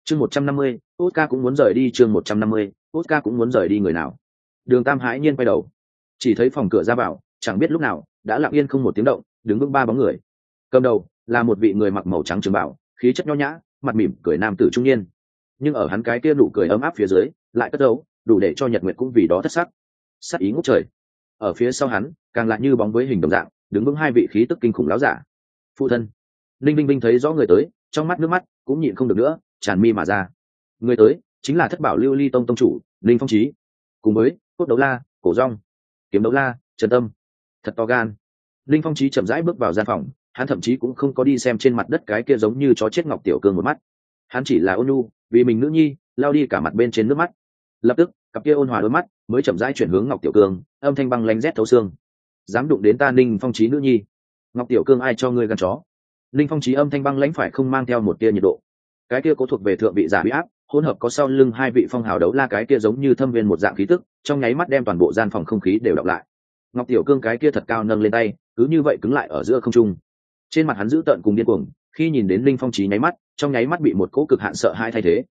Chương 150, Oscar cũng muốn rời đi. Chương 150, Oscar cũng muốn rời đi. Người nào? Đường Tam hãi nhiên quay đầu, chỉ thấy phòng cửa ra vào, chẳng biết lúc nào đã lặng yên không một tiếng động, đứng vững ba bóng người. Cầm đầu là một vị người mặc màu trắng trường bào, khí chất nho nhã, mặt mỉm cười nam tử trung niên. Nhưng ở hắn cái kia nụ cười ấm áp phía dưới, lại cất giấu đủ để cho Nhật Nguyệt cũng vì đó thất sắc. Sắc ý ngút trời. Ở phía sau hắn, càng lại như bóng với hình đồng dạng, đứng vững hai vị khí tức kinh khủng láo giả. Phụ thân. Linh Binh Binh thấy rõ người tới, trong mắt nước mắt cũng nhịn không được nữa, tràn mi mà ra. Người tới chính là Thất Bảo Lưu Ly Tông tông chủ Linh Phong Chí, cùng với Cốt Đấu La, Cổ Dung, Kiếm Đấu La, Trần Tâm. Thật to gan. Linh Phong Chí chậm rãi bước vào gian phòng, hắn thậm chí cũng không có đi xem trên mặt đất cái kia giống như chó chết Ngọc Tiểu Cương một mắt. Hắn chỉ là ôn nhu, vì mình nữ nhi, lao đi cả mặt bên trên nước mắt. Lập tức, cặp kia ôn hòa đôi mắt mới chậm rãi chuyển hướng Ngọc Tiểu Cương, âm thanh băng lãnh rét thấu xương. Dám đụng đến ta Linh Phong Chí nữ nhi, Ngọc Tiểu Cương ai cho ngươi gan chó? Linh Phong Chí âm thanh băng lãnh phải không mang theo một tia nhiệt độ. Cái kia có thuộc về thượng vị giả uy áp, hỗn hợp có sau lưng hai vị phong hào đấu la cái kia giống như thâm viên một dạng khí tức, trong nháy mắt đem toàn bộ gian phòng không khí đều đọc lại. Ngọc Tiểu Cương cái kia thật cao nâng lên tay, cứ như vậy cứng lại ở giữa không trung. Trên mặt hắn dữ tợn cùng điên cuồng, khi nhìn đến Linh Phong Chí nháy mắt, trong nháy mắt bị một cỗ cực hạn sợ hãi thay thế.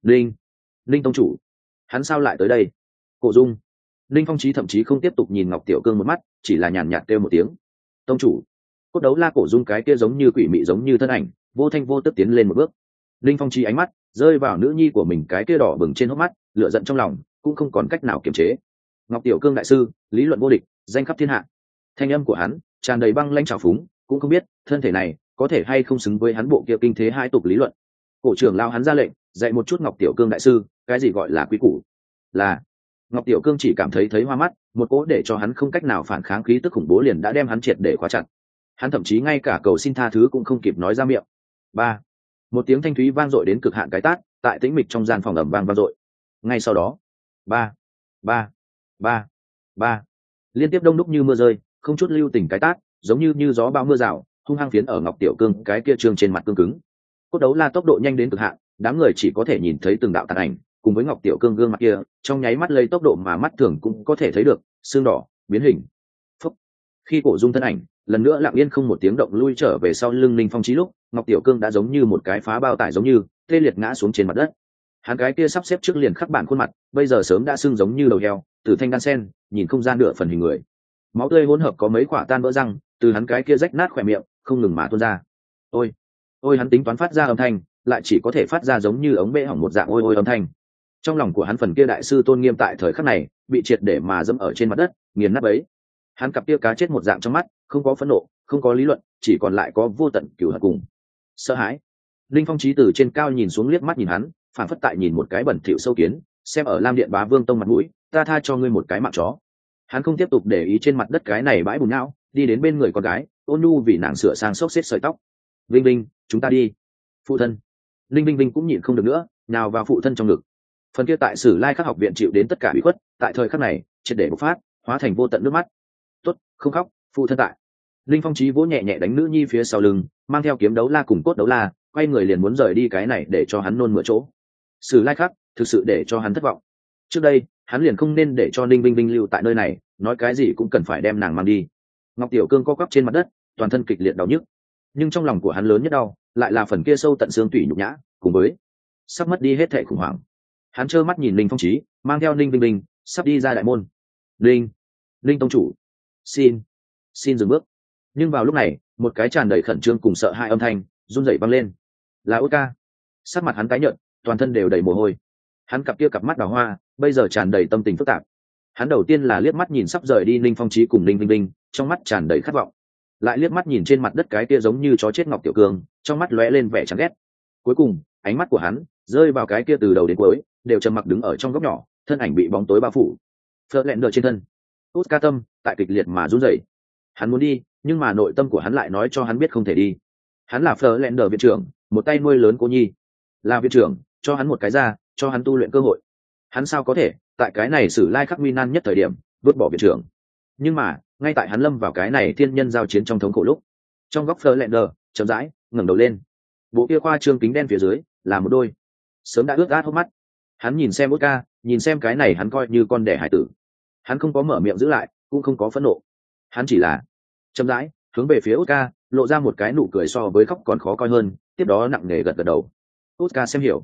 Linh tông chủ, hắn sao lại tới đây? Cổ Dung. Linh Phong Chí thậm chí không tiếp tục nhìn Ngọc Tiểu Cương một mắt, chỉ là nhàn nhạt kêu một tiếng. Tông chủ. Cốt Đấu La Cổ Dung cái kia giống như quỷ mị giống như thân ảnh, vô thanh vô tức tiến lên một bước. Linh Phong Chí ánh mắt rơi vào nữ nhi của mình cái kia đỏ bừng trên hốc mắt, lửa giận trong lòng cũng không còn cách nào kiềm chế. Ngọc Tiểu Cương đại sư, lý luận vô địch, danh khắp thiên hạ. Thanh âm của hắn tràn đầy băng lãnh trào phúng, cũng không biết thân thể này có thể hay không xứng với hắn bộ kia kinh thế hai tục lý luận. Cổ trưởng lao hắn ra lệnh, dạy một chút Ngọc Tiểu Cương đại sư, cái gì gọi là quý củ. Là Ngọc Tiểu Cương chỉ cảm thấy hoa mắt, một cỗ để cho hắn không cách nào phản kháng khí tức khủng bố liền đã đem hắn triệt để khóa chặt. Hắn thậm chí ngay cả cầu xin tha thứ cũng không kịp nói ra miệng. Ba, một tiếng thanh thúy vang dội đến cực hạn cái tát, tại tĩnh mịch trong gian phòng ầm vang dội. Ngay sau đó, ba, ba, ba, ba, liên tiếp đông đúc như mưa rơi, không chút lưu tình cái tát, giống như gió bão mưa rào, hung hăng phiến ở Ngọc Tiểu Cương cái kia trương trên mặt cương cứng. Cốt Đấu La tốc độ nhanh đến cực hạn, đám người chỉ có thể nhìn thấy từng đạo tàn ảnh, cùng với Ngọc Tiểu Cương gương mặt kia, trong nháy mắt lấy tốc độ mà mắt thường cũng có thể thấy được, xương đỏ, biến hình. Phúc. Khi Cổ Dung thân ảnh lần nữa lặng yên không một tiếng động lui trở về sau lưng Linh Phong Chí lúc, Ngọc Tiểu Cương đã giống như một cái phá bao tải giống như tê liệt ngã xuống trên mặt đất. Hắn cái kia sắp xếp trước liền khắc bản khuôn mặt, bây giờ sớm đã sưng giống như đầu heo, tử thanh đan sen, nhìn không gian nửa phần hình người. Máu tươi hỗn hợp có mấy quả tan vỡ răng, từ hắn cái kia rách nát khỏe miệng không ngừng mà tuôn ra. Ôi, hắn tính toán phát ra âm thanh, lại chỉ có thể phát ra giống như ống bể hỏng một dạng ôi âm thanh. Trong lòng của hắn phần kia đại sư tôn nghiêm tại thời khắc này bị triệt để mà dẫm ở trên mặt đất, nghiền nát ấy. Hắn cặp kia cá chết một dạng trong mắt, không có phẫn nộ, không có lý luận, chỉ còn lại có vô tận cừu hận cùng sợ hãi. Linh Phong Chí từ trên cao nhìn xuống liếc mắt nhìn hắn, phản phất tại nhìn một cái bẩn thỉu sâu kiến, xem ở Lam Điện Bá Vương tông mặt mũi, ta tha cho ngươi một cái mạng chó. Hắn không tiếp tục để ý trên mặt đất cái này bãi bùn não, đi đến bên người con gái, ôn nhu vì nàng sửa sang xốc xếp sợi tóc. Vinh Vinh, chúng ta đi. Phụ thân. Linh Vinh Vinh cũng nhịn không được nữa, nào vào phụ thân trong ngực. Phần kia tại Sử Lai Khắc học viện chịu đến tất cả ủy khuất, tại thời khắc này triệt để bộc phát, hóa thành vô tận nước mắt. Tốt, không khóc, phụ thân tại. Linh Phong Chí vỗ nhẹ nhẹ đánh nữ nhi phía sau lưng, mang theo Kiếm Đấu La cùng Cốt Đấu La, quay người liền muốn rời đi cái này để cho hắn nôn mửa chỗ. Sử Lai Khắc thực sự để cho hắn thất vọng. Trước đây hắn liền không nên để cho Ninh Vinh Vinh lưu tại nơi này, nói cái gì cũng cần phải đem nàng mang đi. Ngọc Tiểu Cương co quắp trên mặt đất, toàn thân kịch liệt đau nhức, nhưng trong lòng của hắn lớn nhất đau lại là phần kia sâu tận xương tủy nhục nhã, cùng với sắp mất đi hết thảy khủng hoảng. Hắn trơ mắt nhìn Ninh Phong Chí mang theo Ninh Vinh Vinh sắp đi ra đại môn. Ninh tông chủ, xin dừng bước. Nhưng vào lúc này, một cái tràn đầy khẩn trương cùng sợ hãi âm thanh run rẩy vang lên. Là Oscar. Sắc mặt hắn tái nhợt, toàn thân đều đầy mồ hôi. Hắn cặp mắt đào hoa bây giờ tràn đầy tâm tình phức tạp. Hắn đầu tiên là liếc mắt nhìn sắp rời đi Ninh Phong Chí cùng Ninh Vinh Vinh, trong mắt tràn đầy khát vọng. Lại liếc mắt nhìn trên mặt đất cái kia giống như chó chết Ngọc Tiểu Cương, trong mắt lóe lên vẻ chán ghét. Cuối cùng ánh mắt của hắn rơi vào cái kia từ đầu đến cuối đều trầm mặc đứng ở trong góc nhỏ, thân ảnh bị bóng tối bao phủ. Phớt lẹn đờ trên thân Oscar tâm tại kịch liệt mà run rẩy. Hắn muốn đi, nhưng mà nội tâm của hắn lại nói cho hắn biết không thể đi. Hắn là Phớt lẹn đờ viện trưởng, một tay nuôi lớn cô nhi, là viện trưởng cho hắn một cái ra, cho hắn tu luyện cơ hội. Hắn sao có thể tại cái này Sử Lai Khắc nguy nan nhất thời điểm vứt bỏ viện trưởng? Nhưng mà ngay tại hắn lâm vào cái này thiên nhân giao chiến trong thống khổ lúc, trong góc Phớt lẹn đờ chậm rãi ngẩng đầu lên, bộ kia khoa trương kính đen phía dưới là một đôi sớm đã ướt át hốc mắt. Hắn nhìn xem Oscar, nhìn xem cái này hắn coi như con đẻ hải tử. Hắn không có mở miệng giữ lại, cũng không có phẫn nộ. Hắn chỉ là chậm rãi hướng về phía Oscar, lộ ra một cái nụ cười so với khóc còn khó coi hơn, tiếp đó nặng nề gật gật đầu. Oscar xem hiểu.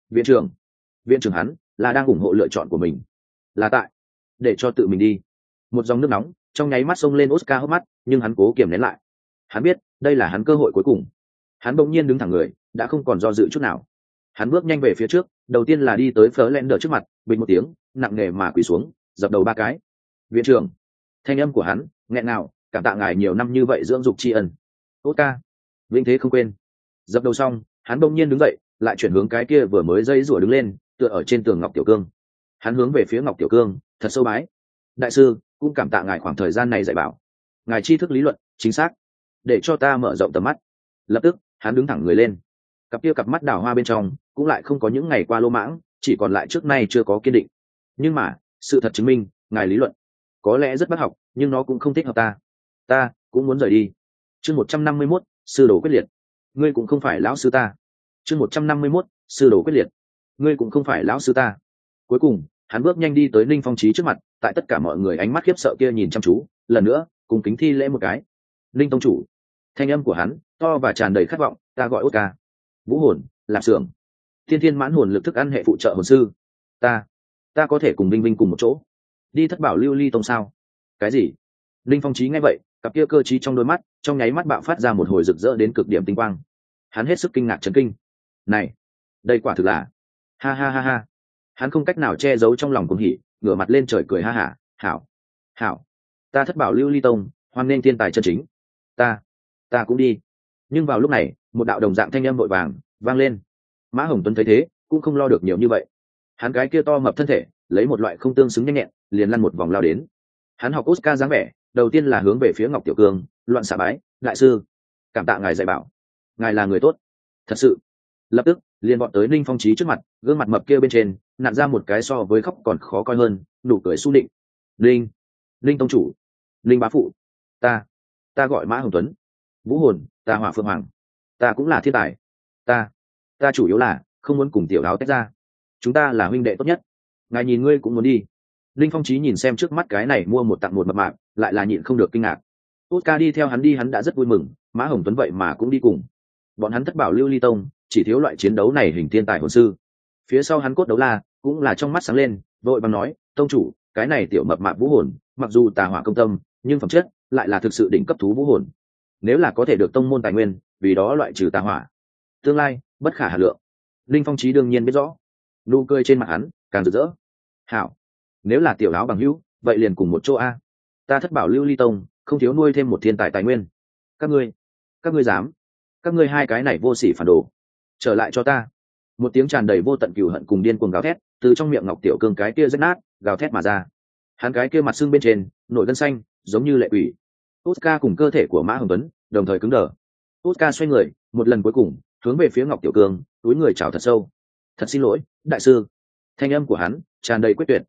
viện trưởng, viện trưởng hắn là đang ủng hộ lựa chọn của mình, là tại để cho tự mình đi. Một dòng nước nóng trong nháy mắt xông lên Oscar hốc mắt, nhưng hắn cố kiềm nén lại. Hắn biết đây là hắn cơ hội cuối cùng. Hắn bỗng nhiên đứng thẳng người, đã không còn do dự chút nào. Hắn bước nhanh về phía trước, đầu tiên là đi tới Fleur trước mặt, bình một tiếng, nặng nề mà quỳ xuống, dập đầu 3 cái. Viện trưởng, thanh âm của hắn nghẹn ngào, cảm tạ ngài nhiều năm như vậy dưỡng dục tri ân. Oscar, vĩnh thế không quên. Dập đầu xong, hắn bỗng nhiên đứng dậy, lại chuyển hướng cái kia vừa mới dây rủa đứng lên, tựa ở trên tường Ngọc Tiểu Cương. Hắn hướng về phía Ngọc Tiểu Cương, thật sâu bái. Đại sư, cũng cảm tạ ngài khoảng thời gian này dạy bảo. Ngài tri thức lý luận chính xác, để cho ta mở rộng tầm mắt. Lập tức, hắn đứng thẳng người lên. Cặp mắt đào hoa bên trong cũng lại không có những ngày qua lô mãng, chỉ còn lại trước nay chưa có kiên định. Nhưng mà sự thật chứng minh, ngài lý luận có lẽ rất bác học, nhưng nó cũng không thích hợp ta cũng muốn rời đi. Chương 151, sư đồ quyết liệt. Ngươi cũng không phải lão sư ta. Chương 151, sư đồ quyết liệt. Ngươi cũng không phải lão sư ta. Cuối cùng hắn bước nhanh đi tới Ninh Phong Chí trước mặt, tại tất cả mọi người ánh mắt khiếp sợ kia nhìn chăm chú, lần nữa cùng kính thi lễ một cái. Ninh tông chủ. Thanh âm của hắn to và tràn đầy khát vọng, ta gọi Oscar. Vũ hồn, lạp xưởng, thiên thiên mãn hồn lực thức ăn hệ phụ trợ hồn sư. Ta có thể cùng Vinh Vinh cùng một chỗ đi Thất Bảo Lưu Ly tông sao? Cái gì? Linh Phong Chí nghe vậy, cặp kia cơ trí trong đôi mắt trong nháy mắt bạo phát ra một hồi rực rỡ đến cực điểm tinh quang. Hắn hết sức kinh ngạc chấn kinh. Này, đây quả thực là ha ha ha ha. Hắn không cách nào che giấu trong lòng cuồng hỉ, ngửa mặt lên trời cười ha hả. Hảo, ta Thất Bảo Lưu Ly tông hoan nghênh thiên tài chân chính. Ta cũng đi. Nhưng vào lúc này, một đạo đồng dạng thanh âm vội vàng vang lên. Mã Hồng Tuấn thấy thế cũng không lo được nhiều như vậy. Hắn cái kia to mập thân thể lấy một loại không tương xứng nhanh nhẹn liền lăn một vòng lao đến. Hắn học Oscar dáng vẻ, đầu tiên là hướng về phía Ngọc Tiểu Cương loạn xạ bái. Đại sư, cảm tạ ngài dạy bảo, ngài là người tốt thật sự. Lập tức liền bọn tới Ninh Phong Chí trước mặt, gương mặt mập kia bên trên nặn ra một cái so với khóc còn khó coi hơn nụ cười su định. Linh tông chủ, Linh bá phụ, ta gọi Mã Hồng Tuấn. Vũ hồn, ta Hỏa Phượng Hoàng, ta cũng là thiên tài. Ta chủ yếu là không muốn cùng tiểu áo tách ra, chúng ta là huynh đệ tốt nhất. Ngài nhìn ngươi cũng muốn đi. Linh Phong Chí nhìn xem trước mắt cái này mua một tặng một mập mạp, lại là nhịn không được kinh ngạc. Oscar đi theo hắn đi, hắn đã rất vui mừng, Mã Hồng Tuấn vậy mà cũng đi cùng. Bọn hắn Thất Bảo Lưu Ly tông chỉ thiếu loại chiến đấu này hình thiên tài hồn sư. Phía sau hắn Cốt Đấu La cũng là trong mắt sáng lên, vội bằng nói, tông chủ, cái này tiểu mập mạp vũ hồn, mặc dù tà hỏa công tâm, nhưng phẩm chất lại là thực sự đỉnh cấp thú vũ hồn. Nếu là có thể được tông môn tài nguyên, vì đó loại trừ tà hỏa, tương lai bất khả hà lượng. Linh Phong Chí đương nhiên biết rõ, nụ cười trên mặt hắn càng rực rỡ. Hảo, nếu là tiểu áo bằng hữu, vậy liền cùng một chỗ a. Ta Thất Bảo Lưu Ly tông không thiếu nuôi thêm một thiên tài tài nguyên. Các ngươi dám? Các ngươi hai cái này vô sỉ phản đồ, trở lại cho ta. Một tiếng tràn đầy vô tận cừu hận cùng điên cuồng gào thét từ trong miệng Ngọc Tiểu Cương cái kia rách nát gào thét mà ra. Hắn cái kia mặt xương bên trên nổi gân xanh giống như lệ quỷ. Oscar cùng cơ thể của Mã Hồng Tuấn đồng thời cứng đờ. Oscar xoay người một lần cuối cùng hướng về phía Ngọc Tiểu Cương, túi người chào thật sâu. Thật xin lỗi, đại sư. Thanh âm của hắn tràn đầy quyết tuyệt.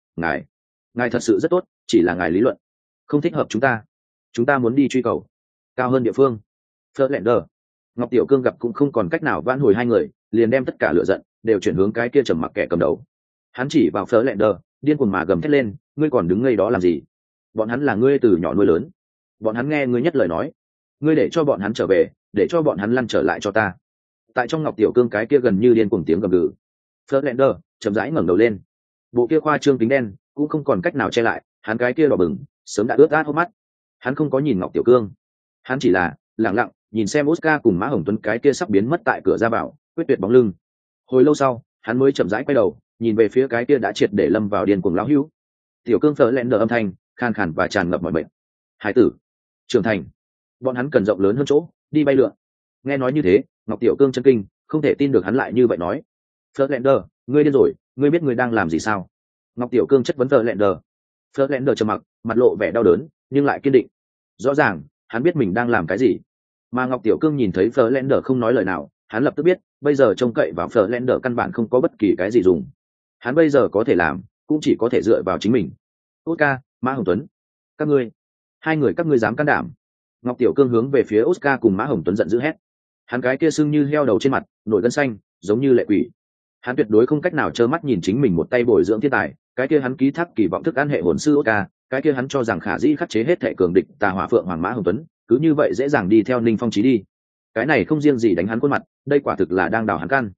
Ngài thật sự rất tốt, chỉ là ngài lý luận không thích hợp chúng ta muốn đi truy cầu cao hơn địa phương. Fleur, Ngọc Tiểu Cương gặp cũng không còn cách nào vãn hồi hai người, liền đem tất cả lửa giận đều chuyển hướng cái kia trầm mặc kẻ cầm đầu. Hắn chỉ vào Fleur, điên cuồng mà gầm thét lên, ngươi còn đứng ngây đó làm gì? Bọn hắn là ngươi từ nhỏ nuôi lớn, bọn hắn nghe ngươi nhất lời nói, ngươi để cho bọn hắn trở về, để cho bọn hắn lăn trở lại cho ta. Tại trong Ngọc Tiểu Cương cái kia gần như điên cuồng tiếng gầm gừ, Fleur chậm rãi ngẩng đầu lên, bộ kia khoa trương kính đen cũng không còn cách nào che lại, hắn cái kia đỏ bừng sớm đã ướt át hốc mắt. Hắn không có nhìn Ngọc Tiểu Cương, hắn chỉ là lặng lặng nhìn xem Oscar cùng Mã Hồng Tuấn cái kia sắp biến mất tại cửa ra vào quyết tuyệt bóng lưng. Hồi lâu sau hắn mới chậm rãi quay đầu nhìn về phía cái kia đã triệt để lâm vào điên cuồng lão hữu. Tiểu Cương phở lẹn nở âm thanh khan khàn và tràn ngập mọi bệnh. Hải tử trưởng thành, bọn hắn cần rộng lớn hơn chỗ đi bay lượn. Nghe nói như thế, Ngọc Tiểu Cương chân kinh, không thể tin được hắn lại như vậy nói. Fleur, ngươi điên rồi, ngươi biết ngươi đang làm gì sao? Ngọc Tiểu Cương chất vấn Fleur trầm mặc, mặt lộ vẻ đau đớn nhưng lại kiên định. Rõ ràng hắn biết mình đang làm cái gì. Mà Ngọc Tiểu Cương nhìn thấy Fleur không nói lời nào, hắn lập tức biết bây giờ trông cậy vào Fleur căn bản không có bất kỳ cái gì dùng. Hắn bây giờ có thể làm cũng chỉ có thể dựa vào chính mình. Oscar, Mã Hồng Tuấn, hai người các ngươi dám can đảm? Ngọc Tiểu Cương hướng về phía Oscar cùng Mã Hồng Tuấn giận dữ hét. Hắn cái kia sưng như heo đầu trên mặt nổi gân xanh giống như lệ quỷ. Hắn tuyệt đối không cách nào trơ mắt nhìn chính mình một tay bồi dưỡng thiên tài, cái kia hắn ký thác kỳ vọng thức ăn hệ hồn sư Oscar, cái kia hắn cho rằng khả dĩ khắc chế hết thệ cường địch tà hỏa phượng hoàng Mã Hồng Tuấn, cứ như vậy dễ dàng đi theo Ninh Phong Chí đi. Cái này không riêng gì đánh hắn khuôn mặt, đây quả thực là đang đào hắn căn.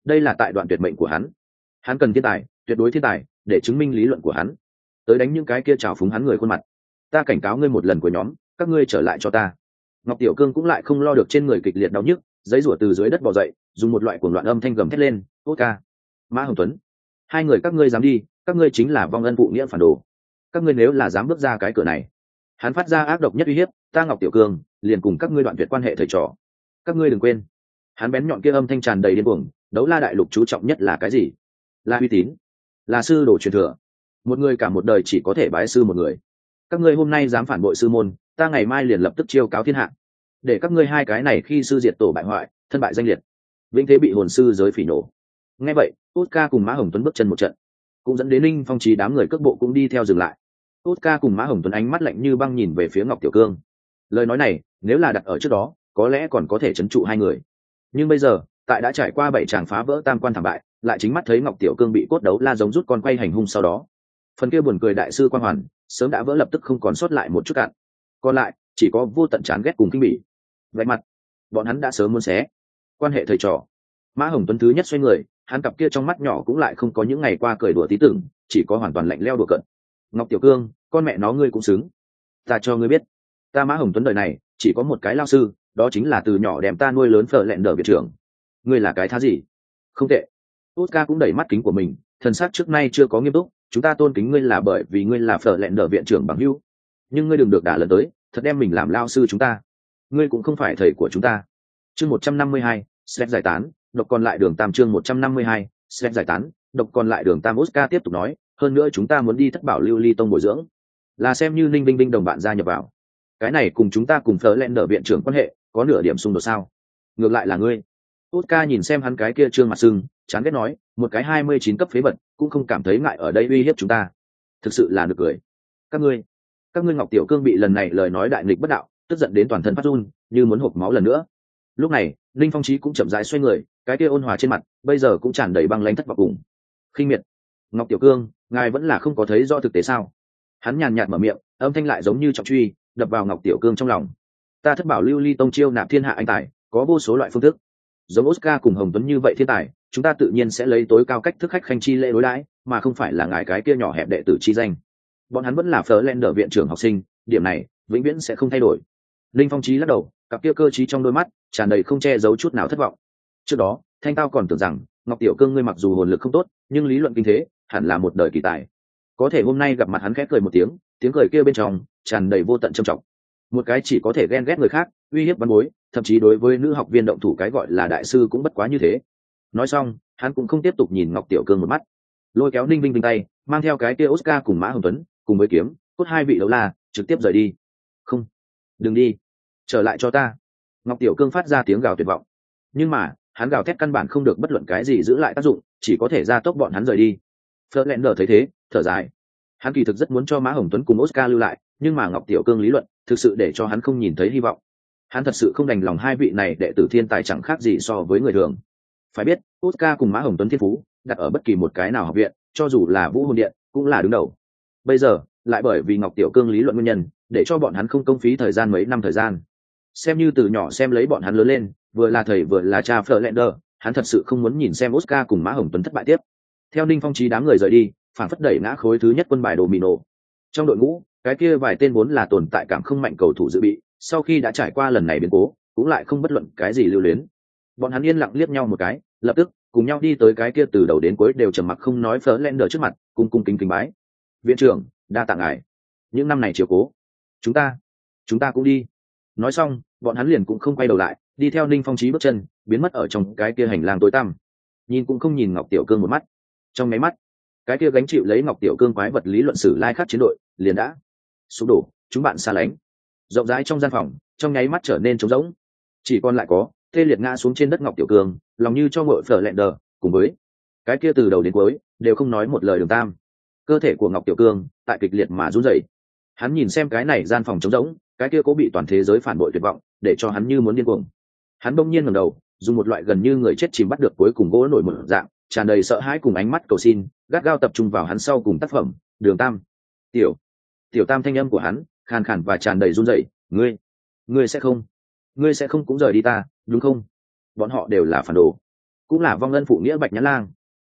đây là tại đoạn tuyệt mệnh của hắn cần thiên tài, tuyệt đối thiên tài để chứng minh lý luận của hắn, tới đánh những cái kia trào phúng hắn người khuôn mặt. Ta cảnh cáo ngươi một lần của nhóm, các ngươi trở lại cho ta. Ngọc Tiểu Cương cũng lại không lo được trên người kịch liệt đau nhức, giấy rủa từ dưới đất bò dậy, dùng một loại cuồng loạn âm thanh gầm thét lên, "Tốt ca, Mã Hồng Tuấn, hai người các ngươi dám đi, các ngươi chính là vong ân phụ nghĩa phản đồ. Các ngươi nếu là dám bước ra cái cửa này." Hắn phát ra ác độc nhất uy hiếp, "Ta Ngọc Tiểu Cương liền cùng các ngươi đoạn tuyệt quan hệ thầy trò. Các ngươi đừng quên." Hắn bén nhọn kia âm thanh tràn đầy điên cuồng, Đấu La đại lục chú trọng nhất là cái gì? Là uy tín, là sư đồ truyền thừa. Một người cả một đời chỉ có thể bái sư một người. Các ngươi hôm nay dám phản bội sư môn, ta ngày mai liền lập tức chiêu cáo thiên hạ, để các ngươi hai cái này khi sư diệt tổ bại hoại, thân bại danh liệt, vĩnh thế bị hồn sư giới phỉ nổ. Nghe vậy, Oscar cùng Mã Hồng Tuấn bước chân một trận, cũng dẫn đến Linh Phong Trí đám người cước bộ cũng đi theo dừng lại. Oscar cùng Mã Hồng Tuấn ánh mắt lạnh như băng nhìn về phía Ngọc Tiểu Cương. Lời nói này, nếu là đặt ở trước đó, có lẽ còn có thể trấn trụ hai người. Nhưng bây giờ, tại đã trải qua 7 tràng phá vỡ tam quan thảm bại, lại chính mắt thấy Ngọc Tiểu Cương bị cốt đấu la giống rút con quay hành hung sau đó, phần kia buồn cười đại sư quan hoàn sớm đã vỡ lập tức không còn sót lại một chút cạn, còn lại chỉ có vô tận chán ghét cùng kinh bỉ. Vậy mặt, bọn hắn đã sớm muốn xé quan hệ thầy trò. Mã Hồng Tuấn thứ nhất xoay người, hắn cặp kia trong mắt nhỏ cũng lại không có những ngày qua cười đùa tí tưởng, chỉ có hoàn toàn lạnh lẽo đùa cợt. Ngọc Tiểu Cương, con mẹ nó ngươi cũng xứng. Ta cho ngươi biết, ta Mã Hồng Tuấn đời này chỉ có một cái lao sư, đó chính là từ nhỏ đem ta nuôi lớn phở lẹn đờ viện trưởng. Ngươi là cái thá gì? Không tệ. Oscar cũng đẩy mắt kính của mình, thần sắc trước nay chưa có nghiêm túc, chúng ta tôn kính ngươi là bởi vì ngươi là phở lẹn đờ viện trưởng bằng hữu, nhưng ngươi đừng được đả lần tới, thật đem mình làm lao sư chúng ta. Ngươi cũng không phải thầy của chúng ta. Chương 152, Sled giải tán, độc còn lại đường tam. Chương 152, Sled giải tán, độc còn lại đường tam. Oscar tiếp tục nói, hơn nữa chúng ta muốn đi Thất Bảo Lưu Ly tông bồi dưỡng, là xem như Ninh Vinh Vinh đồng bạn gia nhập vào. Cái này cùng chúng ta cùng phở lẹn đờ viện trưởng quan hệ có nửa điểm xung đột sao? Ngược lại là ngươi. Oscar nhìn xem hắn cái kia trương mặt sưng, chán ghét nói, một cái 29 cấp phế vật cũng không cảm thấy ngại ở đây uy hiếp chúng ta, thực sự là được cười. Các ngươi Ngọc Tiểu Cương bị lần này lời nói đại nghịch bất đạo, tức giận đến toàn thân phát run, như muốn hộc máu lần nữa. Lúc này, Linh Phong Chí cũng chậm rãi xoay người, cái kia ôn hòa trên mặt bây giờ cũng tràn đầy băng lãnh thất vọng cùng khinh miệt. Ngọc Tiểu Cương, ngài vẫn là không có thấy rõ thực tế sao? Hắn nhàn nhạt mở miệng, âm thanh lại giống như trọng truy đập vào Ngọc Tiểu Cương trong lòng. Ta Thất Bảo Lưu Ly tông chiêu nạp thiên hạ anh tài, có vô số loại phương thức. Giống Oscar cùng Hồng Tuấn như vậy thiên tài, chúng ta tự nhiên sẽ lấy tối cao cách thức khách khanh chi lễ đối đãi, mà không phải là ngài cái kia nhỏ hẹp đệ tử chi danh. Bọn hắn vẫn là Fleur viện trưởng học sinh, điểm này vĩnh viễn sẽ không thay đổi. Linh Phong Chí lắc đầu, cặp kia cơ trí trong đôi mắt tràn đầy không che giấu chút nào thất vọng. Trước đó, Thanh Tao còn tưởng rằng Ngọc Tiểu Cương ngươi mặc dù hồn lực không tốt, nhưng lý luận kinh thế hẳn là một đời kỳ tài. Có thể hôm nay gặp mặt hắn khẽ cười một tiếng, tiếng cười kia bên trong tràn đầy vô tận trầm trọng. Một cái chỉ có thể ghen ghét người khác, uy hiếp văn bối, thậm chí đối với nữ học viên động thủ cái gọi là đại sư cũng bất quá như thế. Nói xong, hắn cũng không tiếp tục nhìn Ngọc Tiểu Cương một mắt, lôi kéo Ninh Vinh Vinh tay, mang theo cái kia Oscar cùng Mã Hồng Tuấn, cùng với kiếm, cốt hai vị đấu la, trực tiếp rời đi. Không, đừng đi, trở lại cho ta. Ngọc Tiểu Cương phát ra tiếng gào tuyệt vọng, nhưng mà hắn gào thét căn bản không được bất luận cái gì giữ lại tác dụng, chỉ có thể ra tốc bọn hắn rời đi. Fleur thấy thế, thở dài. Hắn kỳ thực rất muốn cho Mã Hồng Tuấn cùng Oscar lưu lại, nhưng mà Ngọc Tiểu Cương lý luận thực sự để cho hắn không nhìn thấy hy vọng. Hắn thật sự không đành lòng hai vị này đệ tử thiên tài chẳng khác gì so với người thường. Phải biết, Oscar cùng Mã Hồng Tuấn thiên phú đặt ở bất kỳ một cái nào học viện, cho dù là Vũ Hồn Điện cũng là đứng đầu. Bây giờ lại bởi vì Ngọc Tiểu Cương lý luận nguyên nhân, để cho bọn hắn không công phí thời gian mấy năm thời gian. Xem như từ nhỏ xem lấy bọn hắn lớn lên, vừa là thầy vừa là cha Fleur, hắn thật sự không muốn nhìn xem Oscar cùng Mã Hồng Tuấn thất bại tiếp. Theo Ninh Phong Chí đám người rời đi, phản phất đẩy ngã khối thứ nhất quân bài Domino. Trong đội ngũ, cái kia vài tên vốn là tồn tại cảm không mạnh cầu thủ dự bị, sau khi đã trải qua lần này biến cố, cũng lại không bất luận cái gì lưu luyến. Bọn hắn yên lặng liếc nhau một cái, lập tức cùng nhau đi tới cái kia từ đầu đến cuối đều trầm mặc không nói Fleur trước mặt, cung kính kính bái. Viện trưởng, đa tạ ngài. Những năm này chiều cố, chúng ta cũng đi. Nói xong, bọn hắn liền cũng không quay đầu lại, đi theo Ninh Phong Chí bước chân, biến mất ở trong cái kia hành lang tối tăm. Nhìn cũng không nhìn Ngọc Tiểu Cương một mắt. Trong mấy mắt, cái kia gánh chịu lấy Ngọc Tiểu Cương quái vật lý luận sử lai khắc chiến đội liền đã sụp đổ, chúng bạn xa lánh. Rộng rãi trong gian phòng, trong nháy mắt trở nên trống rỗng, chỉ còn lại có tê liệt ngã xuống trên đất Ngọc Tiểu Cương, lòng như cho ngội Fleur, cùng với cái kia từ đầu đến cuối đều không nói một lời đường tam. Cơ thể của Ngọc Tiểu Cương tại kịch liệt mà run rẩy. Hắn nhìn xem cái này gian phòng trống rỗng, cái kia cố bị toàn thế giới phản bội tuyệt vọng, để cho hắn như muốn điên cuồng. Hắn bỗng nhiên ngẩng đầu, dùng một loại gần như người chết chìm bắt được cuối cùng gỗ nổi một dạng, tràn đầy sợ hãi cùng ánh mắt cầu xin, gắt gao tập trung vào hắn sau cùng tác phẩm, Đường Tam. Tiểu Tam, thanh âm của hắn khàn khàn và tràn đầy run rẩy, ngươi sẽ không cũng rời đi ta, đúng không? Bọn họ đều là phản đồ, cũng là vong ân phụ nghĩa Bạch Nhã Lang.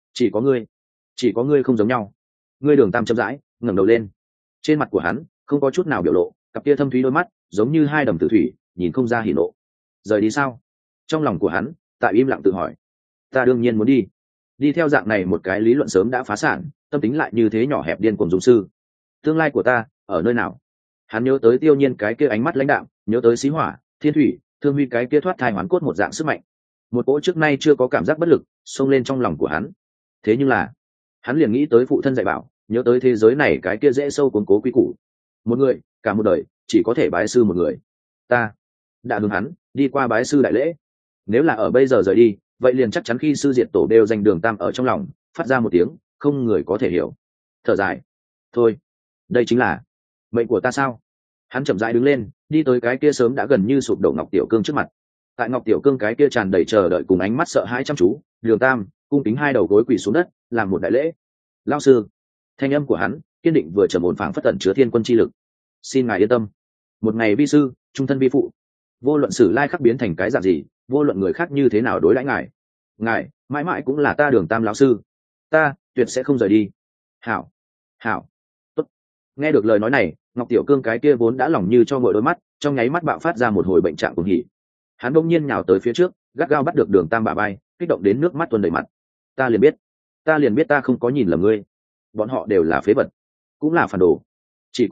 Chỉ có ngươi không giống nhau. Ngươi Đường Tam chậm rãi ngẩng đầu lên, trên mặt của hắn không có chút nào biểu lộ, cặp kia thâm thúy đôi mắt giống như hai đầm tử thủy, nhìn không ra hỉ nộ. Rời đi sao? Trong lòng của hắn tại im lặng tự hỏi. Ta đương nhiên muốn đi theo dạng này một cái lý luận sớm đã phá sản, tâm tính lại như thế nhỏ hẹp điên cuồng dũng sư. Tương lai của ta ở nơi nào? Hắn nhớ tới Tiêu Nhiên cái kia ánh mắt lãnh đạm, nhớ tới Xí Hỏa, Thiên Thủy, Thương Huy cái kia thoát thai hoán cốt một dạng sức mạnh. Một cỗ trước nay chưa có cảm giác bất lực xông lên trong lòng của hắn. Thế nhưng là, hắn liền nghĩ tới phụ thân dạy bảo, nhớ tới thế giới này cái kia dễ sâu cuốn cố quy củ. Một người, cả một đời, chỉ có thể bái sư một người. Ta đã hướng hắn đi qua bái sư đại lễ. Nếu là ở bây giờ rời đi, vậy liền chắc chắn khi sư diệt tổ đều danh Đường Tam ở trong lòng phát ra một tiếng không người có thể hiểu thở dài. Thôi, đây chính là mệnh của ta sao? Hắn chậm rãi đứng lên, đi tới cái kia sớm đã gần như sụp đổ Ngọc Tiểu Cương trước mặt. Tại Ngọc Tiểu Cương cái kia tràn đầy chờ đợi cùng ánh mắt sợ hãi chăm chú, Đường Tam cung kính hai đầu gối quỳ xuống đất làm một đại lễ. Lão sư. Thanh âm của hắn kiên định vừa trầm ổn phảng phất tẩn chứa thiên quân chi lực. Xin ngài yên tâm, một ngày vi sư, trung thân vi phụ. Vô luận sử lai khắc biến thành cái dạng gì, vô luận người khác như thế nào đối đãi ngài, ngài mãi mãi cũng là ta Đường Tam lão sư, ta tuyệt sẽ không rời đi. Hảo, hảo, tốt. Nghe được lời nói này, Ngọc Tiểu Cương cái kia vốn đã lỏng như cho ngồi đôi mắt, trong nháy mắt bạo phát ra một hồi bệnh trạng cuồng hỉ. Hắn bỗng nhiên nhào tới phía trước, gắt gao bắt được Đường Tam bả vai, kích động đến nước mắt tuôn đầy mặt. Ta liền biết ta không có nhìn lầm ngươi. Bọn họ đều là phế vật, cũng là phản đồ. Chỉ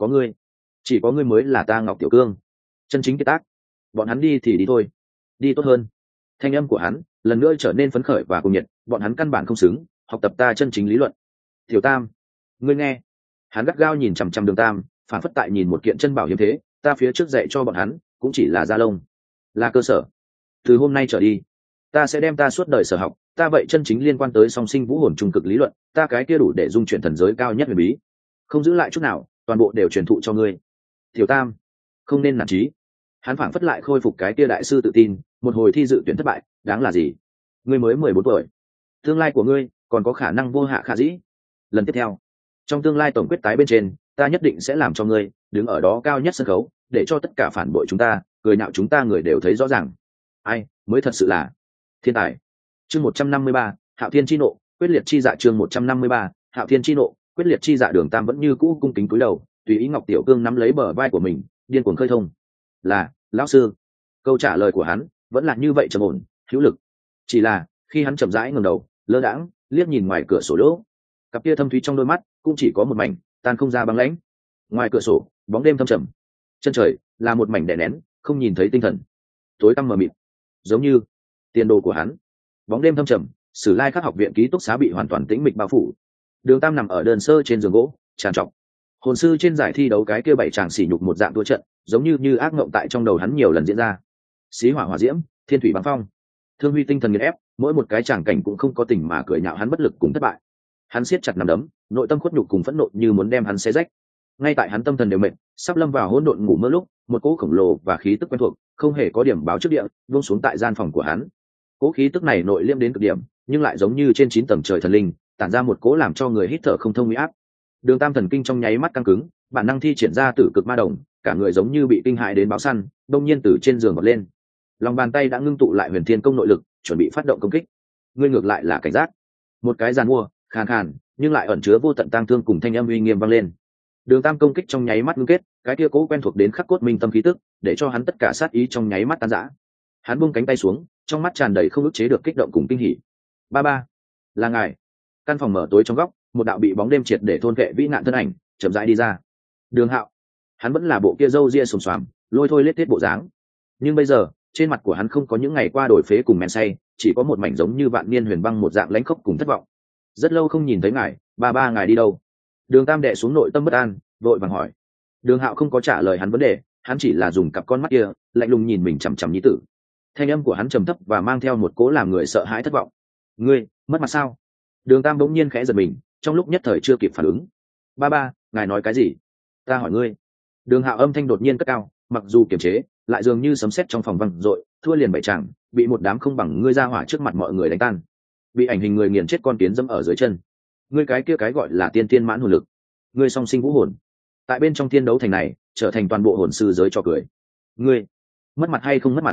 có ngươi mới là ta Ngọc Tiểu Cương chân chính kiệt tác. Bọn hắn đi thì đi thôi, đi tốt hơn. Thanh âm của hắn lần nữa trở nên phấn khởi và cuồng nhiệt. Bọn hắn căn bản không xứng học tập ta chân chính lý luận. Tiểu Tam, ngươi nghe. Hắn gắt gao nhìn chằm chằm Đường Tam, phản phất tại nhìn một kiện chân bảo hiếm thế. Ta phía trước dạy cho bọn hắn cũng chỉ là da lông, là cơ sở. Từ hôm nay trở đi, ta sẽ đem ta suốt đời sở học, ta vậy chân chính liên quan tới song sinh vũ hồn trung cực lý luận, ta cái kia đủ để dung chuyển thần giới cao nhất huyền bí, không giữ lại chút nào, toàn bộ đều truyền thụ cho ngươi. Tiểu Tam, không nên nản chí. Hắn phảng phất lại khôi phục cái kia đại sư tự tin. Một hồi thi dự tuyển thất bại đáng là gì? Ngươi mới 14 tuổi, tương lai của ngươi còn có khả năng vô hạ khả dĩ. Lần tiếp theo, trong tương lai tổng quyết tái bên trên, ta nhất định sẽ làm cho ngươi đứng ở đó cao nhất sân khấu, để cho tất cả phản bội chúng ta, cười nhạo chúng ta người đều thấy rõ ràng ai mới thật sự là thiên tài. Chương 153, Hạo Thiên chi nộ, quyết liệt chi dạ. Chương 153, Hạo Thiên chi nộ, quyết liệt chi dạ. Đường Tam vẫn như cũ cung kính cúi đầu, tùy ý Ngọc Tiểu Cương nắm lấy bờ vai của mình, điên cuồng khơi thông. Là lão sư. Câu trả lời của hắn vẫn là như vậy trầm ổn, hữu lực. Chỉ là khi hắn chậm rãi ngẩng đầu, lơ đãng liếc nhìn ngoài cửa sổ lỗ, cặp kia thâm thúy trong đôi mắt cũng chỉ có một mảnh tan không ra băng lãnh. Ngoài cửa sổ bóng đêm thâm trầm, chân trời là một mảnh đè nén, không nhìn thấy tinh thần, tối tăm mờ mịt, giống như tiền đồ của hắn. Bóng đêm thâm trầm, Sử Lai Khắc học viện ký túc xá bị hoàn toàn tĩnh mịch bao phủ. Đường Tam nằm ở đơn sơ trên giường gỗ, tràn trọc. Hồn sư trên giải thi đấu cái kia bảy chàng sỉ nhục một dạng thua trận, giống như ác mộng tại trong đầu hắn nhiều lần diễn ra. Xí Hỏa hỏa diễm, Thiên Thủy băng phong, Thương Huy tinh thần nghiền ép, mỗi một cái tràng cảnh cũng không có tình mà cười nhạo hắn bất lực cùng thất bại. Hắn siết chặt nắm đấm, nội tâm khuất nhục cùng phẫn nộ như muốn đem hắn xé rách. Ngay tại hắn tâm thần đều mệt, sắp lâm vào hỗn độn ngủ mơ lúc, một cỗ khổng lồ và khí tức quen thuộc, không hề có điểm báo trước địa, buông xuống tại gian phòng của hắn. Cỗ khí tức này nội liêm đến cực điểm, nhưng lại giống như trên 9 tầng trời thần linh, tản ra một cỗ làm cho người hít thở không thông uy áp. Đường Tam thần kinh trong nháy mắt căng cứng, bản năng thi triển ra tử cực ma đồng, cả người giống như bị kinh hại đến báo săn, đông nhiên từ trên giường bật lên. Lòng bàn tay đã ngưng tụ lại Huyền Thiên công nội lực, chuẩn bị phát động công kích. Ngươi ngược lại là cảnh giác. Một cái giàn mua, khàn khàn, nhưng lại ẩn chứa vô tận tang thương cùng thanh âm uy nghiêm vang lên. Đường Tam công kích trong nháy mắt ngưng kết, cái kia cố quen thuộc đến khắc cốt minh tâm khí tức, để cho hắn tất cả sát ý trong nháy mắt tan rã. Hắn buông cánh tay xuống, trong mắt tràn đầy không ức chế được kích động cùng kinh hỉ. Ba, là ngài. Căn phòng mở tối trong góc, một đạo bị bóng đêm triệt để thôn vệ vĩ nạn thân ảnh chậm rãi đi ra. Đường Hạo. Hắn vẫn là bộ kia râu ria xồm xoàm, lôi thôi lết thiết bộ dáng, nhưng bây giờ trên mặt của hắn không có những ngày qua đổi phế cùng men say, chỉ có một mảnh giống như vạn niên huyền băng một dạng lãnh khốc cùng thất vọng. Rất lâu không nhìn thấy ngài, ba ngài đi đâu? Đường Tam đệ xuống nội tâm bất an, vội vàng hỏi. Đường Hạo không có trả lời hắn vấn đề, hắn chỉ là dùng cặp con mắt kia lạnh lùng nhìn mình chằm chằm nhi tử. Thanh âm của hắn trầm thấp và mang theo một cố làm người sợ hãi thất vọng. Ngươi mất mặt sao? Đường Tam bỗng nhiên khẽ giật mình, trong lúc nhất thời chưa kịp phản ứng. Ba ngài nói cái gì? Ta hỏi ngươi. Đường Hạo âm thanh đột nhiên cất cao, mặc dù kiềm chế, lại dường như sấm sét trong phòng vang dội, thua liền bảy chàng, bị một đám không bằng ngươi ra hỏa trước mặt mọi người đánh tan, bị ảnh hình người nghiền chết con kiến dẫm ở dưới chân. Ngươi cái kia cái gọi là tiên tiên mãn hồn lực, ngươi song sinh vũ hồn, tại bên trong thiên đấu thành này trở thành toàn bộ hồn sư giới cho cười. Ngươi mất mặt hay không mất mặt?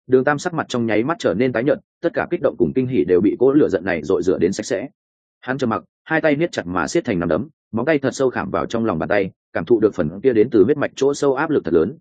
Đường Tam sắc mặt trong nháy mắt trở nên tái nhợt, tất cả kích động cùng kinh hỉ đều bị cỗ lửa giận này dội rửa đến sạch sẽ. Hắn trầm mặc, hai tay niết chặt mà siết thành nắm đấm, móng tay thật sâu khảm vào trong lòng bàn tay, cảm thụ được phần kia đến từ huyết mạch chỗ sâu áp lực thật lớn.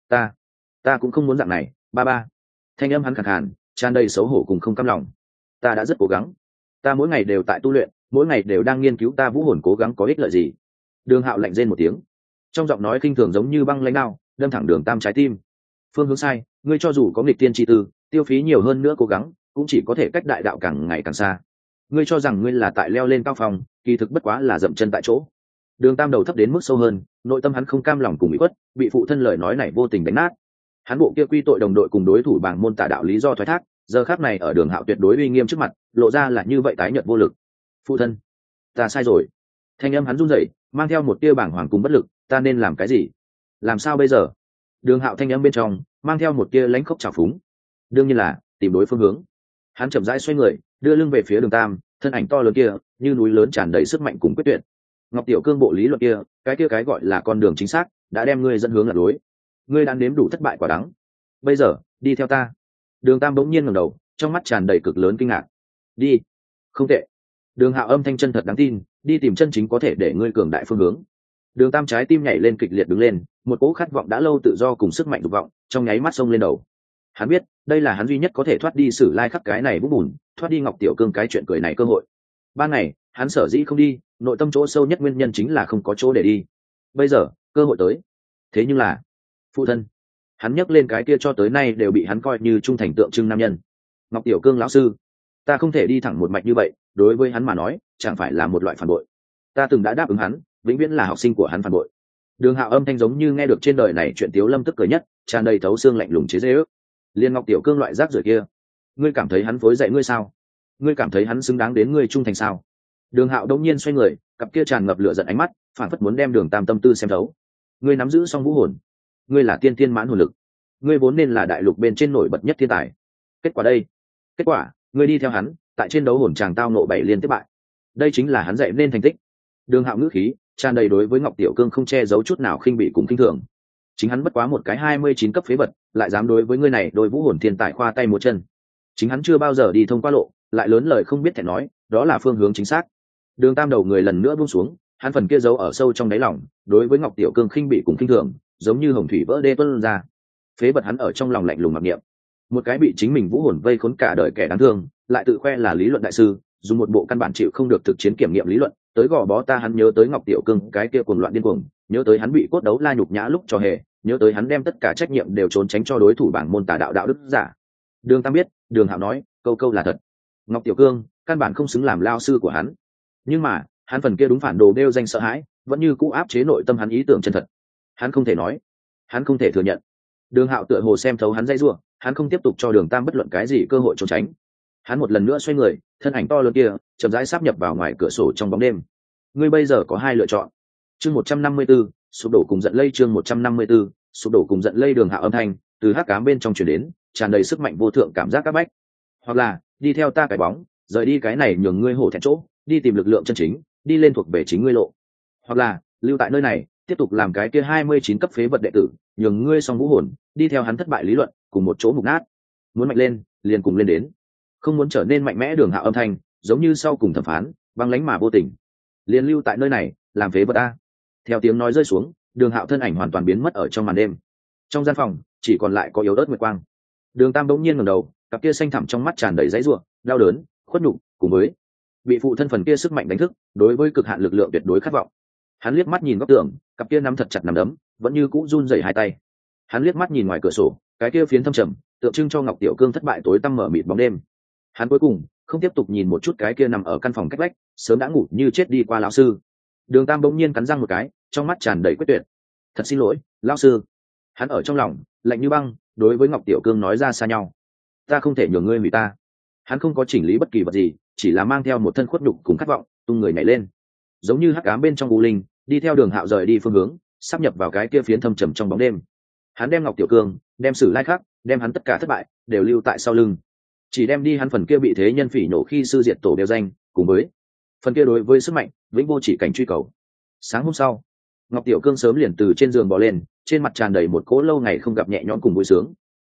Ta cũng không muốn dạng này, ba ba. Thanh âm hắn khàn khàn, tràn đầy xấu hổ cùng không cam lòng. Ta đã rất cố gắng, ta mỗi ngày đều tại tu luyện, mỗi ngày đều đang nghiên cứu ta vũ hồn cố gắng có ích lợi gì. Đường Hạo lạnh rên một tiếng, trong giọng nói khinh thường giống như băng lãnh đao, đâm thẳng Đường Tam trái tim. Phương hướng sai, ngươi cho dù có nghịch tiên chi tư, tiêu phí nhiều hơn nữa cố gắng, cũng chỉ có thể cách đại đạo càng ngày càng xa. Ngươi cho rằng ngươi là tại leo lên cao phòng, kỳ thực bất quá là dậm chân tại chỗ. Đường Tam đầu thấp đến mức sâu hơn, nội tâm hắn không cam lòng cùng bị khuất, bị phụ thân lời nói này vô tình đánh nát. Hắn bộ kia quy tội đồng đội cùng đối thủ bảng môn tà đạo lý do thoái thác, giờ khắc này ở Đường Hạo tuyệt đối uy nghiêm trước mặt, lộ ra là như vậy tái nhợt vô lực. Phụ thân, ta sai rồi. Thanh âm hắn run rẩy, mang theo một tia bảng hoàng cùng bất lực, ta nên làm cái gì? Làm sao bây giờ? Đường Hạo thanh âm bên trong mang theo một tia lãnh khốc trào phúng. Đương nhiên là tìm đối phương hướng. Hắn chậm rãi xoay người, đưa lưng về phía Đường Tam, thân ảnh to lớn kia như núi lớn tràn đầy sức mạnh cùng quyết tuyệt. Ngọc Tiểu Cương bộ lý luận kia cái gọi là con đường chính xác, đã đem ngươi dẫn hướng lạc lối. Ngươi đã nếm đủ thất bại quả đắng. Bây giờ, đi theo ta. Đường Tam bỗng nhiên ngẩng đầu, trong mắt tràn đầy cực lớn kinh ngạc. Đi. Không tệ. Đường Hạo âm thanh chân thật đáng tin, đi tìm chân chính có thể để ngươi cường đại phương hướng. Đường Tam trái tim nhảy lên kịch liệt đứng lên, một cỗ khát vọng đã lâu tự do cùng sức mạnh dục vọng trong nháy mắt xông lên đầu. Hắn biết, đây là hắn duy nhất có thể thoát đi Sử Lai Khắc cái này vũng bùn, thoát đi Ngọc Tiểu Cương cái chuyện cười này cơ hội. Ban ngày, hắn sở dĩ không đi, nội tâm chỗ sâu nhất nguyên nhân chính là không có chỗ để đi. Bây giờ, cơ hội tới. Thế nhưng là, phụ thân, hắn nhấc lên cái kia cho tới nay đều bị hắn coi như trung thành tượng trưng nam nhân. Ngọc Tiểu Cương lão sư, ta không thể đi thẳng một mạch như vậy, đối với hắn mà nói, chẳng phải là một loại phản bội. Ta từng đã đáp ứng hắn, vĩnh viễn là học sinh của hắn phản bội. Đường Hạo âm thanh giống như nghe được trên đời này chuyện Tiếu Lâm tức cười nhất, tràn đầy thấu xương lạnh lùng chế giễu. Liên Ngọc Tiểu Cương loại rác rưởi kia, ngươi cảm thấy hắn phối dạy ngươi sao? Ngươi cảm thấy hắn xứng đáng đến ngươi trung thành sao? Đường Hạo đột nhiên xoay người, cặp kia tràn ngập lửa giận ánh mắt, phản phất muốn đem Đường Tam tâm tư xem thấu. Ngươi nắm giữ song vũ hồn, ngươi là tiên tiên mãn hồn lực, ngươi vốn nên là đại lục bên trên nổi bật nhất thiên tài. Kết quả đây, kết quả, ngươi đi theo hắn, tại trên đấu hồn tràng tao nộ 7 liên tiếp bại. Đây chính là hắn dạy nên thành tích. Đường Hạo ngữ khí tràn đầy đối với Ngọc Tiểu Cương không che giấu chút nào khinh bị cùng khinh thường. Chính hắn bất quá một cái 29 cấp phế vật, lại dám đối với ngươi này đôi vũ hồn thiên tài khoa tay múa chân. Chính hắn chưa bao giờ đi thông qua lộ, lại lớn lời không biết thể nói, đó là phương hướng chính xác. Đường Tam đầu người lần nữa buông xuống, hắn phần kia giấu ở sâu trong đáy lòng, đối với Ngọc Tiểu Cương khinh bị cùng khinh thường, giống như hồng thủy vỡ đê tuôn ra. Phế vật hắn ở trong lòng lạnh lùng mặc niệm. Một cái bị chính mình vũ hồn vây khốn cả đời kẻ đáng thương, lại tự khoe là lý luận đại sư, dùng một bộ căn bản chịu không được thực chiến kiểm nghiệm lý luận, tới gò bó ta. Hắn nhớ tới Ngọc Tiểu Cương cái kia cuồng loạn điên cuồng, nhớ tới hắn bị cốt đấu la nhục nhã lúc trò hề, nhớ tới hắn đem tất cả trách nhiệm đều trốn tránh cho đối thủ bảng môn tà đạo đạo đức giả. Đường Tam biết, Đường Hạo nói, câu câu là thật. Ngọc Tiểu Cương căn bản không xứng làm lao sư của hắn, nhưng mà hắn phần kia đúng phản đồ đeo danh sợ hãi, vẫn như cũ áp chế nội tâm hắn ý tưởng chân thật. Hắn không thể nói, hắn không thể thừa nhận. Đường Hạo tựa hồ xem thấu hắn dây rủa, hắn không tiếp tục cho Đường Tam bất luận cái gì cơ hội trốn tránh. Hắn một lần nữa xoay người, thân ảnh to lớn kia chậm rãi sáp nhập vào ngoài cửa sổ trong bóng đêm. Ngươi bây giờ có hai lựa chọn. Chương 154, sụp đổ cùng giận lây. Chương 154, sụp đổ cùng giận lây. Đường Hạo âm thanh từ hắc ám bên trong truyền đến, tràn đầy sức mạnh vô thượng cảm giác áp bách. Hoặc là đi theo ta cái bóng, rời đi cái này nhường ngươi hổ thẹn chỗ, đi tìm lực lượng chân chính, đi lên thuộc về chính ngươi lộ. Hoặc là lưu tại nơi này, tiếp tục làm cái kia 29 cấp phế vật đệ tử, nhường ngươi song vũ hồn, đi theo hắn thất bại lý luận, cùng một chỗ mục nát. Muốn mạnh lên, liền cùng lên đến. Không muốn trở nên mạnh mẽ. Đường Hạo âm thanh giống như sau cùng thẩm phán, băng lãnh mà vô tình. Liền lưu tại nơi này, làm phế vật a. Theo tiếng nói rơi xuống, Đường Hạo thân ảnh hoàn toàn biến mất ở trong màn đêm. Trong gian phòng chỉ còn lại có yếu ớt nguyệt quang. Đường Tam bỗng nhiên ngẩng đầu, cặp kia xanh thẳm trong mắt tràn đầy dãy rủa, đau đớn, khuất nhục, cùng với bị phụ thân phần kia sức mạnh đánh thức, đối với cực hạn lực lượng tuyệt đối khát vọng. Hắn liếc mắt nhìn góc tường, cặp kia nắm thật chặt nắm đấm, vẫn như cũ run rẩy hai tay. Hắn liếc mắt nhìn ngoài cửa sổ, cái kia phiến thâm trầm, tượng trưng cho Ngọc Tiểu Cương thất bại tối tăm mở mịt bóng đêm. Hắn cuối cùng không tiếp tục nhìn một chút cái kia nằm ở căn phòng cách vách, sớm đã ngủ như chết đi qua lão sư. Đường Tam bỗng nhiên cắn răng một cái, trong mắt tràn đầy quyết tuyệt. Thật xin lỗi, lão sư. Hắn ở trong lòng lạnh như băng, đối với Ngọc Tiểu Cương nói ra xa nhau. Ta không thể nhường ngươi hủy ta. Hắn không có chỉnh lý bất kỳ vật gì, chỉ là mang theo một thân khuất nhục cùng khát vọng, tung người nhảy lên, giống như hắc ám bên trong u linh, đi theo Đường Hạo rời đi phương hướng, sắp nhập vào cái kia phiến thâm trầm trong bóng đêm. Hắn đem Ngọc Tiểu Cương, đem Sử Lai Khắc, đem hắn tất cả thất bại đều lưu tại sau lưng, chỉ đem đi hắn phần kia bị thế nhân phỉ nhổ khi sư diệt tổ đeo danh, cùng với phần kia đối với sức mạnh vĩnh vô chỉ cảnh truy cầu. Sáng hôm sau, Ngọc Tiểu Cương sớm liền từ trên giường bò lên, trên mặt tràn đầy một cỗ lâu ngày không gặp nhẹ nhõm cùng vui sướng.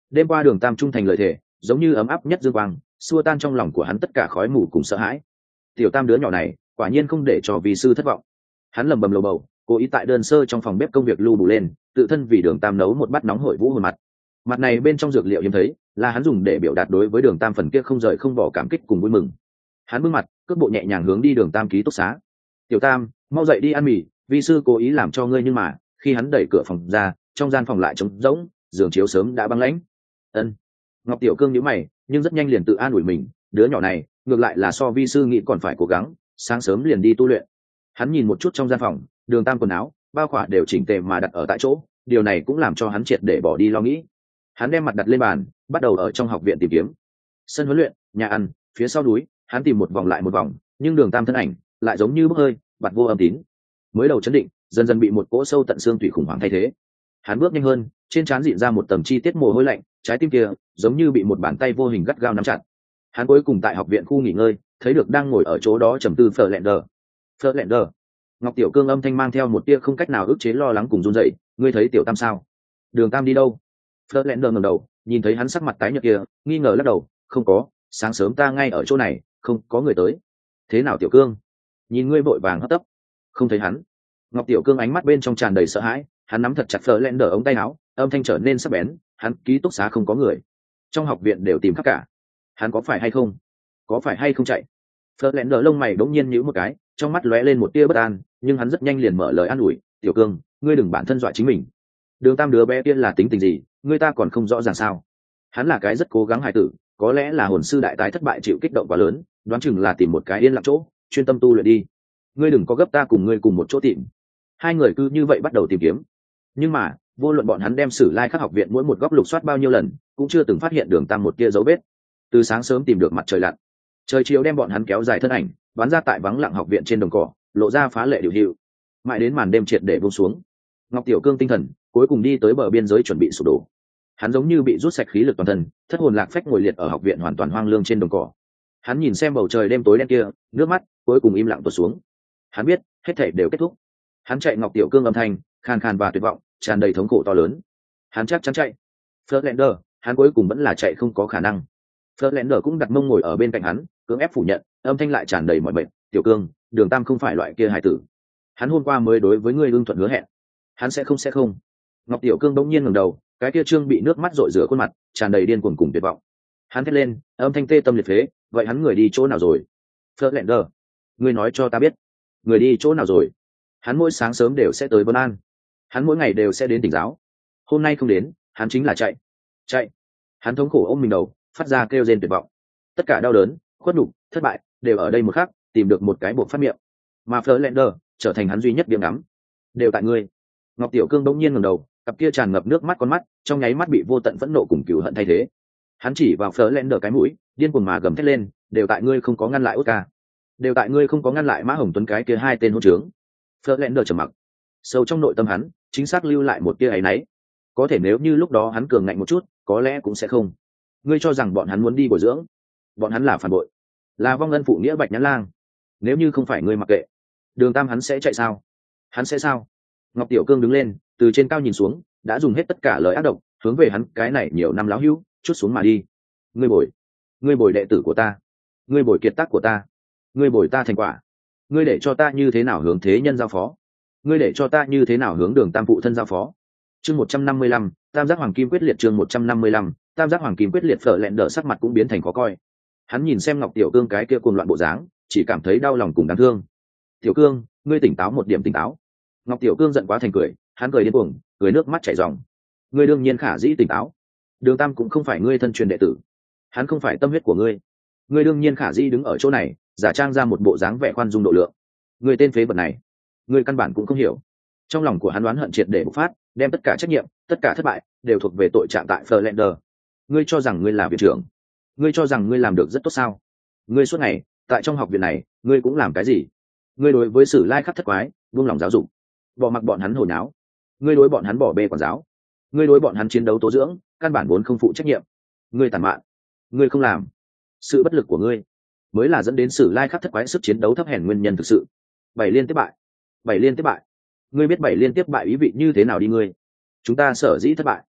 đêm qua Đường Tam trung thành lời thề giống như ấm áp nhất dương quang, xua tan trong lòng của hắn tất cả khói mù cùng sợ hãi. Tiểu Tam đứa nhỏ này quả nhiên không để cho vi sư thất vọng. Hắn lầm bầm lầu bầu, cố ý tại đơn sơ trong phòng bếp công việc lưu bù lên, tự thân vì Đường Tam nấu một bát nóng hổi vũ hồn mặt này bên trong dược liệu hiếm thấy, là hắn dùng để biểu đạt đối với Đường Tam phần kia không rời không bỏ cảm kích cùng vui mừng. Hắn bưng mặt, cước bộ nhẹ nhàng hướng đi Đường Tam ký túc xá. Tiểu Tam, mau dậy đi ăn mì, vi sư cố ý làm cho ngươi. Nhưng mà khi hắn đẩy cửa phòng ra, trong gian phòng lại trống rỗng, giường chiếu sớm đã băng lãnh. Ân. Ngọc Tiểu Cương nhíu mày, nhưng rất nhanh liền tự an ủi mình, đứa nhỏ này ngược lại là so vi sư nghĩ còn phải cố gắng, sáng sớm liền đi tu luyện. Hắn nhìn một chút trong gian phòng, Đường Tam quần áo bao khỏa đều chỉnh tề mà đặt ở tại chỗ, điều này cũng làm cho hắn triệt để bỏ đi lo nghĩ. Hắn đem mặt đặt lên bàn, bắt đầu ở trong học viện tìm kiếm. Sân huấn luyện, nhà ăn, phía sau núi, hắn tìm một vòng lại một vòng, nhưng Đường Tam thân ảnh lại giống như bốc hơi, bạt vô âm tín. Mới đầu chấn định, dần dần bị một cỗ sâu tận xương tủy khủng hoảng thay thế. Hắn bước nhanh hơn, trên trán dịn ra một tầng chi tiết mồ hôi lạnh, trái tim kia giống như bị một bàn tay vô hình gắt gao nắm chặt. Hắn cuối cùng tại học viện khu nghỉ ngơi thấy được đang ngồi ở chỗ đó trầm tư Fleur. Ngọc Tiểu Cương âm thanh mang theo một tia không cách nào ức chế lo lắng cùng run rẩy. Ngươi thấy Tiểu Tam sao? Đường Tam đi đâu? Fleur ngẩng đầu, nhìn thấy hắn sắc mặt tái nhợt kia, nghi ngờ lắc đầu. Không có, sáng sớm ta ngay ở chỗ này, không có người tới. Thế nào Tiểu Cương? Nhìn ngươi vội vàng hấp tấp, không thấy hắn. Ngọc Tiểu Cương ánh mắt bên trong tràn đầy sợ hãi, hắn nắm thật chặt Fleur ống tay áo, âm thanh trở nên sắc bén. Hắn ký túc xá không có người, trong học viện đều tìm khắp cả. Hắn có phải hay không? Có phải hay không chạy? Fleur lông mày đống nhiên nhíu một cái, trong mắt lóe lên một tia bất an, nhưng hắn rất nhanh liền mở lời an ủi. Tiểu Cương, ngươi đừng bản thân dọa chính mình. Đường Tam đứa bé kia là tính tình gì, ngươi ta còn không rõ ràng sao? Hắn là cái rất cố gắng hài tử, có lẽ là hồn sư đại tái thất bại chịu kích động quá lớn, đoán chừng là tìm một cái yên lặng chỗ, chuyên tâm tu luyện đi. Ngươi đừng có gấp, ta cùng ngươi cùng một chỗ tìm. Hai người cứ như vậy bắt đầu tìm kiếm. Nhưng mà vô luận bọn hắn đem Sử Lai Khắc học viện mỗi một góc lục soát bao nhiêu lần, cũng chưa từng phát hiện Đường Tam một tia dấu vết. Từ sáng sớm tìm được mặt trời lặn, trời chiều đem bọn hắn kéo dài thân ảnh bắn ra tại vắng lặng học viện trên đồng cỏ, lộ ra phá lệ điều hiệu. Mãi đến màn đêm triệt để buông xuống, Ngọc Tiểu Cương tinh thần cuối cùng đi tới bờ biên giới chuẩn bị sụp đổ. Hắn giống như bị rút sạch khí lực toàn thân, thất hồn lạc phách ngồi liệt ở học viện hoàn toàn hoang lương trên đồng cỏ. Hắn nhìn xem bầu trời đêm tối đen kia, nước mắt cuối cùng im lặng tuột xuống. Hắn biết hết thảy đều kết thúc. Hắn chạy. Ngọc Tiểu Cương âm thanh khàn khàn và tuyệt vọng, tràn đầy thống khổ to lớn. Hắn chắc chắn chạy. Fleur, hắn cuối cùng vẫn là chạy không có khả năng. Fleur cũng đặt mông ngồi ở bên cạnh hắn, cưỡng ép phủ nhận, âm thanh lại tràn đầy mọi bệnh. Tiểu Cương, Đường Tam không phải loại kia hài tử. Hắn hôm qua mới đối với ngươi ưng thuận hứa hẹn, hắn sẽ không. Ngọc Tiểu Cương bỗng nhiên ngẩng đầu, cái kia trương bị nước mắt rội rửa khuôn mặt tràn đầy điên cuồng cùng tuyệt vọng. Hắn thét lên, âm thanh tê tâm liệt phế. Vậy hắn người đi chỗ nào rồi? Fleur, ngươi nói cho ta biết, người đi chỗ nào rồi? Hắn mỗi sáng sớm đều sẽ tới Vân An, hắn mỗi ngày đều sẽ đến tỉnh giáo. Hôm nay không đến, hắn chính là chạy. Hắn thống khổ ôm mình đầu, phát ra kêu rên tuyệt vọng. Tất cả đau đớn, khuất nhục, thất bại đều ở đây một khắc tìm được một cái buộc phát miệng. Mà Fleur trở thành hắn duy nhất điểm ngắm. Đều tại ngươi. Ngọc Tiểu Cương bỗng nhiên ngẩng đầu, cặp kia tràn ngập nước mắt con mắt trong nháy mắt bị vô tận phẫn nộ cùng cừu hận thay thế. Hắn chỉ vào Fleur cái mũi, điên cuồng mà gầm thét lên. Đều tại ngươi không có ngăn lại Oscar, đều tại ngươi không có ngăn lại Mã Hồng Tuấn cái kia hai tên hỗn trướng. Fleur trầm mặc, sâu trong nội tâm hắn chính xác lưu lại một tia áy náy. Có thể nếu như lúc đó hắn cường ngạnh một chút, có lẽ cũng sẽ không. Ngươi cho rằng bọn hắn muốn đi bồi dưỡng, bọn hắn là phản bội, là vong ân phụ nghĩa Bạch Nhãn Lang. Nếu như không phải ngươi mặc kệ, Đường Tam hắn sẽ chạy sao? Hắn sẽ sao? Ngọc Tiểu Cương đứng lên, từ trên cao nhìn xuống, đã dùng hết tất cả lời ác độc hướng về hắn cái này nhiều năm láo hữu chút xuống mà đi. Ngươi bồi đệ tử của ta, ngươi bồi kiệt tác của ta, ngươi bồi ta thành quả, ngươi để cho ta như thế nào hướng thế nhân giao phó, ngươi để cho ta như thế nào hướng Đường Tam phụ thân giao phó. Chương 155, Tam giác hoàng kim quyết liệt. Chương 155, Tam giác hoàng kim quyết liệt. Fleur sắc mặt cũng biến thành khó coi. Hắn nhìn xem Ngọc Tiểu Cương cái kia cuồng loạn bộ dáng, chỉ cảm thấy đau lòng cùng đáng thương. Tiểu Cương, ngươi tỉnh táo một điểm, tỉnh táo. Ngọc Tiểu Cương giận quá thành cười, hắn cười điên cuồng, cười nước mắt chảy ròng. Ngươi đương nhiên khả dĩ tỉnh táo. Đường Tam cũng không phải ngươi thân truyền đệ tử, hắn không phải tâm huyết của ngươi. Ngươi đương nhiên khả dĩ đứng ở chỗ này, giả trang ra một bộ dáng vẻ khoan dung độ lượng. Ngươi tên phế vật này, ngươi căn bản cũng không hiểu. Trong lòng của hắn đoán hận triệt để bộc phát, đem tất cả trách nhiệm, tất cả thất bại đều thuộc về tội trạng tại Fleur. Ngươi cho rằng ngươi là viện trưởng, ngươi cho rằng ngươi làm được rất tốt sao? Ngươi suốt ngày tại trong học viện này, ngươi cũng làm cái gì? Ngươi đối với Sử Lai Khắc thất quái buông lòng giáo dục, bỏ mặc bọn hắn hồi nháo. Ngươi đối bọn hắn bỏ bê quản giáo, ngươi đối bọn hắn chiến đấu tố dưỡng, căn bản vốn không phụ trách nhiệm. Ngươi tàn mạn, ngươi không làm. Sự bất lực của ngươi mới là dẫn đến Sử Lai Khắc thất quái sức chiến đấu thấp hèn nguyên nhân thực sự. 7 liên tiếp bại. Ngươi biết 7 liên tiếp bại ý vị như thế nào đi ngươi? Chúng ta sở dĩ thất bại,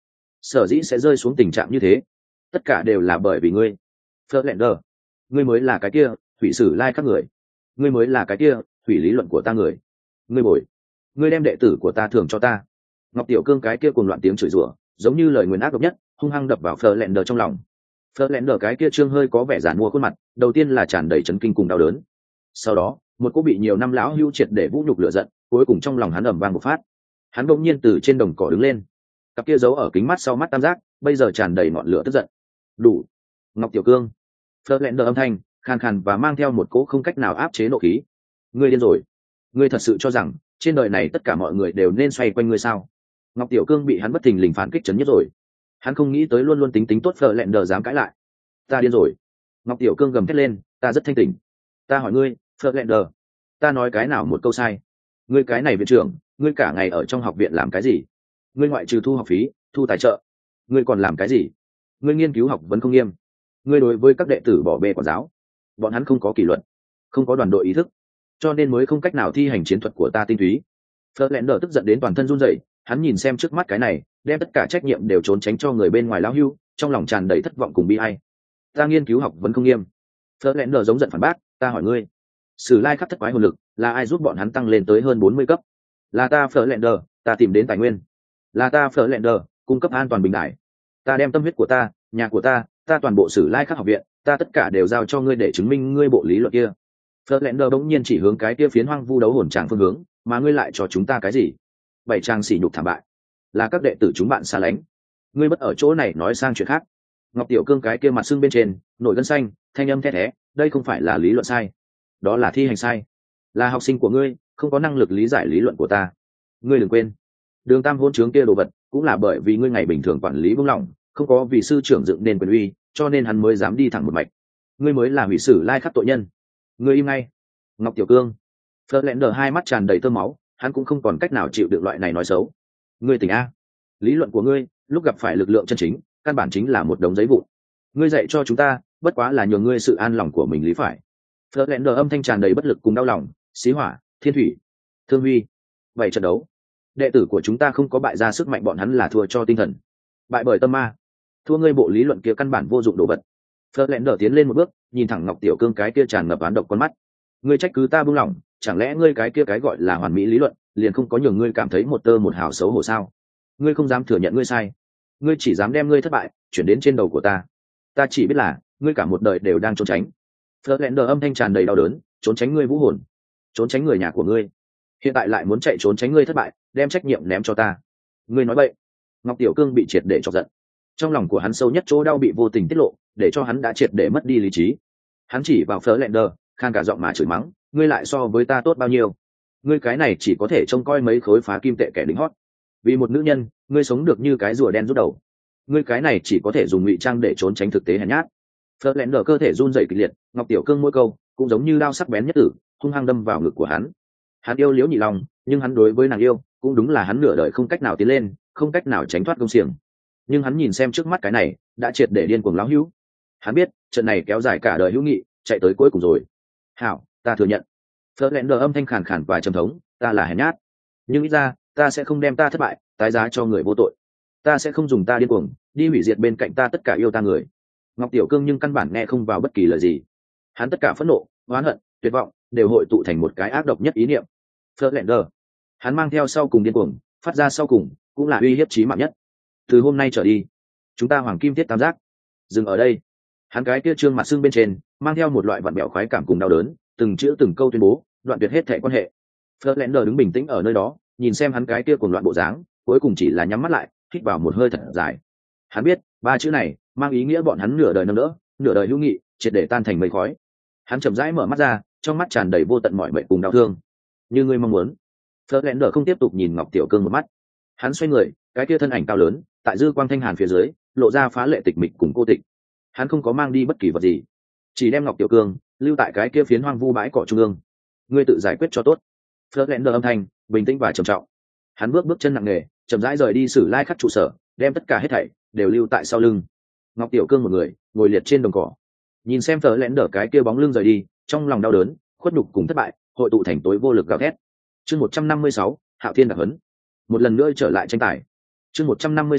sở dĩ sẽ rơi xuống tình trạng như thế, tất cả đều là bởi vì ngươi. Fletcher, ngươi mới là cái kia hủy sử lai các người, ngươi mới là cái kia hủy lý luận của ta người. Ngươi bồi, ngươi đem đệ tử của ta thưởng cho ta. Ngọc Tiểu Cương cái kia cuồng loạn tiếng chửi rủa, giống như lời nguyền ác độc nhất, hung hăng đập vào Fletcher trong lòng. Fletcher cái kia trương hơi có vẻ giản mua khuôn mặt, đầu tiên là tràn đầy chấn kinh cùng đau đớn. Sau đó, một cô bị nhiều năm lão hưu triệt để vũ nhục lửa giận, cuối cùng trong lòng hắn ầm vang bộc phát. Hắn bỗng nhiên từ trên đồng cỏ đứng lên, cặp kia giấu ở kính mắt sau mắt tam giác, bây giờ tràn đầy ngọn lửa tức giận. Đủ. Ngọc Tiểu Cương. Fletcher âm thanh khàn khàn và mang theo một cỗ không cách nào áp chế nộ khí. Ngươi điên rồi. Ngươi thật sự cho rằng trên đời này tất cả mọi người đều nên xoay quanh ngươi sao? Ngọc Tiểu Cương bị hắn bất thình lình phản kích chấn nhất rồi. Hắn không nghĩ tới luôn luôn tính tính tốt Fletcher dám cãi lại. Ta điên rồi. Ngọc Tiểu Cương gầm thét lên, ta rất thanh tỉnh. Ta hỏi ngươi, Fletcher, ta nói cái nào một câu sai? Ngươi cái này viện trưởng, ngươi cả ngày ở trong học viện làm cái gì? Ngươi ngoại trừ thu học phí, thu tài trợ, ngươi còn làm cái gì? Ngươi nghiên cứu học vấn không nghiêm, ngươi đối với các đệ tử bỏ bê quản giáo, bọn hắn không có kỷ luật, không có đoàn đội ý thức, cho nên mới không cách nào thi hành chiến thuật của ta tinh túy. Fletcher tức giận đến toàn thân run rẩy, hắn nhìn xem trước mắt cái này, đem tất cả trách nhiệm đều trốn tránh cho người bên ngoài lão hưu, trong lòng tràn đầy thất vọng cùng bi ai. Ta nghiên cứu học vấn không nghiêm. Fletcher giống giận phản bác, ta hỏi ngươi, sử lai khắc thất quái hồn lực là ai giúp bọn hắn tăng lên tới hơn 40 cấp? Là ta Fletcher, ta tìm đến tài nguyên. Là ta Fletcher, cung cấp an toàn bình đại. Ta đem tâm huyết của ta, nhà của ta toàn bộ sử lai khắc học viện, ta tất cả đều giao cho ngươi để chứng minh ngươi bộ lý luận kia. Fletcher bỗng nhiên chỉ hướng cái kia phiến hoang vu đấu hồn tràng phương hướng, mà ngươi lại cho chúng ta cái gì? Bảy trang sỉ nhục thảm bại, là các đệ tử chúng bạn xa lánh. Ngươi bất ở chỗ này nói sang chuyện khác. Ngọc Tiểu Cương cái kia mặt sưng bên trên nổi gân xanh, thanh âm the thé, đây không phải là lý luận sai, đó là thi hành sai. Là học sinh của ngươi không có năng lực lý giải lý luận của ta. Ngươi đừng quên, Đường Tam hôn trướng kia đồ vật cũng là bởi vì ngươi ngày bình thường quản lý buông lỏng, không có vì sư trưởng dựng nên quyền uy, cho nên hắn mới dám đi thẳng một mạch. Ngươi mới là hủy sử lai khắc tội nhân. Ngươi im ngay. Ngọc Tiểu Cương. Fletcher hai mắt tràn đầy tơ máu, hắn cũng không còn cách nào chịu được loại này nói xấu. Ngươi tỉnh a? Lý luận của ngươi lúc gặp phải lực lượng chân chính, căn bản chính là một đống giấy vụn. Ngươi dạy cho chúng ta bất quá là nhường ngươi sự an lòng của mình lý phải. Fletcher âm thanh tràn đầy bất lực cùng đau lòng, xí hỏa, thiên thủy, thương huy. Vậy trận đấu, đệ tử của chúng ta không có bại ra sức mạnh, bọn hắn là thua cho tinh thần, bại bởi tâm ma. Thua ngươi bộ lý luận kia căn bản vô dụng đồ vật. Fletcher tiến lên một bước, nhìn thẳng Ngọc Tiểu Cương cái kia tràn ngập oán độc con mắt. Ngươi trách cứ ta buông lỏng, chẳng lẽ ngươi cái kia cái gọi là hoàn mỹ lý luận liền không có nhường ngươi cảm thấy một tơ một hào xấu hổ sao? Ngươi không dám thừa nhận ngươi sai, ngươi chỉ dám đem ngươi thất bại chuyển đến trên đầu của ta. Ta chỉ biết là ngươi cả một đời đều đang trốn tránh. Fletcher âm thanh tràn đầy đau đớn, trốn tránh ngươi vũ hồn, trốn tránh người nhà của ngươi, hiện tại lại muốn chạy trốn tránh ngươi thất bại, đem trách nhiệm ném cho ta. Ngươi nói bậy. Ngọc Tiểu Cương bị triệt để chọc giận, trong lòng của hắn sâu nhất chỗ đau bị vô tình tiết lộ, để cho hắn đã triệt để mất đi lý trí. Hắn chỉ vào Fletcher, khan cả giọng mà chửi mắng, ngươi lại so với ta tốt bao nhiêu? Ngươi cái này chỉ có thể trông coi mấy khối phá kim tệ kẻ lính hót. Vì một nữ nhân, ngươi sống được như cái rùa đen rút đầu. Ngươi cái này chỉ có thể dùng ngụy trang để trốn tránh thực tế hèn nhát. Fletcher cơ thể run rẩy kịch liệt, Ngọc Tiểu Cương mỗi câu cũng giống như đao sắc bén nhất tử, hung hăng đâm vào ngực của hắn. Hắn yêu Liễu Nhị Long, nhưng hắn đối với nàng yêu cũng đúng là hắn nửa đời không cách nào tiến lên, không cách nào tránh thoát công xiềng. Nhưng hắn nhìn xem trước mắt cái này, đã triệt để điên cuồng lão hữu. Hắn biết, trận này kéo dài cả đời hữu nghị, chạy tới cuối cùng rồi. Hảo, ta thừa nhận. Fletcher âm thanh khàn khàn và trầm thống, ta là hèn nhát, nhưng ít ra ta sẽ không đem ta thất bại tái giá cho người vô tội. Ta sẽ không dùng ta điên cuồng đi hủy diệt bên cạnh ta tất cả yêu ta người. Ngọc Tiểu Cương nhưng căn bản nghe không vào bất kỳ lời gì. Hắn tất cả phẫn nộ, oán hận, tuyệt vọng đều hội tụ thành một cái ác độc nhất ý niệm. Fletcher, hắn mang theo sau cùng điên cuồng, phát ra sau cùng cũng là uy hiếp chí mạng nhất. Từ hôm nay trở đi, chúng ta hoàng kim thiết tam giác dừng ở đây. Hắn cái kia trương mặt xương bên trên mang theo một loại vặn bẹo khoái cảm cùng đau đớn, từng chữ từng câu tuyên bố đoạn tuyệt hết thảy quan hệ. Fletcher đứng bình tĩnh ở nơi đó, nhìn xem hắn cái kia cuồng loạn bộ dáng, cuối cùng chỉ là nhắm mắt lại, hít vào một hơi thật dài. Hắn biết, ba chữ này mang ý nghĩa bọn hắn nửa đời nâng đỡ, nửa đời hữu nghị, triệt để tan thành mây khói. Hắn chậm rãi mở mắt ra, trong mắt tràn đầy vô tận mỏi mệt cùng đau thương. Như ngươi mong muốn. Fletcher không tiếp tục nhìn Ngọc Tiểu Cương một mắt. Hắn xoay người, cái kia thân ảnh cao lớn, tại dư quang thanh hàn phía dưới, lộ ra phá lệ tịch mịch cùng cô tịch. Hắn không có mang đi bất kỳ vật gì, chỉ đem Ngọc Tiểu Cương lưu tại cái kia phiến hoang vu bãi cỏ trung ương. Ngươi tự giải quyết cho tốt. Fletcher âm thanh bình tĩnh và trầm trọng. Hắn bước chân nặng nề, chậm rãi rời đi Sử Lai Khắc trụ sở, đem tất cả hết thảy đều lưu tại sau lưng. Ngọc Tiểu Cương một người ngồi liệt trên đồng cỏ, nhìn xem Fletcher cái kia bóng lưng rời đi, trong lòng đau đớn, khuất nhục cùng thất bại hội tụ thành tối vô lực gào thét. Chương 156, Hạo Thiên đặc huấn. Một lần nữa trở lại tranh tài. Chương 156,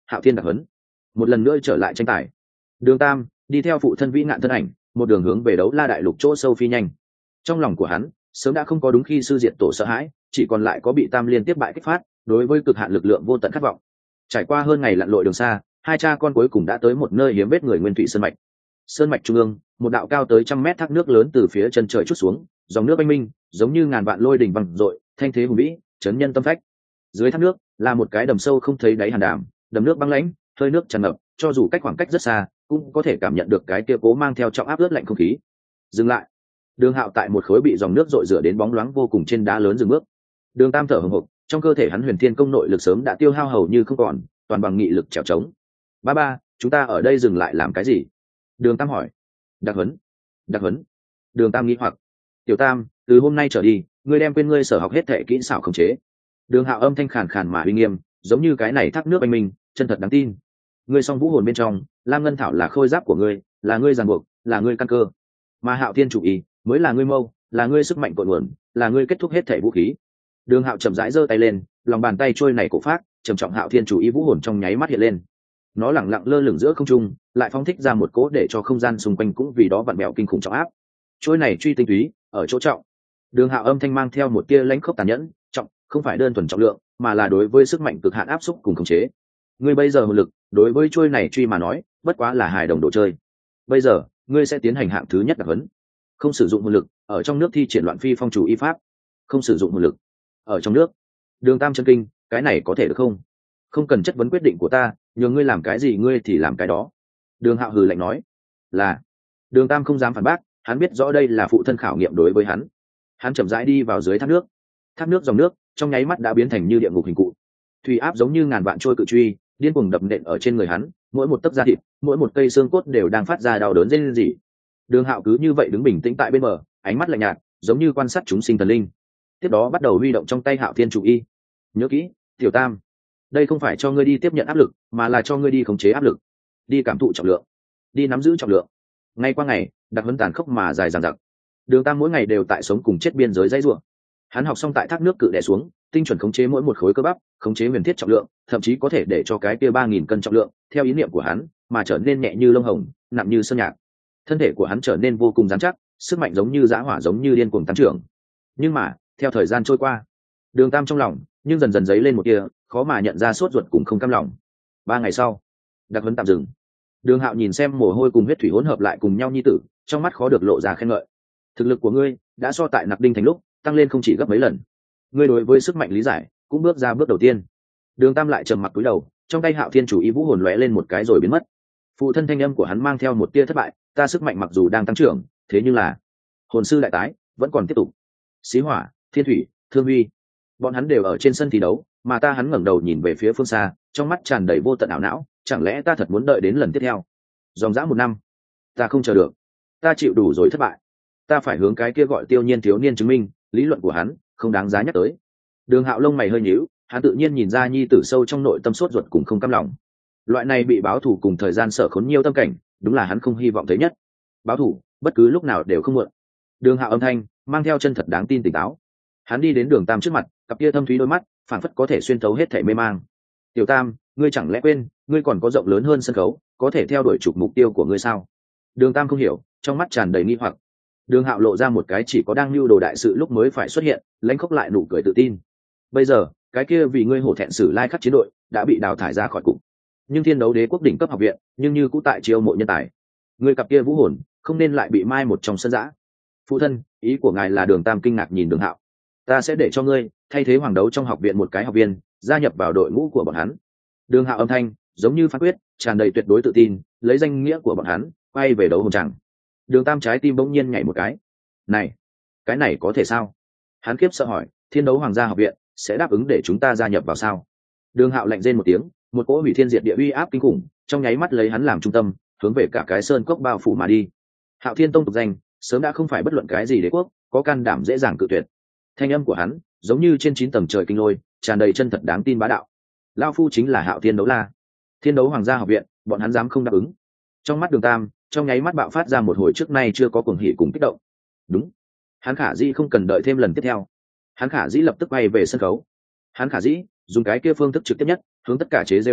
Hạo Thiên đặc huấn một lần nữa trở lại tranh tài. Đường Tam đi theo phụ thân vĩ ngạn thân ảnh, một đường hướng về đấu la đại lục chỗ sâu phi nhanh. Trong lòng của hắn sớm đã không có đúng khi sư diệt tổ sợ hãi, chỉ còn lại có bị Tam liên tiếp bại kích phát, đối với cực hạn lực lượng vô tận khát vọng. Trải qua hơn ngày lặn lội đường xa, hai cha con cuối cùng đã tới một nơi hiếm vết người nguyên thủy sơn mạch. Sơn mạch trung ương, một đạo cao tới 100 mét thác nước lớn từ phía chân trời trút xuống, dòng nước oanh minh, giống như ngàn vạn lôi đỉnh vang dội, thanh thế hùng vĩ, chấn nhân tâm phách. Dưới thác nước là một cái đầm sâu không thấy đáy hàn đảm, đầm nước băng lãnh, hơi nước tràn ngập, cho dù cách khoảng cách rất xa, cũng có thể cảm nhận được cái kia cố mang theo trọng áp ướt lạnh không khí. Dừng lại. Đường Hạo tại một khối bị dòng nước dội rửa đến bóng loáng vô cùng trên đá lớn dừng bước. Đường Tam thở hổn hộc, trong cơ thể hắn huyền thiên công nội lực sớm đã tiêu hao hầu như không còn, toàn bằng nghị lực trèo trống. Ba, chúng ta ở đây dừng lại làm cái gì? Đường Tam hỏi. Đặc huấn. Đặc huấn. Đường Tam nghĩ hoặc. Tiểu Tam, từ hôm nay trở đi, ngươi đem quên ngươi sở học hết thệ kỹ xảo khống chế. Đường Hạo âm thanh khàn khàn mà uy nghiêm, giống như cái này thác nước anh minh, chân thật đáng tin. Ngươi song vũ hồn bên trong, lam ngân thảo là khôi giáp của ngươi, là ngươi ràng buộc, là ngươi căn cơ. Mà Hạo Thiên chủ ý, mới là ngươi mâu, là ngươi sức mạnh cội nguồn, là ngươi kết thúc hết thảy vũ khí. Đường Hạo chậm rãi giơ tay lên, lòng bàn tay trôi này cổ phát, trầm trọng Hạo Thiên chủ ý vũ hồn trong nháy mắt hiện lên. Nó lẳng lặng lơ lửng giữa không trung, lại phóng thích ra một cỗ để cho không gian xung quanh cũng vì đó vặn bẹo kinh khủng trọng áp. Trôi này truy tinh túy, ở chỗ trọng. Đường Hạo âm thanh mang theo một tia lãnh khốc tàn nhẫn, trọng, không phải đơn thuần trọng lượng, mà là đối với sức mạnh cực hạn áp xúc cùng khống chế. Ngươi bây giờ hồn lực, đối với trôi này truy mà nói, bất quá là hài đồng đồ chơi. Bây giờ, ngươi sẽ tiến hành hạng thứ nhất đặc huấn. Không sử dụng hồn lực, ở trong nước thi triển loạn phi phong chủ y pháp. Không sử dụng hồn lực, ở trong nước. Đường Tam chân kinh, cái này có thể được không? Không cần chất vấn quyết định của ta, nhờ ngươi làm cái gì ngươi thì làm cái đó. Đường Hạo hừ lạnh nói. Là. Đường Tam không dám phản bác, hắn biết rõ đây là phụ thân khảo nghiệm đối với hắn. Hắn chậm rãi đi vào dưới thác nước. Thác nước dòng nước trong nháy mắt đã biến thành như địa ngục hình cụ. Thủy áp giống như ngàn vạn trôi cự truy, điên cuồng đập nện ở trên người hắn, mỗi một tấc da thịt, mỗi một cây xương cốt đều đang phát ra đau đớn rên rỉ. Đường Hạo cứ như vậy đứng bình tĩnh tại bên bờ, ánh mắt lạnh nhạt, giống như quan sát chúng sinh thần linh. Tiếp đó bắt đầu huy động trong tay Hạo Thiên chủ y. Nhớ kỹ, Tiểu Tam, đây không phải cho ngươi đi tiếp nhận áp lực, mà là cho ngươi đi khống chế áp lực, đi cảm thụ trọng lượng, đi nắm giữ trọng lượng. Ngày qua ngày, đặc huấn tàn khốc mà dài dằng dặc. Đường Tam mỗi ngày đều tại sống cùng chết biên giới dãy rủa. Hắn học xong tại thác nước cự đè xuống, tinh chuẩn khống chế mỗi một khối cơ bắp, khống chế huyền thiết trọng lượng, thậm chí có thể để cho cái kia 3.000 cân trọng lượng, theo ý niệm của hắn, mà trở nên nhẹ như lông hồng, nặng như sơn nhạc. Thân thể của hắn trở nên vô cùng rắn chắc, sức mạnh giống như dã hỏa giống như điên cuồng tăng trưởng. Nhưng mà, theo thời gian trôi qua, Đường Tam trong lòng nhưng dần dần dấy lên một kia, khó mà nhận ra sốt ruột cùng không cam lòng. 3 ngày sau, đặc huấn tạm dừng. Đường Hạo nhìn xem mồ hôi cùng huyết thủy hỗn hợp lại cùng nhau nhi tử, trong mắt khó được lộ ra khen ngợi. Thực lực của ngươi đã so tại Nặc Đinh Thành lúc tăng lên không chỉ gấp mấy lần. Ngươi đối với sức mạnh lý giải cũng bước ra bước đầu tiên. Đường Tam lại trầm mặc cúi đầu, trong tay Hạo Thiên chủ ý vũ hồn lóe lên một cái rồi biến mất. Phụ thân thanh âm của hắn mang theo một tia thất bại, ta sức mạnh mặc dù đang tăng trưởng, thế nhưng là hồn sư đại tái vẫn còn tiếp tục. Xí Hỏa, Thiên Thủy, Thương Huy, bọn hắn đều ở trên sân thi đấu, mà ta hắn ngẩng đầu nhìn về phía phương xa, trong mắt tràn đầy vô tận ảo não, chẳng lẽ ta thật muốn đợi đến lần tiếp theo? Dòng dã 1 năm, ta không chờ được, ta chịu đủ rồi thất bại, ta phải hướng cái kia gọi Tiêu Nhiên thiếu niên chứng minh, lý luận của hắn không đáng giá nhắc tới. Đường Hạo lông mày hơi nhíu, hắn tự nhiên nhìn ra nhi tử sâu trong nội tâm sốt ruột cùng không cam lòng. Loại này bị báo thù cùng thời gian sở khốn nhiều tâm cảnh, đúng là hắn không hy vọng thấy nhất. Báo thù, bất cứ lúc nào đều không muộn. Đường Hạo âm thanh mang theo chân thật đáng tin tỉnh táo. Hắn đi đến Đường Tam trước mặt, cặp kia thâm thúy đôi mắt phảng phất có thể xuyên thấu hết thảy mê mang. Tiểu Tam, ngươi chẳng lẽ quên, ngươi còn có rộng lớn hơn sân khấu, có thể theo đuổi chụp mục tiêu của ngươi sao? Đường Tam không hiểu, trong mắt tràn đầy nghi hoặc. Đường Hạo lộ ra một cái chỉ có đang lưu đồ đại sự lúc mới phải xuất hiện, lãnh khốc lại nụ cười tự tin. Bây giờ, cái kia vì ngươi hổ thẹn sử lai khắc chiến đội đã bị đào thải ra khỏi cục. Nhưng Thiên Đấu Đế quốc đỉnh cấp học viện, nhưng như cũ tại chiêu mộ nhân tài. Ngươi cặp kia vũ hồn, không nên lại bị mai một trong sân dã. Phụ thân, ý của ngài là? Đường Tam kinh ngạc nhìn Đường Hạo. Ta sẽ để cho ngươi thay thế hoàng đấu trong học viện một cái học viên, gia nhập vào đội ngũ của bọn hắn. Đường Hạo âm thanh giống như phán quyết, tràn đầy tuyệt đối tự tin, lấy danh nghĩa của bọn hắn quay về đấu hồn tràng. Đường Tam trái tim bỗng nhiên nhảy một cái. Này, cái này có thể sao? Hắn khiếp sợ hỏi, Thiên Đấu Hoàng gia học viện sẽ đáp ứng để chúng ta gia nhập vào sao? Đường Hạo lạnh rên một tiếng, một cỗ hủy thiên diệt địa uy áp kinh khủng trong nháy mắt lấy hắn làm trung tâm, hướng về cả cái sơn cốc bao phủ mà đi. Hạo Thiên Tông tục danh, sớm đã không phải bất luận cái gì đế quốc có can đảm dễ dàng cự tuyệt. Thanh âm của hắn giống như trên 9 tầng trời kinh lôi, tràn đầy chân thật đáng tin bá đạo. Lão phu chính là Hạo Thiên Đấu La, Thiên Đấu Hoàng gia học viện, bọn hắn dám không đáp ứng? Trong mắt Đường Tam trong nháy mắt bạo phát ra một hồi trước nay chưa có cuồng hỉ cùng kích động. Đúng, hắn Khả Dĩ không cần đợi thêm lần tiếp theo, hắn Khả Dĩ lập tức bay về sân khấu. Hắn Khả Dĩ dùng cái kia phương thức trực tiếp nhất hướng tất cả chế giễu hắn,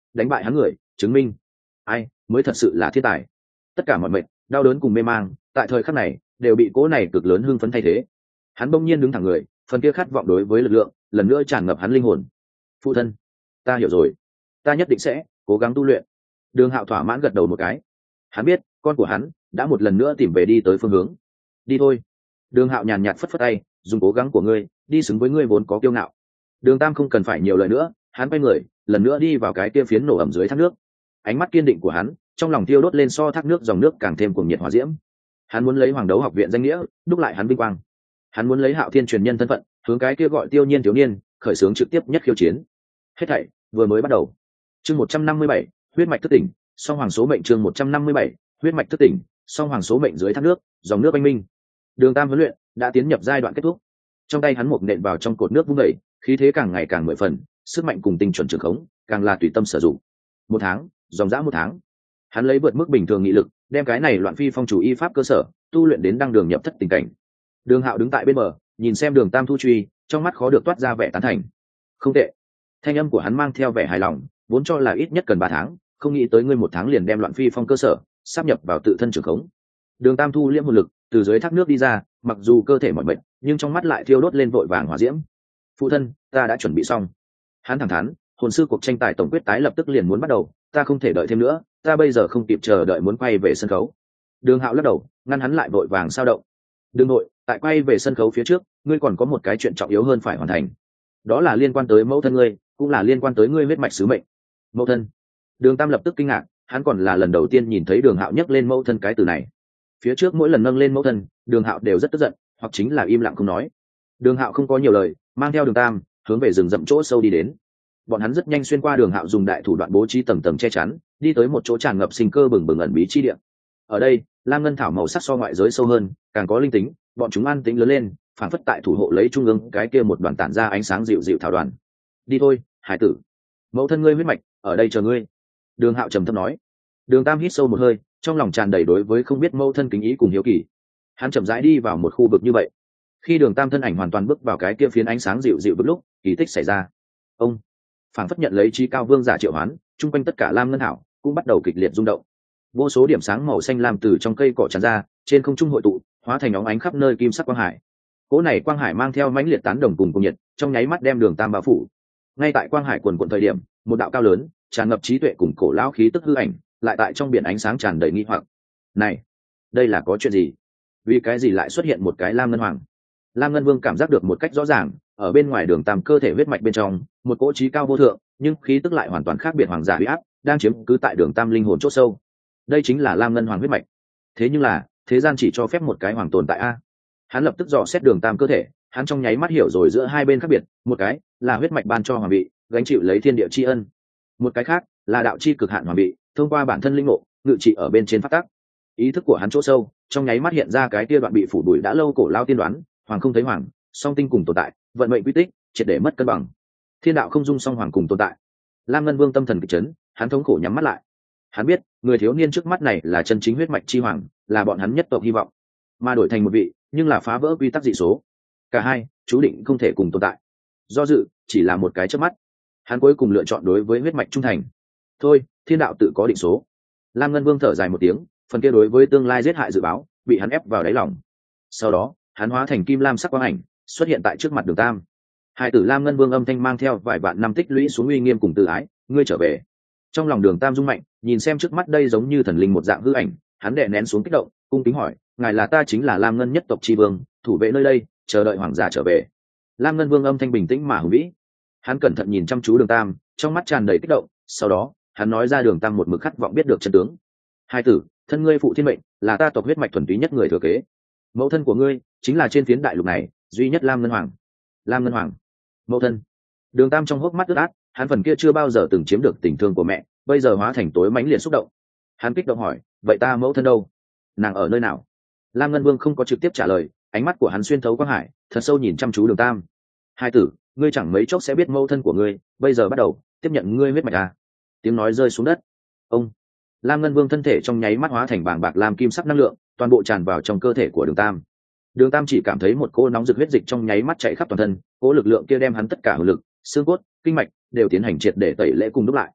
đánh bại hắn người, chứng minh ai mới thật sự là thiên tài. Tất cả mọi mệnh, đau đớn cùng mê mang tại thời khắc này đều bị cố này cực lớn hưng phấn thay thế. Hắn bỗng nhiên đứng thẳng người, phần kia khát vọng đối với lực lượng lần nữa tràn ngập hắn linh hồn. Phụ thân, ta hiểu rồi, ta nhất định sẽ cố gắng tu luyện. Đường Hạo thỏa mãn gật đầu một cái. Hắn biết con của hắn đã một lần nữa tìm về đi tới phương hướng. Đi thôi. Đường Hạo nhàn nhạt phất phất tay, dùng cố gắng của ngươi đi xứng với ngươi vốn có kiêu ngạo. Đường Tam không cần phải nhiều lời nữa, hắn quay người lần nữa đi vào cái kia phiến nổ ẩm dưới thác nước. Ánh mắt kiên định của hắn trong lòng tiêu đốt lên so thác nước dòng nước càng thêm cuồng nhiệt hỏa diễm. Hắn muốn lấy Hoàng Đấu học viện danh nghĩa đúc lại hắn vinh quang. Hắn muốn lấy Hạo Thiên truyền nhân thân phận hướng cái kia gọi Tiêu Nhiên thiếu niên khởi xướng trực tiếp nhất khiêu chiến. Hết thảy vừa mới bắt đầu. Chương 157, huyết mạch thức tỉnh, song hoàng số mệnh. Chương 157, huyết mạch thức tỉnh, song hoàng số mệnh. Dưới thác nước, dòng nước oanh minh. Đường Tam huấn luyện đã tiến nhập giai đoạn kết thúc. Trong tay hắn một nện vào trong cột nước vung đẩy, khí thế càng ngày càng mười phần, sức mạnh cùng tinh chuẩn trường khống càng là tùy tâm sử dụng. Một tháng, dòng dã một tháng, hắn lấy vượt mức bình thường nghị lực đem cái này loạn phi phong chủ y pháp cơ sở tu luyện đến đăng đường nhập thất tình cảnh. Đường Hạo đứng tại bên bờ nhìn xem Đường Tam thu truy, trong mắt khó được toát ra vẻ tán thành. Không tệ. Thanh âm của hắn mang theo vẻ hài lòng, vốn cho là ít nhất cần 3 tháng, không nghĩ tới ngươi 1 tháng liền đem loạn phi phong cơ sở sắp nhập vào tự thân trường khống. Đường Tam thu liễm hồn lực từ dưới thác nước đi ra, mặc dù cơ thể mỏi mệt nhưng trong mắt lại thiêu đốt lên vội vàng hỏa diễm. Phụ thân, ta đã chuẩn bị xong. Hắn thẳng thắn, hồn sư cuộc tranh tài tổng quyết tái lập tức liền muốn bắt đầu, ta không thể đợi thêm nữa, ta bây giờ không kịp chờ đợi muốn quay về sân khấu. Đường Hạo lắc đầu ngăn hắn lại, vội vàng sao động. Đừng nội, tại quay về sân khấu phía trước ngươi còn có một cái chuyện trọng yếu hơn phải hoàn thành, đó là liên quan tới mẫu thân ngươi, cũng là liên quan tới ngươi huyết mạch sứ mệnh. Mẫu thân. Đường Tam lập tức kinh ngạc, hắn còn là lần đầu tiên nhìn thấy Đường Hạo nhắc lên mẫu thân cái từ này. Phía trước mỗi lần nâng lên mẫu thân, Đường Hạo đều rất tức giận, hoặc chính là im lặng không nói. Đường Hạo không có nhiều lời, mang theo Đường Tam hướng về rừng rậm chỗ sâu đi đến. Bọn hắn rất nhanh xuyên qua Đường Hạo dùng đại thủ đoạn bố trí tầng tầng che chắn, đi tới một chỗ tràn ngập sinh cơ bừng bừng ẩn bí chi địa. Ở đây, lam ngân thảo màu sắc so ngoại giới sâu hơn, càng có linh tính, bọn chúng an tĩnh lớn lên, phản phất tại thủ hộ lấy trung ương cái kia một đoàn tản ra ánh sáng dịu dịu thảo đoàn. Đi thôi, hải tử. Mẫu thân ngươi huyết mạch ở đây chờ ngươi. Đường Hạo trầm thấp nói. Đường Tam hít sâu một hơi, trong lòng tràn đầy đối với không biết mẫu thân kính ý cùng hiếu kỳ. Hắn chậm rãi đi vào một khu vực như vậy. Khi Đường Tam thân ảnh hoàn toàn bước vào cái kia phiến ánh sáng dịu dịu bước lúc, kỳ tích xảy ra. Ông phản phất nhận lấy trí cao vương giả triệu hoán, chung quanh tất cả lam ngân thảo cũng bắt đầu kịch liệt rung động. Vô số điểm sáng màu xanh lam từ trong cây cỏ tràn ra, trên không trung hội tụ, hóa thành óng ánh khắp nơi kim sắc quang hải. Cỗ này quang hải mang theo mãnh liệt tán đồng cùng nhiệt, trong nháy mắt đem Đường Tam bao phủ. Ngay tại quang hải quần quần thời điểm, một đạo cao lớn, tràn ngập trí tuệ cùng cổ lão khí tức hư ảnh, lại tại trong biển ánh sáng tràn đầy nghi hoặc. Này, đây là có chuyện gì? Vì cái gì lại xuất hiện một cái lam ngân hoàng? Lam Ngân Vương cảm giác được một cách rõ ràng, ở bên ngoài Đường Tam cơ thể huyết mạch bên trong, một cỗ trí cao vô thượng, nhưng khí tức lại hoàn toàn khác biệt hoàng giả uy áp, đang chiếm cứ tại Đường Tam linh hồn chỗ sâu. Đây chính là Lam Ngân Hoàng huyết mạch. Thế nhưng là, thế gian chỉ cho phép một cái hoàng tồn tại a. Hắn lập tức dò xét Đường Tam cơ thể, hắn trong nháy mắt hiểu rồi giữa hai bên khác biệt, một cái là huyết mạch ban cho hoàng vị, gánh chịu lấy thiên địa tri ân. Một cái khác là đạo chi cực hạn hoàng vị, thông qua bản thân linh ngộ, ngự trị ở bên trên pháp tắc. Ý thức của hắn chỗ sâu, trong nháy mắt hiện ra cái kia đoạn bị phủ bụi đã lâu cổ lao tiên đoán, hoàng không thấy hoàng, song tinh cùng tồn tại, vận mệnh quy tích, triệt để mất cân bằng. Thiên đạo không dung song hoàng cùng tồn tại. Lam Ngân Vương tâm thần kịch chấn, hắn thống khổ nhắm mắt lại. Hắn biết, người thiếu niên trước mắt này là chân chính huyết mạch chi hoàng, là bọn hắn nhất tộc hy vọng. Mà đổi thành một vị, nhưng là phá vỡ quy tắc dị số. Cả hai, chú định không thể cùng tồn tại. Do dự, chỉ là một cái chớp mắt. Hắn cuối cùng lựa chọn đối với huyết mạch trung thành. Thôi, thiên đạo tự có định số. Lam Ngân Vương thở dài một tiếng, phần kia đối với tương lai giết hại dự báo, bị hắn ép vào đáy lòng. Sau đó, hắn hóa thành kim lam sắc quang ảnh, xuất hiện tại trước mặt Đường Tam. Hai tử Lam Ngân Vương âm thanh mang theo vài vạn năm tích lũy xuống uy nghiêm cùng tự ái, ngươi trở về. Trong lòng Đường Tam rung mạnh, nhìn xem trước mắt đây giống như thần linh một dạng hư ảnh, hắn đè nén xuống kích động, cung kính hỏi, ngài là ta chính là Lam Ngân nhất tộc tri vương, thủ vệ nơi đây, chờ đợi hoàng giả trở về. Lam Ngân Vương âm thanh bình tĩnh mà hùng vĩ. Hắn cẩn thận nhìn chăm chú Đường Tam, trong mắt tràn đầy kích động, sau đó, hắn nói ra Đường Tam một mực khát vọng biết được chân tướng. Hai tử, thân ngươi phụ thiên mệnh, là ta tộc huyết mạch thuần túy nhất người thừa kế. Mẫu thân của ngươi chính là trên phiến đại lục này duy nhất Lam Ngân Hoàng. Lam Ngân Hoàng, mẫu thân. Đường Tam trong hốc mắt ướt át, hắn phần kia chưa bao giờ từng chiếm được tình thương của mẹ, bây giờ hóa thành tối mãnh liệt xúc động. Hắn kích động hỏi, vậy ta mẫu thân đâu? Nàng ở nơi nào? Lam Ngân Vương không có trực tiếp trả lời, ánh mắt của hắn xuyên thấu quang hải, thật sâu nhìn chăm chú Đường Tam. Hai tử, ngươi chẳng mấy chốc sẽ biết mẫu thân của ngươi, bây giờ bắt đầu tiếp nhận ngươi huyết mạch à? Tiếng nói rơi xuống đất. Ông. Lam Ngân Vương thân thể trong nháy mắt hóa thành bàng bạc lam kim sắc năng lượng, toàn bộ tràn vào trong cơ thể của Đường Tam. Đường Tam chỉ cảm thấy một cỗ nóng rực huyết dịch trong nháy mắt chạy khắp toàn thân, cỗ lực lượng kia đem hắn tất cả hồn lực, xương cốt, kinh mạch đều tiến hành triệt để tẩy lễ cùng đúc lại.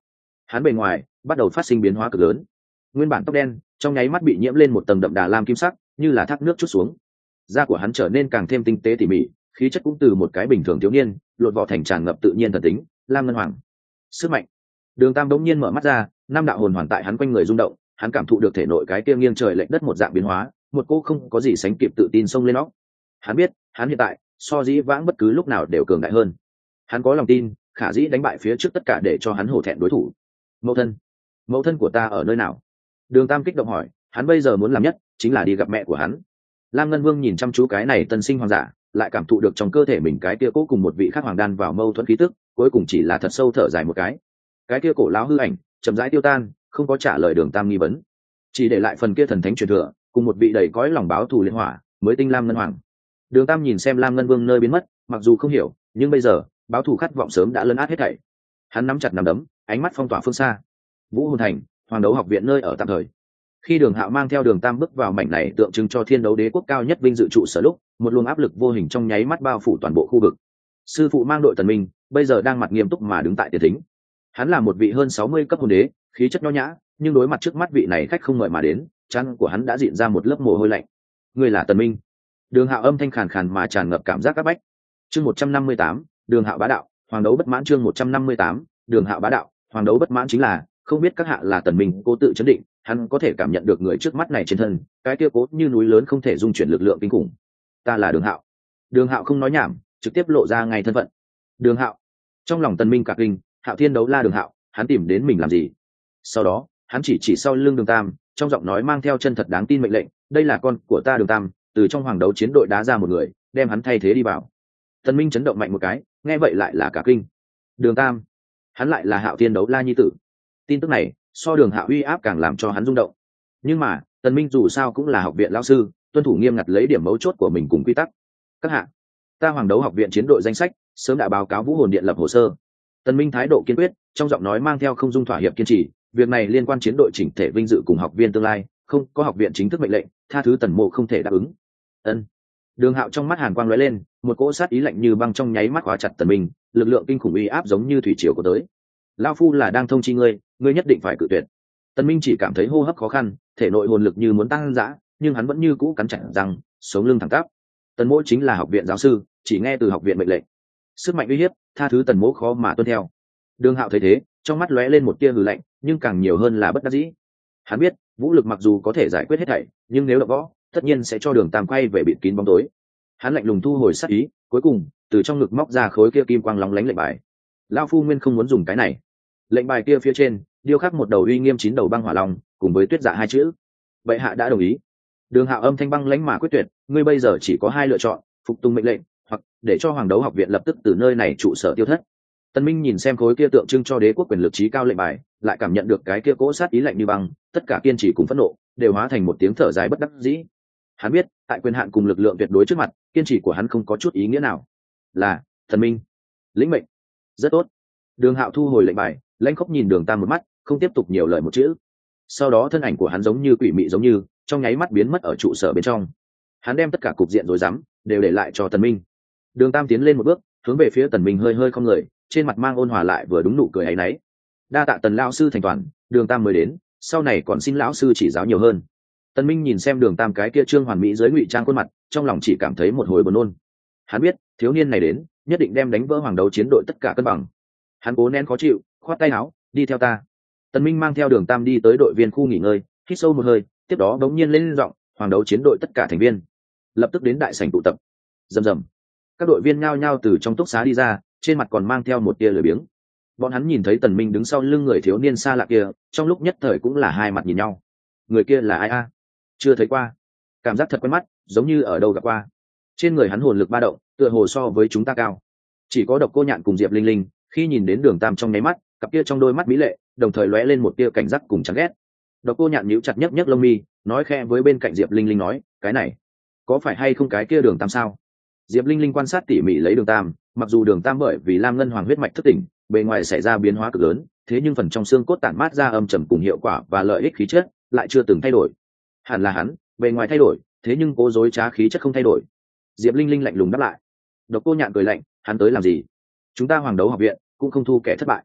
hắn bề ngoài bắt đầu phát sinh biến hóa cực lớn. Nguyên bản tóc đen trong nháy mắt bị nhiễm lên một tầng đậm đà lam kim sắc, như là thác nước chút xuống. Da của hắn trở nên càng thêm tinh tế tỉ mỉ, khí chất cũng từ một cái bình thường thiếu niên lột vỏ thành tràn ngập tự nhiên thần tính lam ngân hoàng. Sức mạnh. Đường Tam bỗng nhiên mở mắt ra, năm đạo hồn hoàn tại hắn quanh người rung động, hắn cảm thụ được thể nội cái kia nghiêng trời lệch đất một dạng biến hóa, một cô không có gì sánh kịp tự tin xông lên óc. Hắn biết, hắn hiện tại so dĩ vãng bất cứ lúc nào đều cường đại hơn. Hắn có lòng tin, khả dĩ đánh bại phía trước tất cả để cho hắn hổ thẹn đối thủ. Mẫu thân của ta ở nơi nào? Đường Tam kích động hỏi, hắn bây giờ muốn làm nhất chính là đi gặp mẹ của hắn. Lam Ngân Vương nhìn chăm chú cái này tân sinh hoàng giả, lại cảm thụ được trong cơ thể mình cái kia cố cùng một vị khác hoàng đan vào mâu thuẫn khí tức, cuối cùng chỉ là thật sâu thở dài một cái kia cổ lão hư ảnh chậm rãi tiêu tan, không có trả lời Đường Tam nghi vấn, chỉ để lại phần kia thần thánh truyền thừa cùng một vị đầy cõi lòng báo thù liên hỏa mới tinh Lam Ngân Hoàng. Đường Tam nhìn xem Lam Ngân Vương nơi biến mất, mặc dù không hiểu, nhưng bây giờ báo thù khát vọng sớm đã lấn át hết thảy. Hắn nắm chặt nắm đấm, ánh mắt phong tỏa phương xa. Vũ Hồn Thành, Hoàng Đấu Học viện nơi ở tạm thời. Khi Đường Hạo mang theo Đường Tam bước vào mảnh này tượng trưng cho Thiên Đấu Đế quốc cao nhất vinh dự trụ sở lúc, một luồng áp lực vô hình trong nháy mắt bao phủ toàn bộ khu vực. Sư phụ mang đội Tần Minh, bây giờ đang mặt nghiêm túc mà đứng tại tiền thính. Hắn là một vị hơn 60 cấp hồn đế, khí chất nho nhã, nhưng đối mặt trước mắt vị này khách không mời mà đến, trán của hắn đã dịn ra một lớp mồ hôi lạnh. Người là Tần Minh. Đường Hạo âm thanh khàn khàn mà tràn ngập cảm giác áp bách. Chương 158, Đường Hạo bá đạo, Hoàng Đấu bất mãn. Chương 158, Đường Hạo bá đạo, Hoàng Đấu bất mãn chính là, không biết các hạ là Tần Minh. Cố tự chấn định, hắn có thể cảm nhận được người trước mắt này trên thân, cái kia cố như núi lớn không thể dung chuyển lực lượng kinh khủng. Ta là Đường Hạo. Đường Hạo không nói nhảm, trực tiếp lộ ra ngay thân phận. Đường Hạo. Trong lòng Tần Minh cả kinh, Hạo Thiên Đấu La Đường Hạo, hắn tìm đến mình làm gì? Sau đó, hắn chỉ sau lưng Đường Tam, trong giọng nói mang theo chân thật đáng tin mệnh lệnh, đây là con của ta Đường Tam, từ trong Hoàng Đấu chiến đội đá ra một người, đem hắn thay thế đi vào. Tần Minh chấn động mạnh một cái, nghe vậy lại là cả kinh. Đường Tam, hắn lại là Hạo Thiên Đấu La nhi tử. Tin tức này, so Đường Hạo uy áp càng làm cho hắn rung động. Nhưng mà, Tần Minh dù sao cũng là học viện lão sư, tuân thủ nghiêm ngặt lấy điểm mấu chốt của mình cùng quy tắc. Các hạ, ta Hoàng Đấu học viện chiến đội danh sách sớm đã báo cáo Vũ Hồn Điện lập hồ sơ. Tần Minh thái độ kiên quyết, trong giọng nói mang theo không dung thỏa hiệp kiên trì, việc này liên quan chiến đội chỉnh thể vinh dự cùng học viên tương lai, không có học viện chính thức mệnh lệnh, tha thứ Tần Mộ không thể đáp ứng. Ân. Đường Hạo trong mắt hàn quang lóe lên, một cỗ sát ý lạnh như băng trong nháy mắt khóa chặt Tần Minh, lực lượng kinh khủng uy áp giống như thủy triều của tới. Lão phu là đang thông chi ngươi, ngươi nhất định phải cự tuyệt. Tần Minh chỉ cảm thấy hô hấp khó khăn, thể nội hồn lực như muốn tăng dã, nhưng hắn vẫn như cũ cắn chặt răng, sống lưng thẳng tắp. Tần Mộ chính là học viện giáo sư, chỉ nghe từ học viện mệnh lệnh. Sức mạnh uy hiếp, tha thứ Tần Mộ khó mà tuân theo. Đường Hạo thấy thế, trong mắt lóe lên một tia hừ lạnh, nhưng càng nhiều hơn là bất đắc dĩ. Hắn biết, vũ lực mặc dù có thể giải quyết hết thảy, nhưng nếu đập võ, tất nhiên sẽ cho Đường Tam quay về bịt kín bóng tối. Hắn lạnh lùng thu hồi sát ý, cuối cùng từ trong ngực móc ra khối kia kim quang lóng lánh lệnh bài. Lão phu nguyên không muốn dùng cái này. Lệnh bài kia phía trên điêu khắc một đầu uy nghiêm 9 đầu băng hỏa long, cùng với tuyết dạ 2 chữ. Bệ hạ đã đồng ý. Đường Hạo âm thanh băng lãnh mà quyết tuyệt, ngươi bây giờ chỉ có 2 lựa chọn, phục tùng mệnh lệnh, hoặc để cho Hoàng Đấu học viện lập tức từ nơi này trụ sở tiêu thất. Tần Minh nhìn xem khối kia tượng trưng cho đế quốc quyền lực trí cao lệnh bài, lại cảm nhận được cái kia cỗ sát ý lạnh như băng, tất cả kiên trì cùng phẫn nộ đều hóa thành một tiếng thở dài bất đắc dĩ. Hắn biết, tại quyền hạn cùng lực lượng tuyệt đối trước mặt, kiên trì của hắn không có chút ý nghĩa nào. Là, Tần Minh. Lĩnh mệnh. Rất tốt. Đường Hạo thu hồi lệnh bài, lãnh khốc nhìn Đường Tam một mắt, không tiếp tục nhiều lời một chữ. Sau đó thân ảnh của hắn giống như quỷ mị giống như, trong nháy mắt biến mất ở trụ sở bên trong. Hắn đem tất cả cục diện rối rắm đều để lại cho Tần Minh. Đường Tam tiến lên một bước, hướng về phía Tần Minh hơi hơi không người, trên mặt mang ôn hòa lại vừa đúng nụ cười ấy nấy. Đa tạ Tần lão sư thành toàn, Đường Tam mới đến, sau này còn xin lão sư chỉ giáo nhiều hơn. Tần Minh nhìn xem Đường Tam cái kia trương hoàn mỹ dưới ngụy trang khuôn mặt, trong lòng chỉ cảm thấy một hồi buồn nôn. Hắn biết, thiếu niên này đến, nhất định đem đánh vỡ Hoàng Đấu chiến đội tất cả cân bằng. Hắn cố nén khó chịu, khoát tay áo, đi theo ta. Tần Minh mang theo Đường Tam đi tới đội viên khu nghỉ ngơi, hít sâu một hơi, tiếp đó bỗng nhiên lên giọng, Hoàng Đấu chiến đội tất cả thành viên, lập tức đến đại sảnh tụ tập. Rầm rầm. Các đội viên nhao nhao từ trong túc xá đi ra, trên mặt còn mang theo một tia lười biếng. Bọn hắn nhìn thấy Tần Minh đứng sau lưng người thiếu niên xa lạ kia, trong lúc nhất thời cũng là hai mặt nhìn nhau. Người kia là ai a? Chưa thấy qua. Cảm giác thật quen mắt, giống như ở đâu gặp qua. Trên người hắn hồn lực ba động, tựa hồ so với chúng ta cao. Chỉ có Độc Cô Nhạn cùng Diệp Linh Linh, khi nhìn đến Đường Tam trong nháy mắt, cặp kia trong đôi mắt mỹ lệ, đồng thời lóe lên một tia cảnh giác cùng chán ghét. Độc Cô Nhạn nhíu chặt nhấc nhấc lông mi, nói khẽ với bên cạnh Diệp Linh Linh nói, cái này, có phải hay không cái kia Đường Tam sao? Diệp Linh Linh quan sát tỉ mỉ lấy Đường Tam, mặc dù Đường Tam bởi vì Lam Ngân Hoàng huyết mạch thức tỉnh, bề ngoài xảy ra biến hóa cực lớn, thế nhưng phần trong xương cốt tản mát ra âm trầm cùng hiệu quả và lợi ích khí chất lại chưa từng thay đổi. Hẳn là hắn, bề ngoài thay đổi, thế nhưng cố dối trá khí chất không thay đổi. Diệp Linh Linh lạnh lùng đáp lại. Độc Cô Nhạn cười lạnh, hắn tới làm gì? Chúng ta Hoàng Đấu học viện cũng không thu kẻ thất bại.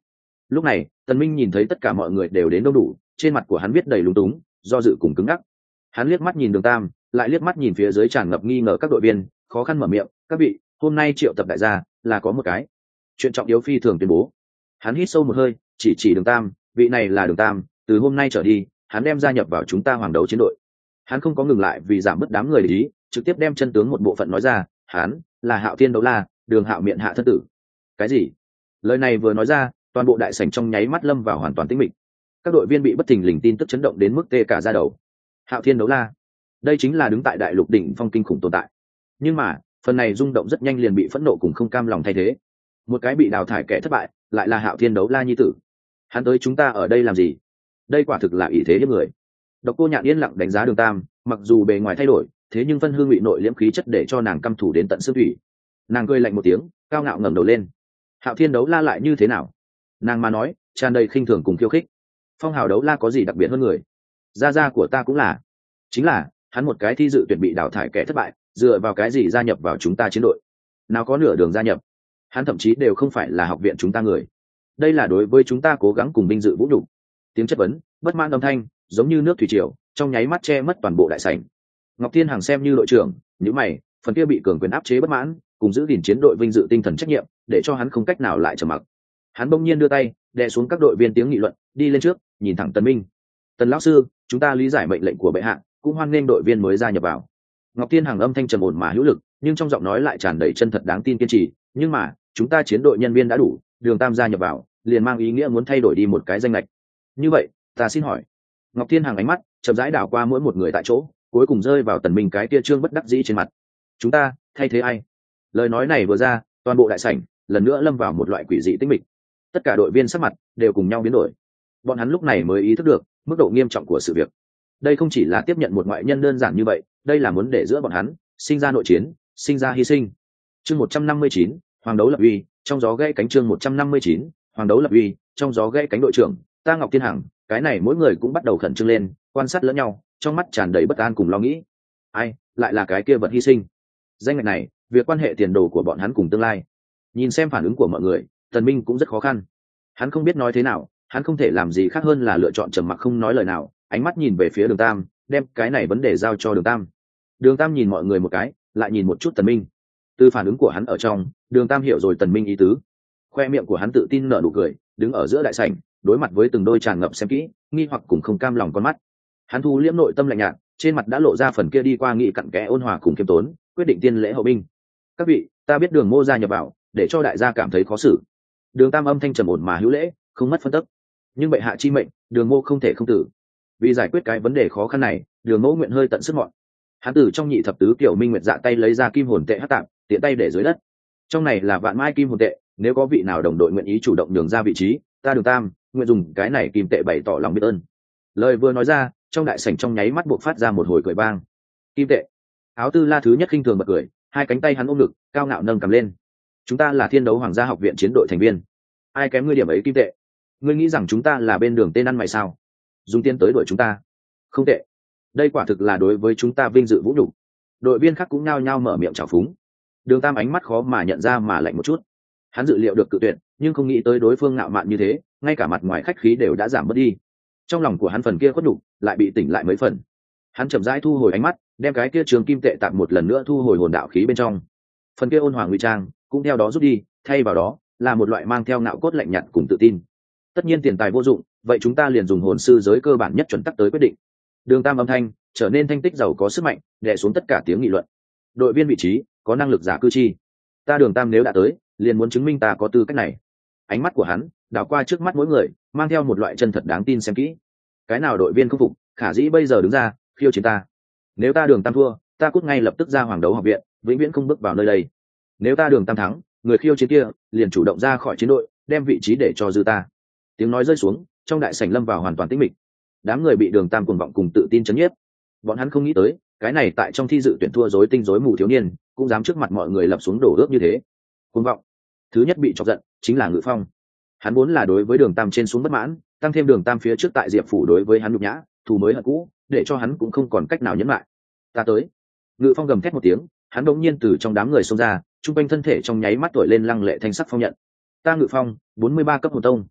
Lúc này Tần Minh nhìn thấy tất cả mọi người đều đến đông đủ, trên mặt của hắn viết đầy lúng túng, do dự cùng cứng ngắc. Hắn liếc mắt nhìn Đường Tam, lại liếc mắt nhìn phía dưới tràn ngập nghi ngờ các đội viên, khó khăn mở miệng: các vị, hôm nay triệu tập đại gia là có một cái chuyện trọng yếu phi thường tuyên bố. Hắn hít sâu một hơi, chỉ Đường Tam, vị này là Đường Tam, từ hôm nay trở đi hắn đem gia nhập vào chúng ta Hoàng Đấu chiến đội. Hắn không có ngừng lại vì giảm bớt đám người để ý, trực tiếp đem chân tướng một bộ phận nói ra: hắn là Hạo Thiên Đấu La, Đường Hạo miệng hạ thân tử. Cái gì? Lời này vừa nói ra, toàn bộ đại sảnh trong nháy mắt lâm vào hoàn toàn tĩnh mịch. Các đội viên bị bất thình lình tin tức chấn động đến mức tê cả da đầu. Hạo Thiên Đấu La, đây chính là đứng tại đại lục đỉnh phong kinh khủng tồn tại. Nhưng mà phần này rung động rất nhanh liền bị phẫn nộ cùng không cam lòng thay thế. Một cái bị đào thải kẻ thất bại lại là Hạo Thiên Đấu La nhi tử. Hắn tới chúng ta ở đây làm gì? Đây quả thực là ý thế hiếp người. Độc Cô Nhạn yên lặng đánh giá Đường Tam, mặc dù bề ngoài thay đổi, thế nhưng phân hương ngụy nội liễm khí chất để cho nàng căm thù đến tận xương thủy. Nàng cười lạnh một tiếng, cao ngạo ngẩng đầu lên. Hạo Thiên Đấu La lại như thế nào? Nàng mà nói tràn đầy khinh thường cùng khiêu khích. Phong hào Đấu La có gì đặc biệt hơn người? Gia gia của ta cũng là, chính là hắn một cái thi dự tuyển bị đào thải kẻ thất bại, dựa vào cái gì gia nhập vào chúng ta chiến đội? Nào có nửa đường gia nhập. Hắn thậm chí đều không phải là học viện chúng ta người. Đây là đối với chúng ta cố gắng cùng vinh dự vũ nhục. Tiếng chất vấn, bất mãn âm thanh giống như nước thủy triều, trong nháy mắt che mất toàn bộ đại sảnh. Ngọc Thiên Hằng xem như đội trưởng, những mày, phần kia bị cường quyền áp chế bất mãn, cùng giữ gìn chiến đội vinh dự tinh thần trách nhiệm, để cho hắn không cách nào lại trầm mặc. Hắn bỗng nhiên đưa tay đè xuống các đội viên tiếng nghị luận, đi lên trước nhìn thẳng Tần Minh. Tần lão sư, chúng ta lý giải mệnh lệnh của bệ hạ, cũng hoan nghênh đội viên mới gia nhập vào. Ngọc Thiên Hằng âm thanh trầm ổn mà hữu lực, nhưng trong giọng nói lại tràn đầy chân thật đáng tin kiên trì. Nhưng mà chúng ta chiến đội nhân viên đã đủ, Đường Tam gia nhập vào liền mang ý nghĩa muốn thay đổi đi một cái danh lệch. Như vậy ta xin hỏi. Ngọc Thiên Hằng ánh mắt chậm rãi đảo qua mỗi một người tại chỗ, cuối cùng rơi vào Tần Minh cái tia trương bất đắc dĩ trên mặt. Chúng ta thay thế ai? Lời nói này vừa ra, toàn bộ đại sảnh lần nữa lâm vào một loại quỷ dị tĩnh mịch. Tất cả đội viên sắc mặt đều cùng nhau biến đổi. Bọn hắn lúc này mới ý thức được mức độ nghiêm trọng của sự việc. Đây không chỉ là tiếp nhận một ngoại nhân đơn giản như vậy, đây là muốn để giữa bọn hắn sinh ra nội chiến, sinh ra hy sinh. Chương 159, Hoàng Đấu lập uy, trong gió gãy cánh. Chương 159, Hoàng Đấu lập uy, trong gió gãy cánh. Đội trưởng, ta Ngọc Thiên Hằng, cái này mỗi người cũng bắt đầu khẩn trương lên, quan sát lẫn nhau, trong mắt tràn đầy bất an cùng lo nghĩ. Ai lại là cái kia vật hy sinh? Danh ngạch này, việc quan hệ tiền đồ của bọn hắn cùng tương lai. Nhìn xem phản ứng của mọi người, Tần Minh cũng rất khó khăn. Hắn không biết nói thế nào, hắn không thể làm gì khác hơn là lựa chọn trầm mặc không nói lời nào, ánh mắt nhìn về phía Đường Tam, đem cái này vấn đề giao cho Đường Tam. Đường Tam nhìn mọi người một cái, lại nhìn một chút Tần Minh. Từ phản ứng của hắn ở trong, Đường Tam hiểu rồi Tần Minh ý tứ. Khoe miệng của hắn tự tin nở nụ cười, đứng ở giữa đại sảnh, đối mặt với từng đôi tràn ngập xem kỹ, nghi hoặc cùng không cam lòng con mắt. Hắn thu liễm nội tâm lạnh nhạt, trên mặt đã lộ ra phần kia đi qua nghị cặn kẽ ôn hòa cùng kiêm tốn, quyết định tiên lễ hậu binh. Các vị, ta biết Đường Mô gia nhập vào, để cho đại gia cảm thấy khó xử. Đường Tam âm thanh trầm ổn mà hữu lễ, không mất phân tức. Nhưng bệ hạ chi mệnh, Đường Mô không thể không tử. Vì giải quyết cái vấn đề khó khăn này, Đường Mô nguyện hơi tận sức mọn. Hắn từ trong nhị thập tứ kiểu minh nguyệt dạ tay lấy ra kim hồn tệ hắc tạm, tiện tay để dưới đất. Trong này là vạn mai kim hồn tệ, nếu có vị nào đồng đội nguyện ý chủ động nhường ra vị trí, ta Đường Tam nguyện dùng cái này kim tệ bày tỏ lòng biết ơn. Lời vừa nói ra, trong đại sảnh trong nháy mắt buộc phát ra một hồi cười vang. Kim tệ? Áo Tư La thứ nhất khinh thường bật cười, hai cánh tay hắn ôm ngực, cao ngạo nâng cầm lên. Chúng ta là Thiên Đấu Hoàng gia học viện chiến đội thành viên, ai kém ngươi điểm ấy kim tệ? Ngươi nghĩ rằng chúng ta là bên đường tên ăn mày sao? Dùng tiền tới đuổi chúng ta? Không tệ, đây quả thực là đối với chúng ta vinh dự vũ nhục. Đội viên khác cũng nhao nhao mở miệng trào phúng. Đường Tam ánh mắt khó mà nhận ra mà lạnh một chút. Hắn dự liệu được cự tuyệt, nhưng không nghĩ tới đối phương ngạo mạn như thế, ngay cả mặt ngoài khách khí đều đã giảm bớt đi. Trong lòng của hắn phần kia khuất nhục lại bị tỉnh lại mấy phần. Hắn chậm rãi thu hồi ánh mắt, đem cái kia trường kim tệ tạm một lần nữa thu hồi hồn đạo khí bên trong. Phần kia ôn hòa nguy trang cũng theo đó rút đi, thay vào đó là một loại mang theo ngạo cốt lạnh nhạt cùng tự tin. Tất nhiên tiền tài vô dụng, vậy chúng ta liền dùng hồn sư giới cơ bản nhất chuẩn tắc tới quyết định. Đường Tam âm thanh trở nên thanh tích giàu có sức mạnh, đè xuống tất cả tiếng nghị luận. Đội viên vị trí có năng lực giả cư chi, ta Đường Tam nếu đã tới, liền muốn chứng minh ta có tư cách này. Ánh mắt của hắn đảo qua trước mắt mỗi người, mang theo một loại chân thật đáng tin xem kỹ. Cái nào đội viên không phục, khả dĩ bây giờ đứng ra khiêu chiến ta. Nếu ta Đường Tam thua, ta cút ngay lập tức ra Hoàng Đấu học viện, vĩnh viễn không bước vào nơi đây. Nếu ta Đường Tam thắng, người khiêu chiến kia liền chủ động ra khỏi chiến đội, đem vị trí để cho dư ta. Tiếng nói rơi xuống, trong đại sảnh lâm vào hoàn toàn tĩnh mịch. Đám người bị Đường Tam cuồng vọng cùng tự tin chấn nhiếp. Bọn hắn không nghĩ tới, cái này tại trong thi dự tuyển thua rối tinh rối mù thiếu niên, cũng dám trước mặt mọi người lập xuống đổ ước như thế. Cuồng vọng. Thứ nhất bị chọc giận chính là Ngự Phong. Hắn vốn là đối với Đường Tam trên xuống bất mãn, tăng thêm Đường Tam phía trước tại Diệp phủ đối với hắn nhục nhã, thù mới hận cũ, để cho hắn cũng không còn cách nào nhẫn lại. Ta tới. Ngự Phong gầm thét một tiếng, hắn đột nhiên từ trong đám người xông ra, trung quanh thân thể trong nháy mắt tuổi lên lăng lệ thanh sắc phong nhận. Ta Ngự Phong, 43 cấp hồn tông.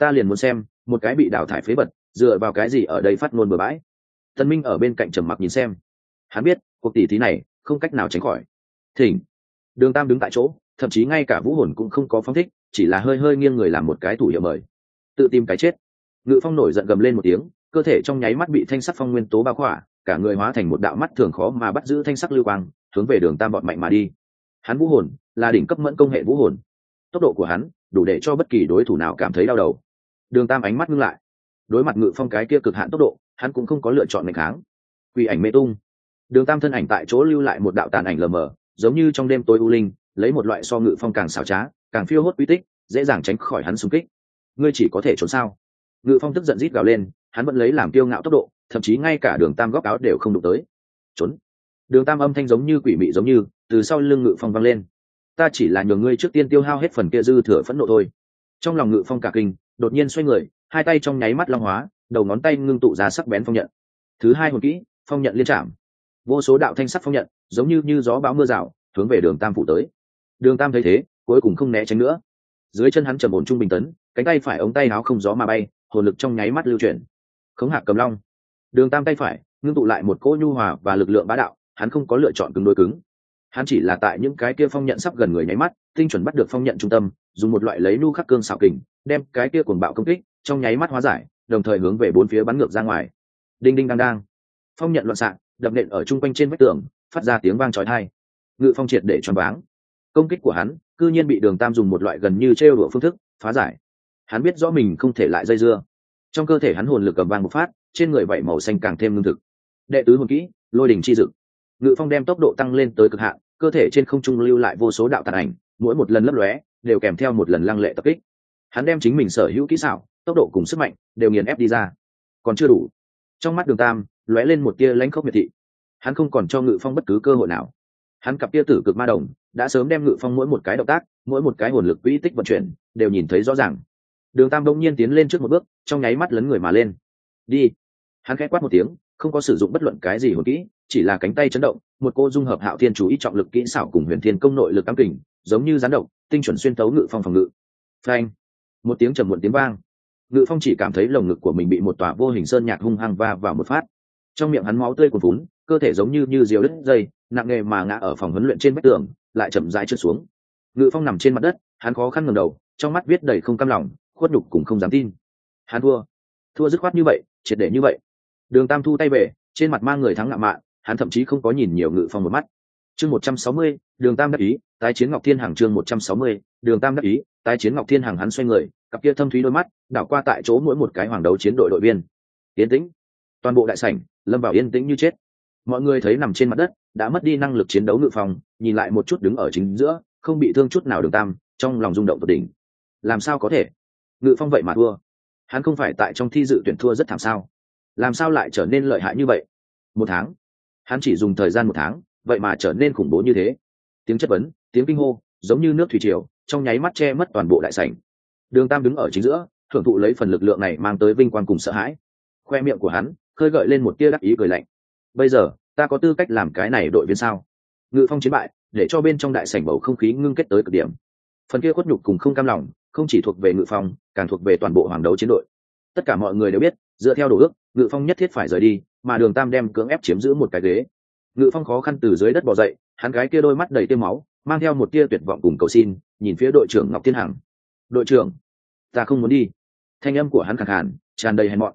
ta liền muốn xem một cái bị đào thải phế vật dựa vào cái gì ở đây phát ngôn bừa bãi. Tân Minh ở bên cạnh trầm mặc nhìn xem, hắn biết cuộc tỷ thí này không cách nào tránh khỏi. Thỉnh. Đường Tam đứng tại chỗ, thậm chí ngay cả vũ hồn cũng không có phóng thích, chỉ là hơi hơi nghiêng người làm một cái thủ hiệu mời. Tự tìm cái chết. Ngự Phong nổi giận gầm lên một tiếng, cơ thể trong nháy mắt bị thanh sắc phong nguyên tố bao khỏa, cả người hóa thành một đạo mắt thường khó mà bắt giữ thanh sắc lưu quang, hướng về Đường Tam vọt mạnh mà đi. Hắn vũ hồn là đỉnh cấp mẫn công hệ vũ hồn, tốc độ của hắn đủ để cho bất kỳ đối thủ nào cảm thấy đau đầu. Đường Tam ánh mắt ngưng lại, đối mặt Ngự Phong cái kia cực hạn tốc độ, hắn cũng không có lựa chọn nghịch kháng. Quỷ ảnh mê tung. Đường Tam thân ảnh tại chỗ lưu lại một đạo tàn ảnh lờ mờ, giống như trong đêm tối u linh, lấy một loại so Ngự Phong càng xảo trá, càng phiêu hốt quy tích, dễ dàng tránh khỏi hắn xung kích. Ngươi chỉ có thể trốn sao? Ngự Phong tức giận rít gào lên, hắn vẫn lấy làm kiêu ngạo tốc độ, thậm chí ngay cả Đường Tam góc áo đều không đụng tới. Trốn. Đường Tam âm thanh giống như quỷ mị giống như từ sau lưng Ngự Phong vang lên. Ta chỉ là nhường ngươi trước tiên tiêu hao hết phần kia dư thừa phẫn nộ thôi. Trong lòng Ngự Phong cả kinh, đột nhiên xoay người, hai tay trong nháy mắt long hóa, đầu ngón tay ngưng tụ ra sắc bén phong nhận. Thứ hai hồn kỹ, phong nhận liên trảm. Vô số đạo thanh sắc phong nhận, giống như gió bão mưa rào, hướng về Đường Tam phủ tới. Đường Tam thấy thế, cuối cùng không né tránh nữa. Dưới chân hắn trầm ổn trung bình tấn, cánh tay phải ống tay áo không gió mà bay, hồn lực trong nháy mắt lưu chuyển. Khống Hạc Cầm Long. Đường Tam tay phải ngưng tụ lại một cỗ nhu hòa và lực lượng bá đạo, hắn không có lựa chọn cứng đối cứng. Hắn chỉ là tại những cái kia phong nhận sắp gần người nháy mắt, tinh chuẩn bắt được phong nhận trung tâm, dùng một loại lấy nu khắc cương xảo kình, đem cái kia cuồng bạo công kích trong nháy mắt hóa giải, đồng thời hướng về bốn phía bắn ngược ra ngoài. Đinh đinh đang đang, phong nhận loạn xạ, đập nện ở trung quanh trên vách tường, phát ra tiếng vang chói tai. Ngự Phong triệt để choáng váng. Công kích của hắn cư nhiên bị Đường Tam dùng một loại gần như trêu đùa phương thức phá giải. Hắn biết rõ mình không thể lại dây dưa. Trong cơ thể hắn hồn lực cầm vang một phát, trên người vảy màu xanh càng thêm ngưng thực. Đệ tứ hồn kỹ, Lôi đỉnh chi dực. Ngự Phong đem tốc độ tăng lên tới cực hạn, cơ thể trên không trung lưu lại vô số đạo tàn ảnh, mỗi một lần lấp lóe đều kèm theo một lần lăng lệ tập kích. Hắn đem chính mình sở hữu kỹ xảo, tốc độ cùng sức mạnh đều nghiền ép đi ra. Còn chưa đủ. Trong mắt Đường Tam lóe lên một tia lãnh khốc miệt thị. Hắn không còn cho Ngự Phong bất cứ cơ hội nào. Hắn cặp tia tử cực ma đồng đã sớm đem Ngự Phong mỗi một cái động tác, mỗi một cái hồn lực quỹ tích vận chuyển đều nhìn thấy rõ ràng. Đường Tam đông nhiên tiến lên trước một bước, trong nháy mắt lấn người mà lên. Đi. Hắn khẽ quát một tiếng, không có sử dụng bất luận cái gì hồn kỹ, chỉ là cánh tay chấn động, một cô dung hợp Hạo Thiên chú ý trọng lực kỹ xảo cùng Huyền Thiên công nội lực ám kình, giống như gián độc, tinh chuẩn xuyên tấu Ngự Phong phòng ngự. Phanh! Một tiếng trầm muộn tiếng vang. Ngự Phong chỉ cảm thấy lồng ngực của mình bị một tòa vô hình sơn nhạc hung hăng va vào một phát. Trong miệng hắn máu tươi cuồn vún, cơ thể giống như diều đứt dây, nặng nề mà ngã ở phòng huấn luyện trên vách tường, lại chậm rãi trượt xuống. Ngự Phong nằm trên mặt đất, hắn khó khăn ngẩng đầu, trong mắt viết đầy không cam lòng, khuất nhục cũng không dám tin. Hắn thua dứt khoát như vậy, triệt để như vậy. Đường Tam thu tay về, trên mặt mang người thắng ngạo mạn, hắn thậm chí không có nhìn nhiều Ngự Phong một mắt. Chương 160, Đường Tam đắc ý, tái chiến Ngọc Thiên Hằng. Chương 160, Đường Tam đắc ý, tái chiến Ngọc Thiên Hằng. Hắn xoay người, cặp kia thâm thúy đôi mắt đảo qua tại chỗ mỗi một cái hoàng đấu chiến đội đội viên. Yên tĩnh. Toàn bộ đại sảnh lâm vào yên tĩnh như chết. Mọi người thấy nằm trên mặt đất, đã mất đi năng lực chiến đấu Ngự Phong, nhìn lại một chút đứng ở chính giữa, không bị thương chút nào Đường Tam, trong lòng rung động tột đỉnh. Làm sao có thể? Ngự Phong vậy mà thua. Hắn không phải tại trong thi dự tuyển thua rất thảm sao? Làm sao lại trở nên lợi hại như vậy? Một tháng. Hắn chỉ dùng thời gian một tháng, vậy mà trở nên khủng bố như thế. Tiếng chất vấn, tiếng kinh hô, giống như nước thủy triều, trong nháy mắt che mất toàn bộ đại sảnh. Đường Tam đứng ở chính giữa, thưởng thụ lấy phần lực lượng này mang tới vinh quang cùng sợ hãi. Khoe miệng của hắn khơi gợi lên một tia đắc ý cười lạnh. Bây giờ, ta có tư cách làm cái này đội viên sao? Ngự Phong chiến bại, để cho bên trong đại sảnh bầu không khí ngưng kết tới cực điểm. Phần kia khuất nhục cùng không cam lòng, không chỉ thuộc về Ngự Phong, càng thuộc về toàn bộ hoàng đấu chiến đội. Tất cả mọi người đều biết, dựa theo đồ ước, Ngự Phong nhất thiết phải rời đi, mà Đường Tam đem cưỡng ép chiếm giữ một cái ghế. Ngự Phong khó khăn từ dưới đất bò dậy, hắn cái kia đôi mắt đầy tia máu, mang theo một tia tuyệt vọng cùng cầu xin, nhìn phía đội trưởng Ngọc Thiên Hằng. "Đội trưởng, ta không muốn đi." Thanh âm của hắn khàn khàn, tràn đầy hèn mọn,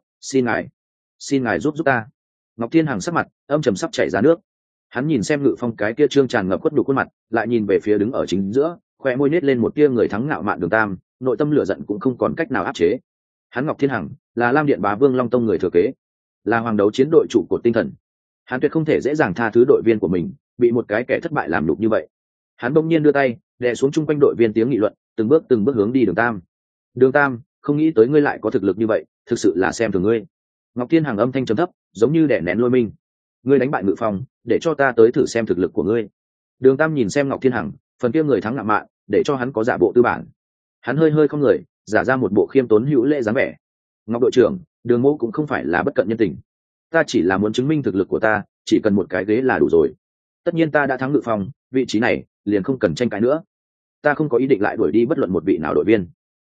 xin ngài giúp ta." Ngọc Thiên Hằng sắc mặt âm trầm sắp chảy ra nước. Hắn nhìn xem Ngự Phong cái kia trương tràn ngập khuất nhục khuôn mặt, lại nhìn về phía đứng ở chính giữa, khoe môi nết lên một tia người thắng ngạo mạn Đường Tam, nội tâm lửa giận cũng không còn cách nào áp chế. Hắn Ngọc Thiên Hằng là Lam Điện Bá Vương Long Tông người thừa kế, là hoàng đấu chiến đội trụ cột tinh thần. Hắn tuyệt không thể dễ dàng tha thứ đội viên của mình bị một cái kẻ thất bại làm nhục như vậy. Hắn bỗng nhiên đưa tay đè xuống chung quanh đội viên tiếng nghị luận, từng bước hướng đi Đường Tam. "Đường Tam, không nghĩ tới ngươi lại có thực lực như vậy, thực sự là xem thường ngươi." Ngọc Thiên Hằng âm thanh trầm thấp, giống như đè nén lôi minh. "Ngươi đánh bại Ngự Phong, để cho ta tới thử xem thực lực của ngươi." Đường Tam nhìn xem Ngọc Thiên Hằng, phần kia người thắng ngạo mạn, để cho hắn có giả bộ tư bản. Hắn hơi không người, giả ra một bộ khiêm tốn hữu lễ dáng vẻ. "Ngọc đội trưởng, Đường mô cũng không phải là bất cận nhân tình. Ta chỉ là muốn chứng minh thực lực của ta, chỉ cần một cái ghế là đủ rồi. Tất nhiên ta đã thắng Ngự Phong, vị trí này liền không cần tranh cãi nữa. Ta không có ý định lại đuổi đi bất luận một vị nào đội viên."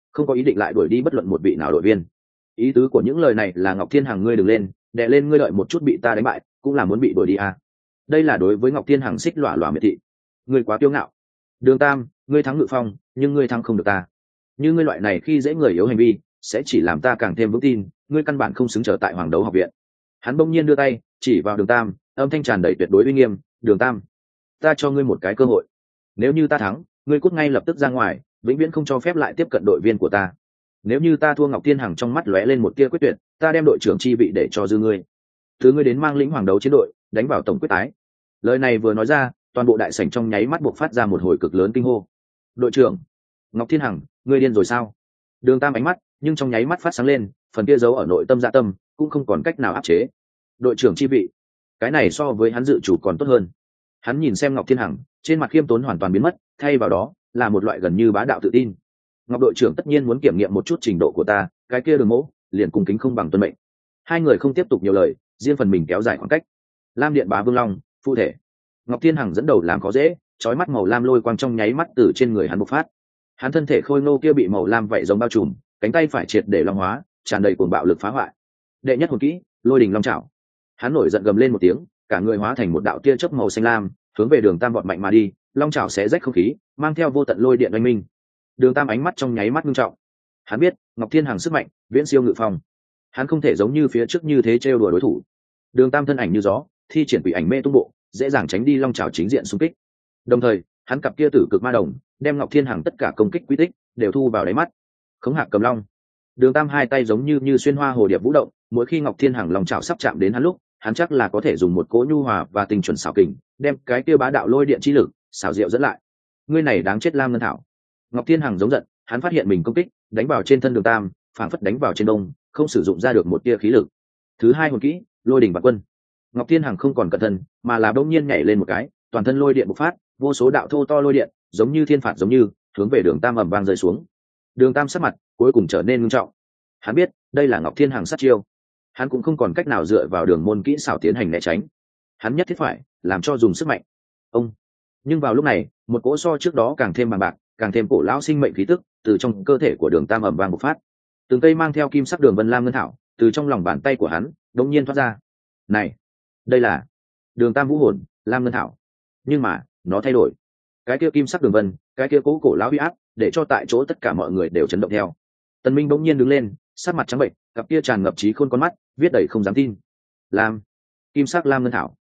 không có ý định lại đuổi đi bất luận một vị nào đội viên. Ý tứ của những lời này là Ngọc Thiên Hằng ngươi đừng lên, đè lên ngươi đợi một chút bị ta đánh bại cũng là muốn bị đuổi đi à. Đây là đối với Ngọc Thiên Hằng xích lọa lọa miệt thị. Ngươi quá kiêu ngạo. Đường Tam, ngươi thắng Ngự Phong nhưng ngươi thắng không được ta. Như ngươi loại này khi dễ người yếu hành vi sẽ chỉ làm ta càng thêm vững tin ngươi căn bản không xứng trở tại Hoàng Đấu học viện. Hắn bỗng nhiên đưa tay chỉ vào Đường Tam, âm thanh tràn đầy tuyệt đối uy nghiêm. Đường Tam, ta cho ngươi một cái cơ hội, nếu như ta thắng ngươi cút ngay lập tức ra ngoài, vĩnh viễn không cho phép lại tiếp cận đội viên của ta. Nếu như ta thua, Ngọc Thiên Hằng trong mắt lóe lên một tia quyết tuyệt, ta đem đội trưởng chi vị để cho dư ngươi, từ ngươi đến mang lĩnh Hoàng Đấu chiến đội đánh vào tổng quyết tái. Lời này vừa nói ra, toàn bộ đại sảnh trong nháy mắt buộc phát ra một hồi cực lớn kinh hô. Đội trưởng Ngọc Thiên Hằng, ngươi điên rồi sao? Đường Tam ánh mắt nhưng trong nháy mắt phát sáng lên, phần kia giấu ở nội tâm dạ tâm cũng không còn cách nào áp chế. Đội trưởng chi vị, cái này so với hắn dự chủ còn tốt hơn. Hắn nhìn xem Ngọc Thiên Hằng, trên mặt khiêm tốn hoàn toàn biến mất, thay vào đó là một loại gần như bá đạo tự tin. Ngọc đội trưởng tất nhiên muốn kiểm nghiệm một chút trình độ của ta, cái kia Đường Mỗ liền cung kính không bằng tuân mệnh. Hai người không tiếp tục nhiều lời, riêng phần mình kéo dài khoảng cách. Lam Điện Bá Vương Long phụ thể. Ngọc Thiên Hằng dẫn đầu làm khó dễ, chói mắt màu lam lôi quang trong nháy mắt từ trên người hắn bộc phát. Hắn thân thể khôi ngô kia bị màu lam vậy giống bao trùm, cánh tay phải triệt để long hóa, tràn đầy cuồng bạo lực phá hoại. Đệ nhất hồn kỹ, Lôi Đình Long Trảo. Hắn nổi giận gầm lên một tiếng, cả người hóa thành một đạo tia chớp màu xanh lam, hướng về Đường Tam vọt mạnh mà đi, long trảo xé rách không khí, mang theo vô tận lôi điện oanh minh. Đường Tam ánh mắt trong nháy mắt nghiêm trọng. Hắn biết, Ngọc Thiên Hằng sức mạnh viễn siêu Ngự Phong. Hắn không thể giống như phía trước như thế trêu đùa đối thủ. Đường Tam thân ảnh như gió, thi triển quỷ ảnh mê tung bộ, dễ dàng tránh đi long trảo chính diện xung kích. Đồng thời, hắn cặp kia tử cực ma đồng, đem Ngọc Thiên Hằng tất cả công kích quy tích đều thu vào đáy mắt. Khống Hạc Cầm Long. Đường Tam hai tay giống như xuyên hoa hồ điệp vũ động, mỗi khi Ngọc Thiên Hằng long trảo sắp chạm đến hắn lúc, hắn chắc là có thể dùng một cỗ nhu hòa và tình chuẩn xảo kình, đem cái kia bá đạo lôi điện chi lực xảo diệu dẫn lại. Ngươi này đáng chết Lam Ngân Thảo. Ngọc Thiên Hằng giống giận, hắn phát hiện mình công kích đánh vào trên thân Đường Tam, phảng phất đánh vào trên đông, không sử dụng ra được một tia khí lực. Thứ hai hồn kỹ, Lôi Đỉnh Vạn Quân. Ngọc Thiên Hằng không còn cẩn thận, mà là bỗng nhiên nhảy lên một cái, toàn thân lôi điện bộc phát, vô số đạo thô to lôi điện, giống như thiên phạt giống như, hướng về Đường Tam ầm vang rơi xuống. Đường Tam sắc mặt cuối cùng trở nên nghiêm trọng. Hắn biết, đây là Ngọc Thiên Hằng sát chiêu. Hắn cũng không còn cách nào dựa vào đường môn kỹ xảo tiến hành né tránh. Hắn nhất thiết phải làm cho dùng sức mạnh. Ông. Nhưng vào lúc này, một cỗ so trước đó càng thêm bằng bạc, càng thêm cổ lão sinh mệnh khí tức từ trong cơ thể của Đường Tam ầm vang bộc phát. Từng cây mang theo kim sắc đường vân lam ngân thảo từ trong lòng bàn tay của hắn đột nhiên thoát ra. Này, đây là Đường Tam vũ hồn lam ngân thảo. Nhưng mà nó thay đổi, cái kia kim sắc đường vân, cái kia cố cổ lão uy áp, để cho tại chỗ tất cả mọi người đều chấn động theo. Tần Minh bỗng nhiên đứng lên, sắc mặt trắng bệnh, cặp kia tràn ngập trí khôn con mắt viết đầy không dám tin. Lam, kim sắc lam ngân thảo.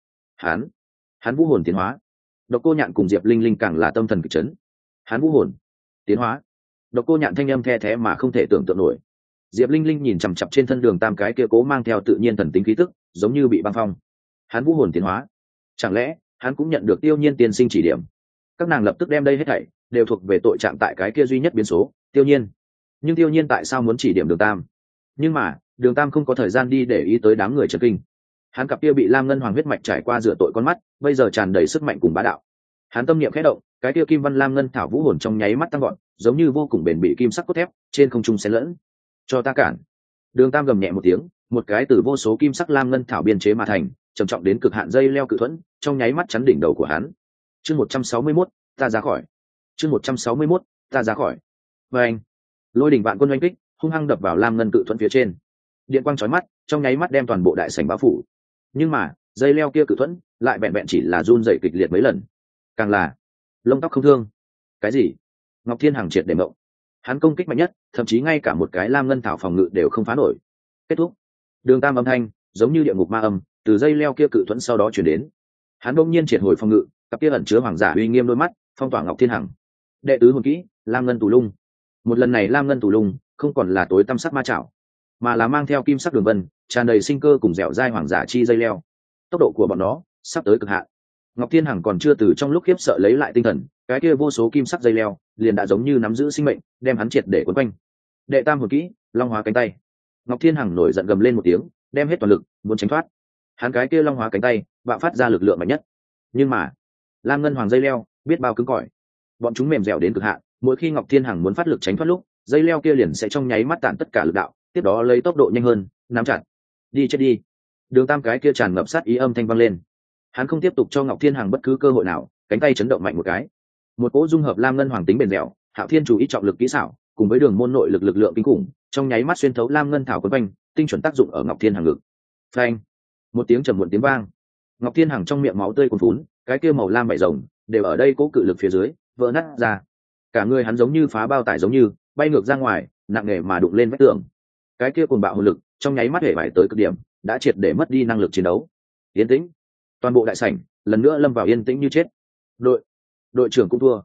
Hắn vũ hồn tiến hóa. Độc Cô Nhạn cùng Diệp Linh Linh càng là tâm thần kịch chấn. Hắn vũ hồn tiến hóa. Độc Cô Nhạn thanh âm the thé mà không thể tưởng tượng nổi. Diệp Linh Linh nhìn chằm chằm trên thân Đường Tam cái kia cố mang theo tự nhiên thần tính khí tức, giống như bị băng phong. Hắn vũ hồn tiến hóa, chẳng lẽ hắn cũng nhận được Tiêu Nhiên tiên sinh chỉ điểm? Các nàng lập tức đem đây hết thảy đều thuộc về tội trạng tại cái kia duy nhất biến số, Tiêu Nhiên. Nhưng Tiêu Nhiên tại sao muốn chỉ điểm Đường Tam? Nhưng mà Đường Tam không có thời gian đi để ý tới đám người chấn kinh. Hắn cặp kia bị lam ngân hoàng huyết mạch trải qua rửa tội con mắt bây giờ tràn đầy sức mạnh cùng bá đạo. Hắn tâm niệm khẽ động, cái kia kim văn lam ngân thảo vũ hồn trong nháy mắt tăng gọn, giống như vô cùng bền bỉ kim sắc cốt thép trên không trung xen lẫn. Cho ta cản! Đường Tam gầm nhẹ một tiếng, một cái từ vô số kim sắc lam ngân thảo biên chế mà thành, trầm trọng đến cực hạn dây leo cự thuẫn trong nháy mắt chắn đỉnh đầu của hắn. Chương 161, ta ra khỏi. Chương 161, ta ra khỏi. Và anh, Lôi Đỉnh Vạn Quân oanh kích, hung hăng đập vào lam ngân cự thuẫn phía trên. Điện quang chói mắt, trong nháy mắt đem toàn bộ đại sảnh bao phủ. Nhưng mà dây leo kia cự thuẫn lại vẹn vẹn chỉ là run rẩy kịch liệt mấy lần, càng là lông tóc không thương. Cái gì? Ngọc Thiên Hằng triệt để mộng. Hắn công kích mạnh nhất, thậm chí ngay cả một cái lam ngân thảo phòng ngự đều không phá nổi. Kết thúc. Đường Tam âm thanh giống như địa ngục ma âm từ dây leo kia cự thuẫn sau đó truyền đến. Hắn bỗng nhiên triệt hồi phòng ngự, cặp kia ẩn chứa hoàng giả uy nghiêm đôi mắt phong tỏa Ngọc Thiên Hằng. Đệ tứ hồn kỹ, lam ngân tù lung. Một lần này lam ngân tù lung không còn là tối tăm sắc ma chảo, mà là mang theo kim sắc đường vân, tràn đầy sinh cơ cùng dẻo dai hoàng giả chi dây leo. Tốc độ của bọn nó sắp tới cực hạn. Ngọc Thiên Hằng còn chưa từ trong lúc khiếp sợ lấy lại tinh thần, cái kia vô số kim sắc dây leo liền đã giống như nắm giữ sinh mệnh, đem hắn triệt để quấn quanh. Đệ tam hồn kỹ, long hóa cánh tay. Ngọc Thiên Hằng nổi giận gầm lên một tiếng, đem hết toàn lực muốn tránh thoát. Hắn cái kia long hóa cánh tay bạo phát ra lực lượng mạnh nhất. Nhưng mà lam ngân hoàng dây leo biết bao cứng cỏi, bọn chúng mềm dẻo đến cực hạn, mỗi khi Ngọc Thiên Hằng muốn phát lực tránh thoát lúc, dây leo kia liền sẽ trong nháy mắt tản tất cả lực đạo, tiếp đó lấy tốc độ nhanh hơn nắm chặt. Đi chết đi! Đường Tam cái kia tràn ngập sát ý âm thanh vang lên. Hắn không tiếp tục cho Ngọc Thiên Hằng bất cứ cơ hội nào, cánh tay chấn động mạnh một cái, một cỗ dung hợp lam ngân hoàng tính bền dẻo, Hạo Thiên chủ ý trọng lực kỹ xảo cùng với đường môn nội lực lượng kinh khủng trong nháy mắt xuyên thấu lam ngân thảo quấn quanh, tinh chuẩn tác dụng ở Ngọc Thiên Hằng ngực. Phanh! Một tiếng trầm muộn tiếng vang, Ngọc Thiên Hằng trong miệng máu tươi cuồn phún, cái kia màu lam vảy rồng đều ở đây cố cự lực phía dưới vỡ nát ra. Cả người hắn giống như phá bao tải giống như bay ngược ra ngoài, nặng nề mà đụng lên vách tường. Cái kia cuồng bạo hồn lực trong nháy mắt hể vải tới cực điểm, đã triệt để mất đi năng lực chiến đấu. Yên tĩnh, toàn bộ đại sảnh lần nữa lâm vào yên tĩnh như chết. Đội trưởng cũng thua.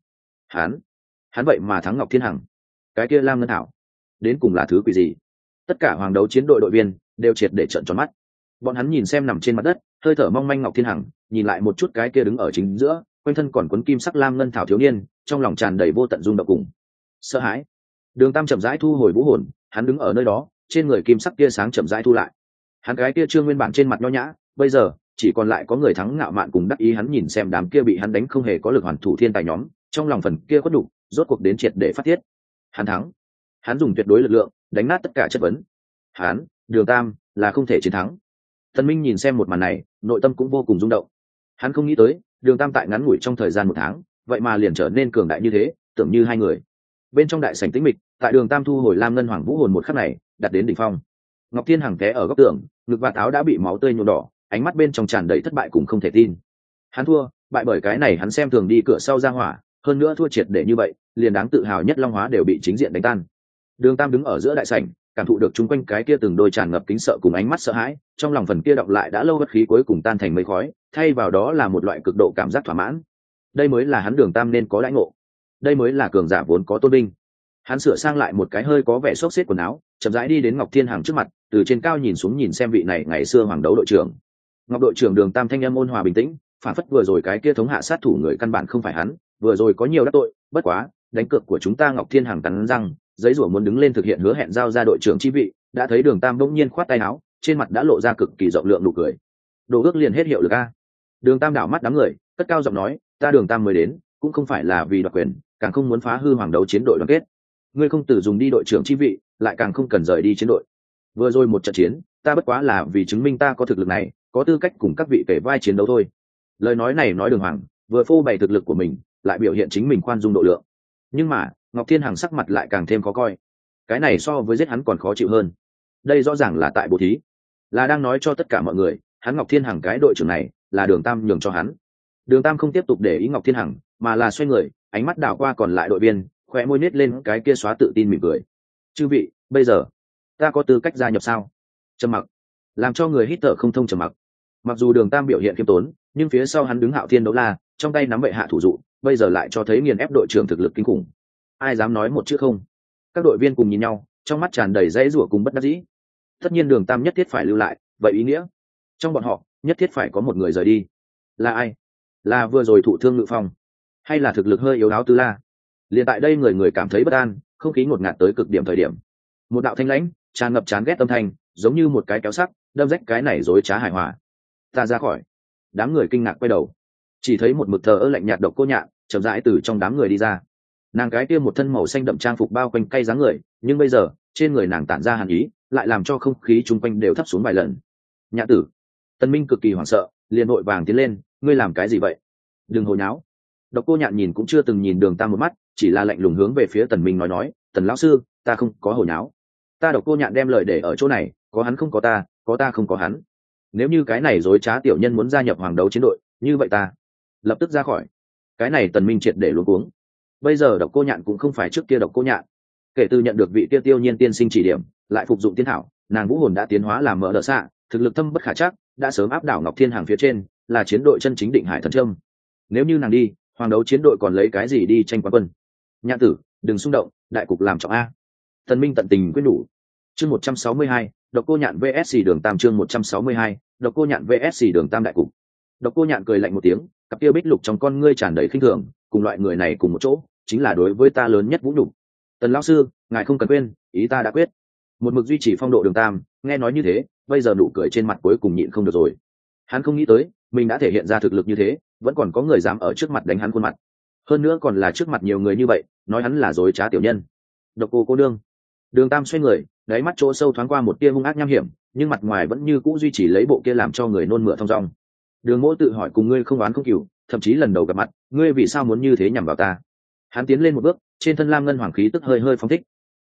Hắn vậy mà thắng Ngọc Thiên Hằng. Cái kia lam ngân thảo đến cùng là thứ quỷ gì? Tất cả hoàng đấu chiến đội đội viên đều triệt để trợn tròn mắt. Bọn hắn nhìn xem nằm trên mặt đất hơi thở mong manh Ngọc Thiên Hằng, nhìn lại một chút cái kia đứng ở chính giữa quanh thân còn quấn kim sắc lam ngân thảo thiếu niên, trong lòng tràn đầy vô tận rung động cùng sợ hãi. Đường Tam chậm rãi thu hồi vũ hồn, hắn đứng ở nơi đó, trên người kim sắc tia sáng chậm rãi thu lại. Hắn cái kia trương nguyên bản trên mặt nho nhã, bây giờ chỉ còn lại có người thắng ngạo mạn cùng đắc ý. Hắn nhìn xem đám kia bị hắn đánh không hề có lực hoàn thủ thiên tài nhóm, trong lòng phần kia có đủ, rốt cuộc đến triệt để phát tiết. Hắn thắng, hắn dùng tuyệt đối lực lượng đánh nát tất cả chất vấn. Hắn, Đường Tam, là không thể chiến thắng. Tần Minh nhìn xem một màn này, nội tâm cũng vô cùng rung động. Hắn không nghĩ tới, Đường Tam tại ngắn ngủi trong thời gian 1 tháng, vậy mà liền trở nên cường đại như thế, tưởng như hai người. Bên trong đại sảnh tĩnh mịch, tại Đường Tam thu hồi lam ngân hoàng vũ hồn một khắc này, đặt đến đỉnh phong. Ngọc Thiên Hằng té ở góc tường, ngực và áo đã bị máu tươi nhuộm đỏ, ánh mắt bên trong tràn đầy thất bại cùng không thể tin. Hắn thua, bại bởi cái này hắn xem thường đi cửa sau ra hỏa, hơn nữa thua triệt để như vậy, liền đáng tự hào nhất Long Hóa đều bị chính diện đánh tan. Đường Tam đứng ở giữa đại sảnh, cảm thụ được chung quanh cái kia từng đôi tràn ngập kính sợ cùng ánh mắt sợ hãi, trong lòng phần kia đọng lại đã lâu bất khí cuối cùng tan thành mây khói, thay vào đó là một loại cực độ cảm giác thỏa mãn. Đây mới là hắn Đường Tam nên có đãi ngộ, đây mới là cường giả vốn có tôn vinh. Hắn sửa sang lại một cái hơi có vẻ xốc xếp quần áo, chậm rãi đi đến Ngọc Thiên Hằng trước mặt, từ trên cao nhìn xuống nhìn xem vị này ngày xưa hoàng đấu đội trưởng. Ngọc đội trưởng Đường Tam thanh âm ôn hòa bình tĩnh, phản phất vừa rồi cái kia thống hạ sát thủ người căn bản không phải hắn, vừa rồi có nhiều đắc tội, bất quá đánh cược của chúng ta. Ngọc Thiên Hằng cắn răng, giấy rủa muốn đứng lên thực hiện hứa hẹn giao ra đội trưởng chi vị, đã thấy Đường Tam bỗng nhiên khoát tay áo, trên mặt đã lộ ra cực kỳ rộng lượng nụ cười. Đồ ước liền hết hiệu lực a. Đường Tam đảo mắt đám người, cất cao giọng nói, ta Đường Tam mới đến, cũng không phải là vì đoạt quyền, càng không muốn phá hư hoàng đấu chiến đội đoàn kết. Ngươi không từ dùng đi đội trưởng chi vị, lại càng không cần rời đi chiến đội. Vừa rồi một trận chiến, ta bất quá là vì chứng minh ta có thực lực này, có tư cách cùng các vị kể vai chiến đấu thôi. Lời nói này nói đường hoàng, vừa phô bày thực lực của mình, lại biểu hiện chính mình khoan dung độ lượng. Nhưng mà Ngọc Thiên Hằng sắc mặt lại càng thêm khó coi. Cái này so với giết hắn còn khó chịu hơn. Đây rõ ràng là tại bố thí, là đang nói cho tất cả mọi người, hắn Ngọc Thiên Hằng cái đội trưởng này là Đường Tam nhường cho hắn. Đường Tam không tiếp tục để ý Ngọc Thiên Hằng, mà là xoay người, ánh mắt đảo qua còn lại đội viên, khóe môi nết lên cái kia xóa tự tin mỉm cười. Chư vị, bây giờ ta có tư cách gia nhập sao? Trầm mặc, làm cho người hít thở không thông. Trầm mặc. Mặc dù Đường Tam biểu hiện khiêm tốn, nhưng phía sau hắn đứng Hạo Thiên Đấu La, trong tay nắm bệ hạ thủ dụ, bây giờ lại cho thấy nghiền ép đội trưởng thực lực kinh khủng. Ai dám nói một chữ không? Các đội viên cùng nhìn nhau, trong mắt tràn đầy dãy rủa cùng bất đắc dĩ. Tất nhiên Đường Tam nhất thiết phải lưu lại, vậy ý nghĩa trong bọn họ nhất thiết phải có một người rời đi. Là ai? Là vừa rồi thụ thương Ngự Phong, hay là thực lực hơi yếu đáo Tư La? Liền tại đây người người cảm thấy bất an, không khí ngột ngạt tới cực điểm thời điểm, một đạo thanh lãnh tràn ngập chán ghét âm thanh, giống như một cái kéo sắc đâm rách cái này dối trá hài hòa. Ta ra khỏi. Đám người kinh ngạc quay đầu, chỉ thấy một mực thờ ơ lạnh nhạt Độc Cô Nhạn chậm rãi từ trong đám người đi ra. Nàng cái kia một thân màu xanh đậm trang phục bao quanh cay dáng người, nhưng bây giờ trên người nàng tản ra hàn ý, lại làm cho không khí chung quanh đều thấp xuống vài lần. Nhạn tử. Tân Minh cực kỳ hoảng sợ, liền vội vàng tiến lên, ngươi làm cái gì vậy? Đừng hồi náo. Độc Cô Nhạn nhìn cũng chưa từng nhìn Đường Tam một mắt, chỉ là lạnh lùng hướng về phía Tần Minh nói, Tần lão sư, ta không có hồi náo. Ta Độc Cô Nhạn đem lời để ở chỗ này, có hắn không có ta, có ta không có hắn. Nếu như cái này dối trá tiểu nhân muốn gia nhập hoàng đấu chiến đội, như vậy ta lập tức ra khỏi. Cái này Tần Minh triệt để luống cuống. Bây giờ Độc Cô Nhạn cũng không phải trước kia Độc Cô Nhạn. Kể từ nhận được vị tiêu tiêu nhiên tiên sinh chỉ điểm, lại phục dụng tiên thảo, nàng vũ hồn đã tiến hóa làm mở đỡ xạ, thực lực thâm bất khả trắc, đã sớm áp đảo Ngọc Thiên Hàng phía trên, là chiến đội chân chính định hải thần trâm. Nếu như nàng đi, hoàng đấu chiến đội còn lấy cái gì đi tranh quán quân? Nhạn tử, đừng xung động, đại cục làm trọng a. Tần Minh tận tình quyết nhủ. Chương 162, Độc Cô Nhạn vs Đường Tam. Chương 162, Độc Cô Nhạn vs Đường Tam đại cục. Độc Cô Nhạn cười lạnh một tiếng, cặp kia bích lục trong con ngươi tràn đầy khinh thường, cùng loại người này cùng một chỗ, chính là đối với ta lớn nhất vũ nhục. Tần lão sư, ngài không cần quên, ý ta đã quyết. Một mực duy trì phong độ Đường Tam, nghe nói như thế, bây giờ nụ cười trên mặt cuối cùng nhịn không được rồi. Hắn không nghĩ tới, mình đã thể hiện ra thực lực như thế, vẫn còn có người dám ở trước mặt đánh hắn khuôn mặt. Hơn nữa còn là trước mặt nhiều người như vậy, nói hắn là dối trá tiểu nhân. Độc cô nương. Đường Tam xoay người, đáy mắt chỗ sâu thoáng qua một tia hung ác nham hiểm, nhưng mặt ngoài vẫn như cũ duy trì lấy bộ kia làm cho người nôn mửa thong dong. Đường Mỗ tự hỏi cùng ngươi không oán không cừu, thậm chí lần đầu gặp mặt, ngươi vì sao muốn như thế nhằm vào ta? Hắn tiến lên một bước, trên thân lam ngân hoàng khí tức hơi hơi phóng thích.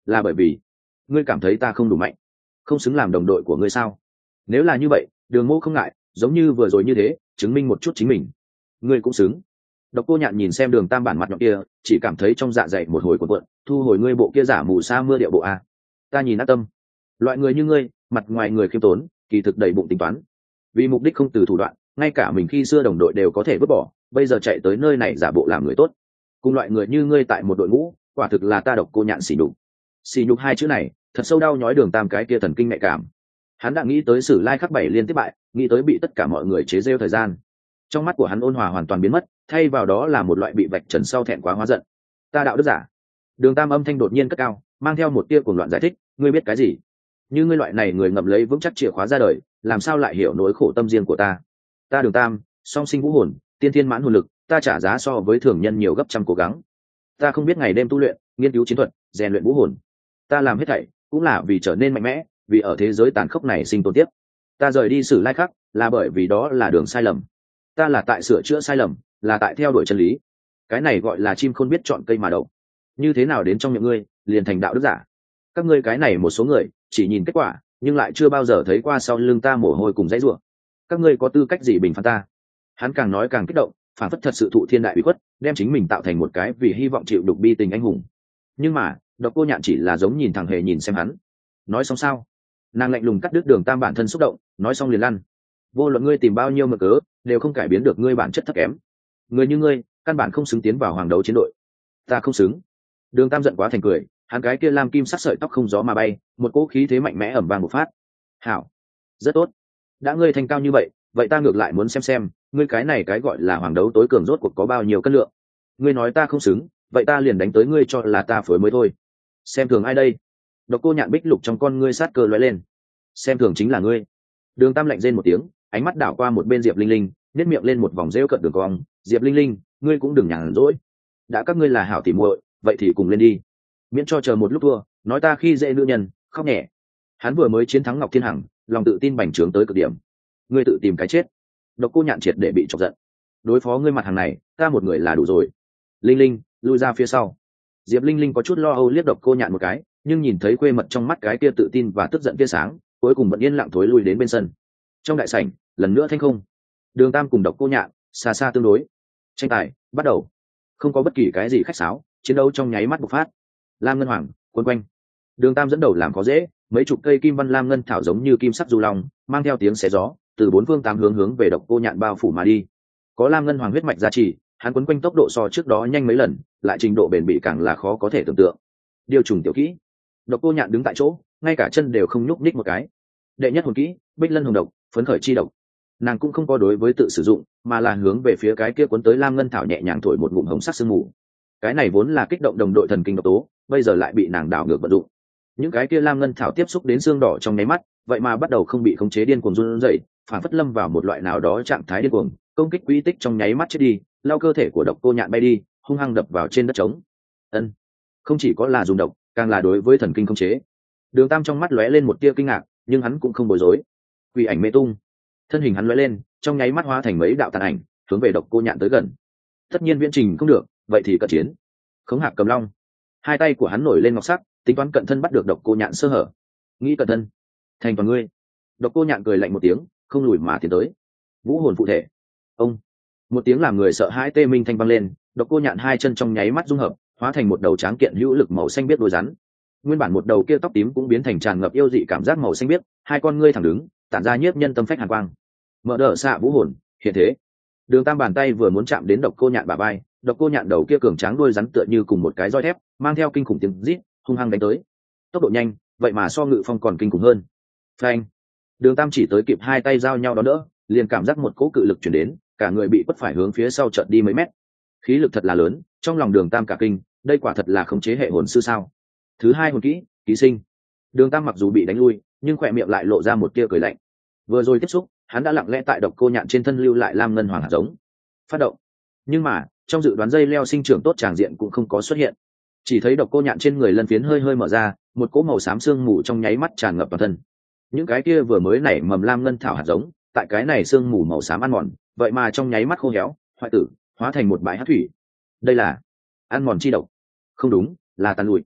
là bởi vì ngươi cảm thấy ta không đủ mạnh, không xứng làm đồng đội của ngươi sao? Nếu là như vậy, Đường Mô không ngại giống như vừa rồi như thế chứng minh một chút chính mình. Ngươi cũng xứng. Độc Cô Nhạn nhìn xem Đường Tam bản mặt nhọn kia, chỉ cảm thấy trong dạ dày một hồi cuộn cuộn. Thu hồi ngươi bộ kia giả mù sa mưa điệu bộ a. Ta nhìn ác tâm. Loại người như ngươi, mặt ngoài người khiêm tốn, kỳ thực đầy bụng tính toán, vì mục đích không từ thủ đoạn, ngay cả mình khi xưa đồng đội đều có thể vứt bỏ, bây giờ chạy tới nơi này giả bộ làm người tốt. Cùng loại người như ngươi tại một đội ngũ, quả thực là ta Độc Cô Nhạn sỉ nhục. Sỉ nhục hai chữ này thật sâu đau nhói Đường Tam cái kia thần kinh nhạy cảm. Hắn đã nghĩ tới Sử Lai Khắc bảy liên tiếp bại, nghĩ tới bị tất cả mọi người chế giễu thời gian. Trong mắt của hắn ôn hòa hoàn toàn biến mất, thay vào đó là một loại bị vạch trần sau thẹn quá hóa giận. Ta đạo đức giả. Đường Tam âm thanh đột nhiên cất cao, mang theo một tia cuồng loạn giải thích, ngươi biết cái gì? Như ngươi loại này người ngậm lấy vững chắc chìa khóa ra đời, làm sao lại hiểu nỗi khổ tâm riêng của ta? Ta Đường Tam, song sinh vũ hồn, tiên thiên mãn hồn lực, ta trả giá so với thường nhân nhiều gấp trăm cố gắng. Ta không biết ngày đêm tu luyện, nghiên cứu chiến thuật, rèn luyện vũ hồn. Ta làm hết thảy cũng là vì trở nên mạnh mẽ, vì ở thế giới tàn khốc này sinh tồn tiếp. Ta rời đi Sử Lai Khắc là bởi vì đó là đường sai lầm. Ta là tại sửa chữa sai lầm, là tại theo đuổi chân lý. Cái này gọi là chim khôn biết chọn cây mà đậu. Như thế nào đến trong miệng ngươi liền thành đạo đức giả? Các ngươi cái này một số người chỉ nhìn kết quả, nhưng lại chưa bao giờ thấy qua sau lưng ta mồ hôi cùng dãy rủa. Các ngươi có tư cách gì bình phán ta? Hắn càng nói càng kích động, phản phất thật sự thụ thiên đại ủy khuất, đem chính mình tạo thành một cái vì hy vọng chịu đục bi tình anh hùng. Nhưng mà Độc Cô Nhạn chỉ là giống nhìn thẳng hề nhìn xem hắn. Nói xong sao? Nàng lạnh lùng cắt đứt Đường Tam bản thân xúc động, nói xong liền lăn. Vô luận ngươi tìm bao nhiêu mực cớ, đều không cải biến được ngươi bản chất thấp kém. Người như ngươi, căn bản không xứng tiến vào hoàng đấu chiến đội. Ta không xứng. Đường Tam giận quá thành cười, hắn cái kia lam kim sắc sợi tóc không gió mà bay, một cỗ khí thế mạnh mẽ ầm vang một phát. Hảo, rất tốt. Đã ngươi thành cao như vậy, vậy ta ngược lại muốn xem, ngươi cái này cái gọi là hoàng đấu tối cường rốt cuộc có bao nhiêu cân lượng. Ngươi nói ta không xứng, vậy ta liền đánh tới ngươi cho là ta phối mới thôi. Xem thường ai đây? Độc Cô Nhạn bích lục trong con ngươi sát cơ lóe lên. Xem thường chính là ngươi. Đường Tam lạnh rên một tiếng, ánh mắt đảo qua một bên Diệp Linh Linh, nhếch miệng lên một vòng rêu cợt đường cong. Diệp Linh Linh, ngươi cũng đừng nhàn rỗi. Đã các ngươi là hảo tỉ muội, vậy thì cùng lên đi. Miễn cho chờ một lúc thua, nói ta khi dễ nữ nhân, khóc nhẹ. Hắn vừa mới chiến thắng Ngọc Thiên Hằng, lòng tự tin bành trướng tới cực điểm. Ngươi tự tìm cái chết. Độc Cô Nhạn triệt để bị chọc giận. Đối phó ngươi mặt hàng này, ta một người là đủ rồi. Linh Linh, lui ra phía sau. Diệp Linh Linh có chút lo âu liếc Độc Cô Nhạn một cái, nhưng nhìn thấy quê mật trong mắt cái kia tự tin và tức giận tia sáng, cuối cùng vẫn yên lặng thối lui đến bên sân. Trong đại sảnh, lần nữa thanh không. Đường Tam cùng Độc Cô Nhạn xa xa tương đối. Tranh tài bắt đầu. Không có bất kỳ cái gì khách sáo, chiến đấu trong nháy mắt bộc phát. Lam ngân hoàng quấn quanh. Đường Tam dẫn đầu làm khó dễ, mấy chục cây kim văn lam ngân thảo giống như kim sắc du long, mang theo tiếng xé gió, từ bốn phương tám hướng về Độc Cô Nhạn bao phủ mà đi. Có lam ngân hoàng huyết mạch gia trì, hắn quấn quanh tốc độ so trước đó nhanh mấy lần, lại trình độ bền bỉ càng là khó có thể tưởng tượng. Điều trùng tiểu kỹ. Độc Cô Nhạn đứng tại chỗ, ngay cả chân đều không nhúc nhích một cái. Đệ nhất hồn kỹ, Bích Lân hồng độc, phấn khởi chi độc. Nàng cũng không có đối với tự sử dụng, mà là hướng về phía cái kia cuốn tới lam ngân thảo nhẹ nhàng thổi một ngụm hồng sắc sương mù. Cái này vốn là kích động đồng đội thần kinh độc tố, bây giờ lại bị nàng đảo ngược vận dụng. Những cái kia lam ngân thảo tiếp xúc đến xương đỏ trong nháy mắt, vậy mà bắt đầu không bị khống chế điên cuồng run rẩy, phản phất lâm vào một loại nào đó trạng thái điên cuồng, công kích quỹ tích trong nháy mắt chết đi, lao cơ thể của Độc Cô Nhạn bay đi, hung hăng đập vào trên đất trống. Ân, không chỉ có là dùng độc, càng là đối với thần kinh khống chế. Đường Tam trong mắt lóe lên một tia kinh ngạc, nhưng hắn cũng không bối rối. Quỷ ảnh mê tung, thân hình hắn lóe lên, trong nháy mắt hóa thành mấy đạo tàn ảnh, hướng về Độc Cô Nhạn tới gần. Tất nhiên viễn trình không được, vậy thì cận chiến. Khống Hạc Cầm Long, hai tay của hắn nổi lên ngọc sắc, tính toán cận thân bắt được Độc Cô Nhạn sơ hở. Nghĩ cận thân, thành toàn ngươi. Độc Cô Nhạn cười lạnh một tiếng, không lùi mà tiến tới. Vũ hồn phụ thể. Ông, một tiếng làm người sợ hãi tê minh thanh vang lên, Độc Cô Nhạn hai chân trong nháy mắt dung hợp, hóa thành một đầu tráng kiện hữu lực màu xanh biếc đuôi rắn. Nguyên bản một đầu kia tóc tím cũng biến thành tràn ngập yêu dị cảm giác màu xanh biếc, hai con ngươi thẳng đứng, tản ra nhiếp nhân tâm phách hàn quang. Mở đỡ xạ vũ hồn, hiện thế. Đường Tam bàn tay vừa muốn chạm đến Độc Cô Nhạn bả vai, Độc Cô Nhạn đầu kia cường tráng đuôi rắn tựa như cùng một cái roi thép, mang theo kinh khủng tiếng rít, hung hăng đánh tới. Tốc độ nhanh, vậy mà so Ngự Phong còn kinh khủng hơn. Phanh! Đường Tam chỉ tới kịp hai tay giao nhau đó đỡ, liền cảm giác một cỗ cự lực truyền đến, cả người bị quất phải hướng phía sau chợt đi mấy mét. Khí lực thật là lớn, trong lòng Đường Tam cả kinh, đây quả thật là khống chế hệ hồn sư sao? Thứ hai hồn kỹ, ký sinh. Đường Tam mặc dù bị đánh lui, nhưng khỏe miệng lại lộ ra một tia cười lạnh. Vừa rồi tiếp xúc, hắn đã lặng lẽ tại Độc Cô Nhạn trên thân lưu lại lam ngân hoàng hạt giống. Phát động. Nhưng mà, trong dự đoán dây leo sinh trưởng tốt tràng diện cũng không có xuất hiện. Chỉ thấy Độc Cô Nhạn trên người lân phiến hơi hơi mở ra, một cỗ màu xám sương mù trong nháy mắt tràn ngập toàn thân. Những cái kia vừa mới nảy mầm lam ngân thảo hạt giống, tại cái này sương mù màu xám ăn mòn, vậy mà trong nháy mắt khô héo, hoại tử, hóa thành một bãi hắc thủy. Đây là ăn mòn chi độc. Không đúng, là tàn lụi.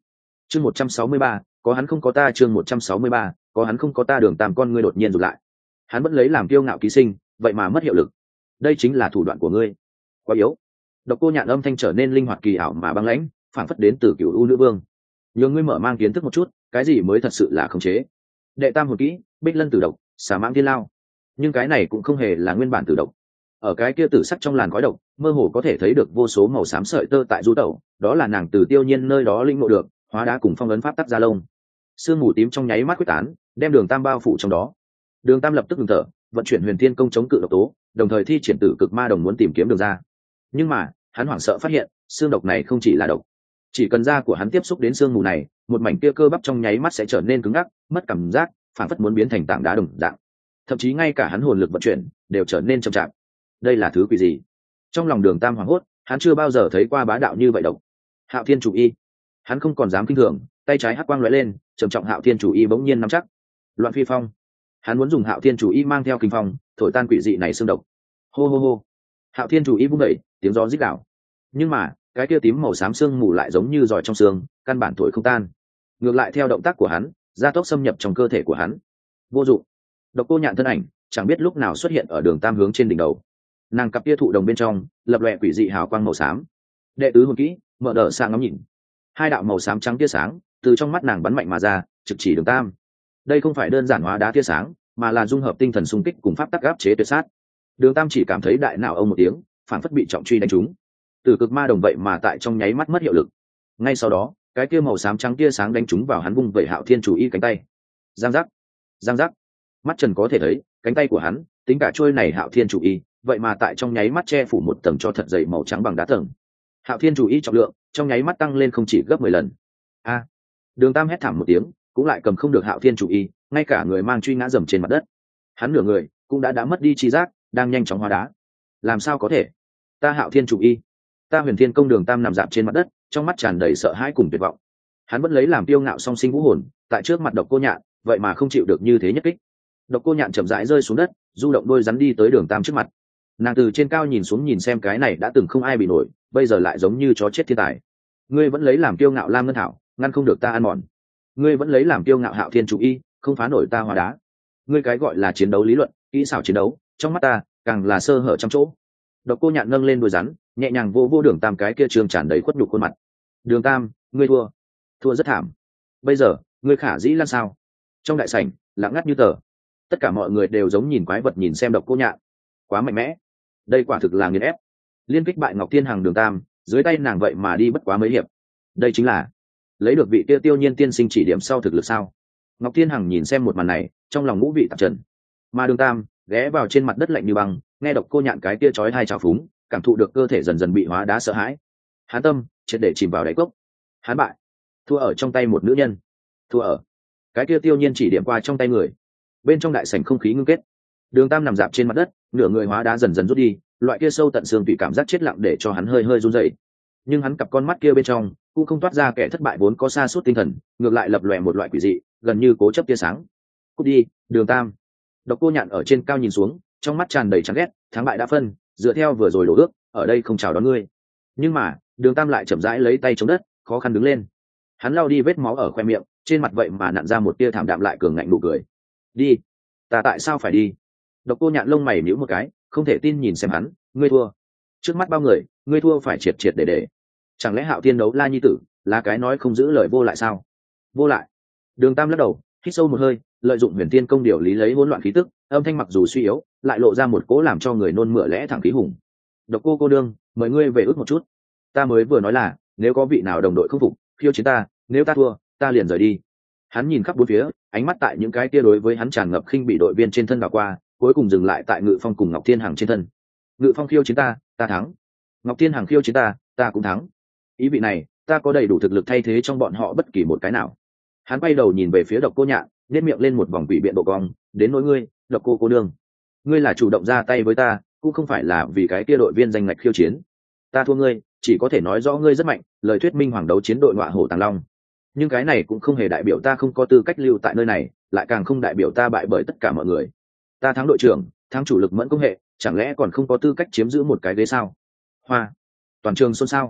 chương 163, có hắn không có ta. Chương 163, có hắn không có ta. Đường Tam con ngươi đột nhiên rụt lại. Hắn vẫn lấy làm kiêu ngạo ký sinh, vậy mà mất hiệu lực. Đây chính là thủ đoạn của ngươi. Quá yếu. Độc Cô Nhạn âm thanh trở nên linh hoạt kỳ ảo mà băng lãnh, phản phất đến từ Cửu U nữ vương. Nhường ngươi mở mang kiến thức một chút, cái gì mới thật sự là khống chế. Đệ Tam hồn kỹ, Bích Lân Tử Độc, Xà Mãng Thiên Lao. Nhưng cái này cũng không hề là nguyên bản tử độc. Ở cái kia tử sắc trong làn khói độc, mơ hồ có thể thấy được vô số màu xám sợi tơ tại du tẩu, đó là nàng từ Tiêu Nhiên nơi đó linh ngộ được, hóa đá cùng phong ấn pháp tắc gia lông. Sương mù tím trong nháy mắt quyết tán, đem Đường Tam bao phủ trong đó. Đường Tam lập tức ngừng thở, vận chuyển Huyền Thiên công chống cự độc tố, đồng thời thi triển Tử Cực Ma Đồng muốn tìm kiếm đường ra. Nhưng mà, hắn hoảng sợ phát hiện, xương độc này không chỉ là độc. Chỉ cần da của hắn tiếp xúc đến xương mù này, một mảnh kia cơ bắp trong nháy mắt sẽ trở nên cứng ngắc, mất cảm giác, phản phất muốn biến thành tảng đá đồng dạng. Thậm chí ngay cả hắn hồn lực vận chuyển đều trở nên chậm chạp. Đây là thứ quỷ gì? Trong lòng Đường Tam hoảng hốt, hắn chưa bao giờ thấy qua bá đạo như vậy độc. Hạo Thiên Chủ Y. Hắn không còn dám kinh thường, tay trái hắc quang lóe lên, trầm trọng Hạo Thiên Chủ Y bỗng nhiên nắm chắc. Loạn phi phong. Hắn muốn dùng Hạo Thiên Chủ Y mang theo kinh phong, thổi tan quỷ dị này xương độc. Hô hô hô. Hạo Thiên Chủ Y vung đẩy, tiếng gió rít gào. Nhưng mà, cái kia tím màu xám xương mù lại giống như giỏi trong xương, căn bản thổi không tan. Ngược lại theo động tác của hắn, gia tốc xâm nhập trong cơ thể của hắn. Vô dụng. Độc Cô Nhạn thân ảnh chẳng biết lúc nào xuất hiện ở Đường Tam hướng trên đỉnh đầu. Nàng cặp tia thụ đồng bên trong lập lòe quỷ dị hào quang màu xám. Đệ tứ hồn kỹ, mở đờ sang ngắm nhìn. Hai đạo màu xám trắng tia sáng từ trong mắt nàng bắn mạnh mà ra, trực chỉ Đường Tam. Đây không phải đơn giản hóa đá tia sáng, mà là dung hợp tinh thần xung kích cùng pháp tắc áp chế tuyệt sát. Đường Tam chỉ cảm thấy đại não ông một tiếng, phản phất bị trọng truy đánh trúng. Tử Cực Ma Đồng vậy mà tại trong nháy mắt mất hiệu lực. Ngay sau đó, cái kia màu xám trắng tia sáng đánh trúng vào hắn vung vẩy Hạo Thiên Chủ Y cánh tay. Giang giác, giang giác. Mắt trần có thể thấy, cánh tay của hắn, tính cả trôi này Hạo Thiên Chủ Y, vậy mà tại trong nháy mắt che phủ một tầng cho thật dày màu trắng bằng đá tầng. Hạo Thiên Chủ Y trọng lượng trong nháy mắt tăng lên không chỉ gấp 10 lần. A! Đường Tam hét thảm một tiếng, cũng lại cầm không được Hạo Thiên Chủ Y, ngay cả người mang truy ngã dầm trên mặt đất. Hắn nửa người cũng đã mất đi chi giác, đang nhanh chóng hóa đá. Làm sao có thể? Ta Hạo Thiên Chủ Y, ta Huyền Thiên công. Đường Tam nằm dạp trên mặt đất, trong mắt tràn đầy sợ hãi cùng tuyệt vọng. Hắn vẫn lấy làm tiêu ngạo song sinh vũ hồn, tại trước mặt Độc Cô Nhạn, vậy mà không chịu được như thế nhất kích. Độc Cô Nhạn chậm rãi rơi xuống đất, du động đôi rắn đi tới Đường Tam trước mặt. Nàng từ trên cao nhìn xuống nhìn xem cái này đã từng không ai bị nổi, bây giờ lại giống như chó chết thiên tài. Ngươi vẫn lấy làm kiêu ngạo Lam Ngân Thảo, ngăn không được ta ăn mòn. Ngươi vẫn lấy làm kiêu ngạo Hạo Thiên Chủ Y, không phá nổi ta hóa đá. Ngươi cái gọi là chiến đấu lý luận, kỹ xảo chiến đấu, trong mắt ta càng là sơ hở trăm chỗ. Độc Cô Nhạn nâng lên đuôi rắn, nhẹ nhàng vô vô Đường Tam cái kia trường tràn đầy khuất nhục khuôn mặt. Đường Tam, ngươi thua, thua rất thảm. Bây giờ ngươi khả dĩ lan sao? Trong đại sảnh lặng ngắt như tờ, tất cả mọi người đều giống nhìn quái vật nhìn xem Độc Cô Nhạn. Quá mạnh mẽ, đây quả thực là nghiền ép. Liên kích bại Ngọc Thiên Hằng Đường Tam, dưới tay nàng vậy mà đi bất quá mấy hiệp. Đây chính là lấy được vị kia Tiêu Nhiên tiên sinh chỉ điểm sau thực lực sao? Ngọc Thiên Hằng nhìn xem một màn này, trong lòng ngũ vị tạp trần. Mà Đường Tam ghé vào trên mặt đất lạnh như băng, nghe Độc Cô Nhạn cái kia chói tai trào phúng, cảm thụ được cơ thể dần dần bị hóa đá sợ hãi. Hắn tâm triệt để chìm vào đáy cốc. Hắn bại, thua ở trong tay một nữ nhân, thua ở cái kia Tiêu Nhiên chỉ điểm qua trong tay người. Bên trong đại sảnh không khí ngưng kết. Đường Tam nằm dạp trên mặt đất, nửa người hóa đá dần dần rút đi, loại kia sâu tận xương tùy cảm giác chết lặng để cho hắn hơi hơi run rẩy. Nhưng hắn cặp con mắt kia bên trong cũng không toát ra kẻ thất bại vốn có sa sút tinh thần, ngược lại lập lòe một loại quỷ dị, gần như cố chấp tia sáng. Cút đi, Đường Tam. Độc Cô Nhạn ở trên cao nhìn xuống, trong mắt tràn đầy chán ghét, thắng bại đã phân, dựa theo vừa rồi đổ ước, ở đây không chào đón ngươi. Nhưng mà, Đường Tam lại chậm rãi lấy tay chống đất, khó khăn đứng lên. Hắn lau đi vết máu ở khoe miệng, trên mặt vậy mà nặn ra một tia thảm đạm lại cường ngạnh nụ cười. Đi, ta tại sao phải đi? Độc Cô Nhạn lông mày nhíu một cái, không thể tin nhìn xem hắn. Ngươi thua. Trước mắt bao người, ngươi thua phải triệt triệt để. Chẳng lẽ Hạo Thiên Đấu La nhi tử là cái nói không giữ lời vô lại sao? Vô lại. Đường Tam lắc đầu, hít sâu một hơi, lợi dụng Huyền Thiên công điều lý lấy hỗn loạn khí tức, âm thanh mặc dù suy yếu, lại lộ ra một cỗ làm cho người nôn mửa lẽ thẳng khí hùng. Độc Cô đương, mời ngươi về ước một chút. Ta mới vừa nói là, nếu có vị nào đồng đội không phục, khiêu chiến ta, nếu ta thua, ta liền rời đi. Hắn nhìn khắp bốn phía, ánh mắt tại những cái kia đối với hắn tràn ngập khinh bị đội viên trên thân đảo qua, cuối cùng dừng lại tại Ngự Phong cùng Ngọc Thiên Hằng trên thân. Ngự Phong khiêu chiến ta, ta thắng. Ngọc Thiên Hằng khiêu chiến ta, ta cũng thắng. Ý vị này, ta có đầy đủ thực lực thay thế trong bọn họ bất kỳ một cái nào. Hắn quay đầu nhìn về phía Độc Cô Nhạn, nhếch miệng lên một vòng quỷ biện độ cong, đến nỗi ngươi, Độc Cô đương, ngươi là chủ động ra tay với ta, cũng không phải là vì cái kia đội viên danh ngạch khiêu chiến. Ta thua ngươi, chỉ có thể nói rõ ngươi rất mạnh, lời thuyết minh hoàng đấu chiến đội ngọa hổ tàng long. Nhưng cái này cũng không hề đại biểu ta không có tư cách lưu tại nơi này, lại càng không đại biểu ta bại bởi tất cả mọi người. Ta thắng đội trưởng, thắng chủ lực mẫn công hệ, chẳng lẽ còn không có tư cách chiếm giữ một cái ghế sao? Hoa, toàn trường xôn xao.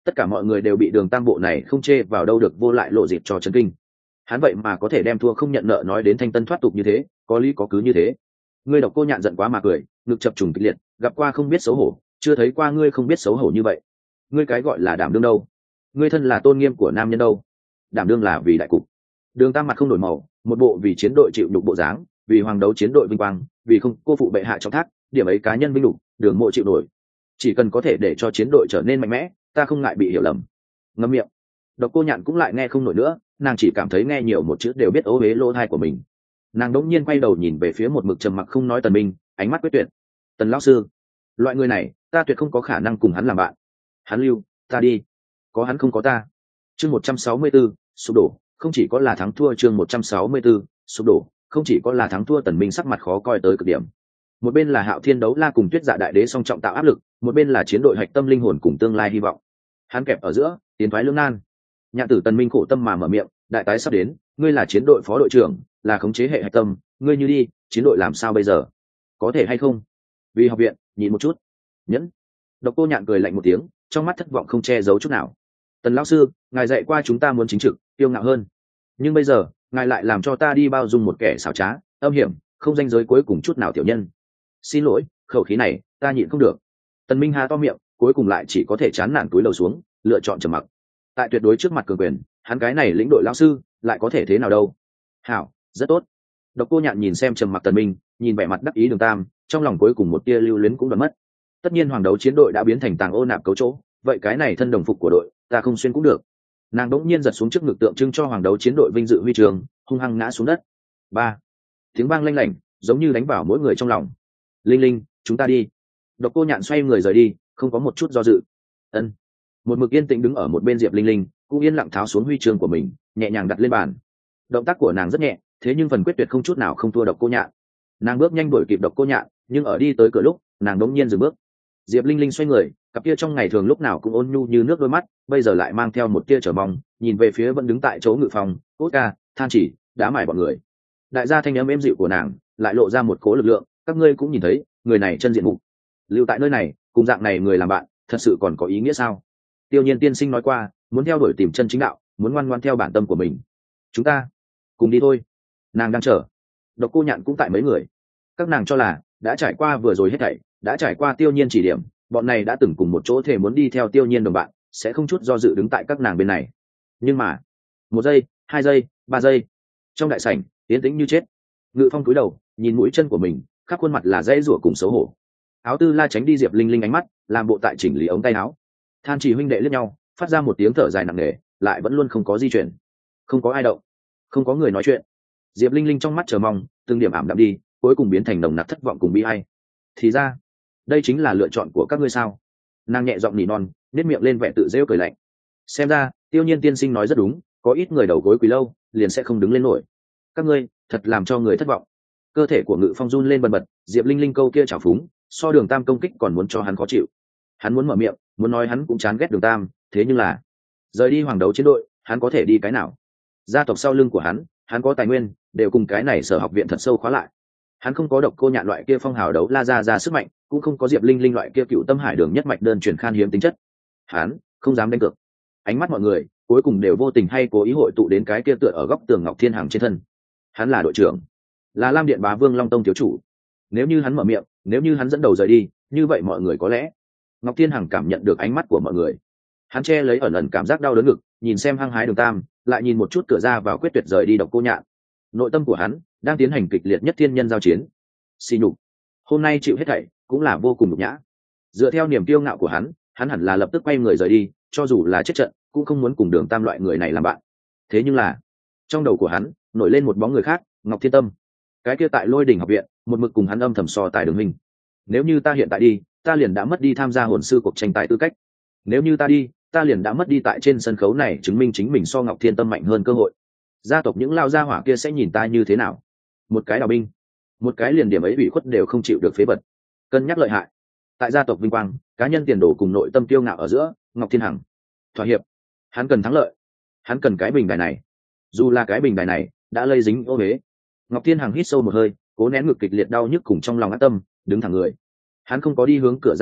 Tất cả mọi người đều bị Đường Tam bộ này không chê vào đâu được vô lại lộ dịp cho chấn kinh. Hắn vậy mà có thể đem thua không nhận nợ nói đến thanh tân thoát tục như thế, có lý có cứ như thế. Ngươi Độc Cô Nhạn giận quá mà cười, ngực chập trùng kịch liệt, gặp qua không biết xấu hổ, chưa thấy qua ngươi không biết xấu hổ như vậy. Ngươi cái gọi là đảm đương đâu? Ngươi thân là tôn nghiêm của nam nhân đâu? Đảm đương là vì đại cục. Đường Tam mặt không đổi màu, một bộ vì chiến đội chịu nhục bộ dáng, vì hoàng đấu chiến đội vinh quang, vì không cô phụ bệ hạ trong thác, điểm ấy cá nhân vinh nhục, Đường Mộ chịu nổi. Chỉ cần có thể để cho chiến đội trở nên mạnh mẽ, ta không ngại bị hiểu lầm. Ngậm miệng. Độc Cô Nhạn cũng lại nghe không nổi nữa, nàng chỉ cảm thấy nghe nhiều một chữ đều biết ố uế lỗ tai của mình. Nàng đống nhiên quay đầu nhìn về phía một mực trầm mặc không nói Tần Minh, ánh mắt quyết tuyệt. Tần lão sư, loại người này, ta tuyệt không có khả năng cùng hắn làm bạn. Hắn lưu, ta đi. Có hắn không có ta. Chương 164, sụp đổ, không chỉ có là thắng thua. Chương 164, sụp đổ, không chỉ có là thắng thua. Tần Minh sắc mặt khó coi tới cực điểm. Một bên là Hạo Thiên Đấu La cùng Tuyết Dạ Đại Đế song trọng tạo áp lực, một bên là chiến đội hạch tâm linh hồn cùng tương lai hy vọng. Hắn kẹp ở giữa, tiến thoái lưỡng nan. Nhạn tử Tần Minh khổ tâm mà mở miệng, đại tái sắp đến, ngươi là chiến đội phó đội trưởng, là khống chế hệ hạch tâm, ngươi như đi, chiến đội làm sao bây giờ? Có thể hay không? Vì học viện, nhìn một chút. Nhẫn. Độc Cô Nhạn cười lạnh một tiếng, trong mắt thất vọng không che giấu chút nào. Tần lão sư, ngài dạy qua chúng ta muốn chính trực, kiêu ngạo hơn, nhưng bây giờ ngài lại làm cho ta đi bao dung một kẻ xảo trá, âm hiểm, không ranh giới cuối cùng chút nào tiểu nhân. Xin lỗi, khẩu khí này ta nhịn không được. Tần Minh há to miệng, cuối cùng lại chỉ có thể chán nản túi lầu xuống, lựa chọn trầm mặc. Tại tuyệt đối trước mặt cường quyền, hắn cái này lĩnh đội lão sư lại có thể thế nào đâu? Hảo, rất tốt. Độc Cô Nhạn nhìn xem trầm mặc Tần Minh, nhìn vẻ mặt đắc ý Đường Tam, trong lòng cuối cùng một tia lưu luyến cũng đoạn mất. Tất nhiên hoàng đấu chiến đội đã biến thành tàng ô nạp cấu chỗ, vậy cái này thân đồng phục của đội ta không xuyên cũng được. Nàng đống nhiên giật xuống trước ngực tượng trưng cho hoàng đấu chiến đội vinh dự huy trường, hung hăng ngã xuống đất. Ba, tiếng vang lanh lảnh, giống như đánh vào mỗi người trong lòng. Linh Linh, chúng ta đi. Độc Cô Nhạn xoay người rời đi, không có một chút do dự. Ân. Một mực yên tĩnh đứng ở một bên Diệp Linh Linh cũng yên lặng tháo xuống huy chương của mình, nhẹ nhàng đặt lên bàn. Động tác của nàng rất nhẹ, thế nhưng phần quyết tuyệt không chút nào không thua Độc Cô Nhạn. Nàng bước nhanh đuổi kịp Độc Cô Nhạn, nhưng ở đi tới cửa lúc, nàng đống nhiên dừng bước. Diệp Linh Linh xoay người, cặp kia trong ngày thường lúc nào cũng ôn nhu như nước đôi mắt, bây giờ lại mang theo một tia chờ mong, nhìn về phía vẫn đứng tại chỗ ngự phòng, Tốt ca, than chỉ, đã mải bọn người. Đại gia thanh âm êm dịu của nàng, lại lộ ra một cỗ lực lượng, các ngươi cũng nhìn thấy, người này chân diện mục. Lưu tại nơi này, cùng dạng này người làm bạn, thật sự còn có ý nghĩa sao? Tiêu Nhiên tiên sinh nói qua, muốn theo đuổi tìm chân chính đạo, muốn ngoan ngoãn theo bản tâm của mình. Chúng ta cùng đi thôi. Nàng đang chờ. Độc Cô Nhạn cũng tại mấy người. Các nàng cho là đã trải qua vừa rồi hết thảy, đã trải qua Tiêu Nhiên chỉ điểm, bọn này đã từng cùng một chỗ thể muốn đi theo Tiêu Nhiên đồng bạn, sẽ không chút do dự đứng tại các nàng bên này. Nhưng mà, 1 giây, 2 giây, 3 giây, trong đại sảnh yên tĩnh như chết. Ngự Phong cúi đầu, nhìn mũi chân của mình, khắp khuôn mặt là dãy rủa cùng xấu hổ. Áo Tư La tránh đi Diệp Linh Linh ánh mắt, làm bộ tại chỉnh lý ống tay áo. Than Chỉ huynh đệ liếc nhau, phát ra một tiếng thở dài nặng nề, lại vẫn luôn không có di chuyển, không có ai động, không có người nói chuyện. Diệp Linh Linh trong mắt chờ mong, từng điểm ảm đạm đi, cuối cùng biến thành nồng nặc thất vọng cùng bi ai. Thì ra, đây chính là lựa chọn của các ngươi sao? Nàng nhẹ giọng nỉ non, nét miệng lên vẻ tự rêu cười lạnh. Xem ra, Tiêu Nhiên tiên sinh nói rất đúng, có ít người đầu gối quỳ lâu, liền sẽ không đứng lên nổi. Các ngươi, thật làm cho người thất vọng. Cơ thể của Ngự Phong run lên bần bật, Diệp Linh Linh câu kia trào phúng, so Đường Tam công kích còn muốn cho hắn khó chịu. Hắn muốn mở miệng, muốn nói hắn cũng chán ghét Đường Tam, thế nhưng là rời đi hoàng đấu chiến đội, hắn có thể đi cái nào? Gia tộc sau lưng của hắn có tài nguyên, đều cùng cái này Sở Học viện thật sâu khóa lại. Hắn không có Độc Cô Nhạn loại kia phong hào đấu la ra sức mạnh, cũng không có Diệp Linh Linh loại kia cựu tâm hải đường nhất mạch đơn truyền khan hiếm tính chất. Hắn không dám đánh cược. Ánh mắt mọi người cuối cùng đều vô tình hay cố ý hội tụ đến cái kia tựa ở góc tường Ngọc Thiên Hằng trên thân. Hắn là đội trưởng, là Lam Điện Bá Vương Long Tông thiếu chủ. Nếu như hắn mở miệng, nếu như hắn dẫn đầu rời đi, như vậy mọi người có lẽ. Ngọc Thiên Hằng cảm nhận được ánh mắt của mọi người. Hắn che lấy ẩn ẩn cảm giác đau đớn ngực, nhìn xem hăng hái Đường Tam, lại nhìn một chút cửa ra vào quyết tuyệt rời đi Độc Cô Nhạn. Nội tâm của hắn đang tiến hành kịch liệt nhất thiên nhân giao chiến. Xì nhục, hôm nay chịu hết thảy cũng là vô cùng nhục nhã. Dựa theo niềm kiêu ngạo của hắn hẳn là lập tức quay người rời đi, cho dù là chết trận cũng không muốn cùng Đường Tam loại người này làm bạn. Thế nhưng là trong đầu của hắn nổi lên một bóng người khác, Ngọc Thiên Tâm. Cái kia tại Lôi Đỉnh học viện một mực cùng hắn âm thầm so tài Đường hình. Nếu như ta hiện tại đi, ta liền đã mất đi tham gia hồn sư cuộc tranh tài tư cách. Nếu như ta đi, ta liền đã mất đi tại trên sân khấu này chứng minh chính mình so Ngọc Thiên Tâm mạnh hơn cơ hội. Gia tộc những lao gia hỏa kia sẽ nhìn ta như thế nào? Một cái đào binh, một cái liền điểm ấy ủy khuất đều không chịu được phế vật. Cân nhắc lợi hại. Tại gia tộc vinh quang, cá nhân tiền đồ cùng nội tâm kiêu ngạo ở giữa, Ngọc Thiên Hằng thỏa hiệp. Hắn cần thắng lợi, hắn cần cái bình đài này. Dù là cái bình đài này đã lây dính ô huế. Ngọc Thiên Hằng hít sâu một hơi, cố nén ngực kịch liệt đau nhức cùng trong lòng ác tâm, đứng thẳng người. Hắn không có đi hướng cửa ra vào,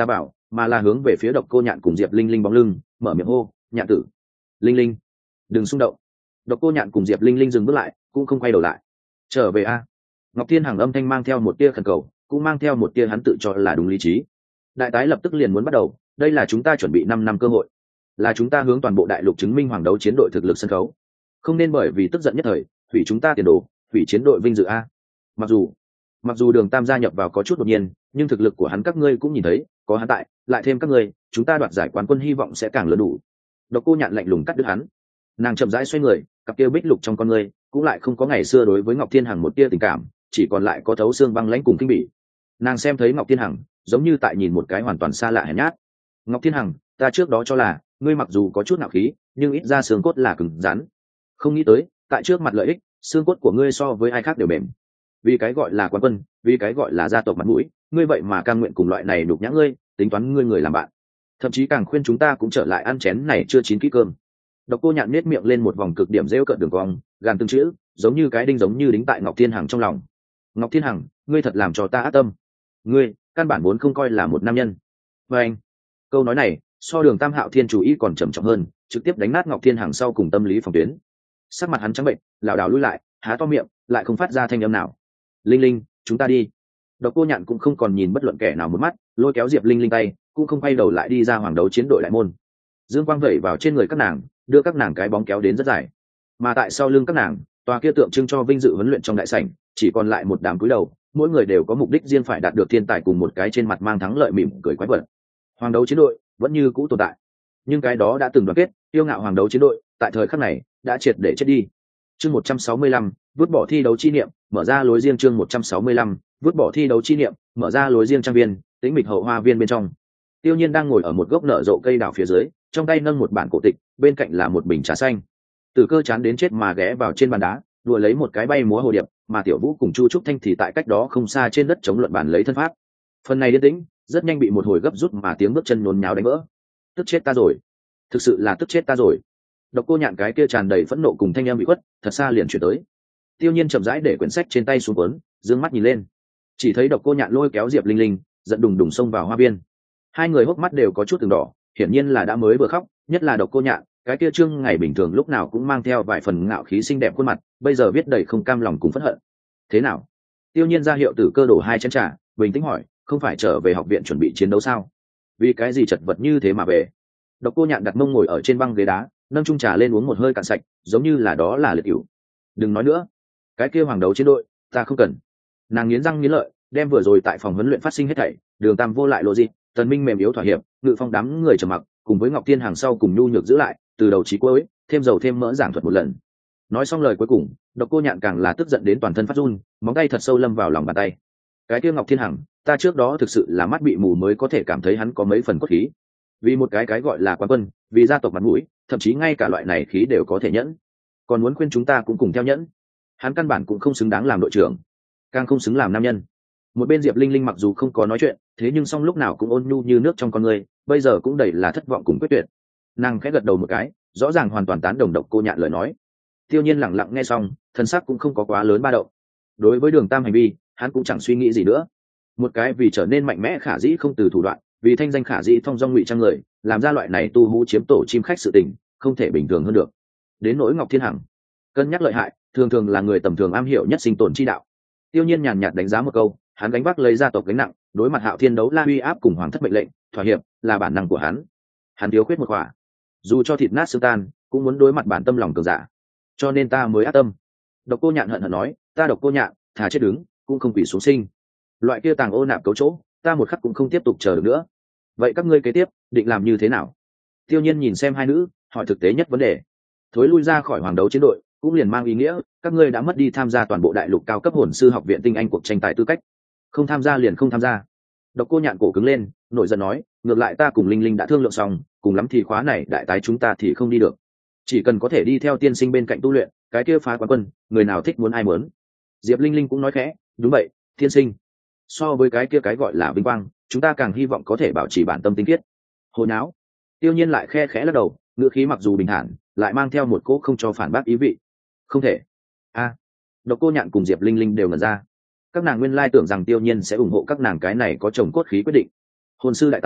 mà là hướng về phía Độc Cô Nhạn cùng Diệp Linh Linh bóng lưng, mở miệng hô, "Nhạn tử, Linh Linh, đừng xung động." Độc Cô Nhạn cùng Diệp Linh Linh dừng bước lại, cũng không quay đầu lại. "Trở về a." Ngọc Thiên Hằng âm thanh mang theo một tia khẩn cầu, cũng mang theo một tia hắn tự cho là đúng lý trí. Đại tái lập tức liền muốn bắt đầu, đây là chúng ta chuẩn bị 5 năm cơ hội, là chúng ta hướng toàn bộ đại lục chứng minh hoàng đấu chiến đội thực lực sân khấu, không nên bởi vì tức giận nhất thời hủy chúng ta tiền đồ, hủy chiến đội vinh dự a. Mặc dù Đường Tam gia nhập vào có chút đột nhiên, nhưng thực lực của hắn các ngươi cũng nhìn thấy, có hắn tại, lại thêm các ngươi, chúng ta đoạt giải quán quân hy vọng sẽ càng lớn đủ. Độc Cô Nhạn lạnh lùng cắt đứt hắn. Nàng chậm rãi xoay người, cặp kia bích lục trong con ngươi cũng lại không có ngày xưa đối với Ngọc Thiên Hằng một tia tình cảm, chỉ còn lại có thấu xương băng lãnh cùng kinh bỉ. Nàng xem thấy Ngọc Thiên Hằng giống như tại nhìn một cái hoàn toàn xa lạ hèn nhát. "Ngọc Thiên Hằng, ta trước đó cho là ngươi mặc dù có chút nạo khí, nhưng ít ra xương cốt là cứng rắn. Không nghĩ tới, tại trước mặt lợi ích, xương cốt của ngươi so với ai khác đều mềm. Vì cái gọi là quán quân, vì cái gọi là gia tộc mặt mũi, ngươi vậy mà cam nguyện cùng loại này đục nhã ngươi, tính toán ngươi người làm bạn. Thậm chí càng khuyên chúng ta cũng trở lại ăn chén này chưa chín kỹ cơm." Độc Cô Nhạn nết miệng lên một vòng cực điểm rêu cợt đường cong, gàn từng chữ, giống như cái đinh giống như đính tại Ngọc Thiên Hằng trong lòng. "Ngọc Thiên Hằng, ngươi thật làm cho ta ác tâm. Ngươi, căn bản vốn không coi là một nam nhân." Và anh, câu nói này, so Đường Tam Hạo Thiên chủ ý còn trầm trọng hơn, trực tiếp đánh nát Ngọc Thiên Hằng sau cùng tâm lý phòng tuyến. Sắc mặt hắn trắng bệnh, lảo đảo lùi lại, há to miệng, lại không phát ra thanh âm nào. "Linh Linh, chúng ta đi." Độc Cô Nhạn cũng không còn nhìn bất luận kẻ nào một mắt, lôi kéo Diệp Linh Linh tay, cũng không quay đầu lại đi ra hoàng đấu chiến đội đại môn. Dương quang vẩy vào trên người các nàng, đưa các nàng cái bóng kéo đến rất dài. Mà tại sau lưng các nàng, tòa kia tượng trưng cho vinh dự huấn luyện trong đại sảnh, chỉ còn lại một đám cúi đầu, mỗi người đều có mục đích riêng phải đạt được thiên tài cùng một cái trên mặt mang thắng lợi mỉm cười quái vật. Hoàng đấu chiến đội vẫn như cũ tồn tại, nhưng cái đó đã từng đoàn kết, yêu ngạo hoàng đấu chiến đội, tại thời khắc này đã triệt để chết đi. Chương 165, vứt bỏ thi đấu chi niệm, mở ra lối riêng. Chương 165, vứt bỏ thi đấu chi niệm, mở ra lối riêng trang viên, tĩnh mịch hậu hoa viên bên trong. Tiêu Nhiên đang ngồi ở một gốc nở rộ cây đào phía dưới, trong tay nâng một bản cổ tịch, bên cạnh là một bình trà xanh. Từ Cơ chán đến chết mà ghé vào trên bàn đá, đùa lấy một cái bay múa hồ điệp, mà Tiểu Vũ cùng Chu Trúc Thanh thì tại cách đó không xa trên đất chống luận bàn lấy thân pháp. Phần này yên tĩnh, rất nhanh bị một hồi gấp rút mà tiếng bước chân nhốn nháo đánh vỡ. "Tức chết ta rồi, thực sự là tức chết ta rồi." Độc Cô Nhạn cái kia tràn đầy phẫn nộ cùng thanh âm bị khuất, thật xa liền chuyển tới. Tiêu Nhiên chậm rãi để quyển sách trên tay xuống cuốn, dương mắt nhìn lên, chỉ thấy Độc Cô Nhạn lôi kéo Diệp Linh Linh, giận đùng đùng xông vào hoa viên. Hai người hốc mắt đều có chút từng đỏ, hiển nhiên là đã mới vừa khóc, nhất là Độc Cô Nhạn, cái kia trương ngày bình thường lúc nào cũng mang theo vài phần ngạo khí xinh đẹp khuôn mặt, bây giờ viết đầy không cam lòng cùng phẫn hận. "Thế nào?" Tiêu Nhiên ra hiệu Tử Cơ đổ 2 chén trà, bình tĩnh hỏi, "Không phải trở về học viện chuẩn bị chiến đấu sao? Vì cái gì chật vật như thế mà về?" Độc Cô Nhạn đặt mông ngồi ở trên băng ghế đá, nâng chung trà lên uống một hơi cạn sạch, giống như là đó là liệt cửu. "Đừng nói nữa, cái kia hoàng đấu chiến đội, ta không cần." Nàng nghiến răng nghiến lợi, đem vừa rồi tại phòng huấn luyện phát sinh hết thảy, Đường Tam vô lại lộ gì, Tần Minh mềm yếu thỏa hiệp, Ngự Phong đám người trầm mặc, cùng với Ngọc Thiên hàng sau cùng nhu nhược giữ lại, từ đầu chí cuối, thêm dầu thêm mỡ giảng thuật một lần. Nói xong lời cuối cùng, Độc Cô Nhạn càng là tức giận đến toàn thân phát run, móng tay thật sâu lâm vào lòng bàn tay. "Cái kia Ngọc Thiên Hằng, ta trước đó thực sự là mắt bị mù mới có thể cảm thấy hắn có mấy phần cốt khí. Vì một cái gọi là quán quân, vì gia tộc mặt mũi, thậm chí ngay cả loại này khí đều có thể nhẫn. Còn muốn khuyên chúng ta cũng cùng theo nhẫn. Hắn căn bản cũng không xứng đáng làm đội trưởng, càng không xứng làm nam nhân." Một bên Diệp Linh Linh mặc dù không có nói chuyện, thế nhưng song lúc nào cũng ôn nhu như nước trong con người, bây giờ cũng đầy là thất vọng cùng quyết tuyệt. Nàng khẽ gật đầu một cái, rõ ràng hoàn toàn tán đồng Độc Cô Nhạn lời nói. Tiêu Nhiên lặng lặng nghe xong, thân sắc cũng không có quá lớn ba động. Đối với Đường Tam hành vi, hắn cũng chẳng suy nghĩ gì nữa. Một cái vì trở nên mạnh mẽ khả dĩ không từ thủ đoạn, vì thanh danh khả dĩ thông dong ngụy trang người, làm ra loại này tu hú chiếm tổ chim khách sự tình, không thể bình thường hơn được. Đến nỗi Ngọc Thiên Hằng, cân nhắc lợi hại, thường thường là người tầm thường am hiểu nhất sinh tồn chi đạo. Tiêu Nhiên nhàn nhạt đánh giá một câu, hắn gánh vác lấy gia tộc gánh nặng, đối mặt Hạo Thiên đấu la uy áp cùng hoàng thất mệnh lệnh, thỏa hiệp là bản năng của hắn. Hắn thiếu khuyết một khỏa, dù cho thịt nát xương tan, cũng muốn đối mặt bản tâm lòng cường giả. Cho nên ta mới ác tâm. Độc Cô Nhạn hận hận nói, ta Độc Cô Nhạn, thà chết đứng, cũng không quỳ xuống sinh. Loại kia tàng ô nạp cấu chỗ, ta một khắc cũng không tiếp tục chờ được nữa. Vậy các ngươi kế tiếp định làm như thế nào? Tiêu Nhiên nhìn xem hai nữ, hỏi thực tế nhất vấn đề. Thối lui ra khỏi hoàng đấu chiến đội, cũng liền mang ý nghĩa các ngươi đã mất đi tham gia toàn bộ đại lục cao cấp hồn sư học viện tinh anh cuộc tranh tài tư cách. Không tham gia liền không tham gia. Độc Cô Nhạn cổ cứng lên, nổi giận nói, ngược lại ta cùng Linh Linh đã thương lượng xong, cùng lắm thì khóa này đại tái chúng ta thì không đi được. Chỉ cần có thể đi theo tiên sinh bên cạnh tu luyện, cái kia phá quán quân, người nào thích muốn ai muốn. Diệp Linh Linh cũng nói khẽ, đúng vậy, tiên sinh. So với cái kia cái gọi là vinh quang, chúng ta càng hy vọng có thể bảo trì bản tâm tinh khiết. Hồi não. Tiêu Nhiên lại khe khẽ lắc đầu, ngữ khí mặc dù bình thản, lại mang theo một cỗ không cho phản bác ý vị. Không thể. A. Độc Cô Nhạn cùng Diệp Linh Linh đều ngẩn ra. Các nàng nguyên lai tưởng rằng Tiêu Nhiên sẽ ủng hộ các nàng cái này có chồng cốt khí quyết định. Hồn sư đại tái,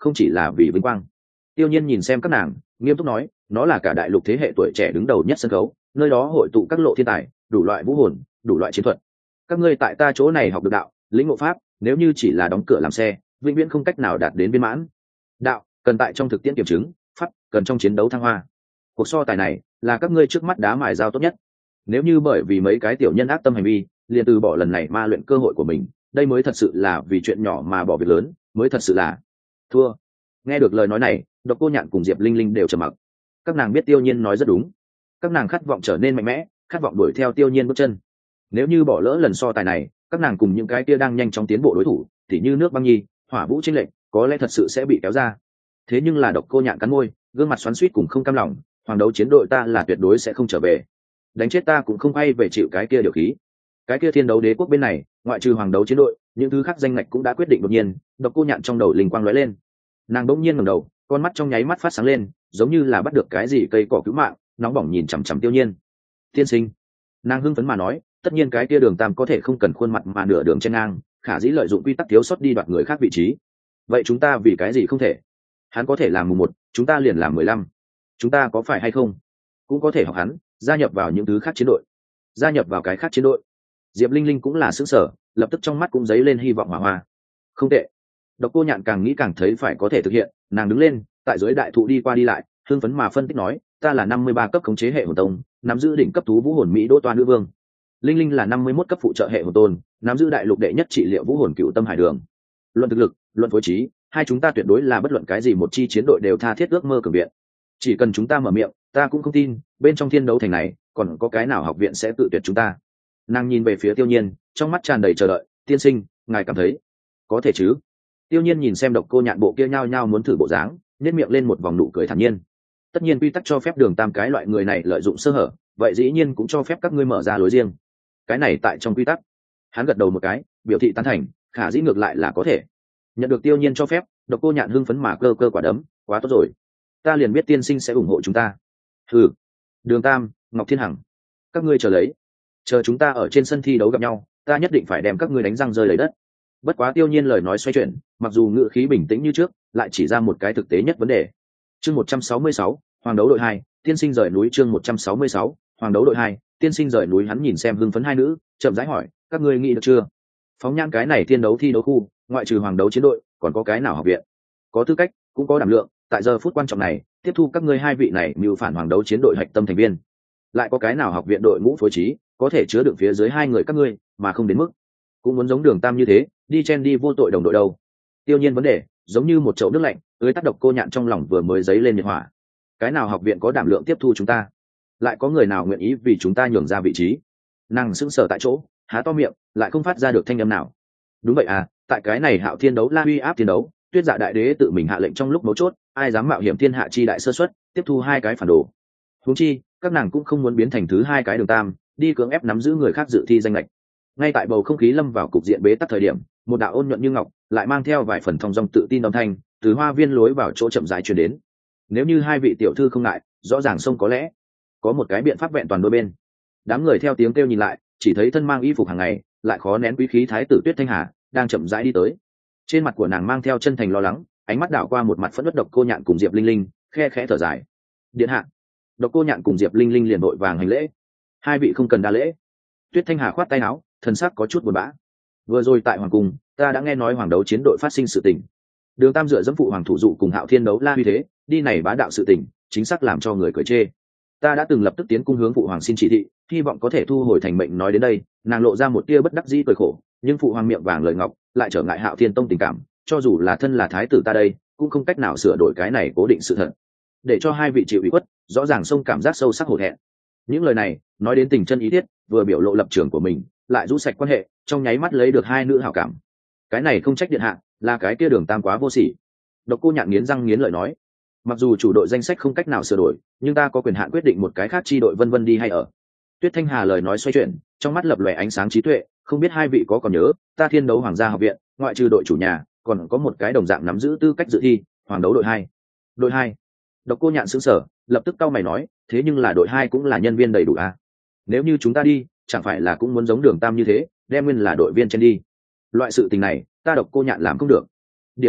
không chỉ là vì vinh quang. Tiêu Nhiên nhìn xem các nàng, nghiêm túc nói, nó là cả đại lục thế hệ tuổi trẻ đứng đầu nhất sân khấu, nơi đó hội tụ các lộ thiên tài, đủ loại vũ hồn, đủ loại chiến thuật. Các ngươi tại ta chỗ này học được đạo, lĩnh ngộ pháp, nếu như chỉ là đóng cửa làm xe, vĩnh viễn không cách nào đạt đến viên mãn. Đạo cần tại trong thực tiễn kiểm chứng, pháp cần trong chiến đấu thăng hoa. Cuộc so tài này là các ngươi trước mắt đá mài dao tốt nhất. Nếu như bởi vì mấy cái tiểu nhân ác tâm hành vi, liền từ bỏ lần này ma luyện cơ hội của mình, đây mới thật sự là vì chuyện nhỏ mà bỏ việc lớn, mới thật sự là thua. Nghe được lời nói này, Độc Cô Nhạn cùng Diệp Linh Linh đều trầm mặc. Các nàng biết Tiêu Nhiên nói rất đúng, các nàng khát vọng trở nên mạnh mẽ, khát vọng đuổi theo Tiêu Nhiên bước chân. Nếu như bỏ lỡ lần so tài này, các nàng cùng những cái kia đang nhanh chóng tiến bộ đối thủ, tỉ như nước băng nhi, hỏa vũ chênh lệnh, có lẽ thật sự sẽ bị kéo ra. Thế nhưng là Độc Cô Nhạn cắn môi, gương mặt xoắn xuýt cùng không cam lòng, hoàng đấu chiến đội ta là tuyệt đối sẽ không trở về, đánh chết ta cũng không quay về chịu cái kia điều khí. Cái kia thiên đấu đế quốc bên này, ngoại trừ hoàng đấu chiến đội, những thứ khác danh ngạch cũng đã quyết định đột nhiên. Độc Cô Nhạn trong đầu linh quang lóe lên, nàng bỗng nhiên ngẩng đầu, con mắt trong nháy mắt phát sáng lên, giống như là bắt được cái gì cây cỏ cứu mạng, nóng bỏng nhìn chằm chằm Tiêu Nhiên. Tiên sinh, nàng hưng phấn mà nói, tất nhiên cái kia Đường Tam có thể không cần khuôn mặt mà nửa đường chen ngang, khả dĩ lợi dụng quy tắc thiếu sót đi đoạt người khác vị trí, vậy chúng ta vì cái gì không thể? Hắn có thể làm mùng 1, chúng ta liền làm 15. Chúng ta có phải hay không cũng có thể học hắn, gia nhập vào những thứ khác chiến đội, gia nhập vào cái khác chiến đội. Diệp Linh Linh cũng là sững sờ, lập tức trong mắt cũng dấy lên hy vọng hỏa hoa. Không tệ. Độc Cô Nhạn càng nghĩ càng thấy phải có thể thực hiện, nàng đứng lên, tại dưới đại thụ đi qua đi lại, hưng phấn mà phân tích nói, ta là 53 cấp khống chế hệ hồn tông, nắm giữ đỉnh cấp thú vũ hồn mỹ đỗ toa nữ vương. Linh Linh là 51 cấp phụ trợ hệ hồn tôn, nắm giữ đại lục đệ nhất trị liệu vũ hồn cựu tâm hải đường. Luận thực lực, luận phối trí, hai chúng ta tuyệt đối là bất luận cái gì một chi chiến đội đều tha thiết ước mơ cường viện. Chỉ cần chúng ta mở miệng, ta cũng không tin bên trong thiên đấu thành này còn có cái nào học viện sẽ tự tuyệt chúng ta. Nàng nhìn về phía Tiêu Nhiên, trong mắt tràn đầy chờ đợi. Tiên sinh, ngài cảm thấy có thể chứ? Tiêu Nhiên nhìn xem Độc Cô Nhạn bộ kia nhao nhao muốn thử bộ dáng, nhếch miệng lên một vòng nụ cười thản nhiên. Tất nhiên quy tắc cho phép Đường Tam cái loại người này lợi dụng sơ hở, vậy dĩ nhiên cũng cho phép các ngươi mở ra lối riêng. Cái này tại trong quy tắc. Hắn gật đầu một cái, biểu thị tán thành, khả dĩ ngược lại là có thể. Nhận được Tiêu Nhiên cho phép, Độc Cô Nhạn hưng phấn mà cơ cơ quả đấm, quá tốt rồi. Ta liền biết tiên sinh sẽ ủng hộ chúng ta. Ừ, Đường Tam, Ngọc Thiên Hằng, các ngươi chờ lấy, chờ chúng ta ở trên sân thi đấu gặp nhau, ta nhất định phải đem các ngươi đánh răng rơi lấy đất. Bất quá Tiêu Nhiên lời nói xoay chuyển, mặc dù ngữ khí bình tĩnh như trước, lại chỉ ra một cái thực tế nhất vấn đề. Chương 166, Hoàng đấu đội 2, tiên sinh rời núi. Chương 166, Hoàng đấu đội 2, tiên sinh rời núi. Hắn nhìn xem hưng phấn hai nữ, chậm rãi hỏi, các ngươi nghĩ được chưa? Phóng nhãn cái này thiên đấu thi đấu khu, ngoại trừ Hoàng đấu chiến đội, còn có cái nào học viện có tư cách, cũng có đảm lượng, tại giờ phút quan trọng này tiếp thu các ngươi hai vị này mưu phản Hoàng đấu chiến đội hạch tâm thành viên? Lại có cái nào học viện đội ngũ phối trí có thể chứa đựng phía dưới hai người các ngươi mà không đến mức cũng muốn giống Đường Tam như thế đi chen đi vô tội đồng đội đâu? Tiêu Nhiên vấn đề giống như một chậu nước lạnh tưới tắt Độc Cô Nhạn trong lòng vừa mới dấy lên nhiệt hỏa. Cái nào học viện có đảm lượng tiếp thu chúng ta? Lại có người nào nguyện ý vì chúng ta nhường ra vị trí? Nàng sững sờ tại chỗ, há to miệng, lại không phát ra được thanh âm nào. Đúng vậy à, tại cái này Hạo Thiên đấu la uy áp thiên đấu, Tuyết Dạ đại đế tự mình hạ lệnh trong lúc mấu chốt, ai dám mạo hiểm thiên hạ chi đại sơ suất, tiếp thu hai cái phản đồ. Huống chi, các nàng cũng không muốn biến thành thứ hai cái Đường Tam, đi cưỡng ép nắm giữ người khác dự thi danh lệch. Ngay tại bầu không khí lâm vào cục diện bế tắc thời điểm, một đạo ôn nhuận như ngọc, lại mang theo vài phần thong dong tự tin âm thanh, từ hoa viên lối vào chỗ chậm rãi truyền đến. Nếu như hai vị tiểu thư không ngại, rõ ràng sông có lẽ có một cái biện pháp vẹn toàn đôi bên. Đám người theo tiếng kêu nhìn lại, chỉ thấy thân mang y phục hàng ngày, lại khó nén quý khí thái tử Tuyết Thanh Hà đang chậm rãi đi tới. Trên mặt của nàng mang theo chân thành lo lắng, ánh mắt đảo qua một mặt phẫn uất Độc Cô Nhạn cùng Diệp Linh Linh, khe khẽ thở dài. Điện hạ. Độc Cô Nhạn cùng Diệp Linh Linh liền vội vàng hành lễ. Hai vị không cần đa lễ. Tuyết Thanh Hà khoát tay áo, thần sắc có chút buồn bã. Vừa rồi tại hoàng cung, ta đã nghe nói Hoàng đấu chiến đội phát sinh sự tình. Đường Tam dựa dẫm phụ hoàng thủ dụ cùng Hạo Thiên đấu la uy thế, đi này bá đạo sự tình, chính xác làm cho người cười chê. Ta đã từng lập tức tiến cung hướng phụ hoàng xin chỉ thị, hy vọng có thể thu hồi thành mệnh. Nói đến đây, nàng lộ ra một tia bất đắc dĩ cười khổ, nhưng phụ hoàng miệng vàng lời ngọc, lại trở ngại Hạo Thiên tông tình cảm, cho dù là thân là thái tử ta đây, cũng không cách nào sửa đổi cái này cố định sự thật. Để cho hai vị chịu ủy khuất, rõ ràng sông cảm giác sâu sắc hổ thẹn. Những lời này nói đến tình chân ý thiết, vừa biểu lộ lập trường của mình, lại rũ sạch quan hệ, trong nháy mắt lấy được hai nữ hảo cảm. Cái này không trách điện hạ, là cái kia Đường Tam quá vô sỉ. Độc Cô Nhạn nghiến răng nghiến lợi nói, mặc dù chủ đội danh sách không cách nào sửa đổi, nhưng ta có quyền hạn quyết định một cái khác chi đội vân vân đi hay ở. Tuyết Thanh Hà lời nói xoay chuyển, trong mắt lập lòe ánh sáng trí tuệ, không biết hai vị có còn nhớ, ta Thiên đấu Hoàng gia học viện, ngoại trừ đội chủ nhà, còn có một cái đồng dạng nắm giữ tư cách dự thi, Hoàng đấu đội 2. Đội 2? Độc Cô Nhạn sững sờ, lập tức cau mày nói, thế nhưng là đội 2 cũng là nhân viên đầy đủ à? Nếu như chúng ta đi, chẳng phải là cũng muốn giống Đường Tam như thế, đem nguyên là đội viên trên đi? Loại sự tình này, ta Độc Cô Nhạn làm không được. Điểm này,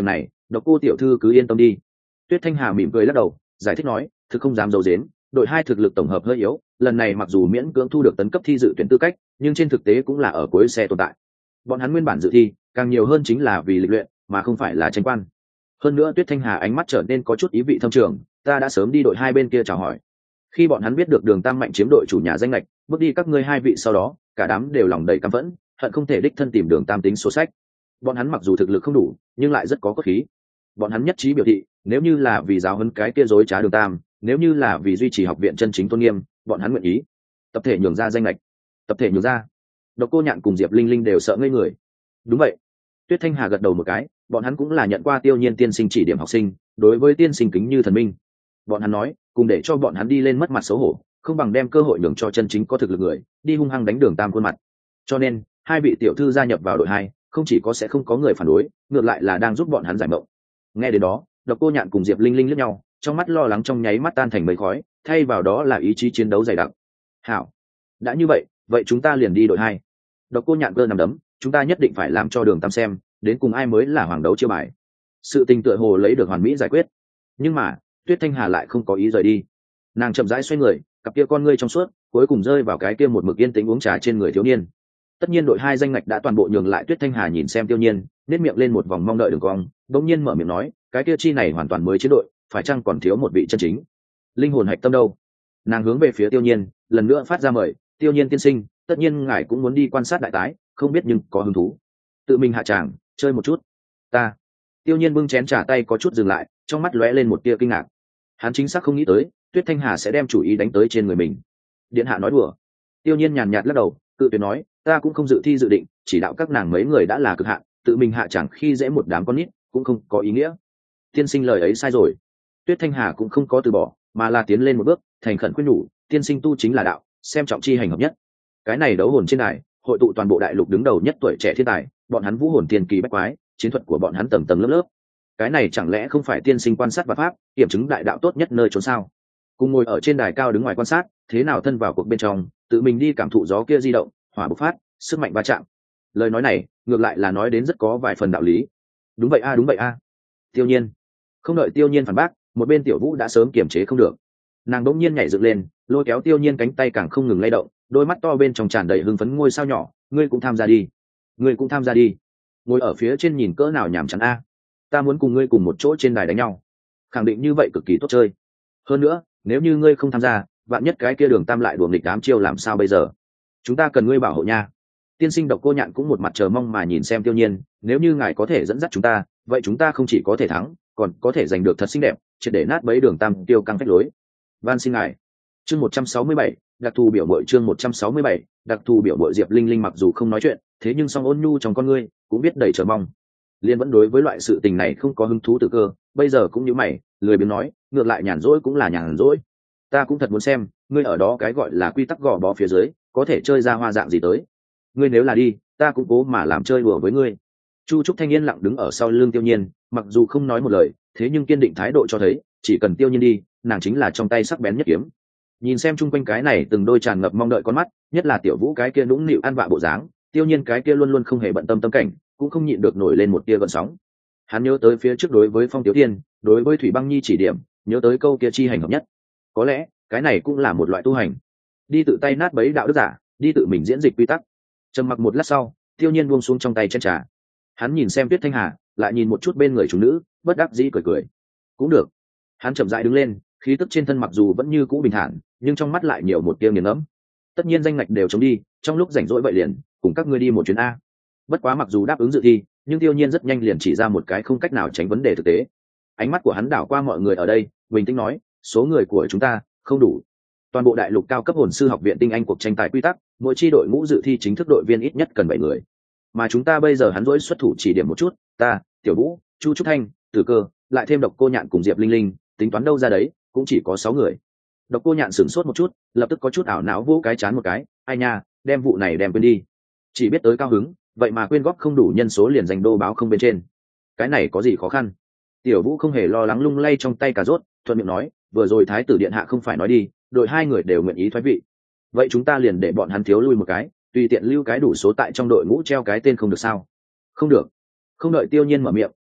Độc Cô tiểu thư cứ yên tâm đi. Tuyết Thanh Hà mỉm cười lắc đầu, giải thích nói, thực không dám giấu giếm, đội 2 thực lực tổng hợp hơi yếu, lần này mặc dù miễn cưỡng thu được tấn cấp thi dự tuyển tư cách, nhưng trên thực tế cũng là ở cuối xe tồn tại. Bọn hắn nguyên bản dự thi, càng nhiều hơn chính là vì lịch luyện, mà không phải là tranh quan. Hơn nữa Tuyết Thanh Hà ánh mắt trở nên có chút ý vị thâm trường, ta đã sớm đi đội 2 bên kia chào hỏi. Khi bọn hắn biết được Đường Tam Mạnh chiếm đội chủ nhà danh lệch, bước đi các ngươi 2 vị sau đó, cả đám đều lòng đầy căm phẫn, hận không thể đích thân tìm Đường Tam tính số sách. Bọn hắn mặc dù thực lực không đủ, nhưng lại rất có cốt khí. Bọn hắn nhất trí biểu thị, nếu như là vì giáo huấn cái kia dối trá Đường Tam, nếu như là vì duy trì học viện chân chính tôn nghiêm, bọn hắn nguyện ý tập thể nhường ra danh lệch. Tập thể nhường ra. Độc Cô Nhạn cùng Diệp Linh Linh đều sợ ngây người. Đúng vậy. Tuyết Thanh Hà gật đầu một cái, bọn hắn cũng là nhận qua Tiêu Nhiên tiên sinh chỉ điểm học sinh, đối với tiên sinh kính như thần minh. Bọn hắn nói, cùng để cho bọn hắn đi lên mất mặt xấu hổ, không bằng đem cơ hội nhường cho chân chính có thực lực người, đi hung hăng đánh Đường Tam khuôn mặt. Cho nên, 2 vị tiểu thư gia nhập vào đội 2, không chỉ có sẽ không có người phản đối, ngược lại là đang giúp bọn hắn giải mộng. Nghe đến đó, Độc Cô Nhạn cùng Diệp Linh Linh liếc nhau, trong mắt lo lắng trong nháy mắt tan thành mây khói, thay vào đó là ý chí chiến đấu dày đặc. Hảo, đã như vậy, vậy chúng ta liền đi đội 2. Độc Cô Nhạn cơ nằm đấm, chúng ta nhất định phải làm cho Đường Tam xem, đến cùng ai mới là hoàng đấu chiêu bài. Sự tình tựa hồ lấy được hoàn mỹ giải quyết, nhưng mà Tuyết Thanh Hà lại không có ý rời đi. Nàng chậm rãi xoay người, cặp kia con ngươi trong suốt cuối cùng rơi vào cái kia một mực yên tĩnh uống trà trên người thiếu niên. Tất nhiên đội 2 danh ngạch đã toàn bộ nhường lại, Tuyết Thanh Hà nhìn xem Tiêu Nhiên, nét miệng lên một vòng mong đợi đường cong, đống nhiên mở miệng nói, cái kia chi này hoàn toàn mới chiến đội, phải chăng còn thiếu một vị chân chính linh hồn hạch tâm đâu? Nàng hướng về phía Tiêu Nhiên, lần nữa phát ra mời, Tiêu Nhiên tiên sinh, tất nhiên ngài cũng muốn đi quan sát đại tái, không biết nhưng có hứng thú tự mình hạ tràng chơi một chút. Ta. Tiêu Nhiên bưng chén trà tay có chút dừng lại, trong mắt lóe lên một tia kinh ngạc. Hắn chính xác không nghĩ tới Tuyết Thanh Hà sẽ đem chủ ý đánh tới trên người mình. Điện hạ nói đùa. Tiêu Nhiên nhàn nhạt lắc đầu, cự tuyệt nói, ta cũng không dự thi dự định, chỉ đạo các nàng mấy người đã là cực hạn, tự mình hạ chẳng khi dễ một đám con nít cũng không có ý nghĩa. Tiên sinh lời ấy sai rồi. Tuyết Thanh Hà cũng không có từ bỏ, mà là tiến lên một bước, thành khẩn khuyên nhủ, tiên sinh tu chính là đạo, xem trọng chi hành hợp nhất. Cái này đấu hồn trên đài, hội tụ toàn bộ đại lục đứng đầu nhất tuổi trẻ thiên tài, bọn hắn vũ hồn tiên kỳ bách quái, chiến thuật của bọn hắn tầng tầng lớp lớp. Cái này chẳng lẽ không phải tiên sinh quan sát và pháp, kiểm chứng đại đạo tốt nhất nơi trốn sao? Cùng ngồi ở trên đài cao đứng ngoài quan sát, thế nào thân vào cuộc bên trong, tự mình đi cảm thụ gió kia di động, hỏa bộc phát, sức mạnh va chạm. Lời nói này, ngược lại là nói đến rất có vài phần đạo lý. Đúng vậy a, đúng vậy a. Tiêu Nhiên. Không đợi Tiêu Nhiên phản bác, một bên Tiểu Vũ đã sớm kiềm chế không được. Nàng đỗng nhiên nhảy dựng lên, lôi kéo Tiêu Nhiên cánh tay càng không ngừng lay động, đôi mắt to bên trong tràn đầy hưng phấn ngôi sao nhỏ, ngươi cũng tham gia đi. Ngươi cũng tham gia đi. Ngồi ở phía trên nhìn cỡ nào nhàm chán a. Ta muốn cùng ngươi cùng một chỗ trên đài đánh nhau. Khẳng định như vậy cực kỳ tốt chơi. Hơn nữa, nếu như ngươi không tham gia, vạn nhất cái kia Đường Tam lại đùa nghịch đám chiêu làm sao bây giờ? Chúng ta cần ngươi bảo hộ nha. Tiên sinh Độc Cô Nhạn cũng một mặt chờ mong mà nhìn xem Tiêu Nhiên, nếu như ngài có thể dẫn dắt chúng ta, vậy chúng ta không chỉ có thể thắng, còn có thể giành được thật xinh đẹp, triệt để nát bấy Đường Tam tiêu căng phách lối. Van xin ngài. Chương 167, đặc thù biểu mội chương 167, đặc thù biểu mội Diệp Linh Linh mặc dù không nói chuyện, thế nhưng song ôn nhu trong con ngươi cũng biết đầy chờ mong. Liên vẫn đối với loại sự tình này không có hứng thú tự cơ, bây giờ cũng như mày, lười biếng nói, ngược lại nhàn rỗi cũng là nhàn rỗi. Ta cũng thật muốn xem, ngươi ở đó cái gọi là quy tắc gò bó phía dưới, có thể chơi ra hoa dạng gì tới. Ngươi nếu là đi, ta cũng cố mà làm chơi đùa với ngươi. Chu Trúc Thanh yên lặng đứng ở sau lưng Tiêu Nhiên, mặc dù không nói một lời, thế nhưng kiên định thái độ cho thấy, chỉ cần Tiêu Nhiên đi, nàng chính là trong tay sắc bén nhất kiếm. Nhìn xem chung quanh cái này từng đôi tràn ngập mong đợi con mắt, nhất là Tiểu Vũ cái kia nũng nịu ăn vạ bộ dáng, Tiêu Nhiên cái kia luôn luôn không hề bận tâm tâm cảnh, cũng không nhịn được nổi lên một tia gợn sóng. Hắn nhớ tới phía trước đối với Phong Tiểu Thiên, đối với Thủy Băng Nhi chỉ điểm, nhớ tới câu kia chi hành hợp nhất. Có lẽ, cái này cũng là một loại tu hành. Đi tự tay nát bấy đạo đức giả, đi tự mình diễn dịch quy tắc. Trầm mặc một lát sau, Tiêu Nhiên buông xuống trong tay chén trà. Hắn nhìn xem Tuyết Thanh Hà, lại nhìn một chút bên người chúng nữ, bất đắc dĩ cười cười. Cũng được. Hắn chậm rãi đứng lên, khí tức trên thân mặc dù vẫn như cũ bình thản, nhưng trong mắt lại nhiều một tia nghiền ngẫm. Tất nhiên danh ngạch đều chống đi, trong lúc rảnh rỗi vậy liền cùng các ngươi đi một chuyến a. Bất quá mặc dù đáp ứng dự thi, nhưng Tiêu Nhiên rất nhanh liền chỉ ra một cái không cách nào tránh vấn đề thực tế. Ánh mắt của hắn đảo qua mọi người ở đây, bình tĩnh nói, số người của chúng ta không đủ. Toàn bộ đại lục cao cấp hồn sư học viện tinh anh cuộc tranh tài quy tắc, mỗi chi đội ngũ dự thi chính thức đội viên ít nhất cần 7 người. Mà chúng ta bây giờ hắn dỗi xuất thủ chỉ điểm một chút, ta, Tiểu Vũ, Chu Trúc Thanh, Tử Cơ, lại thêm Độc Cô Nhạn cùng Diệp Linh Linh, tính toán đâu ra đấy, cũng chỉ có 6 người. Độc Cô Nhạn sửng sốt một chút, lập tức có chút ảo não vỗ cái chán một cái, ai nha, đem vụ này đem quên đi. Chỉ biết tới cao hứng, vậy mà quên góp không đủ nhân số liền giành đô báo không bên trên. Cái này có gì khó khăn? Tiểu Vũ không hề lo lắng lung lay trong tay cà rốt, thuận miệng nói, vừa rồi thái tử điện hạ không phải nói đi, đội 2 người đều nguyện ý thoái vị. Vậy chúng ta liền để bọn hắn thiếu lui một cái, tùy tiện lưu cái đủ số tại trong đội ngũ treo cái tên không được sao? Không được. Không đợi Tiêu Nhiên mở miệng,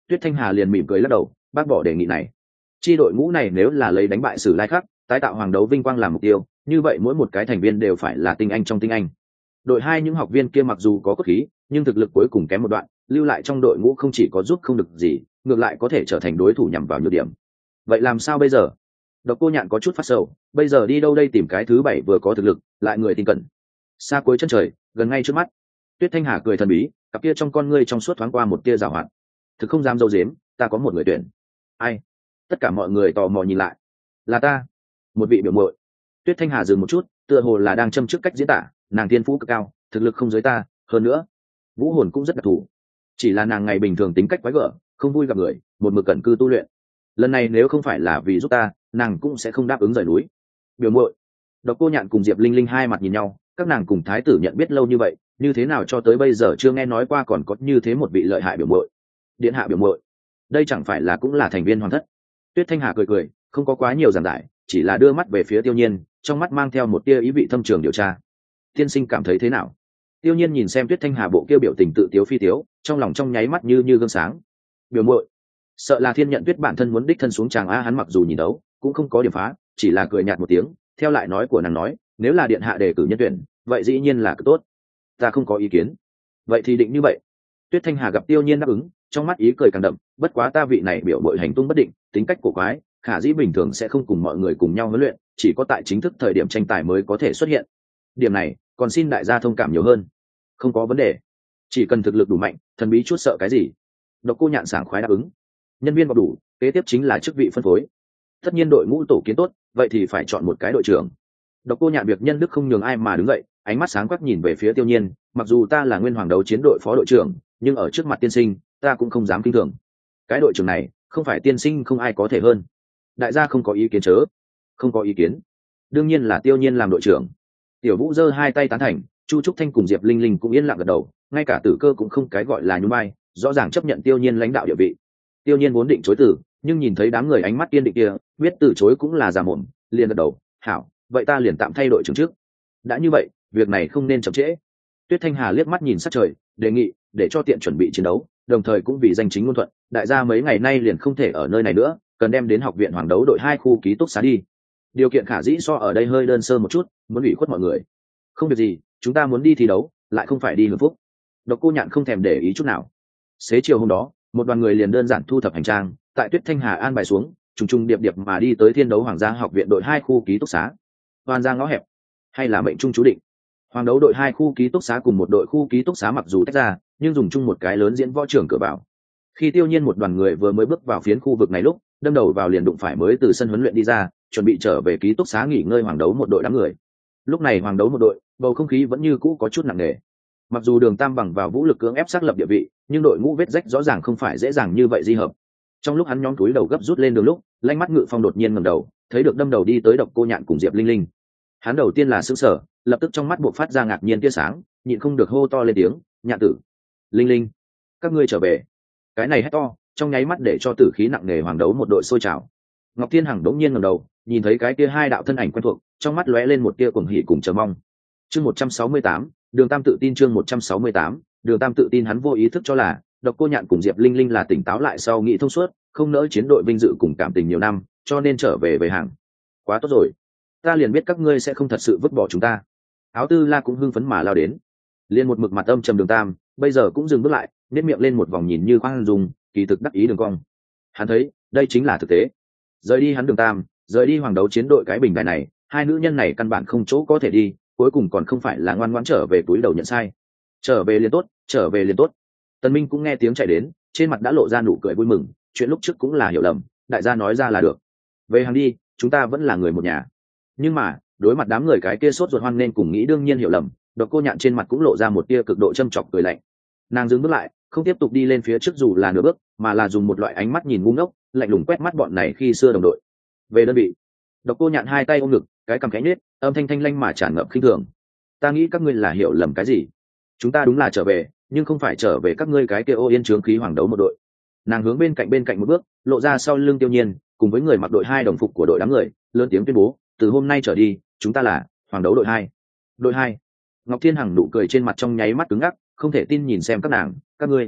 Tuyết Thanh Hà liền mỉm cười lắc đầu, bác bỏ đề nghị này. Chi đội ngũ này nếu là lấy đánh bại Sử Lai Khắc, tái tạo hoàng đấu vinh quang làm mục tiêu, như vậy mỗi một cái thành viên đều phải là tinh anh trong tinh anh. Đội 2 những học viên kia mặc dù có cốt khí, nhưng thực lực cuối cùng kém một đoạn, lưu lại trong đội ngũ không chỉ có giúp không được gì, ngược lại có thể trở thành đối thủ nhằm vào nhược điểm. Vậy làm sao bây giờ? Độc Cô Nhạn có chút phát sầu, bây giờ đi đâu đây tìm cái thứ 7 vừa có thực lực, lại người tin cẩn. Xa cuối chân trời, gần ngay trước mắt. Tuyết Thanh Hà cười thần bí, cặp kia trong con ngươi trong suốt thoáng qua một tia giảo hoạt. Thực không dám dâu dếm, ta có một người tuyển. Ai? Tất cả mọi người tò mò nhìn lại. Là ta, một vị biểu muội. Tuyết Thanh Hà dừng một chút, tựa hồ là đang châm trước cách diễn tả, nàng tiên phú cực cao, thực lực không dưới ta, hơn nữa, vũ hồn cũng rất đặc thù. Chỉ là nàng ngày bình thường tính cách quái gở, không vui gặp người, một mực cẩn cư tu luyện. Lần này nếu không phải là vì giúp ta, nàng cũng sẽ không đáp ứng rời núi. Biểu muội. Độc Cô Nhạn cùng Diệp Linh Linh hai mặt nhìn nhau, các nàng cùng thái tử nhận biết lâu như vậy, như thế nào cho tới bây giờ chưa nghe nói qua còn có như thế một vị lợi hại biểu muội. Điện hạ biểu muội, đây chẳng phải là cũng là thành viên hoàng thất? Tuyết Thanh Hà cười cười, không có quá nhiều giảng giải, chỉ là đưa mắt về phía Tiêu Nhiên, trong mắt mang theo một tia ý vị thâm trường điều tra. Tiên sinh cảm thấy thế nào? Tiêu Nhiên nhìn xem Tuyết Thanh Hà bộ kia biểu tình tự tiếu phi tiếu, trong lòng trong nháy mắt như gương sáng. Biểu muội, sợ là Thiên Nhận Tuyết bản thân muốn đích thân xuống tràng a, hắn mặc dù nhìn đấu cũng không có điểm phá, chỉ là cười nhạt một tiếng, theo lại nói của nàng nói, nếu là điện hạ đề cử nhân tuyển, vậy dĩ nhiên là cực tốt, ta không có ý kiến. Vậy thì định như vậy. Tuyết Thanh Hà gặp Tiêu Nhiên đáp ứng, trong mắt ý cười càng đậm, bất quá ta vị này biểu muội hành tung bất định, tính cách cổ quái, khả dĩ bình thường sẽ không cùng mọi người cùng nhau huấn luyện, chỉ có tại chính thức thời điểm tranh tài mới có thể xuất hiện. Điểm này còn xin đại gia thông cảm nhiều hơn. Không có vấn đề, chỉ cần thực lực đủ mạnh, thần bí chút sợ cái gì. Độc Cô Nhạn sảng khoái đáp ứng. Nhân viên vào đủ, kế tiếp chính là chức vị phân phối. Tất nhiên đội ngũ tổ kiến tốt, vậy thì phải chọn một cái đội trưởng. Độc Cô Nhạn việc nhân đức không nhường ai mà đứng dậy, ánh mắt sáng quắc nhìn về phía Tiêu Nhiên, mặc dù ta là nguyên hoàng đấu chiến đội phó đội trưởng, nhưng ở trước mặt tiên sinh, ta cũng không dám kinh thường. Cái đội trưởng này, không phải tiên sinh không ai có thể hơn. Đại gia không có ý kiến chớ? Không có ý kiến. Đương nhiên là Tiêu Nhiên làm đội trưởng. Tiểu Vũ giơ hai tay tán thành, Chu Trúc Thanh cùng Diệp Linh Linh cũng yên lặng gật đầu, ngay cả Tử Cơ cũng không cái gọi là nhún vai, rõ ràng chấp nhận Tiêu Nhiên lãnh đạo địa vị. Tiêu Nhiên vốn định chối từ, nhưng nhìn thấy đám người ánh mắt kiên định kia, biết từ chối cũng là già mồm, liền gật đầu, "Hảo, vậy ta liền tạm thay đội trưởng trước." Đã như vậy, việc này không nên chậm trễ. Tuyết Thanh Hà liếc mắt nhìn sát trời, đề nghị, để cho tiện chuẩn bị chiến đấu, đồng thời cũng vì danh chính ngôn thuận, đại gia mấy ngày nay liền không thể ở nơi này nữa, cần đem đến học viện hoàng đấu đội 2 khu ký túc xá đi. Điều kiện khả dĩ so ở đây hơi đơn sơ một chút, muốn ủy khuất mọi người. Không việc gì, chúng ta muốn đi thi đấu, lại không phải đi hưởng phúc. Độc Cô Nhạn không thèm để ý chút nào. Xế chiều hôm đó, một đoàn người liền đơn giản thu thập hành trang, tại Tuyết Thanh Hà an bài xuống, trùng trùng điệp điệp mà đi tới Thiên đấu Hoàng gia học viện đội 2 khu ký túc xá. Toàn ra ngõ hẹp, hay là mệnh trung chú định. Hoàng đấu đội 2 khu ký túc xá cùng một đội khu ký túc xá mặc dù tách ra, nhưng dùng chung một cái lớn diễn võ trường cửa vào. Khi Tiêu Nhiên một đoàn người vừa mới bước vào phiến khu vực này lúc, đâm đầu vào liền đụng phải mới từ sân huấn luyện đi ra, chuẩn bị trở về ký túc xá nghỉ ngơi hoàng đấu một đội đám người. Lúc này hoàng đấu một đội, bầu không khí vẫn như cũ có chút nặng nề. Mặc dù Đường Tam bằng vào vũ lực cưỡng ép xác lập địa vị, nhưng đội ngũ vết rách rõ ràng không phải dễ dàng như vậy di hợp. Trong lúc hắn nhóm túi đầu gấp rút lên đường lúc, Lanh Mắt Ngự Phong đột nhiên ngẩng đầu, thấy được đâm đầu đi tới Độc Cô Nhạn cùng Diệp Linh Linh. Hắn đầu tiên là sửng sở, lập tức trong mắt buộc phát ra ngạc nhiên tia sáng, nhịn không được hô to lên tiếng, "Nhạn tử, Linh Linh, các ngươi trở về!" Cái này hét to, trong nháy mắt để cho tử khí nặng nề hoàng đấu một đội sôi trào. Ngọc Thiên Hằng đống nhiên ngẩng đầu, nhìn thấy cái kia hai đạo thân ảnh quen thuộc, trong mắt lóe lên một tia cuồng hỉ cùng chờ mong. Chương 168, Đường Tam tự tin. Chương 168, Đường Tam tự tin. Hắn vô ý thức cho là Độc Cô Nhạn cùng Diệp Linh Linh là tỉnh táo lại sau nghĩ thông suốt, không nỡ chiến đội vinh dự cùng cảm tình nhiều năm, cho nên trở về hàng. Quá tốt rồi, ta liền biết các ngươi sẽ không thật sự vứt bỏ chúng ta. Áo Tư La cũng hưng phấn mà lao đến, liền một mực mặt âm trầm Đường Tam bây giờ cũng dừng bước lại, nét miệng lên một vòng nhìn như khoan dung, kỳ thực đắc ý đường cong. Hắn thấy đây chính là thực tế. Rời đi hắn Đường Tam, rời đi hoàng đấu chiến đội cái bình đài này, hai nữ nhân này căn bản không chỗ có thể đi, cuối cùng còn không phải là ngoan ngoãn trở về túi đầu nhận sai. Trở về liền tốt, trở về liền tốt. Tần Minh cũng nghe tiếng chạy đến, trên mặt đã lộ ra nụ cười vui mừng, chuyện lúc trước cũng là hiểu lầm, đại gia nói ra là được. Về hàng đi, chúng ta vẫn là người một nhà. Nhưng mà đối mặt đám người cái kia sốt ruột hoan nên cùng nghĩ đương nhiên hiểu lầm, Độc Cô Nhạn trên mặt cũng lộ ra một tia cực độ châm chọc cười lạnh. Nàng dừng bước lại, không tiếp tục đi lên phía trước dù là nửa bước, mà là dùng một loại ánh mắt nhìn ngu ngốc, lạnh lùng quét mắt bọn này khi xưa đồng đội. Về đơn vị. Độc Cô Nhạn hai tay ôm ngực, cái cằm khẽ nhếch, âm thanh thanh lanh mà tràn ngập khinh thường. Ta nghĩ các ngươi là hiểu lầm cái gì? Chúng ta đúng là trở về, nhưng không phải trở về các ngươi cái kia ô yên trướng khí hoàng đấu một đội. Nàng hướng bên cạnh một bước, lộ ra sau lưng Tiêu Nhiên, cùng với người mặc đội 2 đồng phục của đội đám người, lớn tiếng tuyên bố, từ hôm nay trở đi, chúng ta là hoàng đấu đội 2. Đội 2. Ngọc Thiên Hằng nụ cười trên mặt trong nháy mắt cứng ngắc, không thể tin nhìn xem các nàng, các ngươi.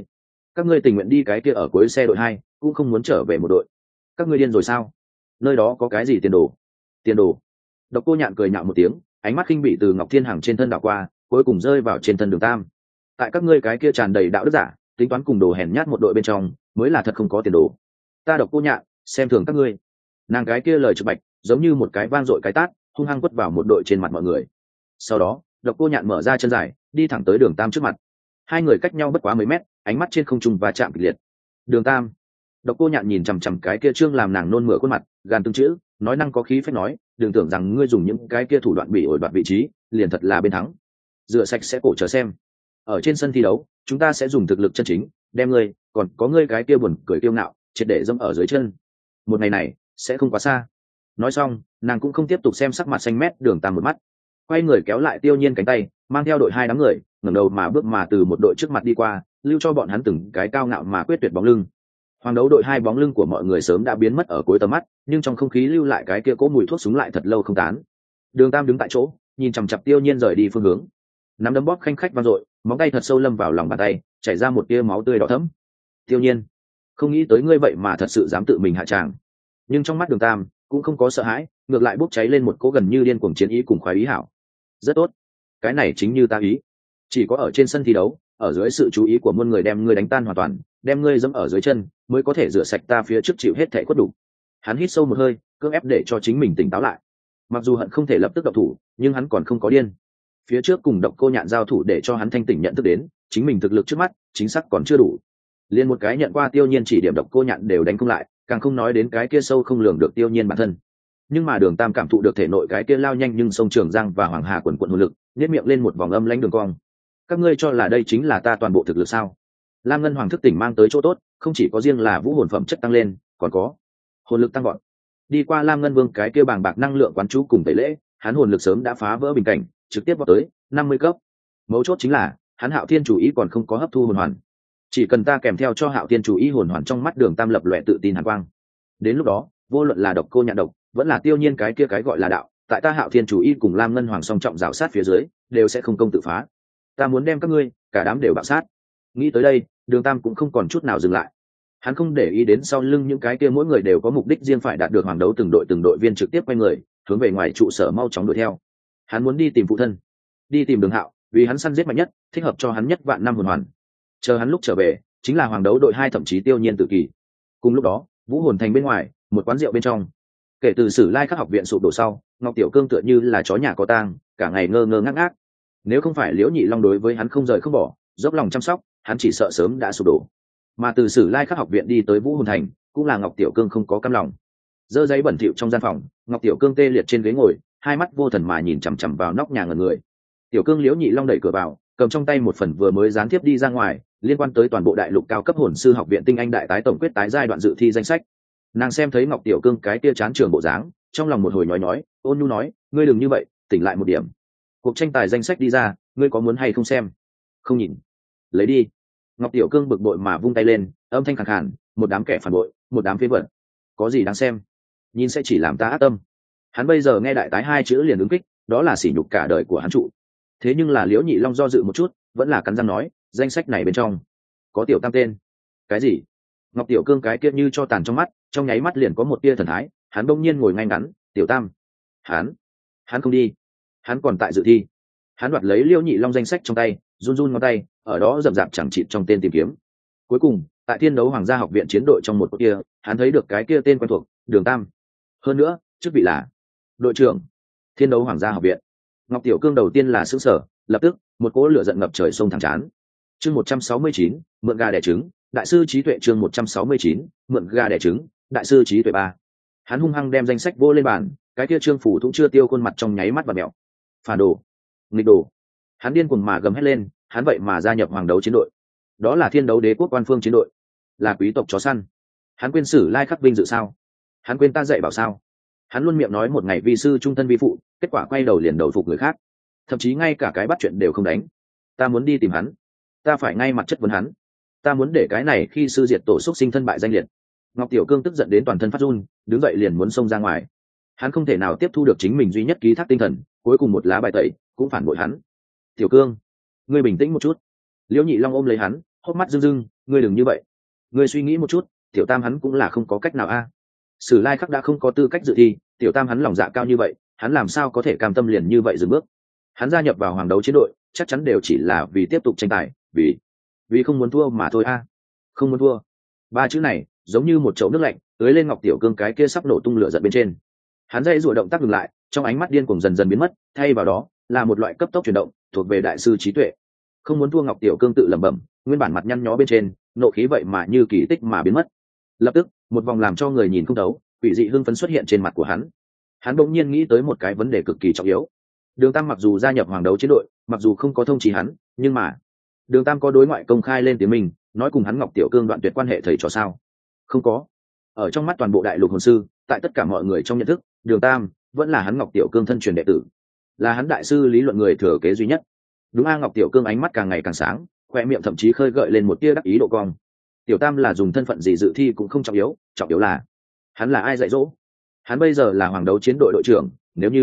các ngươi tình nguyện đi cái kia ở cuối xe đội 2, cũng không muốn trở về một đội. Các ngươi điên rồi sao? Nơi đó có cái gì tiền đồ? Tiền đồ? Độc Cô Nhạn cười nhạo một tiếng, ánh mắt khinh bỉ từ Ngọc Thiên Hằng trên thân đảo qua, cuối cùng rơi vào trên thân Đường Tam. Tại các ngươi cái kia tràn đầy đạo đức giả, tính toán cùng đồ hèn nhát một đội bên trong, mới là thật không có tiền đồ. Ta Độc Cô Nhạn, xem thường các ngươi. Nàng cái kia lời trực bạch, giống như một cái vang dội cái tát, hung hăng quất vào một đội trên mặt mọi người. Sau đó, Độc Cô Nhạn mở ra chân dài, đi thẳng tới Đường Tam trước mặt. Hai người cách nhau bất quá mấy mét, ánh mắt trên không trung va chạm kịch liệt. Đường Tam. Độc Cô Nhạn nhìn chằm chằm cái kia trương làm nàng nôn mửa khuôn mặt, gàn từng chữ, nói năng có khí phách nói, đừng tưởng rằng ngươi dùng những cái kia thủ đoạn bị ổi đoạt vị trí, liền thật là bên thắng. Rửa sạch sẽ cổ chờ xem. Ở trên sân thi đấu, chúng ta sẽ dùng thực lực chân chính, đem ngươi, còn có ngươi cái kia buồn cười kiêu ngạo, triệt để dẫm ở dưới chân. Một ngày này sẽ không quá xa. Nói xong, nàng cũng không tiếp tục xem sắc mặt xanh mét Đường Tam một mắt, quay người kéo lại Tiêu Nhiên cánh tay, mang theo đội 2 đám người, ngẩng đầu mà bước mà từ một đội trước mặt đi qua, lưu cho bọn hắn từng cái cao ngạo mà quyết tuyệt bóng lưng. Hoàng đấu đội 2 bóng lưng của mọi người sớm đã biến mất ở cuối tầm mắt, nhưng trong không khí lưu lại cái kia cỗ mùi thuốc súng lại thật lâu không tán. Đường Tam đứng tại chỗ, nhìn chằm chằm Tiêu Nhiên rời đi phương hướng. Nắm đấm bóp khanh khách vang dội, móng tay thật sâu lâm vào lòng bàn tay, chảy ra một tia máu tươi đỏ thẫm. Tiêu Nhiên, không nghĩ tới ngươi vậy mà thật sự dám tự mình hạ tràng. Nhưng trong mắt Đường Tam cũng không có sợ hãi, ngược lại bốc cháy lên một cỗ gần như điên cuồng chiến ý cùng khoái ý hảo. Rất tốt, cái này chính như ta ý. Chỉ có ở trên sân thi đấu, ở dưới sự chú ý của muôn người đem ngươi đánh tan hoàn toàn, đem ngươi dẫm ở dưới chân, mới có thể rửa sạch ta phía trước chịu hết thảy khuất đủ. Hắn hít sâu một hơi, cưỡng ép để cho chính mình tỉnh táo lại. Mặc dù hận không thể lập tức động thủ, nhưng hắn còn không có điên. Phía trước cùng Độc Cô Nhạn giao thủ để cho hắn thanh tỉnh nhận thức đến, chính mình thực lực trước mắt, chính xác còn chưa đủ. Liên một cái nhận qua Tiêu Nhiên chỉ điểm Độc Cô Nhạn đều đánh không lại, càng không nói đến cái kia sâu không lường được Tiêu Nhiên bản thân. Nhưng mà Đường Tam cảm thụ được thể nội cái kia lao nhanh nhưng sông Trường Giang và Hoàng Hà quần quần hồn lực, nhếch miệng lên một vòng âm lãnh đường cong. Các ngươi cho là đây chính là ta toàn bộ thực lực sao? Lam Ngân Hoàng thức tỉnh mang tới chỗ tốt, không chỉ có riêng là vũ hồn phẩm chất tăng lên, còn có hồn lực tăng gọn. Đi qua Lam Ngân Vương cái kia bàng bạc năng lượng quán chú cùng tẩy lễ, hắn hồn lực sớm đã phá vỡ bình cảnh, trực tiếp vọt tới 50 cấp. Mấu chốt chính là, hắn Hạo Thiên chủ ý còn không có hấp thu hồn hoàn. Chỉ cần ta kèm theo cho Hạo Thiên chủ ý hồn hoàn trong mắt Đường Tam lập lòe tự tin hàn quang. Đến lúc đó, vô luận là Độc Cô Nhạn độc, vẫn là Tiêu Nhiên cái kia cái gọi là đạo, tại ta Hạo Thiên chủ ý cùng Lam Ngân Hoàng song trọng rào sát phía dưới, đều sẽ không công tự phá. Ta muốn đem các ngươi, cả đám đều bạo sát. Nghĩ tới đây, Đường Tam cũng không còn chút nào dừng lại. Hắn không để ý đến sau lưng những cái kia mỗi người đều có mục đích riêng phải đạt được hoàng đấu, từng đội viên trực tiếp quay người hướng về ngoài trụ sở mau chóng đuổi theo. Hắn muốn đi tìm phụ thân, đi tìm Đường Hạo, vì hắn săn giết mạnh nhất, thích hợp cho hắn nhất vạn năm hồn hoàn. Chờ hắn lúc trở về, chính là hoàng đấu đội 2 thậm chí Tiêu Nhiên tự kỷ. Cùng lúc đó, Vũ Hồn Thành bên ngoài, một quán rượu bên trong. Kể từ Sử Lai Khắc học viện sụp đổ sau, Ngọc Tiểu Cương tựa như là chó nhà có tang, cả ngày ngơ ngơ ngác ngác. Nếu không phải Liễu Nhị Long đối với hắn không rời không bỏ, dốc lòng chăm sóc, hắn chỉ sợ sớm đã sụp đổ. Mà từ Sử Lai Khắc học viện đi tới Vũ Hồn Thành, cũng là Ngọc Tiểu Cương không có cam lòng. Dơ giấy bẩn thỉu trong gian phòng, Ngọc Tiểu Cương tê liệt trên ghế ngồi, hai mắt vô thần mà nhìn chằm chằm vào nóc nhà ngẩn người. Tiểu Cương Liễu Nhị Long đẩy cửa vào, cầm trong tay một phần vừa mới gián tiếp đi ra ngoài, liên quan tới toàn bộ đại lục cao cấp hồn sư học viện tinh anh đại tái tổng quyết tái giai đoạn dự thi danh sách. Nàng xem thấy Ngọc Tiểu Cương cái tia chán trường bộ dáng, trong lòng một hồi nhói, ôn nhu nói, ngươi đừng như vậy, tỉnh lại một điểm. Cuộc tranh tài danh sách đi ra, ngươi có muốn hay không xem? Không nhìn, lấy đi. Ngọc Tiểu Cương bực bội mà vung tay lên, âm thanh khàn khàn, một đám kẻ phản bội, một đám phế vật, có gì đáng xem? Nhìn sẽ chỉ làm ta ác tâm. Hắn bây giờ nghe đại tái hai chữ liền ứng kích, đó là sỉ nhục cả đời của hắn trụ. Thế nhưng là Liễu Nhị Long do dự một chút, vẫn là cắn răng nói, danh sách này bên trong có Tiểu Tam tên. Cái gì? Ngọc Tiểu Cương cái kia như cho tàn trong mắt, trong nháy mắt liền có một tia thần thái, hắn bỗng nhiên ngồi ngay ngắn, Tiểu Tam, hắn không đi, hắn còn tại dự thi. Hắn đoạt lấy Liễu Nhị Long danh sách trong tay, run run ngón tay, ở đó rậm rạp chẳng chịt trong tên tìm kiếm. Cuối cùng, tại Thiên Đấu Hoàng gia học viện chiến đội trong một kia, hắn thấy được cái kia tên quen thuộc, Đường Tam. Hơn nữa, chức vị là đội trưởng Thiên Đấu Hoàng gia học viện. Ngọc Tiểu Cương đầu tiên là sững sờ, lập tức một cỗ lửa giận ngập trời xông thẳng chán. Chương 169, mượn gà đẻ trứng, đại sư trí tuệ. Chương 169, mượn gà đẻ trứng, đại sư trí tuệ 3. Hắn hung hăng đem danh sách vô lên bàn, cái kia Trương Phủ cũng chưa tiêu khuôn mặt trong nháy mắt và mèo. Phản đồ, nghịch đồ. Hắn điên cuồng mà gầm hét lên, hắn vậy mà gia nhập hoàng đấu chiến đội. Đó là Thiên Đấu Đế quốc quan phương chiến đội, là quý tộc chó săn. Hắn quên Sử Lai Khắc vinh dự sao? Hắn quên ta dạy bảo sao? Hắn luôn miệng nói một ngày vi sư trung thân vi phụ, kết quả quay đầu liền đầu phục người khác, thậm chí ngay cả cái bắt chuyện đều không đánh. Ta muốn đi tìm hắn, ta phải ngay mặt chất vấn hắn, ta muốn để cái này khi sư diệt tổ xúc sinh thân bại danh liệt. Ngọc Tiểu Cương tức giận đến toàn thân phát run, đứng dậy liền muốn xông ra ngoài. Hắn không thể nào tiếp thu được chính mình duy nhất ký thác tinh thần, cuối cùng một lá bài tẩy cũng phản bội hắn. Tiểu Cương, ngươi bình tĩnh một chút. Liễu Nhị Long ôm lấy hắn, hốc mắt rưng rưng, ngươi đừng như vậy, ngươi suy nghĩ một chút, tiểu tam hắn cũng là không có cách nào a. Sử Lai Khắc đã không có tư cách dự thi, tiểu tam hắn lòng dạ cao như vậy, hắn làm sao có thể cam tâm liền như vậy dừng bước. Hắn gia nhập vào hoàng đấu chiến đội chắc chắn đều chỉ là vì tiếp tục tranh tài, vì không muốn thua mà thôi a. Không muốn thua, ba chữ này giống như một chậu nước lạnh tưới lên Ngọc Tiểu Cương cái kia sắp nổ tung lửa giận bên trên. Hắn dây rủa động tác ngừng lại, trong ánh mắt điên cuồng dần dần biến mất, thay vào đó là một loại cấp tốc chuyển động thuộc về đại sư trí tuệ. Không muốn thua, Ngọc Tiểu Cương tự lẩm bẩm, nguyên bản mặt nhăn nhó bên trên nộ khí vậy mà như kỳ tích mà biến mất. Lập tức một vòng làm cho người nhìn không thấu quỷ dị hưng phấn xuất hiện trên mặt của hắn. Hắn bỗng nhiên nghĩ tới một cái vấn đề cực kỳ trọng yếu. Đường Tam mặc dù gia nhập hoàng đấu chiến đội, mặc dù không có thông chí hắn, nhưng mà Đường Tam có đối ngoại công khai lên tiếng mình nói cùng hắn Ngọc Tiểu Cương đoạn tuyệt quan hệ thầy trò sao? Không có. Ở trong mắt toàn bộ đại lục hồn sư, tại tất cả mọi người trong nhận thức, Đường Tam vẫn là hắn Ngọc Tiểu Cương thân truyền đệ tử, là hắn đại sư lý luận người thừa kế duy nhất. Đúng a. Ngọc Tiểu Cương ánh mắt càng ngày càng sáng, khoe miệng thậm chí khơi gợi lên một tia đắc ý độ cong. Tiểu Tam là dùng thân phận gì dự thi cũng không trọng yếu, trọng yếu là hắn là ai dạy dỗ. Hắn bây giờ là hoàng đấu chiến đội đội trưởng,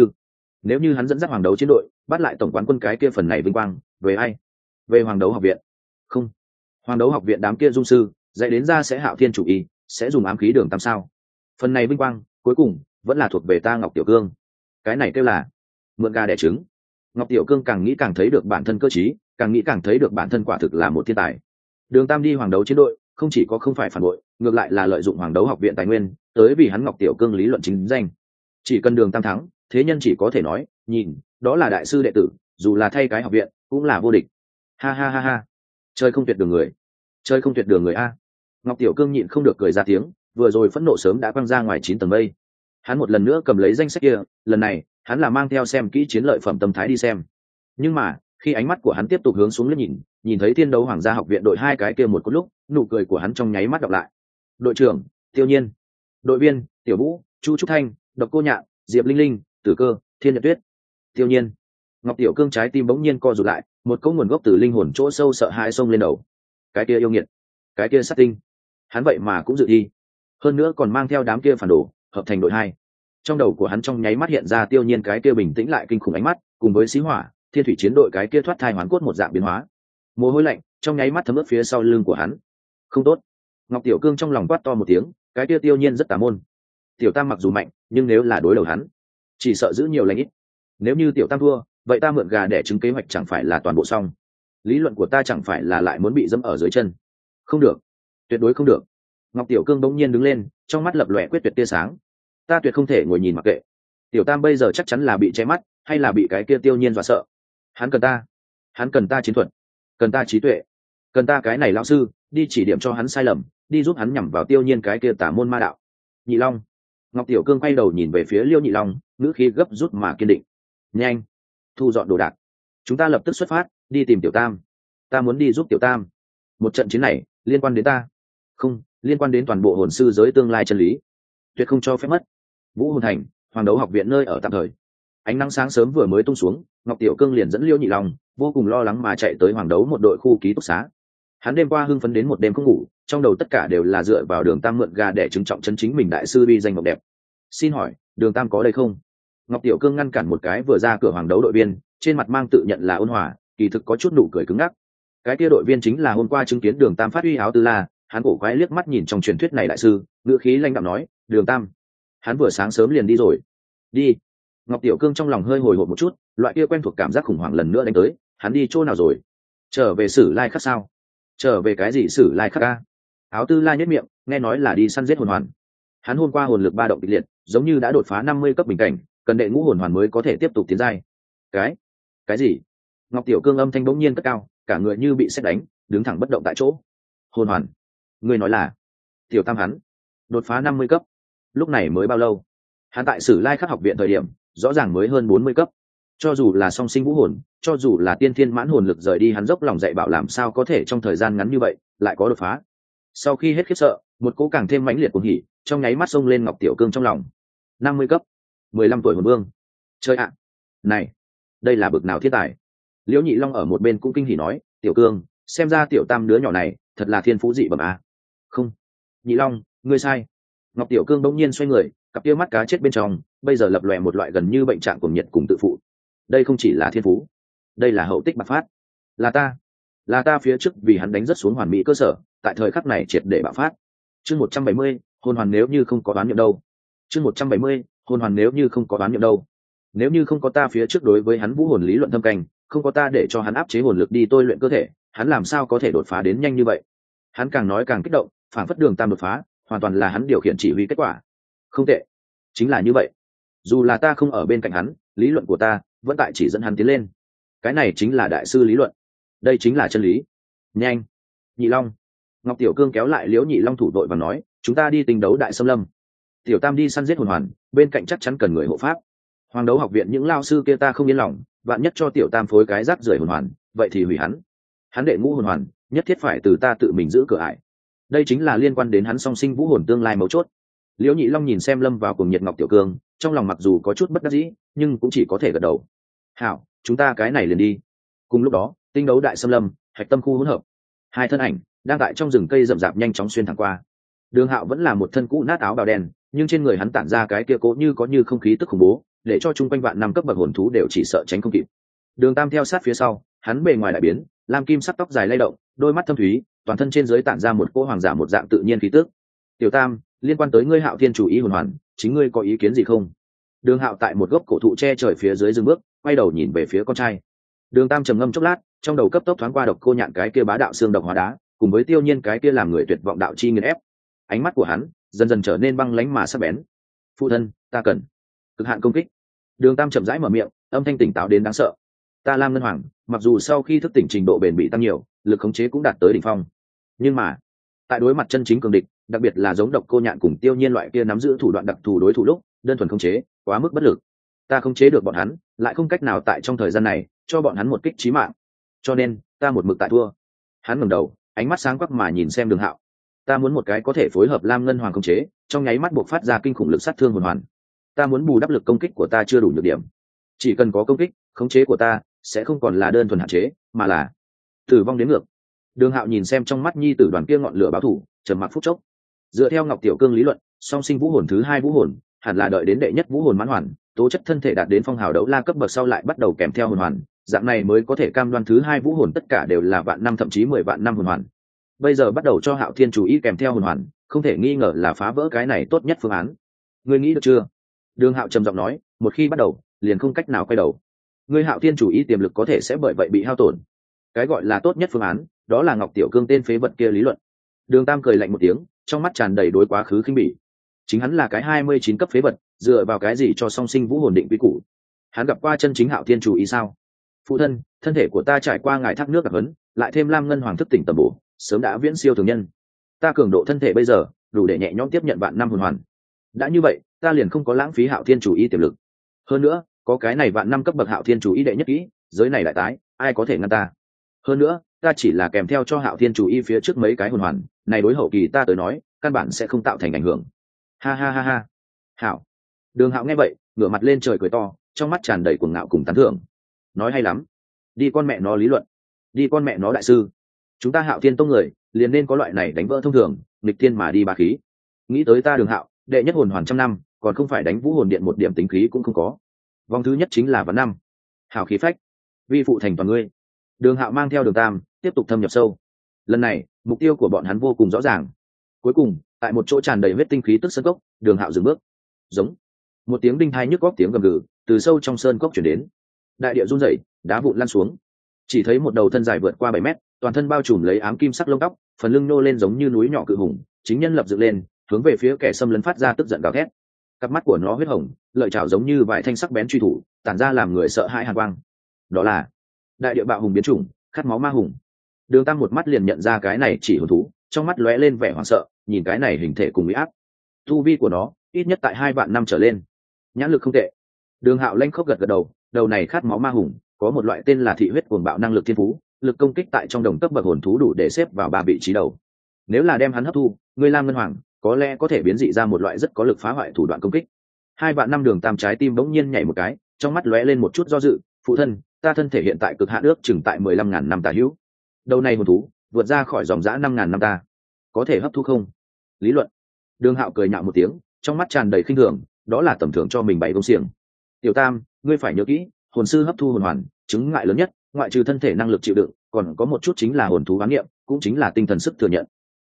nếu như hắn dẫn dắt hoàng đấu chiến đội bắt lại tổng quán quân, cái kia phần này vinh quang về ai? Về hoàng đấu học viện? Không, hoàng đấu học viện đám kia dung sư dạy đến ra sẽ hạo thiên chủ y, sẽ dùng ám khí Đường Tam sao? Phần này vinh quang cuối cùng vẫn là thuộc về ta Ngọc Tiểu Cương. Cái này kêu là mượn gà đẻ trứng. Ngọc Tiểu Cương càng nghĩ càng thấy được bản thân cơ trí, càng nghĩ càng thấy được bản thân quả thực là một thiên tài. Đường Tam đi hoàng đấu chiến đội không chỉ có không phải phản bội, ngược lại là lợi dụng hoàng đấu học viện tài nguyên tới vì hắn Ngọc Tiểu Cương lý luận chính danh. Chỉ cần Đường Tam thắng, thế nhân chỉ có thể nói, nhìn, đó là đại sư đệ tử, dù là thay cái học viện cũng là vô địch. Ha ha ha ha, chơi không tuyệt đường người, chơi không tuyệt đường người a. Ngọc Tiểu Cương nhịn không được cười ra tiếng, vừa rồi phẫn nộ sớm đã quăng ra ngoài 9 tầng mây. Hắn một lần nữa cầm lấy danh sách kia, lần này hắn là mang theo xem kỹ chiến lợi phẩm tâm thái đi xem. Nhưng mà khi ánh mắt của hắn tiếp tục hướng xuống liếc nhìn thấy Thiên Đấu Hoàng gia học viện đội hai cái kia một cú lúc, nụ cười của hắn trong nháy mắt đọc lại. Đội trưởng Tiêu Nhiên, đội viên Tiểu Vũ, Chu Trúc Thanh, Độc Cô Nhạn, Diệp Linh Linh, Tử Cơ, Thiên Nhật Tuyết. Tiêu Nhiên. Ngọc Tiểu Cương trái tim bỗng nhiên co rụt lại, một cỗ nguồn gốc từ linh hồn chỗ sâu sợ hãi xông lên đầu. Cái kia yêu nghiệt, cái kia sát tinh, hắn vậy mà cũng dự thi, hơn nữa còn mang theo đám kia phản đồ hợp thành đội hai. Trong đầu của hắn trong nháy mắt hiện ra Tiêu Nhiên cái kia bình tĩnh lại kinh khủng ánh mắt, cùng với Xí Hỏa, Thiên Thủy chiến đội cái kia thoát thai hoán cốt một dạng biến hóa. Mồ hôi lạnh trong nháy mắt thấm ướt phía sau lưng của hắn. Không tốt. Ngọc Tiểu Cương trong lòng quát to một tiếng, cái kia Tiêu Nhiên rất tà môn. Tiểu Tam mặc dù mạnh, nhưng nếu là đối đầu hắn, chỉ sợ giữ nhiều lành ít. Nếu như Tiểu Tam thua, vậy ta mượn gà để trứng kế hoạch chẳng phải là toàn bộ xong? Lý luận của ta chẳng phải là lại muốn bị dẫm ở dưới chân? Không được, tuyệt đối không được. Ngọc Tiểu Cương bỗng nhiên đứng lên, trong mắt lập lòe quyết tuyệt tia sáng. Ta tuyệt không thể ngồi nhìn mặc kệ. Tiểu Tam bây giờ chắc chắn là bị che mắt, hay là bị cái kia Tiêu Nhiên dọa sợ. Hắn cần ta chiến thuật, cần ta trí tuệ, cần ta cái này lão sư đi chỉ điểm cho hắn sai lầm, đi giúp hắn nhằm vào Tiêu Nhiên cái kia tà môn ma đạo. Nhị Long. Ngọc Tiểu Cương quay đầu nhìn về phía Liêu Nhị Long, ngữ khí gấp rút mà kiên định. Nhanh, thu dọn đồ đạc, chúng ta lập tức xuất phát đi tìm Tiểu Tam. Ta muốn đi giúp Tiểu Tam. Một trận chiến này liên quan đến ta, không, liên quan đến toàn bộ hồn sư giới tương lai chân lý, tuyệt không cho phép mất. Vũ Hồn Thành, hoàng đấu học viện nơi ở tạm thời. Ánh nắng sáng sớm vừa mới tung xuống, Ngọc Tiểu Cương liền dẫn Liêu Nhị Long vô cùng lo lắng mà chạy tới hoàng đấu một đội khu ký túc xá. Hắn đêm qua hưng phấn đến một đêm không ngủ, trong đầu tất cả đều là dựa vào Đường Tam mượn gà để chứng trọng chân chính mình đại sư uy danh ngọc đẹp. Xin hỏi Đường Tam có đây không? Ngọc Tiểu Cương ngăn cản một cái vừa ra cửa hoàng đấu đội viên, trên mặt mang tự nhận là ôn hòa, kỳ thực có chút nụ cười cứng ngắc. Cái kia đội viên chính là hôm qua chứng kiến Đường Tam phát uy áo tư la. Hắn cổ quái liếc mắt nhìn trong truyền thuyết này đại sư, ngữ khí lãnh đạm nói, Đường Tam, hắn vừa sáng sớm liền đi rồi. Đi. Ngọc Tiểu Cương trong lòng hơi hồi hộp một chút, loại kia quen thuộc cảm giác khủng hoảng lần nữa đánh tới. Hắn đi chỗ nào rồi? Trở về Sử Lai Khắc sao? Trở về cái gì Sử Lai Khắc a? Áo tư la nhếch miệng, nghe nói là đi săn giết hồn hoàn. Hắn hôm qua hồn lực ba động kịch liệt, giống như đã đột phá 50 cấp bình cảnh, cần đệ ngũ hồn hoàn mới có thể tiếp tục tiến giai. Cái gì? Ngọc Tiểu Cương âm thanh bỗng nhiên cất cao, cả người như bị sét đánh, đứng thẳng bất động tại chỗ. Hồn hoàn? Ngươi nói là Tiểu Tam hắn đột phá 50 cấp? Lúc này mới bao lâu? Hắn tại Sử Lai Khắc học viện thời điểm rõ ràng mới hơn 40 cấp. Cho dù là song sinh vũ hồn, cho dù là tiên thiên mãn hồn lực rời đi, hắn dốc lòng dạy bảo làm sao có thể trong thời gian ngắn như vậy lại có đột phá. Sau khi hết khiếp sợ, một cỗ càng thêm mãnh liệt cuồng hỉ trong nháy mắt xông lên Ngọc Tiểu Cương trong lòng. 50 cấp, 15 tuổi hồn vương. Chơi ạ. Này, đây là bực nào thiên tài. Liễu Nhị Long ở một bên cũng kinh hỉ nói, Tiểu Cương, xem ra Tiểu Tam đứa nhỏ này thật là thiên phú dị bẩm a. Không, Nhị Long, ngươi sai. Ngọc Tiểu Cương bỗng nhiên xoay người, cặp kia mắt cá chết bên trong bây giờ lập lòe một loại gần như bệnh trạng cuồng nhiệt cùng tự phụ. Đây không chỉ là thiên phú, đây là hậu tích bạc phát. Là ta phía trước vì hắn đánh rất xuống hoàn mỹ cơ sở, tại thời khắc này triệt để bạo phát. Chương 170, hồn hoàn nếu như không có đoán niệm đâu. Chương 170, hồn hoàn nếu như không có đoán niệm đâu. Nếu như không có ta phía trước đối với hắn vũ hồn lý luận thâm canh, không có ta để cho hắn áp chế hồn lực đi tôi luyện cơ thể, hắn làm sao có thể đột phá đến nhanh như vậy? Hắn càng nói càng kích động, phản phất Đường Tam đột phá, hoàn toàn là hắn điều khiển chỉ huy kết quả. Không tệ, chính là như vậy. Dù là ta không ở bên cạnh hắn, lý luận của ta vẫn tại chỉ dẫn hắn tiến lên. Cái này chính là đại sư lý luận, đây chính là chân lý. Nhanh, Nhị Long. Ngọc Tiểu Cương kéo lại Liễu Nhị Long thủ đội và nói, chúng ta đi tinh đấu đại xâm lâm. Tiểu Tam đi săn giết hồn hoàn, bên cạnh chắc chắn cần người hộ pháp. Hoàng đấu học viện những lao sư kia ta không yên lòng, vạn nhất cho Tiểu Tam phối cái rác rưởi hồn hoàn, vậy thì hủy hắn. Hắn đệ ngũ hồn hoàn, nhất thiết phải từ ta tự mình giữ cửa ải. Đây chính là liên quan đến hắn song sinh vũ hồn tương lai mấu chốt. Liễu Nhị Long nhìn xem lâm vào cuồng nhiệt Ngọc Tiểu Cương, trong lòng mặc dù có chút bất đắc dĩ, nhưng cũng chỉ có thể gật đầu. Hảo, chúng ta cái này liền đi. Cùng lúc đó, tinh đấu đại xâm lâm, hạch tâm khu hỗn hợp, hai thân ảnh đang tại trong rừng cây rậm rạp nhanh chóng xuyên thẳng qua. Đường Hạo vẫn là một thân cũ nát áo bào đen, nhưng trên người hắn tản ra cái kia cố như có như không khí tức khủng bố, để cho chung quanh vạn năm cấp bậc hồn thú đều chỉ sợ tránh không kịp. Đường Tam theo sát phía sau, hắn bề ngoài đại biến, lam kim sắc tóc dài lay động, đôi mắt thâm thúy, toàn thân trên dưới tản ra một cỗ hoàng giả một dạng tự nhiên khí tức. Tiểu Tam, liên quan tới ngươi Hạo Thiên chủ ý hồn hoàn, chính ngươi có ý kiến gì không? Đường Hạo tại một gốc cổ thụ che trời phía dưới dừng bước, quay đầu nhìn về phía con trai. Đường Tam trầm ngâm chốc lát, trong đầu cấp tốc thoáng qua độc cô nhạn cái kia bá đạo xương độc hóa đá, cùng với Tiêu Nhiên cái kia làm người tuyệt vọng đạo chi nghiền ép. Ánh mắt của hắn dần dần trở nên băng lãnh mà sắc bén. Phụ thân, ta cần cực hạn công kích. Đường Tam chậm rãi mở miệng, âm thanh tỉnh táo đến đáng sợ. Ta Lam Ngân Hoàng, mặc dù sau khi thức tỉnh trình độ bền bỉ tăng nhiều, lực khống chế cũng đạt tới đỉnh phong, nhưng mà tại đối mặt chân chính cường địch, đặc biệt là giống độc cô nhạn cùng Tiêu Nhiên loại kia nắm giữ thủ đoạn đặc thù đối thủ lúc, đơn thuần khống chế quá mức bất lực. Ta khống chế được bọn hắn, lại không cách nào tại trong thời gian này cho bọn hắn một kích chí mạng, cho nên ta một mực tại thua. Hắn ngẩng đầu, ánh mắt sáng quắc mà nhìn xem Đường Hạo. Ta muốn một cái có thể phối hợp Lam Ngân Hoàng khống chế, trong nháy mắt buộc phát ra kinh khủng lực sát thương hồn hoàn. Ta muốn bù đắp lực công kích của ta chưa đủ nhược điểm. Chỉ cần có công kích, khống chế của ta sẽ không còn là đơn thuần hạn chế, mà là tử vong đến ngược. Đường Hạo nhìn xem trong mắt nhi tử đoàn kia ngọn lửa báo thù, trầm mặc phút chốc. Dựa theo Ngọc Tiểu Cương lý luận, song sinh vũ hồn thứ hai vũ hồn hẳn là đợi đến đệ nhất vũ hồn mãn hoàn, tố chất thân thể đạt đến phong hào đấu la cấp bậc sau lại bắt đầu kèm theo hồn hoàn, dạng này mới có thể cam đoan thứ hai vũ hồn tất cả đều là vạn năm thậm chí 10 vạn năm hồn hoàn. Bây giờ bắt đầu cho Hạo Thiên chủ ý kèm theo hồn hoàn, không thể nghi ngờ là phá vỡ cái này tốt nhất phương án. Ngươi nghĩ được chưa? Đường Hạo trầm giọng nói, một khi bắt đầu, liền không cách nào quay đầu. Ngươi Hạo Thiên chủ ý tiềm lực có thể sẽ bởi vậy bị hao tổn. Cái gọi là tốt nhất phương án, đó là Ngọc Tiểu Cương tên phế vật kia lý luận. Đường Tam cười lạnh một tiếng, trong mắt tràn đầy đối quá khứ khinh bỉ. Chính hắn là cái 29 cấp phế vật, dựa vào cái gì cho song sinh vũ hồn định quy củ? Hắn gặp qua chân chính Hạo Thiên chủ ý sao? Phụ thân, thân thể của ta trải qua ngài thác nước đặc hấn, lại thêm Lam Ngân Hoàng thức tỉnh tầm bổ, sớm đã viễn siêu thường nhân. Ta cường độ thân thể bây giờ đủ để nhẹ nhõm tiếp nhận vạn năm hồn hoàn. Đã như vậy, ta liền không có lãng phí Hạo Thiên chủ ý tiềm lực. Hơn nữa, có cái này vạn năm cấp bậc Hạo Thiên chủ ý đệ nhất kỹ, giới này lại tái, ai có thể ngăn ta? Hơn nữa, ta chỉ là kèm theo cho Hạo Thiên chủ ý phía trước mấy cái hồn hoàn, này đối hậu kỳ ta tới nói, căn bản sẽ không tạo thành ảnh hưởng. Ha ha ha ha. Hảo. Đường Hạo nghe vậy, ngửa mặt lên trời cười to, trong mắt tràn đầy cuồng ngạo cùng tán thưởng. Nói hay lắm. Đi con mẹ nó lý luận, đi con mẹ nó đại sư. Chúng ta Hạo Thiên tông người, liền nên có loại này đánh vỡ thông thường, nghịch thiên mà đi bá khí. Nghĩ tới ta Đường Hạo, đệ nhất hồn hoàn trăm năm, còn không phải đánh vũ hồn điện một điểm tính khí cũng không có. Vòng thứ nhất chính là vạn năm. Hảo khí phách, vi phụ thành toàn ngươi. Đường Hạo mang theo Đường Tam tiếp tục thâm nhập sâu. Lần này, mục tiêu của bọn hắn vô cùng rõ ràng. Cuối cùng, tại một chỗ tràn đầy huyết tinh khí tức sơn cốc, Đường Hạo dừng bước. Giống một tiếng đinh thai nhức góc tiếng gầm gừ từ sâu trong sơn cốc chuyển đến. Đại địa run rẩy, đá vụn lan xuống. Chỉ thấy một đầu thân dài vượt qua 7 mét, toàn thân bao trùm lấy ám kim sắc lông tóc, phần lưng nô lên giống như núi nhỏ cự hùng, chính nhân lập dựng lên, hướng về phía kẻ xâm lấn phát ra tức giận gào thét. Cặp mắt của nó huyết hồng, lợi chảo giống như vài thanh sắc bén truy thủ, tản ra làm người sợ hãi hàn quang. Đó là đại địa bạo hùng biến chủng, khát máu ma hùng. Đường Tam một mắt liền nhận ra cái này chỉ hồn thú, trong mắt lóe lên vẻ hoảng sợ, nhìn cái này hình thể cùng uy áp. Tu vi của nó ít nhất tại 2 vạn năm trở lên, nhãn lực không tệ. Đường Hạo lanh khốc gật gật đầu, đầu này khát máu ma hùng có một loại tên là thị huyết cuồng bạo năng lực thiên phú, lực công kích tại trong đồng cấp bậc hồn thú đủ để xếp vào 3 vị trí đầu. Nếu là đem hắn hấp thu, người Lam Ngân Hoàng có lẽ có thể biến dị ra một loại rất có lực phá hoại thủ đoạn công kích. 2 vạn năm. Đường Tam trái tim bỗng nhiên nhảy một cái, trong mắt lóe lên một chút do dự. Phụ thân, ta thân thể hiện tại cực hạn ước chừng tại 15.000 năm tà hữu. Đầu này hồn thú vượt ra khỏi dòng dã 5.000 năm ta, có thể hấp thu không? Lý luận. Đường Hạo cười nhạo một tiếng, trong mắt tràn đầy khinh thường, đó là tầm thường cho mình bày công xiềng. Tiểu Tam, ngươi phải nhớ kỹ, hồn sư hấp thu hồn hoàn, chứng ngại lớn nhất ngoại trừ thân thể năng lực chịu đựng, còn có một chút chính là hồn thú bán nghiệm, cũng chính là tinh thần sức thừa nhận.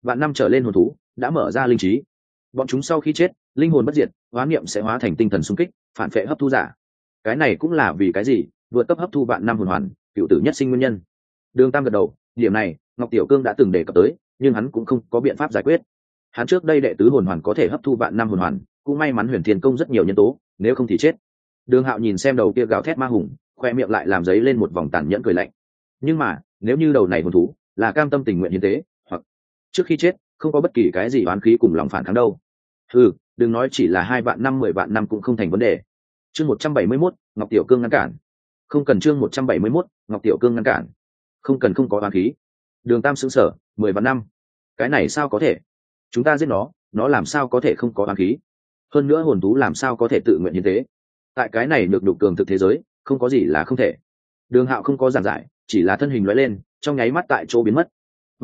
vạn năm trở lên hồn thú đã mở ra linh trí, bọn chúng sau khi chết linh hồn bất diệt, hóa niệm sẽ hóa thành tinh thần xung kích phản phệ hấp thu giả. Cái này cũng là vì cái gì vượt cấp hấp thu vạn năm hồn hoàn cựu tử nhất sinh nguyên nhân. Đường Tam gật đầu, điểm này Ngọc Tiểu Cương đã từng đề cập tới, nhưng hắn cũng không có biện pháp giải quyết. Hắn trước đây đệ tứ hồn hoàn có thể hấp thu vạn năm hồn hoàn, cũng may mắn Huyền Thiên Công rất nhiều nhân tố, nếu không thì chết. Đường Hạo nhìn xem đầu kia gào thét ma hùng, khoe miệng lại làm giấy lên một vòng tàn nhẫn cười lạnh. Nhưng mà nếu như đầu này hồn thú là cam tâm tình nguyện hiến tế, hoặc trước khi chết không có bất kỳ cái gì oán khí cùng lòng phản kháng đâu, đừng nói chỉ là 2 vạn năm 10 vạn năm cũng không thành vấn đề. Chương 171, Ngọc Tiểu Cương ngăn cản. Không cần. Chương 171, Ngọc Tiểu Cương ngăn cản. Không cần, không có oán khí. Đường Tam sững sờ, 10 vạn năm, cái này sao có thể? Chúng ta giết nó làm sao có thể không có oán khí? Hơn nữa hồn thú làm sao có thể tự nguyện hiến tế? Tại cái này được đục cường thực thế giới, không có gì là không thể. Đường Hạo không có giảng giải, chỉ là thân hình lóe lên, trong nháy mắt tại chỗ biến mất.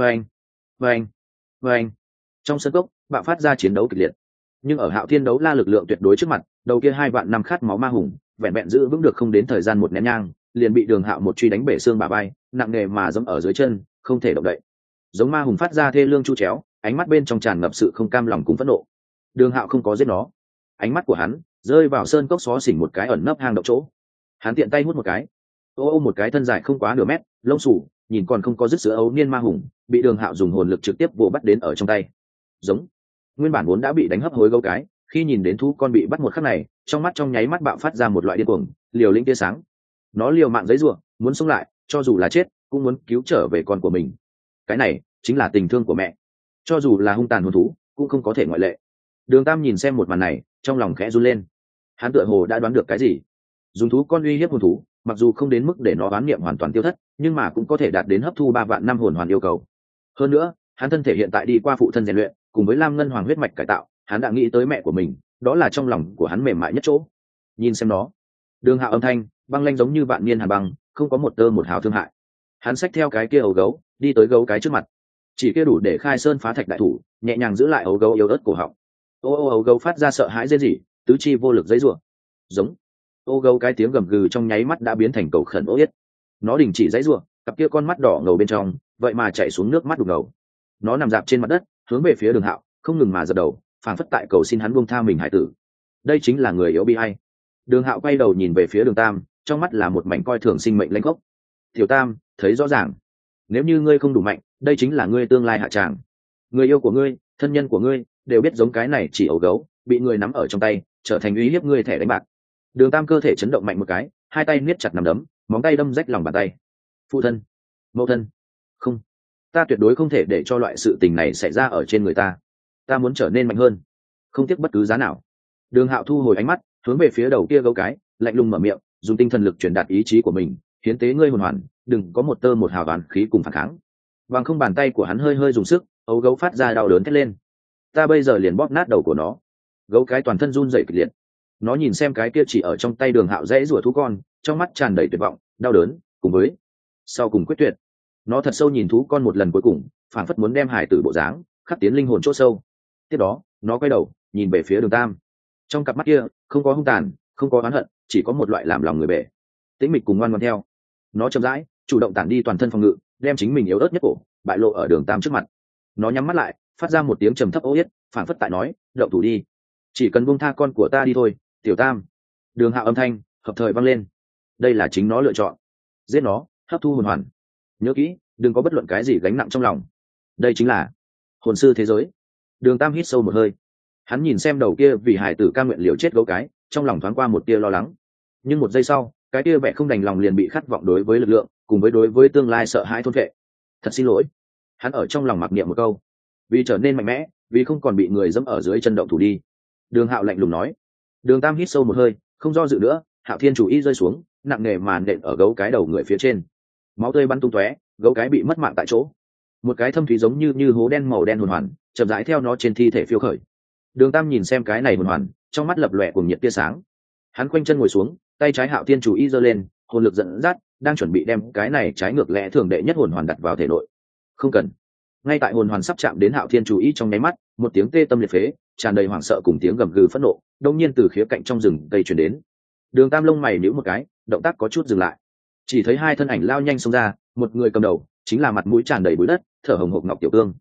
Vâng. Trong sân cốc bạo phát ra chiến đấu kịch liệt, nhưng ở Hạo Thiên đấu la lực lượng tuyệt đối trước mặt, đầu kia 2 vạn năm khát máu ma hùng vẹn vẹn giữ vững được không đến thời gian một nén nhang, liền bị Đường Hạo một truy đánh bể xương bả vai, nặng nề mà giẫm ở dưới chân, không thể động đậy. Giống ma hùng phát ra thê lương chu chéo, ánh mắt bên trong tràn ngập sự không cam lòng cùng phẫn nộ. Đường Hạo không có giết nó, ánh mắt của hắn rơi vào sơn cốc xó xỉnh một cái ẩn nấp hang động chỗ. Hắn tiện tay hút một cái, một cái thân dài không quá nửa mét, lông xù, nhìn còn không có dứt sữa ấu niên ma hùng, bị Đường Hạo dùng hồn lực trực tiếp vồ bắt đến ở trong tay. Giống nguyên bản vốn đã bị đánh hấp hối gấu cái, khi nhìn đến thú con bị bắt một khắc này, trong mắt trong nháy mắt bạo phát ra một loại điên cuồng, liều lĩnh tia sáng. Nó liều mạng giãy giụa, muốn sống lại, cho dù là chết cũng muốn cứu trở về con của mình. Cái này chính là tình thương của mẹ, cho dù là hung tàn hồn thú cũng không có thể ngoại lệ. Đường Tam nhìn xem một màn này, trong lòng khẽ run lên. Hắn tựa hồ đã đoán được cái gì. Dùng thú con uy hiếp hồn thú, mặc dù không đến mức để nó oán niệm hoàn toàn tiêu thất, nhưng mà cũng có thể đạt đến hấp thu 3 vạn năm hồn hoàn yêu cầu. Hơn nữa, hắn thân thể hiện tại đi qua phụ thân rèn luyện, cùng với Lam Ngân Hoàng huyết mạch cải tạo, hắn đã nghĩ tới mẹ của mình, đó là trong lòng của hắn mềm mại nhất chỗ. Nhìn xem nó. Đường Hạo âm thanh băng lanh giống như vạn niên hàn băng, không có một tơ một hào thương hại. Hắn xách theo cái kia ấu gấu, đi tới gấu cái trước mặt, chỉ kia đủ để khai sơn phá thạch đại thủ, nhẹ nhàng giữ lại ấu gấu yếu ớt cổ họng. Ấu gấu phát ra sợ hãi rên rỉ, tứ chi vô lực giãy giụa. Giống. Ấu gấu cái tiếng gầm gừ trong nháy mắt đã biến thành cầu khẩn ố yết. Nó đình chỉ giãy giụa, cặp kia con mắt đỏ ngầu bên trong, vậy mà chảy xuống nước mắt đục ngầu. Nó nằm dạp trên mặt đất, hướng về phía Đường Hạo, không ngừng mà giật đầu, phảng phất tại cầu xin hắn buông tha mình hải tử. Đây chính là người yếu bi ai. Đường Hạo quay đầu nhìn về phía Đường Tam, trong mắt là một mảnh coi thường sinh mệnh lãnh khốc. Tiểu Tam, thấy rõ ràng, nếu như ngươi không đủ mạnh, đây chính là ngươi tương lai hạ tràng. Người yêu của ngươi, thân nhân của ngươi đều biết giống cái này chỉ ấu gấu, bị người nắm ở trong tay, trở thành uy hiếp ngươi thẻ đánh bạc. Đường Tam cơ thể chấn động mạnh một cái, hai tay niết chặt nắm đấm, móng tay đâm rách lòng bàn tay. Phụ thân, mẫu thân, không, ta tuyệt đối không thể để cho loại sự tình này xảy ra ở trên người ta. Ta muốn trở nên mạnh hơn, không tiếc bất cứ giá nào. Đường Hạo thu hồi ánh mắt, hướng về phía đầu kia gấu cái, lạnh lùng mở miệng, dùng tinh thần lực truyền đạt ý chí của mình, hiến tế ngươi hồn hoàn, đừng có một tơ một hào đoán khí cùng phản kháng. Bằng không bàn tay của hắn hơi hơi dùng sức, ấu gấu phát ra đau đớn thét lên. Ta bây giờ liền bóp nát đầu của nó. Gấu cái toàn thân run rẩy kịch liệt. Nó nhìn xem cái kia chỉ ở trong tay Đường Hạo dãy rủa thú con, trong mắt tràn đầy tuyệt vọng, đau đớn, cùng với sau cùng quyết tuyệt. Nó thật sâu nhìn thú con một lần cuối cùng, phảng phất muốn đem hải tử bộ dáng khắc tiến linh hồn chỗ sâu. Tiếp đó, nó quay đầu, nhìn về phía Đường Tam. Trong cặp mắt kia, không có hung tàn, không có oán hận, chỉ có một loại làm lòng người bể. Tĩnh mịch cùng ngoan ngoãn theo. Nó chậm rãi, chủ động tản đi toàn thân phòng ngự, đem chính mình yếu ớt nhất cổ bại lộ ở Đường Tam trước mặt. Nó nhắm mắt lại, phát ra một tiếng trầm thấp ố yết, phảng phất tại nói, động thủ đi, chỉ cần buông tha con của ta đi thôi, Tiểu Tam. Đường Hạo âm thanh hợp thời vang lên. Đây là chính nó lựa chọn. Giết nó, hấp thu hồn hoàn. Nhớ kỹ, đừng có bất luận cái gì gánh nặng trong lòng. Đây chính là hồn sư thế giới. Đường Tam hít sâu một hơi. Hắn nhìn xem đầu kia vì hải tử cam nguyện liều chết gấu cái, trong lòng thoáng qua một tia lo lắng. Nhưng một giây sau, cái tia vẻ không đành lòng liền bị khát vọng đối với lực lượng, cùng với đối với tương lai sợ hãi thôn phệ. Thật xin lỗi. Hắn ở trong lòng mặc niệm một câu. Vì trở nên mạnh mẽ, vì không còn bị người dẫm ở dưới chân động thủ đi. Đường Hạo lạnh lùng nói. Đường Tam hít sâu một hơi, không do dự nữa, Hạo Thiên chủ ý rơi xuống, nặng nề màn nện ở gấu cái đầu người phía trên. Máu tươi bắn tung tóe, gấu cái bị mất mạng tại chỗ. Một cái thâm thúy giống như hố đen màu đen hồn hoàn, chậm rãi theo nó trên thi thể phiêu khởi. Đường Tam nhìn xem cái này hồn hoàn, trong mắt lập lòe cùng nhiệt tia sáng. Hắn khoanh chân ngồi xuống, tay trái Hạo Thiên chủ ý giơ lên, hồn lực dẫn dắt, đang chuẩn bị đem cái này trái ngược lẽ thường đệ nhất hồn hoàn đặt vào thể nội. Không cần. Ngay tại hồn hoàn sắp chạm đến Hạo Thiên chủ ý trong nháy mắt, một tiếng tê tâm liệt phế, tràn đầy hoảng sợ cùng tiếng gầm gừ phẫn nộ, đột nhiên từ khía cạnh trong rừng cây truyền đến. Đường Tam lông mày nhíu một cái, động tác có chút dừng lại. Chỉ thấy hai thân ảnh lao nhanh xông ra, một người cầm đầu chính là mặt mũi tràn đầy bụi đất, thở hổn hộc Ngọc Tiểu Cương.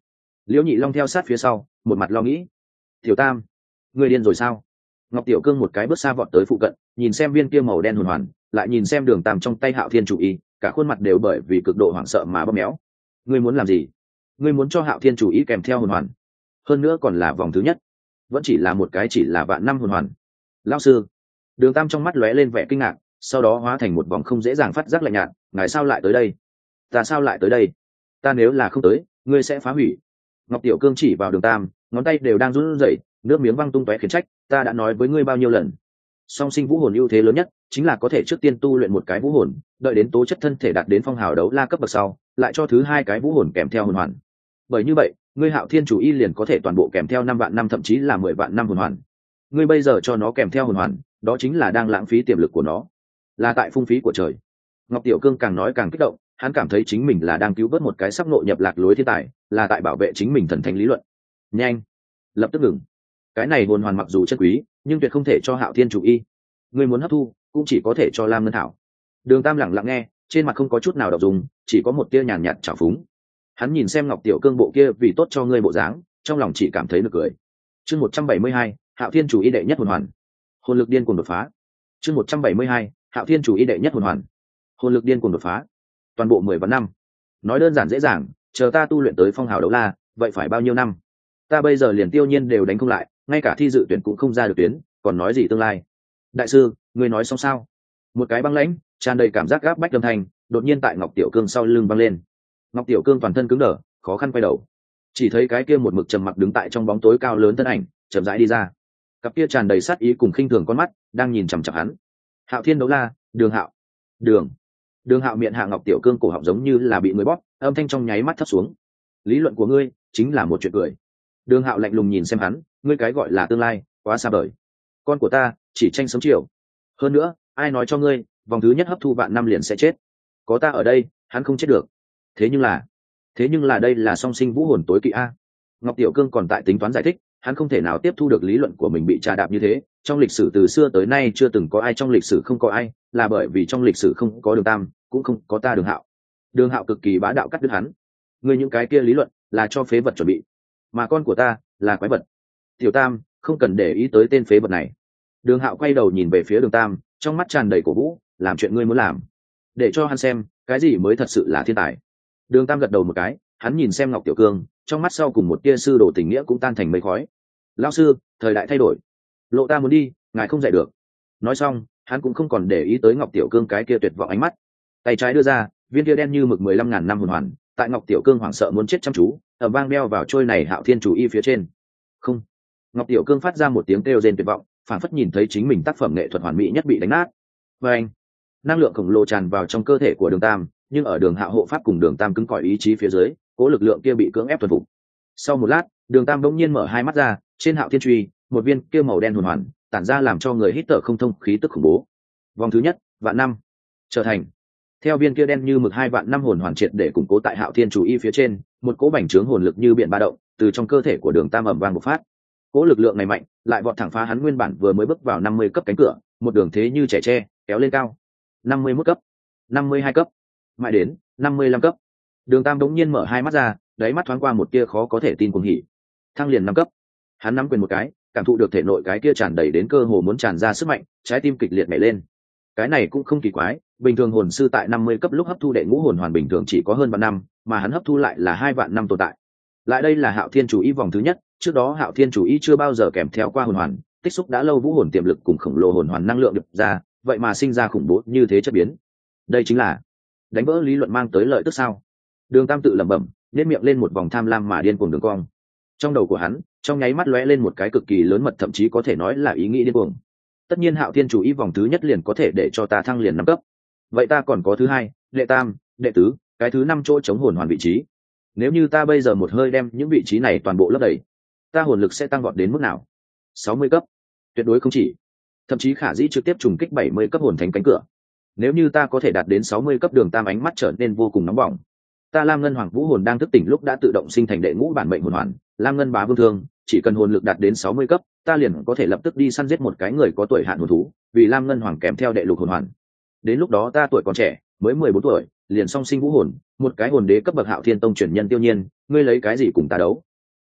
Liễu Nhị Long theo sát phía sau, một mặt lo nghĩ. Tiểu Tam, ngươi điên rồi sao? Ngọc Tiểu Cương một cái bước xa vọt tới phụ cận, nhìn xem viên kia màu đen hồn hoàn, lại nhìn xem Đường Tam trong tay Hạo Thiên chủ y, cả khuôn mặt đều bởi vì cực độ hoảng sợ mà bóp méo. Ngươi muốn làm gì? Ngươi muốn cho Hạo Thiên chủ y kèm theo hồn hoàn, hơn nữa còn là vòng thứ nhất, vẫn chỉ là một cái chỉ là vạn năm hồn hoàn. Lão sư, Đường Tam trong mắt lóe lên vẻ kinh ngạc, sau đó hóa thành một vòng không dễ dàng phát giác lạnh nhạt. Ngài sao lại tới đây? Ta sao lại tới đây? Ta nếu là không tới, ngươi sẽ phá hủy. Ngọc Tiểu Cương chỉ vào Đường Tam, ngón tay đều đang run rẩy, nước miếng văng tung tóe khiển trách. Ta đã nói với ngươi bao nhiêu lần, song sinh vũ hồn ưu thế lớn nhất chính là có thể trước tiên tu luyện một cái vũ hồn, đợi đến tố chất thân thể đạt đến phong hào đấu la cấp bậc sau, lại cho thứ hai cái vũ hồn kèm theo hồn hoàn. Bởi như vậy, ngươi Hạo Thiên chủ y liền có thể toàn bộ kèm theo 5 vạn năm, thậm chí là 10 vạn năm hồn hoàn. Ngươi bây giờ cho nó kèm theo hồn hoàn, đó chính là đang lãng phí tiềm lực của nó, là tại phung phí của trời. Ngọc Tiểu Cương càng nói càng kích động, hắn cảm thấy chính mình là đang cứu vớt một cái sắp nội nhập lạc lối thiên tài, là tại bảo vệ chính mình thần thánh lý luận. Nhanh, lập tức ngừng. Cái này hồn hoàn mặc dù chân quý, nhưng tuyệt không thể cho Hạo Thiên chủ y. Ngươi muốn hấp thu, cũng chỉ có thể cho Lam Ngân Thảo. Đường Tam lặng lặng nghe, trên mặt không có chút nào động dung, chỉ có một tia nhàn nhạt trào phúng. Hắn nhìn xem Ngọc Tiểu Cương bộ kia vì tốt cho ngươi bộ dáng, trong lòng chỉ cảm thấy nực cười. Chương 172, Hạo Thiên chủ y đệ nhất hồn hoàn. Hồn lực điên cuồng đột phá. Chương 172, Hạo Thiên chủ y đệ nhất hồn hoàn. Hồn lực điên cuồng đột phá. Toàn bộ 10 vạn năm. Nói đơn giản dễ dàng, chờ ta tu luyện tới phong hào đấu la, vậy phải bao nhiêu năm? Ta bây giờ liền Tiêu Nhiên đều đánh không lại, ngay cả thi dự tuyển cũng không ra được tuyến, còn nói gì tương lai? Đại sư, ngươi nói xong sao? Một cái băng lãnh, tràn đầy cảm giác gáp bách âm thanh, đột nhiên tại Ngọc Tiểu Cương sau lưng vang lên. Ngọc Tiểu Cương toàn thân cứng đờ, khó khăn quay đầu, chỉ thấy cái kia một mực trầm mặc đứng tại trong bóng tối cao lớn thân ảnh chậm rãi đi ra, cặp kia tràn đầy sát ý cùng khinh thường con mắt đang nhìn chằm chằm hắn. Hạo Thiên đấu la, Đường Hạo. Đường Hạo miệng hạ Ngọc Tiểu Cương cổ họng giống như là bị người bóp, âm thanh trong nháy mắt thấp xuống. Lý luận của ngươi chính là một chuyện cười. Đường Hạo lạnh lùng nhìn xem hắn, ngươi cái gọi là tương lai quá xa vời, con của ta chỉ tranh sớm chiều. Hơn nữa, ai nói cho ngươi vòng thứ nhất hấp thu vạn năm liền sẽ chết? Có ta ở đây, hắn không chết được. Thế nhưng là đây là song sinh vũ hồn tối kỵ a. Ngọc Tiểu Cương còn tại tính toán giải thích, hắn không thể nào tiếp thu được lý luận của mình bị trà đạp như thế. Trong lịch sử từ xưa tới nay chưa từng có ai, trong lịch sử không có ai, là bởi vì trong lịch sử không có Đường Tam, cũng không có ta Đường Hạo. Đường Hạo cực kỳ bá đạo cắt đứt hắn. Ngươi những cái kia lý luận là cho phế vật chuẩn bị, mà con của ta là quái vật. Tiểu Tam, không cần để ý tới tên phế vật này. Đường Hạo quay đầu nhìn về phía Đường Tam, trong mắt tràn đầy cổ vũ, làm chuyện ngươi muốn làm, để cho hắn xem cái gì mới thật sự là thiên tài. Đường Tam gật đầu một cái, hắn nhìn xem Ngọc Tiểu Cương, trong mắt sau cùng một tia sư đồ tình nghĩa cũng tan thành mây khói. Lão sư, thời đại thay đổi, lộ ta muốn đi, ngài không dạy được. Nói xong, hắn cũng không còn để ý tới Ngọc Tiểu Cương cái kia tuyệt vọng ánh mắt. Tay trái đưa ra, viên kia đen như mực 15.000 năm hồn hoàn, tại Ngọc Tiểu Cương hoảng sợ muốn chết chăm chú, ở vang đeo vào trôi này Hạo Thiên chủ y phía trên. Không. Ngọc Tiểu Cương phát ra một tiếng kêu rên tuyệt vọng, phản phất nhìn thấy chính mình tác phẩm nghệ thuật hoàn mỹ nhất bị đánh nát. Và anh, năng lượng khổng lồ tràn vào trong cơ thể của Đường Tam, nhưng ở Đường Hạo hộ pháp cùng Đường Tam cứng cỏi ý chí phía dưới, cố lực lượng kia bị cưỡng ép thuần phục. Sau một lát, Đường Tam bỗng nhiên mở hai mắt ra, trên Hạo Thiên truy, một viên kia màu đen hồn hoàn, tản ra làm cho người hít thở không thông khí tức khủng bố. Vòng thứ nhất, vạn năm, trở thành. Theo viên kia đen như mực 2 vạn năm hồn hoàn triệt để củng cố tại Hạo Thiên chủ y phía trên, một cỗ bành trướng hồn lực như biển ba động, từ trong cơ thể của Đường Tam ầm vang bộc phát. Cỗ lực lượng này mạnh, lại vọt thẳng phá hắn nguyên bản vừa mới bước vào 50 cấp cánh cửa, một đường thế như trẻ tre, kéo lên cao. 51 cấp, 52 cấp, mãi đến 55 cấp. Đường Tam đống nhiên mở hai mắt ra, đáy mắt thoáng qua một tia khó có thể tin cuồng hỉ. Thăng liền 5 cấp. Hắn nắm quyền một cái, cảm thụ được thể nội cái kia tràn đầy đến cơ hồ muốn tràn ra sức mạnh, trái tim kịch liệt nhảy lên. Cái này cũng không kỳ quái, bình thường hồn sư tại 50 cấp lúc hấp thu đệ ngũ hồn hoàn bình thường chỉ có hơn vạn năm, mà hắn hấp thu lại là 2 vạn năm tồn tại. Lại đây là Hạo Thiên chủ y vòng thứ nhất, trước đó Hạo Thiên chủ y chưa bao giờ kèm theo qua hồn hoàn, tích xúc đã lâu vũ hồn tiềm lực cùng khổng lồ hồn hoàn năng lượng được ra, vậy mà sinh ra khủng bố như thế chất biến. Đây chính là đánh vỡ lý luận mang tới lợi tức sao? Đường Tam tự lẩm bẩm, nhếch miệng lên một vòng tham lam mà điên cuồng đường cong. Trong đầu của hắn, trong nháy mắt lóe lên một cái cực kỳ lớn mật, thậm chí có thể nói là ý nghĩ điên cuồng. Tất nhiên Hạo Thiên chủ y vòng thứ nhất liền có thể để cho ta thăng liền 5 cấp, vậy ta còn có thứ hai, đệ tam, đệ tứ, cái thứ 5 chỗ chống hồn hoàn vị trí. Nếu như ta bây giờ một hơi đem những vị trí này toàn bộ lấp đầy, ta hồn lực sẽ tăng vọt đến mức nào? 60 cấp, tuyệt đối không chỉ, thậm chí khả dĩ trực tiếp trùng kích 70 cấp hồn thánh cánh cửa. Nếu như ta có thể đạt đến 60 cấp, Đường Tam ánh mắt trở nên vô cùng nóng bỏng. Ta Lam Ngân Hoàng Vũ hồn đang thức tỉnh lúc đã tự động sinh thành đệ ngũ bản mệnh hồn hoàn, Lam Ngân Bá Vương Thương, chỉ cần hồn lực đạt đến 60 cấp, ta liền có thể lập tức đi săn giết một cái người có tuổi hạn hồn thú, vì Lam Ngân Hoàng kèm theo đệ lục hồn hoàn. Đến lúc đó ta tuổi còn trẻ, mới 14 tuổi, liền song sinh vũ hồn, một cái hồn đế cấp bậc Hạo Thiên Tông truyền nhân Tiêu Nhiên, ngươi lấy cái gì cùng ta đấu?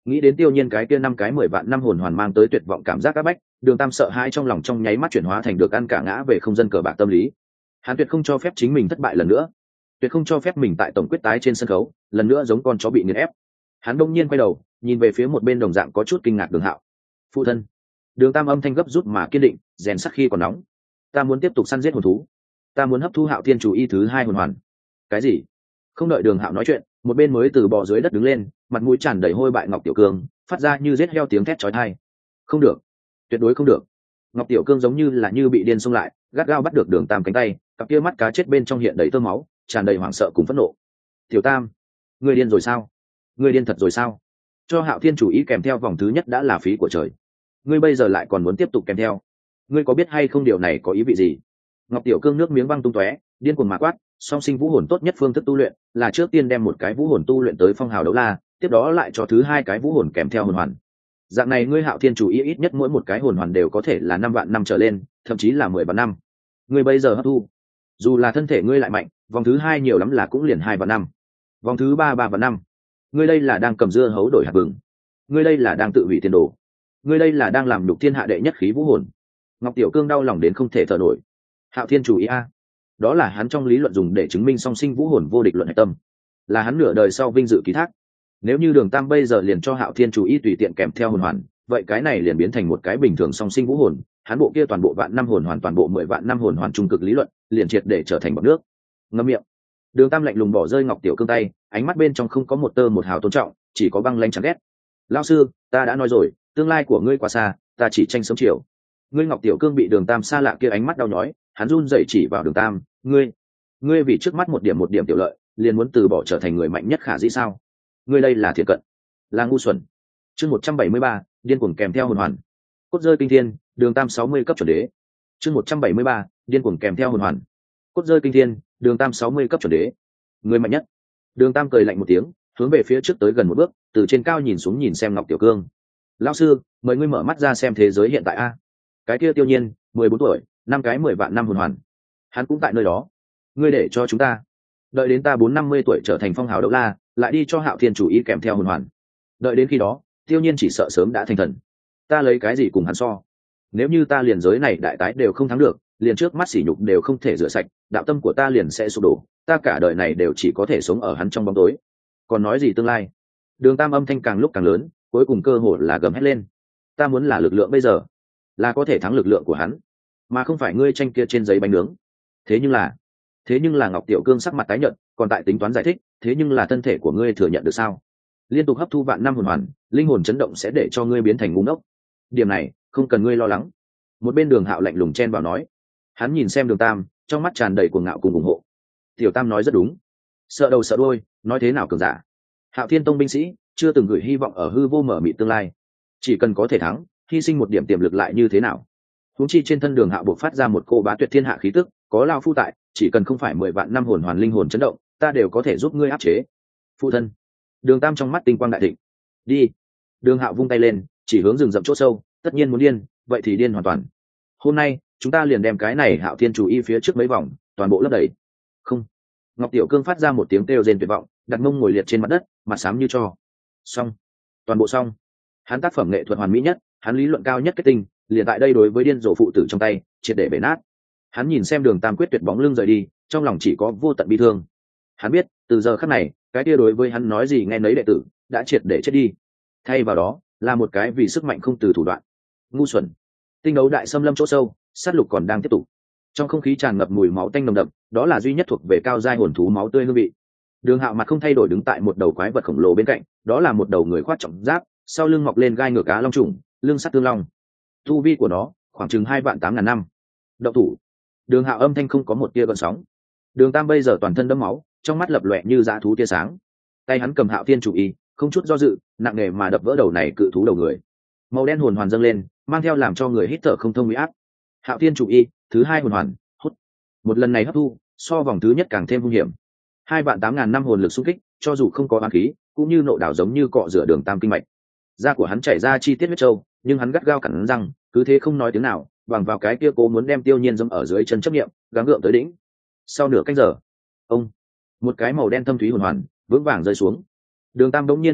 Nghĩ đến tiêu nhiên cái kia 5 cái 10 vạn năm hồn hoàn mang tới tuyệt vọng cảm giác áp bách, đường tam sợ hãi trong lòng trong nháy mắt chuyển hóa thành được ăn cả ngã về không dân cờ bạc tâm lý. Hắn tuyệt không cho phép chính mình thất bại lần nữa, tuyệt không cho phép mình tại tổng quyết tái trên sân khấu lần nữa giống con chó bị nghiền ép. Hắn đông nhiên quay đầu nhìn về phía một bên đồng dạng có chút kinh ngạc Đường Hạo. Phụ thân. Đường tam âm thanh gấp rút mà kiên định, rèn sắc khi còn nóng. Ta muốn tiếp tục săn giết hồn thú, ta muốn hấp thu Hạo Thiên chủ y thứ 2 hồn hoàn. Cái gì? Không đợi Đường Hạo nói chuyện, một bên mới từ bò dưới đất đứng lên, mặt mũi tràn đầy hôi bại Ngọc Tiểu Cương phát ra như giết heo tiếng thét chói tai. Không được, tuyệt đối không được. Ngọc Tiểu Cương giống như là như bị điên xông lại, gắt gao bắt được Đường Tam cánh tay, cặp kia mắt cá chết bên trong hiện đầy tơ máu, tràn đầy hoảng sợ cùng phẫn nộ. Tiểu Tam, ngươi điên rồi sao? Ngươi điên thật rồi sao? Cho Hạo Thiên chủ ý kèm theo vòng thứ nhất đã là phí của trời, ngươi bây giờ lại còn muốn tiếp tục kèm theo? Ngươi có biết hay không điều này có ý vị gì? Ngọc Tiểu Cương nước miếng văng tung tóe, điên cuồng mà quát, song sinh vũ hồn tốt nhất phương thức tu luyện là trước tiên đem một cái vũ hồn tu luyện tới phong hào đấu la, tiếp đó lại cho thứ 2 cái vũ hồn kèm theo hồn hoàn. Dạng này ngươi Hạo Thiên chủ ý ít nhất mỗi một cái hồn hoàn đều có thể là 5 vạn năm trở lên, thậm chí là 10 vạn năm. Ngươi bây giờ hấp thu, dù là thân thể ngươi lại mạnh, vòng thứ 2 nhiều lắm là cũng liền 2 vạn năm, vòng thứ 3 3 vạn năm. Ngươi đây là đang cầm dưa hấu đổi hạt vừng, ngươi đây là đang tự hủy tiền đồ, ngươi đây là đang làm nhục thiên hạ đệ nhất khí vũ hồn. Ngọc Tiểu Cương đau lòng đến không thể thở nổi. Hạo Thiên chủ ý a, đó là hắn trong lý luận dùng để chứng minh song sinh vũ hồn vô địch luận hạch tâm, là hắn nửa đời sau vinh dự ký thác. Nếu như Đường Tam bây giờ liền cho Hạo Thiên chủ ý tùy tiện kèm theo hồn hoàn, vậy cái này liền biến thành một cái bình thường song sinh vũ hồn, hắn bộ kia toàn bộ vạn năm hồn hoàn, toàn bộ 10 vạn năm hồn hoàn trung cực lý luận liền triệt để trở thành bọt nước. Ngậm miệng. Đường Tam lạnh lùng bỏ rơi Ngọc Tiểu Cương tay, ánh mắt bên trong không có một tơ một hào tôn trọng, chỉ có băng lãnh chán ghét. Lão sư, ta đã nói rồi, tương lai của ngươi quá xa, ta chỉ tranh sớm chiều. Ngươi Ngọc Tiểu Cương bị Đường Tam xa lạ kia ánh mắt đau nhói, hắn run rẩy chỉ vào Đường Tam, ngươi vì trước mắt một điểm tiểu lợi, liền muốn từ bỏ trở thành người mạnh nhất khả dĩ sao? Ngươi đây là thiệt cận, là ngu xuẩn. Chương 173, điên cuồng kèm theo hồn hoàn. Cốt rơi kinh thiên, Đường Tam 60 cấp chuẩn đế. Chương 173, điên cuồng kèm theo hồn hoàn. Cốt rơi kinh thiên, Đường Tam 60 cấp chuẩn đế. Người mạnh nhất. Đường Tam cười lạnh một tiếng, hướng về phía trước tới gần một bước, từ trên cao nhìn xuống nhìn xem Ngọc Tiểu Cương. Lão sư, mời ngươi mở mắt ra xem thế giới hiện tại a. Cái kia Tiêu Nhiên, 14 tuổi, 5 cái 10 vạn năm hồn hoàn. Hắn cũng tại nơi đó. Ngươi để cho chúng ta đợi đến ta 450 tuổi trở thành phong hào đấu la, lại đi cho Hạo Thiên chủ ý kèm theo hồn hoàn. Đợi đến khi đó, Tiêu Nhiên chỉ sợ sớm đã thành thần. Ta lấy cái gì cùng hắn so? Nếu như ta liền giới này đại tái đều không thắng được, liền trước mắt sỉ nhục đều không thể rửa sạch, đạo tâm của ta liền sẽ sụp đổ, ta cả đời này đều chỉ có thể sống ở hắn trong bóng tối. Còn nói gì tương lai? Đường Tam âm thanh càng lúc càng lớn, cuối cùng cơ hội là gầm hét lên. Ta muốn là lực lượng bây giờ, là có thể thắng lực lượng của hắn, mà không phải ngươi tranh kia trên giấy bánh nướng. Thế nhưng là Ngọc Tiểu Cương sắc mặt tái nhợt, còn tại tính toán giải thích, thế nhưng là thân thể của ngươi thừa nhận được sao? Liên tục hấp thu vạn năm hồn hoàn, linh hồn chấn động sẽ để cho ngươi biến thành ngu ngốc. Điểm này không cần ngươi lo lắng. Một bên Đường Hạo lạnh lùng chen vào nói. Hắn nhìn xem Đường Tam, trong mắt tràn đầy cuồng ngạo cùng ủng hộ. Tiểu Tam nói rất đúng, sợ đầu sợ đuôi, nói thế nào cường giả. Hạo Thiên Tông binh sĩ chưa từng gửi hy vọng ở hư vô mở mịt tương lai, chỉ cần có thể thắng, hy sinh một điểm tiềm lực lại như thế nào? Huống chi trên thân Đường Hạo bộc phát ra một cô bá tuyệt thiên hạ khí tức, có lao phu tại, chỉ cần không phải 10 vạn năm hồn hoàn linh hồn chấn động, ta đều có thể giúp ngươi áp chế. Phụ thân. Đường Tam trong mắt tinh quang đại thịnh. Đi. Đường Hạo vung tay lên, chỉ hướng rừng rậm chỗ sâu, tất nhiên muốn điên, vậy thì điên hoàn toàn. Hôm nay, chúng ta liền đem cái này Hạo Thiên chủ y phía trước mấy vòng, toàn bộ lấp đầy. Không. Ngọc Tiểu Cương phát ra một tiếng kêu rên tuyệt vọng, đặt mông ngồi liệt trên mặt đất, mặt xám như tro. Xong. Toàn bộ xong. Hắn tác phẩm nghệ thuật hoàn mỹ nhất, hắn lý luận cao nhất kết tinh, liền tại đây đối với điên rồ phụ tử trong tay, triệt để bể nát. Hắn nhìn xem Đường Tam quyết tuyệt bóng lưng rời đi, trong lòng chỉ có vô tận bi thương. Hắn biết, từ giờ khắc này, cái kia đối với hắn nói gì nghe nấy đệ tử, đã triệt để chết đi. Thay vào đó, là một cái vì sức mạnh không từ thủ đoạn. Ngu xuẩn. Tinh đấu đại xâm lâm chỗ sâu, sát lục còn đang tiếp tục. Trong không khí tràn ngập mùi máu tanh nồng đậm, đó là duy nhất thuộc về cao giai hồn thú máu tươi hương vị. Đường Hạo mặt không thay đổi đứng tại một đầu quái vật khổng lồ bên cạnh, đó là một đầu người khoác trọng giáp, sau lưng mọc lên gai ngược cá long trùng, lưng sắt tương long. Tu vi của nó khoảng chừng 2.800.000 năm. Động thủ. Đường Hạo âm thanh không có một tia gợn sóng. Đường Tam bây giờ toàn thân đẫm máu, trong mắt lập lòe như dã thú tia sáng. Tay hắn cầm Hạo Thiên chủ y, không chút do dự, nặng nề mà đập vỡ đầu này cự thú đầu người. Màu đen hồn hoàn dâng lên, mang theo làm cho người hít thở không thông uy áp. Hạo Thiên chủ y, thứ 2 hồn hoàn, hút. Một lần này hấp thu, so vòng thứ nhất càng thêm hung hiểm. 2.800.000 năm hồn lực xung kích, cho dù không có oán khí, cũng như nộ đảo giống như cọ rửa Đường Tam kinh mạch. Da của hắn chảy ra chi tiết huyết trâu, nhưng hắn gắt gao cắn răng, cứ thế không nói tiếng nào, bằng vào cái kia cố muốn đem Tiêu Nhiên dẫm ở dưới chân chấp niệm, gắng gượng tới đỉnh. Sau nửa canh giờ, một cái màu đen thâm thúy hồn hoàn vững vàng rơi xuống. Đường Tam đống nhiên mở mắt,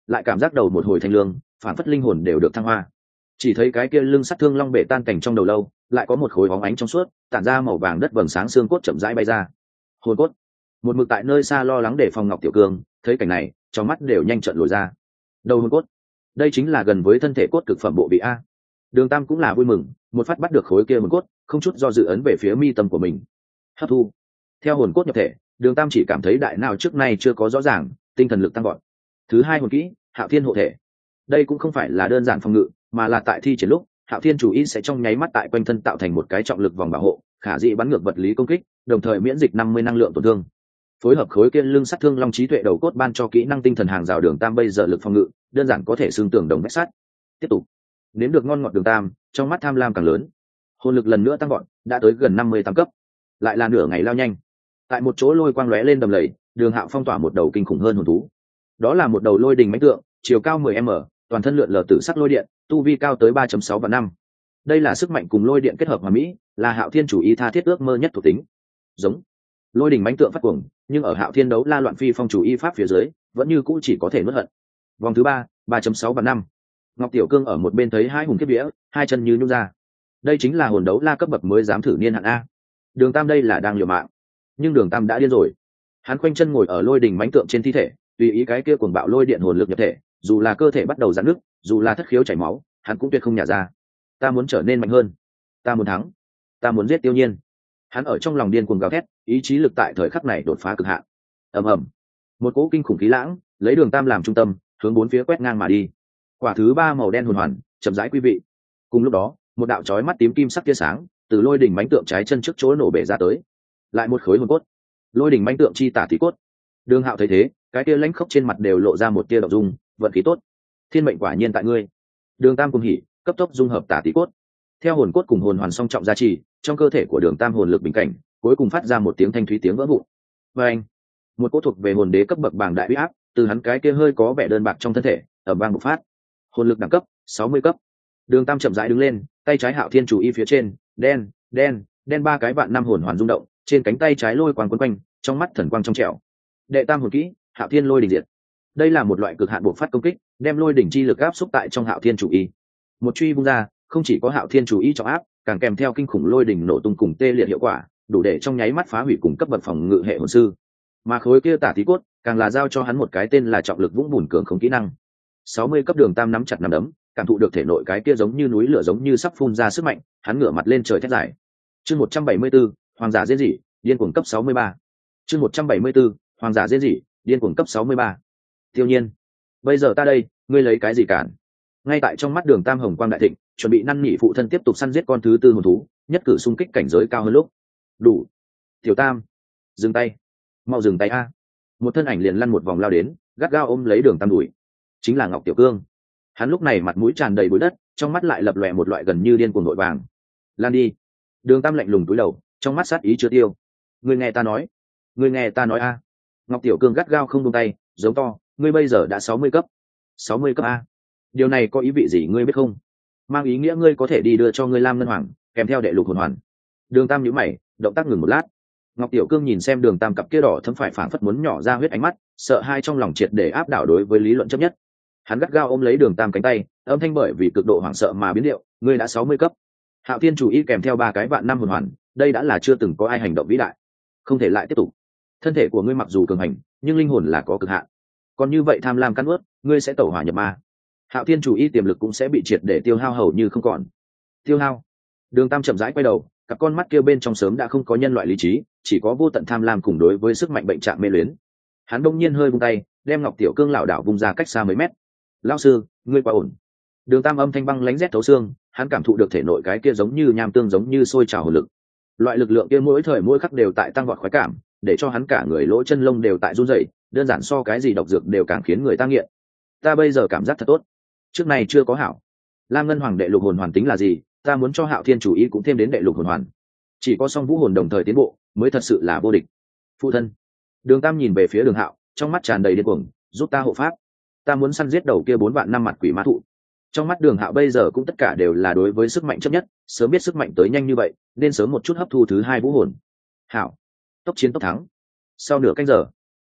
lại cảm giác đầu một hồi thanh lương, phản phất linh hồn đều được thăng hoa. Chỉ thấy cái kia lưng sắt thương long bể tan cảnh trong đầu lâu, lại có một khối bóng ánh trong suốt, tản ra màu vàng đất vầng sáng, xương cốt chậm rãi bay ra. Hồn cốt. Một mực tại nơi xa lo lắng để phòng Ngọc Tiểu Cương, thấy cảnh này, trong mắt đều nhanh trợn lồi ra. Đầu hồn cốt, đây chính là gần với thân thể cốt cực phẩm bộ vị a. Đường Tam cũng là vui mừng, một phát bắt được khối kia hồn cốt, không chút do dự ấn về phía mi tâm của mình. Hấp thu. Theo hồn cốt nhập thể, Đường Tam chỉ cảm thấy đại não trước nay chưa có rõ ràng, tinh thần lực tăng vọt. Thứ hai hồn kỹ, Hạo Thiên hộ thể. Đây cũng không phải là đơn giản phòng ngự, mà là tại thi triển lúc, Hạo Thiên chủ ý sẽ trong nháy mắt tại quanh thân tạo thành một cái trọng lực vòng bảo hộ, khả dĩ bắn ngược vật lý công kích, đồng thời miễn dịch 50 năng lượng tổn thương. Phối hợp khối kia lưng sắt thương long trí tuệ đầu cốt ban cho kỹ năng tinh thần hàng rào, Đường Tam bây giờ lực phòng ngự đơn giản có thể xương tường đồng vách sắt. Tiếp tục nếm được ngon ngọt, Đường Tam trong mắt tham lam càng lớn, hồn lực lần nữa tăng vọt, đã tới gần 58 cấp, lại là nửa ngày lao nhanh. Tại một chỗ lôi quang lóe lên đầm lầy, Đường Hạo phong tỏa một đầu kinh khủng hơn hồn thú. Đó là một đầu lôi đình mãnh tượng, chiều cao 10m, toàn thân lượn lờ tử sắc lôi điện, tu vi cao tới 3.6 và 5. Đây là sức mạnh cùng lôi điện kết hợp hoàn mỹ, là Hạo Thiên chủ ý tha thiết ước mơ nhất thuộc tính. Giống lôi đình mãnh tượng phát cuồng, nhưng ở Hạo Thiên đấu la loạn phi phong chủ y pháp phía dưới, vẫn như cũ chỉ có thể nuốt hận. Vòng thứ 3.6 và 5. Ngọc Tiểu Cương ở một bên thấy hai hùng kiếp vía, hai chân như nhũ ra. Đây chính là hồn đấu la cấp bậc mới dám thử niên hạn a. Đường Tam đây là đang liều mạng, nhưng Đường Tam đã điên rồi. Hắn khoanh chân ngồi ở lôi đình mãnh tượng trên thi thể, tùy ý cái kia cuồng bạo lôi điện hồn lực nhập thể, dù là cơ thể bắt đầu giãn nứt, dù là thất khiếu chảy máu, hắn cũng tuyệt không nhả ra. Ta muốn trở nên mạnh hơn, ta muốn thắng, ta muốn giết Tiêu Nhiên. Hắn ở trong lòng điên cuồng gào thét, ý chí lực tại thời khắc này đột phá cực hạn. Ầm ầm, một cỗ kinh khủng khí lãng lấy Đường Tam làm trung tâm, hướng bốn phía quét ngang mà đi. Quả thứ 3 màu đen hồn hoàn chậm rãi quý vị. Cùng lúc đó, một đạo chói mắt tím kim sắc tia sáng từ lôi đỉnh mãnh tượng trái chân trước chỗ nổ bể ra tới. Lại một khối hồn cốt, lôi đỉnh mãnh tượng chi tả tí cốt. Đường Hạo thấy thế, cái tia lãnh khốc trên mặt đều lộ ra một tia động dung, vận khí tốt, thiên mệnh quả nhiên tại ngươi. Đường Tam cùng hỉ, cấp tốc dung hợp tả tí cốt. Theo hồn cốt cùng hồn hoàn song trọng gia trì, trong cơ thể của Đường Tam hồn lực bình cảnh, cuối cùng phát ra một tiếng thanh thúy tiếng vỡ vụn. Và anh, một cỗ thuộc về hồn đế cấp bậc bàng đại uy áp, từ hắn cái kia hơi có vẻ đơn bạc trong thân thể, ở bang bộc phát. Hồn lực đẳng cấp 60 cấp. Đường Tam chậm rãi đứng lên, tay trái Hạo Thiên chủ y phía trên, đen 3 cái vạn năm hồn hoàn rung động, trên cánh tay trái lôi quang quấn quanh, trong mắt thần quang trong trẻo. Đệ tam hồn kỹ, Hạo Thiên lôi đỉnh diệt. Đây là một loại cực hạn bộc phát công kích, đem lôi đỉnh chi lực áp xúc tại trong Hạo Thiên chủ y. Một truy vung ra, không chỉ có Hạo Thiên chủ y trọng áp, càng kèm theo kinh khủng lôi đỉnh nổ tung cùng tê liệt hiệu quả, đủ để trong nháy mắt phá hủy cùng cấp bậc phòng ngự hệ hồn sư. Mà khối kia tả tí cốt, càng là giao cho hắn một cái tên là trọng lực vũng bùn cường không kỹ năng. 60 cấp. Đường Tam nắm chặt nắm đấm, cảm thụ được thể nội cái kia giống như núi lửa giống như sắp phun ra sức mạnh, hắn ngửa mặt lên trời thét dài. Chương 174, Hoàng giả diễn dị, điên cuồng cấp 63. Chương 174, Hoàng giả diễn dị, điên cuồng cấp 63. Tiêu Nhiên, bây giờ ta đây, ngươi lấy cái gì cản? Ngay tại trong mắt Đường Tam hồng quang đại thịnh, chuẩn bị năn nỉ phụ thân tiếp tục săn giết con thứ tư hồn thú, nhất cử xung kích cảnh giới cao hơn lúc. Đủ. Tiểu Tam, dừng tay. Mau dừng tay a. Một thân ảnh liền lăn một vòng lao đến, gắt gao ôm lấy Đường Tam đuổi. Chính là Ngọc Tiểu Cương. Hắn lúc này mặt mũi tràn đầy bụi đất, trong mắt lại lập lòe một loại gần như điên cuồng nội vàng. Lan đi. Đường Tam lạnh lùng cúi đầu, trong mắt sát ý chưa tiêu. Ngươi nghe ta nói, ngươi nghe ta nói a. Ngọc Tiểu Cương gắt gao không buông tay, giống to, ngươi bây giờ đã 60 cấp. 60 cấp a. Điều này có ý vị gì ngươi biết không? Mang ý nghĩa ngươi có thể đi đưa cho ngươi Lam Ngân Hoàng, kèm theo đệ lục hồn hoàn. Đường Tam nhíu mày, động tác ngừng một lát. Ngọc Tiểu Cương nhìn xem Đường Tam cặp kia đỏ thấm phải phảng phất muốn nhỏ ra huyết ánh mắt, sợ hai trong lòng triệt để áp đảo đối với lý luận chấp nhất. Hắn gắt gao ôm lấy Đường Tam cánh tay, âm thanh bởi vì cực độ hoảng sợ mà biến điệu, ngươi đã 60 cấp. Hạo Thiên chủ ý kèm theo 3 cái vạn năm hồn hoàn, đây đã là chưa từng có ai hành động vĩ đại, không thể lại tiếp tục. Thân thể của ngươi mặc dù cường hành, nhưng linh hồn là có cực hạn. Còn như vậy tham lam cắn nuốt, ngươi sẽ tẩu hỏa nhập ma. Hạo Thiên chủ ý tiềm lực cũng sẽ bị triệt để tiêu hao hầu như không còn. Tiêu hao. Đường Tam chậm rãi quay đầu, cặp con mắt kia bên trong sớm đã không có nhân loại lý trí, chỉ có vô tận tham lam cùng đối với sức mạnh bệnh trạng mê luyến. Hắn bỗng nhiên hơi vung tay, đem Ngọc Tiểu Cương lảo đảo vung ra cách xa mấy mét. Lão sư, ngươi quá ổn. Đường Tam âm thanh băng lãnh rét thấu xương, hắn cảm thụ được thể nội cái kia giống như nham tương giống như sôi trào hồn lực. Loại lực lượng kia mỗi thời mỗi khắc đều tại tăng vọt khoái cảm, để cho hắn cả người lỗ chân lông đều tại run rẩy, đơn giản so cái gì độc dược đều càng khiến người ta nghiện. Ta bây giờ cảm giác thật tốt. Trước này chưa có hảo. Lam Ngân Hoàng đệ lục hồn hoàn tính là gì, ta muốn cho Hạo Thiên chủ ý cũng thêm đến đệ lục hồn hoàn. Chỉ có song vũ hồn đồng thời tiến bộ, mới thật sự là vô địch. Phụ thân. Đường Tam nhìn về phía Đường Hạo, trong mắt tràn đầy điên cuồng, giúp ta hộ pháp. Ta muốn săn giết đầu kia 4 vạn năm mặt quỷ ma thụ. Trong mắt Đường Hạo bây giờ cũng tất cả đều là đối với sức mạnh chấp nhất, sớm biết sức mạnh tới nhanh như vậy, nên sớm một chút hấp thu thứ 2 vũ hồn. Hảo, tốc chiến tốc thắng. Sau nửa canh giờ,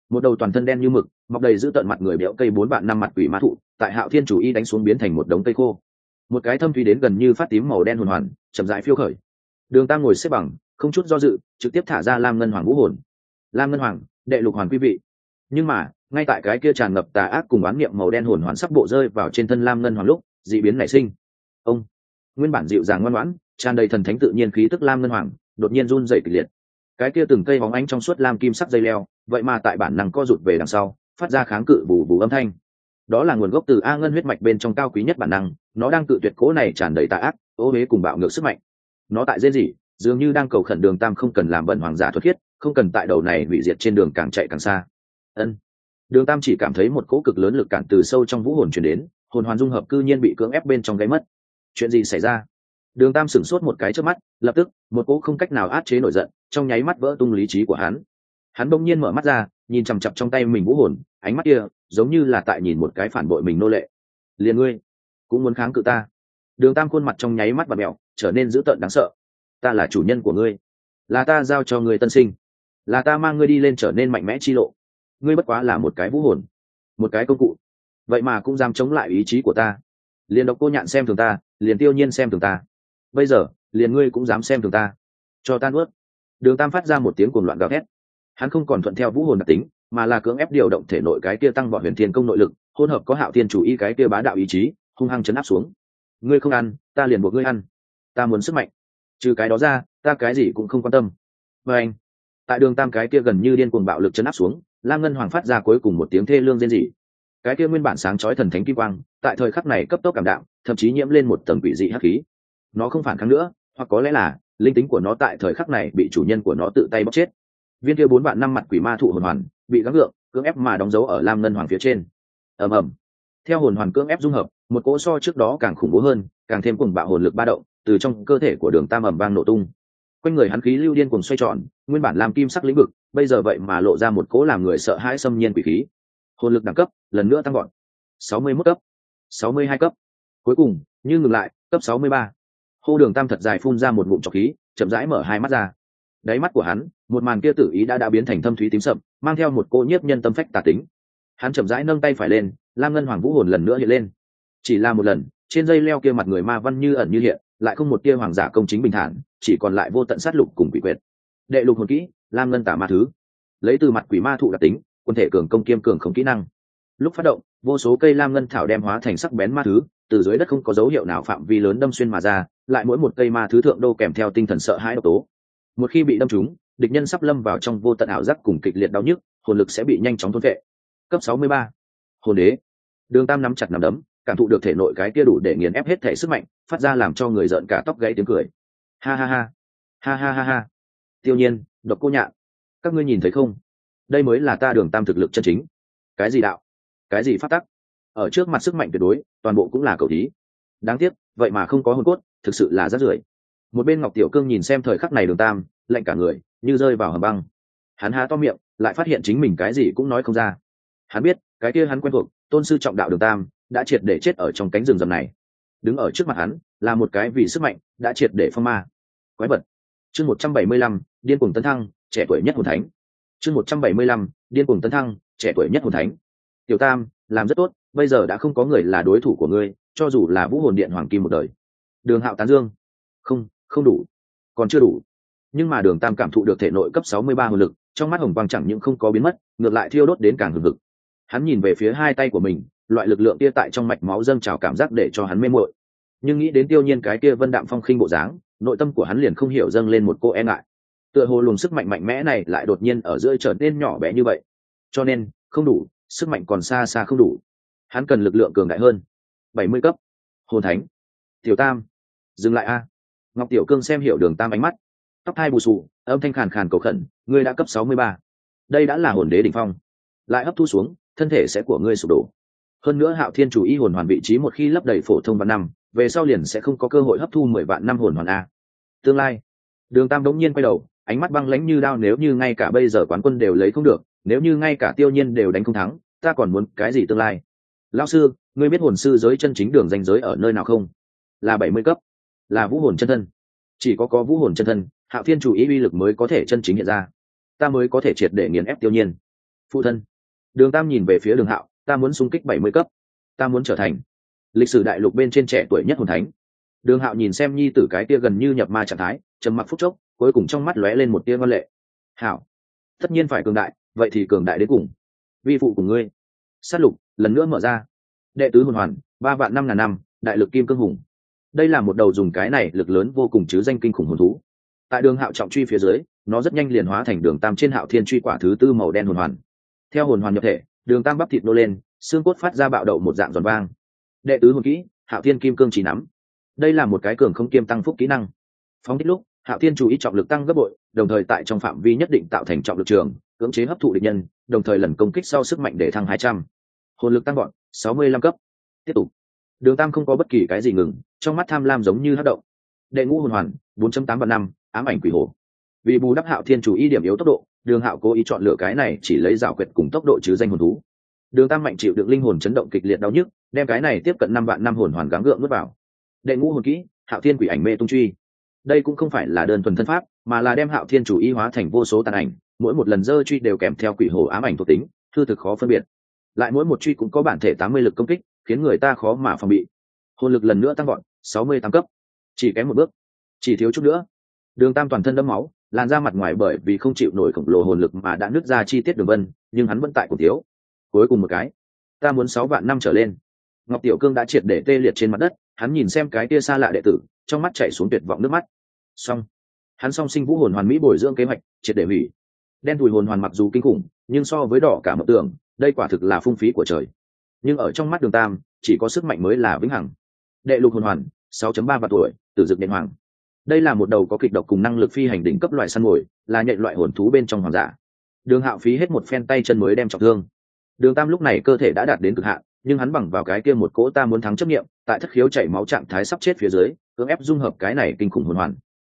một đầu toàn thân đen như mực, mọc đầy giữ tợn mặt người béo cây 4 vạn năm mặt quỷ ma thụ tại Hạo Thiên chủ y đánh xuống biến thành một đống cây khô. Một cái thâm thúy đến gần như phát tím màu đen hồn hoàn chậm rãi phiêu khởi. Đường Tam ngồi xếp bằng, không chút do dự, trực tiếp thả ra Lam Ngân Hoàng vũ hồn. Lam Ngân Hoàng, đệ lục hoàn quý vị. Nhưng mà, ngay tại cái kia tràn ngập tà ác cùng oán niệm màu đen hồn hoàn sắp bộ rơi vào trên thân Lam Ngân Hoàng lúc, dị biến nảy sinh. Ông, nguyên bản dịu dàng ngoan ngoãn, tràn đầy thần thánh tự nhiên khí tức Lam Ngân Hoàng, đột nhiên run rẩy kịch liệt. Cái kia từng cây bóng ánh trong suốt lam kim sắc dây leo, vậy mà tại bản năng co rụt về đằng sau, phát ra kháng cự bù bù âm thanh. Đó là nguồn gốc từ A Ngân huyết mạch bên trong cao quý nhất bản năng, nó đang cự tuyệt cố này tràn đầy tà ác, ô uế cùng bạo ngược sức mạnh. Nó tại rên rỉ, dường như đang cầu khẩn Đường Tam không cần làm bận hoàng giả thuật khiết, không cần tại đầu này hủy diệt trên đường càng chạy càng xa. Ân. Đường Tam chỉ cảm thấy một cỗ cực lớn lực cản từ sâu trong vũ hồn truyền đến, hồn hoàn dung hợp cư nhiên bị cưỡng ép bên trong gáy mất. Chuyện gì xảy ra? Đường Tam sửng sốt một cái trước mắt, lập tức một cỗ không cách nào áp chế nổi giận trong nháy mắt vỡ tung lý trí của hắn. Hắn bỗng nhiên mở mắt ra, nhìn chằm chằm trong tay mình vũ hồn, ánh mắt kia giống như là tại nhìn một cái phản bội mình nô lệ. Liền ngươi cũng muốn kháng cự ta? Đường Tam khuôn mặt trong nháy mắt bặm mèo, trở nên dữ tợn đáng sợ. Ta là chủ nhân của ngươi, là ta giao cho ngươi tân sinh, là ta mang ngươi đi lên trở nên mạnh mẽ chi lộ. Ngươi bất quá là một cái vũ hồn, một cái công cụ, vậy mà cũng dám chống lại ý chí của ta. Liền Độc Cô Nhạn xem thường ta, liền Tiêu Nhiên xem thường ta, bây giờ liền ngươi cũng dám xem thường ta, cho ta nuốt. Đường Tam phát ra một tiếng cuồng loạn gào thét. Hắn không còn thuận theo vũ hồn đặc tính, mà là cưỡng ép điều động thể nội cái kia tăng vọt huyền thiên công nội lực, hỗn hợp có Hạo Thiên chủ ý cái kia bá đạo ý chí, hung hăng chấn áp xuống. Ngươi không ăn, ta liền buộc ngươi ăn. Ta muốn sức mạnh, trừ cái đó ra, ta cái gì cũng không quan tâm. Và anh, tại Đường Tam cái kia gần như điên cuồng bạo lực chấn áp xuống, Lam Ngân Hoàng phát ra cuối cùng một tiếng thê lương rên rỉ. Cái kia nguyên bản sáng chói thần thánh kim quang, tại thời khắc này cấp tốc cảm đạm, thậm chí nhiễm lên một tầng quỷ dị hắc khí. Nó không phản kháng nữa, hoặc có lẽ là linh tính của nó tại thời khắc này bị chủ nhân của nó tự tay bóc chết. Viên kia 4 vạn năm mặt quỷ ma thụ hồn hoàn bị gắng gượng cưỡng ép mà đóng dấu ở Lam Ngân Hoàng phía trên. Ầm ầm, theo hồn hoàn cưỡng ép dung hợp, một cỗ so trước đó càng khủng bố hơn, càng thêm cuồng bạo hồn lực ba động từ trong cơ thể của Đường Tam ầm vang nổ tung. Quanh người hắn khí lưu điên cuồng xoay tròn, nguyên bản làm kim sắc lĩnh vực, bây giờ vậy mà lộ ra một cỗ làm người sợ hãi xâm nhiên quỷ khí. Hồn lực đẳng cấp lần nữa tăng vọt, 61 cấp, 62 cấp, cuối cùng như ngừng lại, cấp 63. Hô Đường Tam thật dài phun ra một ngụm trọc khí, chậm rãi mở hai mắt ra. Đáy mắt của hắn, một màn kia tử ý đã biến thành thâm thúy tím sậm, mang theo một cô nhiếp nhân tâm phách tà tính. Hắn chậm rãi nâng tay phải lên, Lam Ngân Hoàng vũ hồn lần nữa hiện lên. Chỉ là một lần, trên dây leo kia mặt người ma văn như ẩn như hiện, lại không một tia hoàng giả công chính bình thản, chỉ còn lại vô tận sát lục cùng quỷ quyệt. Đệ lục hồn kỹ, Lam Ngân Tả Ma Thứ, lấy từ mặt quỷ ma thụ đặc tính, quân thể cường công kiêm cường không kỹ năng. Lúc phát động, vô số cây lam ngân thảo đem hóa thành sắc bén ma thứ, từ dưới đất không có dấu hiệu nào phạm vi lớn đâm xuyên mà ra, lại mỗi một cây ma thứ thượng đô kèm theo tinh thần sợ hãi độc tố. Một khi bị đâm trúng, địch nhân sắp lâm vào trong vô tận ảo giác cùng kịch liệt đau nhức, hồn lực sẽ bị nhanh chóng thôn vệ. Cấp 63. Hồn đế. Đường Tam nắm chặt nắm đấm, cảm thụ được thể nội cái kia đủ để nghiền ép hết thể sức mạnh, phát ra làm cho người giận cả tóc gáy tiếng cười. Ha ha ha, ha ha ha ha. Tiêu Nhiên, Độc Cô Nhạn, các ngươi nhìn thấy không? Đây mới là ta Đường Tam thực lực chân chính. Cái gì đạo? Cái gì pháp tắc? Ở trước mặt sức mạnh tuyệt đối, toàn bộ cũng là cầu thí. Đáng tiếc, vậy mà không có hồn cốt, thực sự là rác rưởi. Một bên Ngọc Tiểu Cương nhìn xem thời khắc này Đường Tam, lạnh cả người, như rơi vào hầm băng. Hắn há to miệng, lại phát hiện chính mình cái gì cũng nói không ra. Hắn biết, cái kia hắn quen thuộc, tôn sư trọng đạo Đường Tam, đã triệt để chết ở trong cánh rừng rậm này. Đứng ở trước mặt hắn, là một cái vì sức mạnh, đã triệt để phong ma. Quái vật. Chương 175, điên cuồng tấn thăng, trẻ tuổi nhất hồn thánh. Chương 175, điên cuồng tấn thăng, trẻ tuổi nhất hồn thánh. Tiểu Tam, làm rất tốt, bây giờ đã không có người là đối thủ của ngươi, cho dù là Vũ Hồn Điện hoàng kim một đời. Đường Hạo tán dương. Không đủ, còn chưa đủ. Nhưng mà Đường Tam cảm thụ được thể nội cấp 63 hồn lực, trong mắt hồng quang chẳng những không có biến mất, ngược lại thiêu đốt đến càng hừng hực. Hắn nhìn về phía hai tay của mình, loại lực lượng kia tại trong mạch máu dâng trào cảm giác để cho hắn mê muội. Nhưng nghĩ đến Tiêu Nhiên cái kia vân đạm phong khinh bộ dáng, nội tâm của hắn liền không hiểu dâng lên một cô e ngại. Tựa hồ luồng sức mạnh mạnh mẽ này lại đột nhiên ở giữa trở nên nhỏ bé như vậy. Cho nên, không đủ, sức mạnh còn xa xa không đủ. Hắn cần lực lượng cường đại hơn. 70 cấp. Hồn thánh. Tiểu Tam, dừng lại a. Ngọc Tiểu Cương xem hiểu Đường Tam ánh mắt, tóc hai bù xù, âm thanh khàn khàn cầu khẩn, ngươi đã cấp 63. Đây đã là hồn đế đỉnh phong. Lại hấp thu xuống, thân thể sẽ của ngươi sụp đổ. Hơn nữa Hạo Thiên chủ ý hồn hoàn vị trí một khi lấp đầy phổ thông vạn năm, về sau liền sẽ không có cơ hội hấp thu 10 vạn năm hồn hoàn a. Tương lai. Đường Tam đống nhiên quay đầu, ánh mắt băng lãnh như đao, nếu như ngay cả bây giờ quán quân đều lấy không được, nếu như ngay cả Tiêu Nhiên đều đánh không thắng, ta còn muốn cái gì tương lai? Lão sư, ngươi biết hồn sư giới chân chính đường ranh giới ở nơi nào không? Là 70 cấp, là vũ hồn chân thân. Chỉ có vũ hồn chân thân, Hạo Thiên chủ ý uy lực mới có thể chân chính hiện ra, ta mới có thể triệt để nghiền ép Tiêu Nhiên. Phụ thân. Đường Tam nhìn về phía Đường Hạo, ta muốn xung kích 70 cấp, ta muốn trở thành lịch sử đại lục bên trên trẻ tuổi nhất hồn thánh. Đường Hạo nhìn xem nhi tử cái tia gần như nhập ma trạng thái, trầm mặc phút chốc, cuối cùng trong mắt lóe lên một tia ngoan lệ. Hảo, tất nhiên phải cường đại, vậy thì cường đại đến cùng. Vi phụ của ngươi. Sát lục lần nữa mở ra. Đệ tứ hồn hoàn, 3.500.000 năm, đại lực kim cương hùng. Đây là một đầu dùng cái này lực lớn vô cùng chứ danh kinh khủng hồn thú. Tại Đường Hạo trọng truy phía dưới, nó rất nhanh liền hóa thành Đường Tam trên Hạo Thiên truy quả thứ tư màu đen hồn hoàn. Theo hồn hoàn nhập thể, Đường Tam bắp thịt nô lên, xương cốt phát ra bạo động một dạng giòn vang. Đệ tứ hồn kỹ, Hạo Thiên kim cương chỉ nắm. Đây là một cái cường không kiêm tăng phúc kỹ năng. Phóng thích lúc, Hạo Thiên chú ý trọng lực tăng gấp bội, đồng thời tại trong phạm vi nhất định tạo thành trọng lực trường, cưỡng chế hấp thụ địch nhân, đồng thời lần công kích sau sức mạnh để thăng 200. Hồn lực tăng gọn, 65 cấp. Tiếp tục. Đường Tam không có bất kỳ cái gì ngừng, trong mắt tham lam giống như hất động. Đệ ngũ hồn hoàn, 4.8/5, ám ảnh quỷ hổ. Vì bù đắp Hạo Thiên chủ ý điểm yếu tốc độ, Đường Hạo cố ý chọn lựa cái này chỉ lấy rào quyệt cùng tốc độ chứ danh hồn thú. Đường Tam mạnh chịu đựng linh hồn chấn động kịch liệt đau nhức, đem cái này tiếp cận 5 vạn năm hồn hoàn gắng gượng nuốt vào. Đệ ngũ hồn kỹ, Hạo Thiên quỷ ảnh mê tung truy. Đây cũng không phải là đơn thuần thân pháp, mà là đem Hạo Thiên chủ ý hóa thành vô số tàn ảnh, mỗi một lần giơ truy đều kèm theo quỷ hổ ám ảnh thuộc tính, thư thực khó phân biệt. Lại mỗi một truy cũng có bản thể 80 lực công kích, khiến người ta khó mà phòng bị. Hồn lực lần nữa tăng vọt, 68 cấp. Chỉ kém một bước, chỉ thiếu chút nữa. Đường Tam toàn thân đẫm máu, làn da mặt ngoài bởi vì không chịu nổi khổng lồ hồn lực mà đã nứt ra chi tiết đường vân, nhưng hắn vẫn tại cùng thiếu. Cuối cùng một cái, ta muốn 6 vạn năm trở lên. Ngọc Tiểu Cương đã triệt để tê liệt trên mặt đất, hắn nhìn xem cái tia xa lạ đệ tử, trong mắt chảy xuống tuyệt vọng nước mắt. Xong, hắn song sinh vũ hồn hoàn mỹ bồi dưỡng kế hoạch triệt để hủy. Đen thùi hồn hoàn mặc dù kinh khủng, nhưng so với đỏ cả mộng tưởng, đây quả thực là phung phí của trời. Nhưng ở trong mắt Đường Tam, chỉ có sức mạnh mới là vĩnh hằng. Đệ lục hồn hoàn, 6.3 vạn tuổi, tử dực nhện hoàng. Đây là một đầu có kịch độc cùng năng lực phi hành đỉnh cấp loại săn mồi, là nhện loại hồn thú bên trong hoàng giả. Đường Hạo phí hết một phen tay chân mới đem trọng thương. Đường Tam lúc này cơ thể đã đạt đến cực hạn, nhưng hắn bằng vào cái kia một cỗ ta muốn thắng chấp niệm, tại thất khiếu chảy máu trạng thái sắp chết phía dưới, cưỡng ép dung hợp cái này kinh khủng hồn hoàn.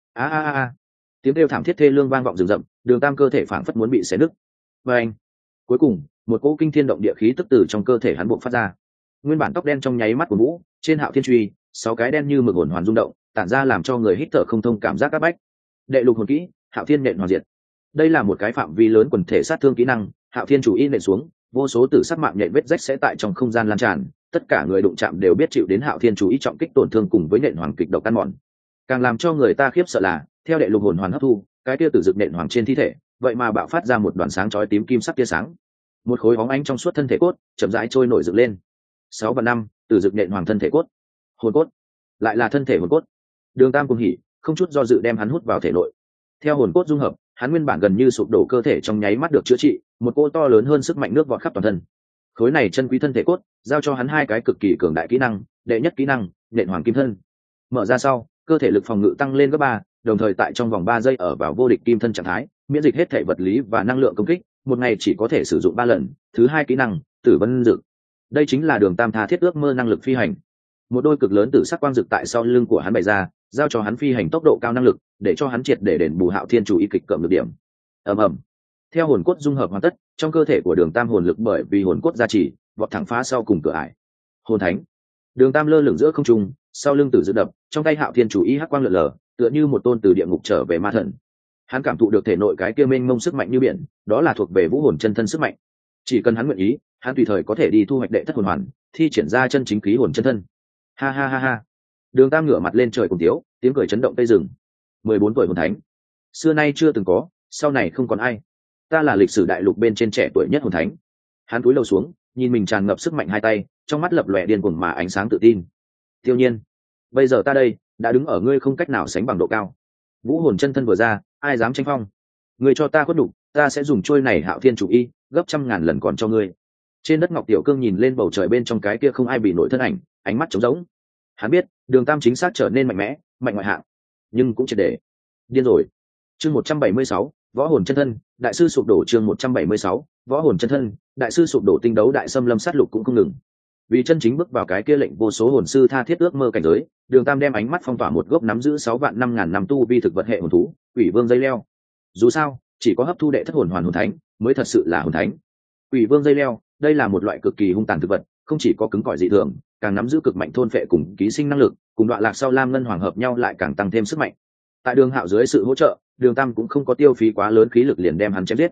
Tiếng kêu thảm thiết thê lương vang vọng rừng rậm, Đường Tam cơ thể phảng phất muốn bị xé nứt. Và anh, cuối cùng, một cỗ kinh thiên động địa khí tức từ trong cơ thể hắn bộc phát ra. Nguyên bản tóc đen trong nháy mắt của Vũ, trên Hạo Thiên truy, 6 cái đen như mực hồn hoàn rung động, tản ra làm cho người hít thở không thông cảm giác áp bách. Đệ lục hồn kỹ, Hạo Thiên nện hoàn diệt. Đây là một cái phạm vi lớn quần thể sát thương kỹ năng, Hạo Thiên chủ y nện xuống, vô số tử sắc mạng nhện vết rách sẽ tại trong không gian lan tràn, tất cả người đụng chạm đều biết chịu đến Hạo Thiên chủ y trọng kích tổn thương cùng với nện hoàng kịch độc căn mòn. Càng làm cho người ta khiếp sợ là, theo đệ lục hồn hoàn hấp thu, cái tia tử dực nện hoàng trên thi thể, vậy mà bạo phát ra một đoàn sáng chói tím kim sắc tia sáng. Một khối bóng ánh trong suốt thân thể cốt, chậm rãi trôi nổi dựng lên. 6 và 5, tử dực nện hoàng thân thể cốt. Hồn cốt, lại là thân thể hồn cốt. Đường Tam cùng hỉ, không chút do dự đem hắn hút vào thể nội. Theo hồn cốt dung hợp, hắn nguyên bản gần như sụp đổ cơ thể trong nháy mắt được chữa trị, một cỗ to lớn hơn sức mạnh nước vọt khắp toàn thân. Khối này chân quý thân thể cốt, giao cho hắn hai cái cực kỳ cường đại kỹ năng, đệ nhất kỹ năng, nện hoàng kim thân. Mở ra sau, cơ thể lực phòng ngự tăng lên gấp 3, đồng thời tại trong vòng 3 giây ở vào vô địch kim thân trạng thái, miễn dịch hết thể vật lý và năng lượng công kích, một ngày chỉ có thể sử dụng 3 lần. Thứ hai kỹ năng, tử vân dực. Đây chính là Đường Tam tha thiết ước mơ năng lực phi hành. Một đôi cực lớn tử sắc quang dực tại sau lưng của hắn bày ra, giao cho hắn phi hành tốc độ cao năng lực, để cho hắn triệt để đền bù Hạo Thiên chủ y kịch cộm được điểm. Ầm ầm. Theo hồn cốt dung hợp hoàn tất, trong cơ thể của Đường Tam hồn lực bởi vì hồn cốt gia trì, vọt thẳng phá sau cùng cửa ải. Hồn thánh. Đường Tam lơ lửng giữa không trung, sau lưng tử dự đập, trong tay Hạo Thiên chủ y hắc quang lượn lờ, tựa như một tôn từ địa ngục trở về ma thần. Hắn cảm thụ được thể nội cái kia mênh mông sức mạnh như biển, đó là thuộc về vũ hồn chân thân sức mạnh. Chỉ cần hắn nguyện ý, hắn tùy thời có thể đi thu hoạch đệ thất hồn hoàn, thi triển ra chân chính khí hồn chân thân. Ha ha ha ha. Đường Tam ngửa mặt lên trời cùng tiếu, tiếng cười chấn động tây rừng. 14 tuổi hồn thánh, xưa nay chưa từng có, sau này không còn ai. Ta là lịch sử đại lục bên trên trẻ tuổi nhất hồn thánh. Hắn cúi đầu xuống, nhìn mình tràn ngập sức mạnh hai tay, trong mắt lập lòe điên cuồng mà ánh sáng tự tin. Tiêu Nhiên, bây giờ ta đây đã đứng ở ngươi không cách nào sánh bằng độ cao. Vũ hồn chân thân vừa ra, ai dám tranh phong? Ngươi cho ta khuất đủ, ta sẽ dùng trôi này Hạo Thiên chủ y, gấp trăm ngàn lần còn cho ngươi. Trên đất Ngọc Tiểu Cương nhìn lên bầu trời bên trong cái kia không ai bị nổi thân ảnh, ánh mắt trống rỗng. Hắn biết, Đường Tam chính xác trở nên mạnh mẽ, mạnh ngoại hạng, nhưng cũng triệt để điên rồi. Chương 176, võ hồn chân thân, đại sư sụp đổ. Chương 176, võ hồn chân thân, đại sư sụp đổ. Tinh đấu đại xâm lâm sát lục cũng không ngừng. Vì chân chính bước vào cái kia lệnh vô số hồn sư tha thiết ước mơ cảnh giới, Đường Tam đem ánh mắt phong tỏa một gốc nắm giữ 6 vạn 5 ngàn năm tu vi thực vật hệ hồn thú, Quỷ Vương dây leo. Dù sao, chỉ có hấp thu đệ thất hồn hoàn hồn thánh mới thật sự là hồn thánh. Quỷ Vương dây leo, đây là một loại cực kỳ hung tàn thực vật, không chỉ có cứng cỏi dị thường, càng nắm giữ cực mạnh thôn phệ cùng ký sinh năng lực, cùng đoạn lạc sau lam ngân hoàng hợp nhau lại càng tăng thêm sức mạnh. Tại Đường Hạo dưới sự hỗ trợ, Đường Tam cũng không có tiêu phí quá lớn khí lực liền đem hắn chém giết.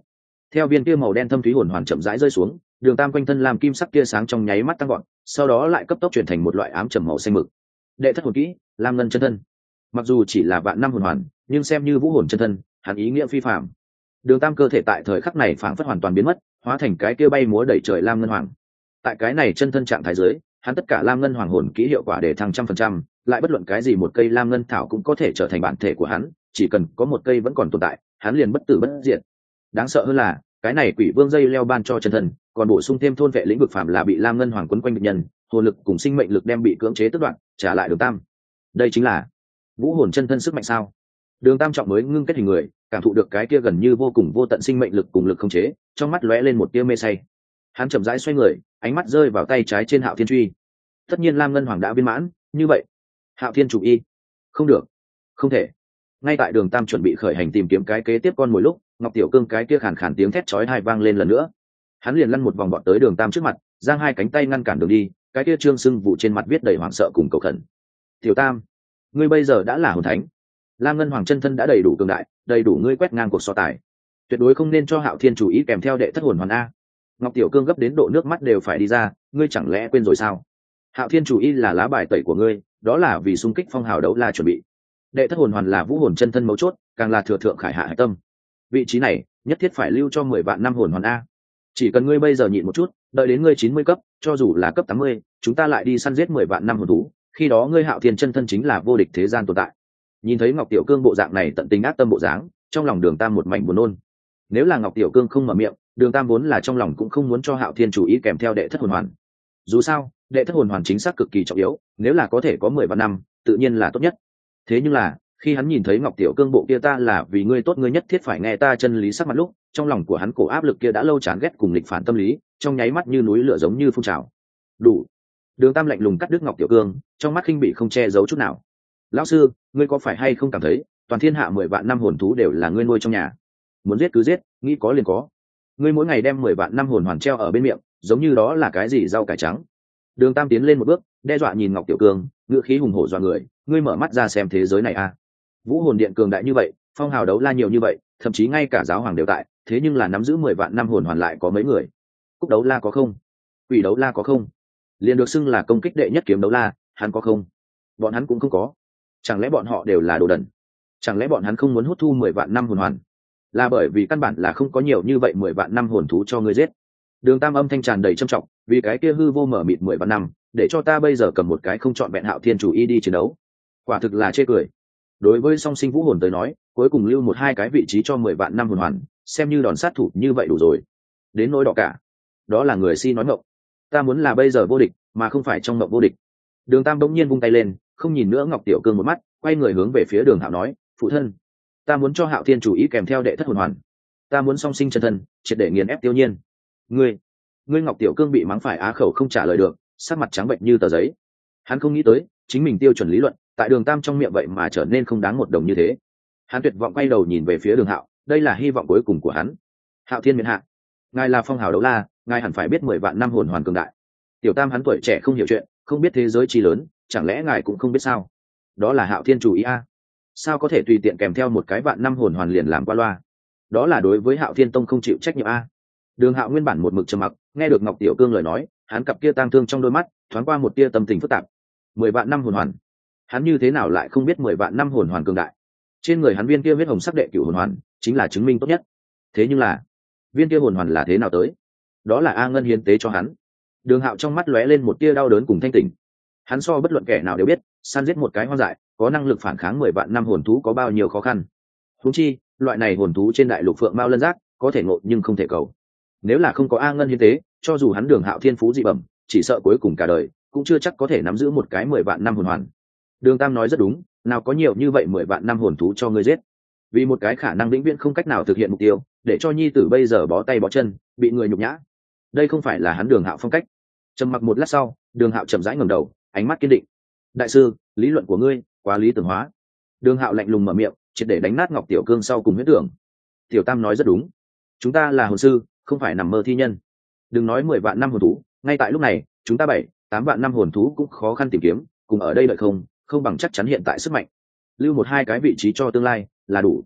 Theo viên kia màu đen thâm thúy hồn hoàn chậm rãi rơi xuống, đường tam quanh thân làm kim sắc tia sáng trong nháy mắt tăng gọn, sau đó lại cấp tốc chuyển thành một loại ám trầm màu xanh mực. Đệ thất hồn kỹ, lam ngân chân thân. Mặc dù chỉ là vạn năm hồn hoàn, nhưng xem như vũ hồn chân thân, hắn ý nghĩa phi phàm. Đường tam cơ thể tại thời khắc này phảng phất hoàn toàn biến mất, hóa thành cái kia bay múa đẩy trời lam ngân hoàng. Tại cái này chân thân trạng thái dưới, hắn tất cả lam ngân hoàng hồn kỹ hiệu quả để thăng 100%, lại bất luận cái gì một cây lam ngân thảo cũng có thể trở thành bản thể của hắn, chỉ cần có một cây vẫn còn tồn tại, hắn liền bất tử bất diệt. Đáng sợ hơn là, cái này quỷ vương dây leo ban cho chân thân, còn bổ sung thêm thôn vệ lĩnh vực phàm là bị lam ngân hoàng quấn quanh địch nhân, hồn lực cùng sinh mệnh lực đem bị cưỡng chế tước đoạt, trả lại đường tam. Đây chính là vũ hồn chân thân sức mạnh sao? Đường tam trọng mới ngưng kết hình người, cảm thụ được cái kia gần như vô cùng vô tận sinh mệnh lực cùng lực khống chế, trong mắt lóe lên một tia mê say. Hắn chậm rãi xoay người, ánh mắt rơi vào tay trái trên Hạo Thiên truy. Tất nhiên lam ngân hoàng đã viên mãn, như vậy Hạo Thiên chủ y, không được, không thể. Ngay tại đường tam chuẩn bị khởi hành tìm kiếm cái kế tiếp con mồi lúc, Ngọc Tiểu Cương cái kia khàn khàn tiếng thét chói tai vang lên lần nữa. Hắn liền lăn một vòng bọn tới đường tam trước mặt, giang hai cánh tay ngăn cản đường đi, cái kia trương sưng vụ trên mặt viết đầy hoảng sợ cùng cầu khẩn. Tiểu tam, ngươi bây giờ đã là hồn thánh, lam ngân hoàng chân thân đã đầy đủ cường đại, đầy đủ ngươi quét ngang cuộc so tài, tuyệt đối không nên cho Hạo Thiên chủ ý kèm theo đệ thất hồn hoàn a. Ngọc Tiểu Cương gấp đến độ nước mắt đều phải đi ra, ngươi chẳng lẽ quên rồi sao? Hạo Thiên chủ ý là lá bài tẩy của ngươi, đó là vì xung kích phong hào đấu la chuẩn bị. Đệ thất hồn hoàn là vũ hồn chân thân mấu chốt, càng là thừa thượng khải hạ hải tâm. Vị trí này nhất thiết phải lưu cho 10 vạn năm hồn hoàn a. Chỉ cần ngươi bây giờ nhịn một chút, đợi đến ngươi 90 cấp, cho dù là cấp 80, chúng ta lại đi săn giết 10 vạn năm hồn thú, khi đó ngươi Hạo Thiên chân thân chính là vô địch thế gian tồn tại. Nhìn thấy Ngọc Tiểu Cương bộ dạng này tận tình ác tâm bộ dáng, trong lòng đường tam một mảnh buồn nôn. Nếu là Ngọc Tiểu Cương không mở miệng, đường tam vốn là trong lòng cũng không muốn cho Hạo Thiên chủ ý kèm theo đệ thất hồn hoàn. Dù sao đệ thất hồn hoàn chính xác cực kỳ trọng yếu, nếu là có thể có 10 vạn năm tự nhiên là tốt nhất. Thế nhưng là khi hắn nhìn thấy Ngọc Tiểu Cương bộ kia ta là vì ngươi tốt, ngươi nhất thiết phải nghe ta chân lý sắc mặt lúc, trong lòng của hắn cổ áp lực kia đã lâu chán ghét cùng nghịch phản tâm lý, trong nháy mắt như núi lửa giống như phun trào. Đủ. Đường tam lạnh lùng cắt đứt Ngọc Tiểu Cương, trong mắt khinh bị không che giấu chút nào. Lão sư, ngươi có phải hay không cảm thấy toàn thiên hạ 10 vạn năm hồn thú đều là ngươi nuôi trong nhà, muốn giết cứ giết, nghĩ có liền có. Ngươi mỗi ngày đem 10 vạn năm hồn hoàn treo ở bên miệng, giống như đó là cái gì rau cải trắng. Đường tam tiến lên một bước, đe dọa nhìn Ngọc Tiểu Cương, ngữ khí hùng hổ dọa người. Ngươi mở mắt ra xem thế giới này a. Vũ hồn điện cường đại như vậy, phong hào đấu la nhiều như vậy, thậm chí ngay cả giáo hoàng đều tại, thế nhưng là nắm giữ 10 vạn năm hồn hoàn lại có mấy người? Cúc đấu la có không? Quỷ đấu la có không? Liền được xưng là công kích đệ nhất kiếm đấu la, hắn có không? Bọn hắn cũng không có. Chẳng lẽ bọn họ đều là đồ đần? Chẳng lẽ bọn hắn không muốn hút thu 10 vạn năm hồn hoàn? Là bởi vì căn bản là không có nhiều như vậy 10 vạn năm hồn thú cho ngươi giết. Đường tam âm thanh tràn đầy trầm trọng, vì cái kia hư vô mở mịt 10 vạn năm, để cho ta bây giờ cầm một cái không chọn vẹn Hạo Thiên chủ y đi chiến đấu, quả thực là chê cười. Đối với song sinh vũ hồn tới nói, cuối cùng lưu một hai cái vị trí cho 10 vạn năm hồn hoàn, xem như đòn sát thủ như vậy đủ rồi. Đến nỗi đỏ cả, đó là người si nói ngọng. Ta muốn là bây giờ vô địch, mà không phải trong ngọng vô địch. Đường tam bỗng nhiên vung tay lên, không nhìn nữa Ngọc Tiểu Cương một mắt, quay người hướng về phía Đường Hạo nói, phụ thân, ta muốn cho Hạo Thiên chủ ý kèm theo đệ thất hồn hoàn, ta muốn song sinh chân thân, triệt để nghiền ép Tiêu Nhiên. Ngươi Ngọc Tiểu Cương bị mắng phải á khẩu không trả lời được, sắc mặt trắng bệnh như tờ giấy. Hắn không nghĩ tới chính mình tiêu chuẩn lý luận tại Đường tam trong miệng vậy mà trở nên không đáng một đồng như thế. Hắn tuyệt vọng quay đầu nhìn về phía Đường Hạo, đây là hy vọng cuối cùng của hắn. Hạo Thiên miện hạ, ngài là phong hào đấu la, ngài hẳn phải biết 10 vạn năm hồn hoàn cường đại. Tiểu tam hắn tuổi trẻ không hiểu chuyện, không biết thế giới chi lớn, chẳng lẽ ngài cũng không biết sao? Đó là Hạo Thiên chủ ý a. Sao có thể tùy tiện kèm theo một cái vạn năm hồn hoàn liền làm qua loa? Đó là đối với Hạo Thiên tông không chịu trách nhiệm a. Đường Hạo nguyên bản một mực trầm mặc, nghe được Ngọc Tiểu Cương lời nói, hắn cặp kia tang thương trong đôi mắt thoáng qua một tia tâm tình phức tạp. 10 vạn năm hồn hoàn, hắn như thế nào lại không biết 10 vạn năm hồn hoàn cường đại? Trên người hắn viên kia huyết hồng sắc đệ cửu hồn hoàn chính là chứng minh tốt nhất. Thế nhưng là viên kia hồn hoàn là thế nào tới? Đó là A Ngân hiến tế cho hắn. Đường Hạo trong mắt lóe lên một tia đau đớn cùng thanh tỉnh. Hắn so bất luận kẻ nào đều biết, săn giết một cái hoang dại, có năng lực phản kháng 10 vạn năm hồn thú có bao nhiêu khó khăn. Huống chi, loại này hồn thú trên đại lục Phượng Mao Lân Giác, có thể ngộ nhưng không thể cầu. Nếu là không có A Ngân hiến tế, cho dù hắn Đường Hạo thiên phú dị bẩm, chỉ sợ cuối cùng cả đời cũng chưa chắc có thể nắm giữ một cái 10 vạn năm hồn hoàn. Đường Tam nói rất đúng, nào có nhiều như vậy 10 vạn năm hồn thú cho ngươi giết. Vì một cái khả năng vĩnh viễn không cách nào thực hiện mục tiêu, để cho nhi tử bây giờ bó tay bó chân, bị người nhục nhã. Đây không phải là hắn Đường Hạo phong cách. Trầm mặc một lát sau, Đường Hạo chậm rãi ngẩng đầu, ánh mắt kiên định. Đại sư, lý luận của ngươi quá lý tưởng hóa. Đường Hạo lạnh lùng mở miệng, triệt để đánh nát Ngọc Tiểu Cương sau cùng huyết tưởng. Tiểu Tam nói rất đúng, chúng ta là hồn sư, không phải nằm mơ thi nhân. Đừng nói 10 vạn năm hồn thú, ngay tại lúc này chúng ta 7-8 vạn năm hồn thú cũng khó khăn tìm kiếm, cùng ở đây đợi không bằng chắc chắn hiện tại sức mạnh lưu một hai cái vị trí cho tương lai là đủ.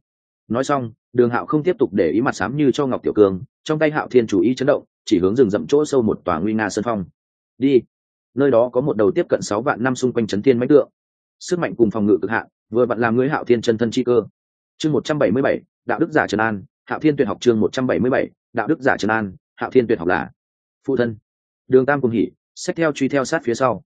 Nói xong, Đường Hạo không tiếp tục để ý mặt xám như cho Ngọc Tiểu Cương, trong tay Hạo Thiên chủ ý chấn động, chỉ hướng rừng rậm chỗ sâu một tòa nguy nga sơn phong. Đi. Nơi đó có một đầu tiếp cận 6 vạn năm xung quanh chấn thiên mãnh tượng. Sức mạnh cùng phòng ngự cực hạn, vừa vặn làm ngươi Hạo Thiên chân thân chi cơ. Chương 177, đạo đức giả trấn an, Hạo Thiên tuyệt học chương 177, đạo đức giả trấn an, Hạo Thiên tuyệt học là. Phụ thân. Đường Tam cùng hỉ, xách theo truy theo sát phía sau.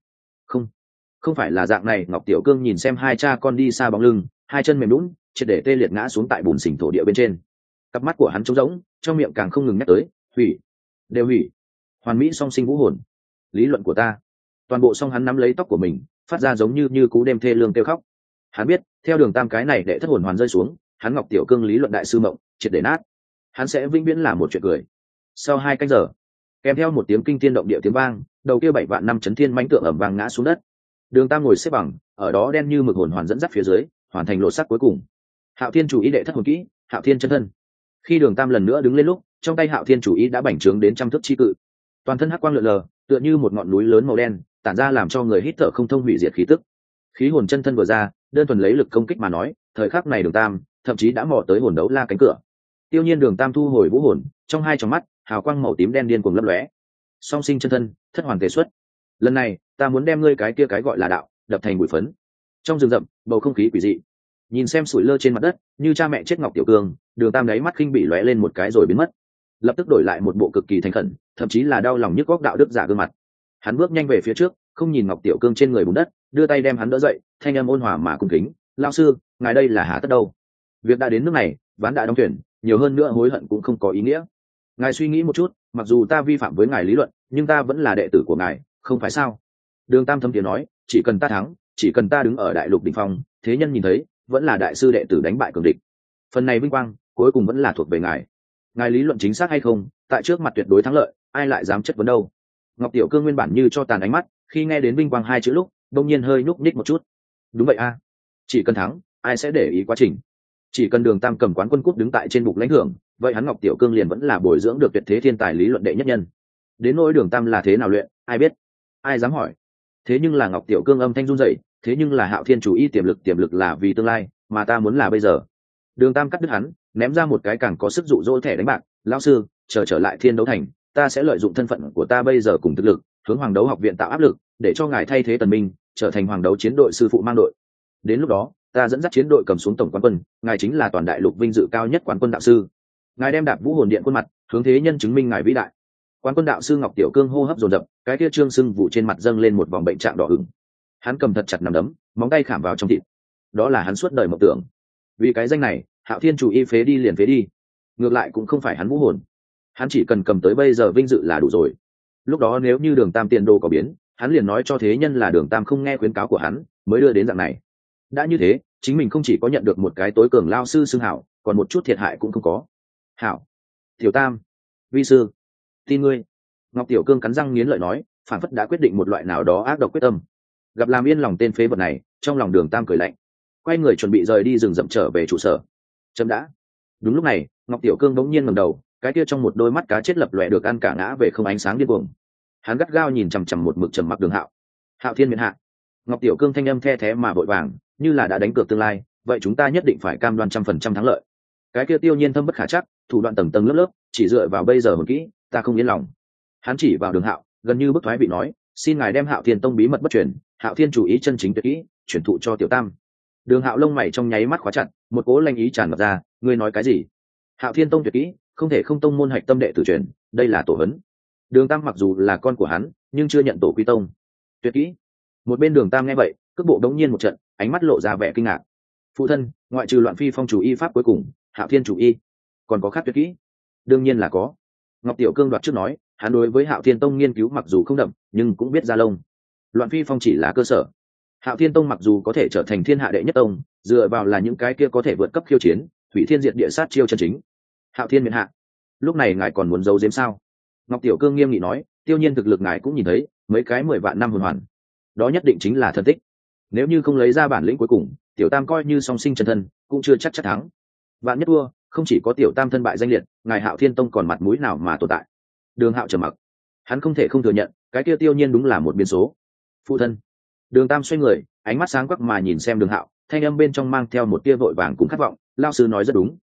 Không phải là dạng này. Ngọc Tiểu Cương nhìn xem hai cha con đi xa bóng lưng, hai chân mềm lún, triệt để tê liệt ngã xuống tại bùn xình thổ địa bên trên. Cặp mắt của hắn trống rỗng, trong miệng càng không ngừng nhắc tới hủy, đều hủy, hoàn mỹ song sinh vũ hồn, lý luận của ta. Toàn bộ song hắn nắm lấy tóc của mình, phát ra giống như cú đêm thê lương kêu khóc. Hắn biết theo Đường Tam cái này để thất hồn hoàn rơi xuống, hắn Ngọc Tiểu Cương lý luận đại sư mộng triệt để nát, hắn sẽ vĩnh viễn là một chuyện cười. Sau 2 canh giờ, kèm theo một tiếng kinh thiên động địa tiếng vang, đầu kia 7 vạn năm chấn thiên mãnh tượng ầm vang ngã xuống đất. Đường Tam ngồi xếp bằng ở đó, đen như mực hồn hoàn dẫn dắt phía dưới, hoàn thành lột xác cuối cùng. Hạo Thiên chủ ý đệ thất hồn kỹ, Hạo Thiên chân thân. Khi Đường Tam lần nữa đứng lên lúc, trong tay Hạo Thiên chủ ý đã bành trướng đến 100 thước chi cự, toàn thân hắc quang lượn lờ, tựa như một ngọn núi lớn màu đen, tản ra làm cho người hít thở không thông hủy diệt khí tức. Khí hồn chân thân vừa ra, đơn thuần lấy lực công kích mà nói, thời khắc này Đường Tam thậm chí đã mò tới hồn đấu la cánh cửa. Tiêu nhiên Đường Tam thu hồi vũ hồn, trong hai tròng mắt hào quang màu tím đen điên cuồng lấp lóe. Song sinh chân thân, thất hoàn tề xuất. Lần này, ta muốn đem ngươi cái kia cái gọi là đạo đập thành bụi phấn. Trong rừng rậm, bầu không khí quỷ dị. Nhìn xem sủi lơ trên mặt đất, như cha mẹ chết Ngọc Tiểu Cương, Đường Tam đáy mắt khinh bị lóe lên một cái rồi biến mất. Lập tức đổi lại một bộ cực kỳ thành khẩn, thậm chí là đau lòng nhức góc đạo đức giả gương mặt. Hắn bước nhanh về phía trước, không nhìn Ngọc Tiểu Cương trên người bùn đất, đưa tay đem hắn đỡ dậy, thanh âm ôn hòa mà cung kính, "Lão sư, ngài đây là hả tất đâu? Việc đã đến nước này, ván đã đóng thuyền, nhiều hơn nữa hối hận cũng không có ý nghĩa. Ngài suy nghĩ một chút, mặc dù ta vi phạm với ngài lý luận, nhưng ta vẫn là đệ tử của ngài, không phải sao?" Đường Tam thâm tiếng nói, "Chỉ cần ta thắng, chỉ cần ta đứng ở đại lục đỉnh phong, thế nhân nhìn thấy, vẫn là đại sư đệ tử đánh bại cường địch. Phần này vinh quang, cuối cùng vẫn là thuộc về ngài. Ngài lý luận chính xác hay không, tại trước mặt tuyệt đối thắng lợi, ai lại dám chất vấn đâu?" Ngọc Tiểu Cương nguyên bản như cho tàn ánh mắt, khi nghe đến vinh quang 2 chữ lúc, đột nhiên hơi nhúc nhích một chút. Đúng vậy a, chỉ cần thắng, ai sẽ để ý quá trình. Chỉ cần Đường Tam cầm quán quân cúp đứng tại trên bục lãnh thưởng, vậy hắn Ngọc Tiểu Cương liền vẫn là bồi dưỡng được tuyệt thế thiên tài lý luận đệ nhất nhân. Đến nỗi Đường Tam là thế nào luyện, ai biết, ai dám hỏi. Thế nhưng là Ngọc Tiểu Cương âm thanh run rẩy, thế nhưng là Hạo Thiên chủ ý tiềm lực là vì tương lai, mà ta muốn là bây giờ. Đường Tam cắt đứt hắn, ném ra một cái càng có sức dụ dỗ thẻ đánh bạc, "Lão sư, chờ trở lại Thiên Đấu Thành, ta sẽ lợi dụng thân phận của ta bây giờ cùng thực lực, hướng Hoàng Đấu học viện tạo áp lực, để cho ngài thay thế Tần Minh, trở thành Hoàng Đấu chiến đội sư phụ mang đội. Đến lúc đó, ta dẫn dắt chiến đội cầm xuống tổng quán quân, ngài chính là toàn đại lục vinh dự cao nhất quán quân đạo sư. Ngài đem đạp vũ hồn điện khuôn mặt, hướng thế nhân chứng minh ngài vĩ đại." Quán quân đạo sư Ngọc Tiểu Cương hô hấp dồn dập, cái kia trương sưng vụ trên mặt dâng lên một vòng bệnh trạng đỏ ửng. Hắn cầm thật chặt nắm đấm, móng tay khảm vào trong thịt. Đó là hắn suốt đời mộng tưởng. Vì cái danh này, Hạo Thiên chủ y phế đi liền phế đi. Ngược lại cũng không phải hắn vũ hồn. Hắn chỉ cần cầm tới bây giờ vinh dự là đủ rồi. Lúc đó nếu như Đường Tam tiền đồ có biến, hắn liền nói cho thế nhân là Đường Tam không nghe khuyến cáo của hắn, mới đưa đến dạng này. Đã như thế, chính mình không chỉ có nhận được một cái tối cường lao sư xưng hảo, còn một chút thiệt hại cũng không có. "Hảo, Tiểu Tam, vi sư, tin ngươi." Ngọc Tiểu Cương cắn răng nghiến lợi nói, phản phất đã quyết định một loại nào đó ác độc quyết tâm. Gặp làm yên lòng tên phế vật này, trong lòng Đường Tam cười lạnh, quay người chuẩn bị rời đi rừng rậm trở về trụ sở. Chấm đã. Đúng lúc này, Ngọc Tiểu Cương bỗng nhiên ngẩng đầu, cái kia trong một đôi mắt cá chết lập lòe được ăn cả ngã về không ánh sáng điên cuồng. Hắn gắt gao nhìn chằm chằm một mực trầm mặc Đường Hạo. "Hạo Thiên miễn hạ." Ngọc Tiểu Cương thanh âm the thé mà vội vàng, như là đã đánh cược tương lai, "Vậy chúng ta nhất định phải cam đoan 100% thắng lợi." Cái kia Tiêu Nhiên thâm bất khả chắc, thủ đoạn tầng tầng lớp lớp, chỉ dựa vào bây giờ hồn kỹ, ta không yên lòng. Hắn chỉ vào Đường Hạo, gần như bức thoái vị nói, "Xin ngài đem Hạo Thiên tông bí mật bất truyền, Hạo Thiên chủ ý chân chính tuyệt kỹ, truyền thụ cho Tiểu Tam." Đường Hạo lông mày trong nháy mắt khóa chặt, một cỗ lanh ý tràn ngập ra, "Ngươi nói cái gì? Hạo Thiên tông tuyệt kỹ, không thể không tông môn hạch tâm đệ tử truyền, đây là tổ hấn." Đường Tam mặc dù là con của hắn, nhưng chưa nhận tổ quy tông. Tuyệt kỹ? Một bên Đường Tam nghe vậy, cước bộ đống nhiên một trận, ánh mắt lộ ra vẻ kinh ngạc. "Phụ thân, ngoại trừ Loạn Phi Phong chủ y pháp cuối cùng, Hạo Thiên chủ y, còn có khác tuyệt kỹ?" "Đương nhiên là có." Ngọc Tiểu Cương đoạt trước nói, hắn đối với Hạo Thiên tông nghiên cứu mặc dù không đậm, nhưng cũng biết ra lông. Loạn Phi Phong chỉ là cơ sở. Hạo Thiên tông mặc dù có thể trở thành thiên hạ đệ nhất tông, dựa vào là những cái kia có thể vượt cấp khiêu chiến, hủy thiên diệt địa sát chiêu chân chính. Hạo Thiên miễn hạ. Lúc này ngài còn muốn giấu giếm sao? Ngọc Tiểu Cương nghiêm nghị nói, Tiêu Nhiên thực lực ngài cũng nhìn thấy, mấy cái 10 vạn năm hồn hoàn, đó nhất định chính là thần tích. Nếu như không lấy ra bản lĩnh cuối cùng, Tiểu Tam coi như song sinh chân thân, cũng chưa chắc thắng. Vạn nhất thua, không chỉ có Tiểu Tam thân bại danh liệt, ngài Hạo Thiên tông còn mặt mũi nào mà tồn tại? Đường Hạo trầm mặc, hắn không thể không thừa nhận, cái kia Tiêu Nhiên đúng là một biến số. Phụ thân. Đường Tam xoay người, ánh mắt sáng quắc mà nhìn xem Đường Hạo, thanh âm bên trong mang theo một tia vội vàng cũng khát vọng, lao sư nói rất đúng.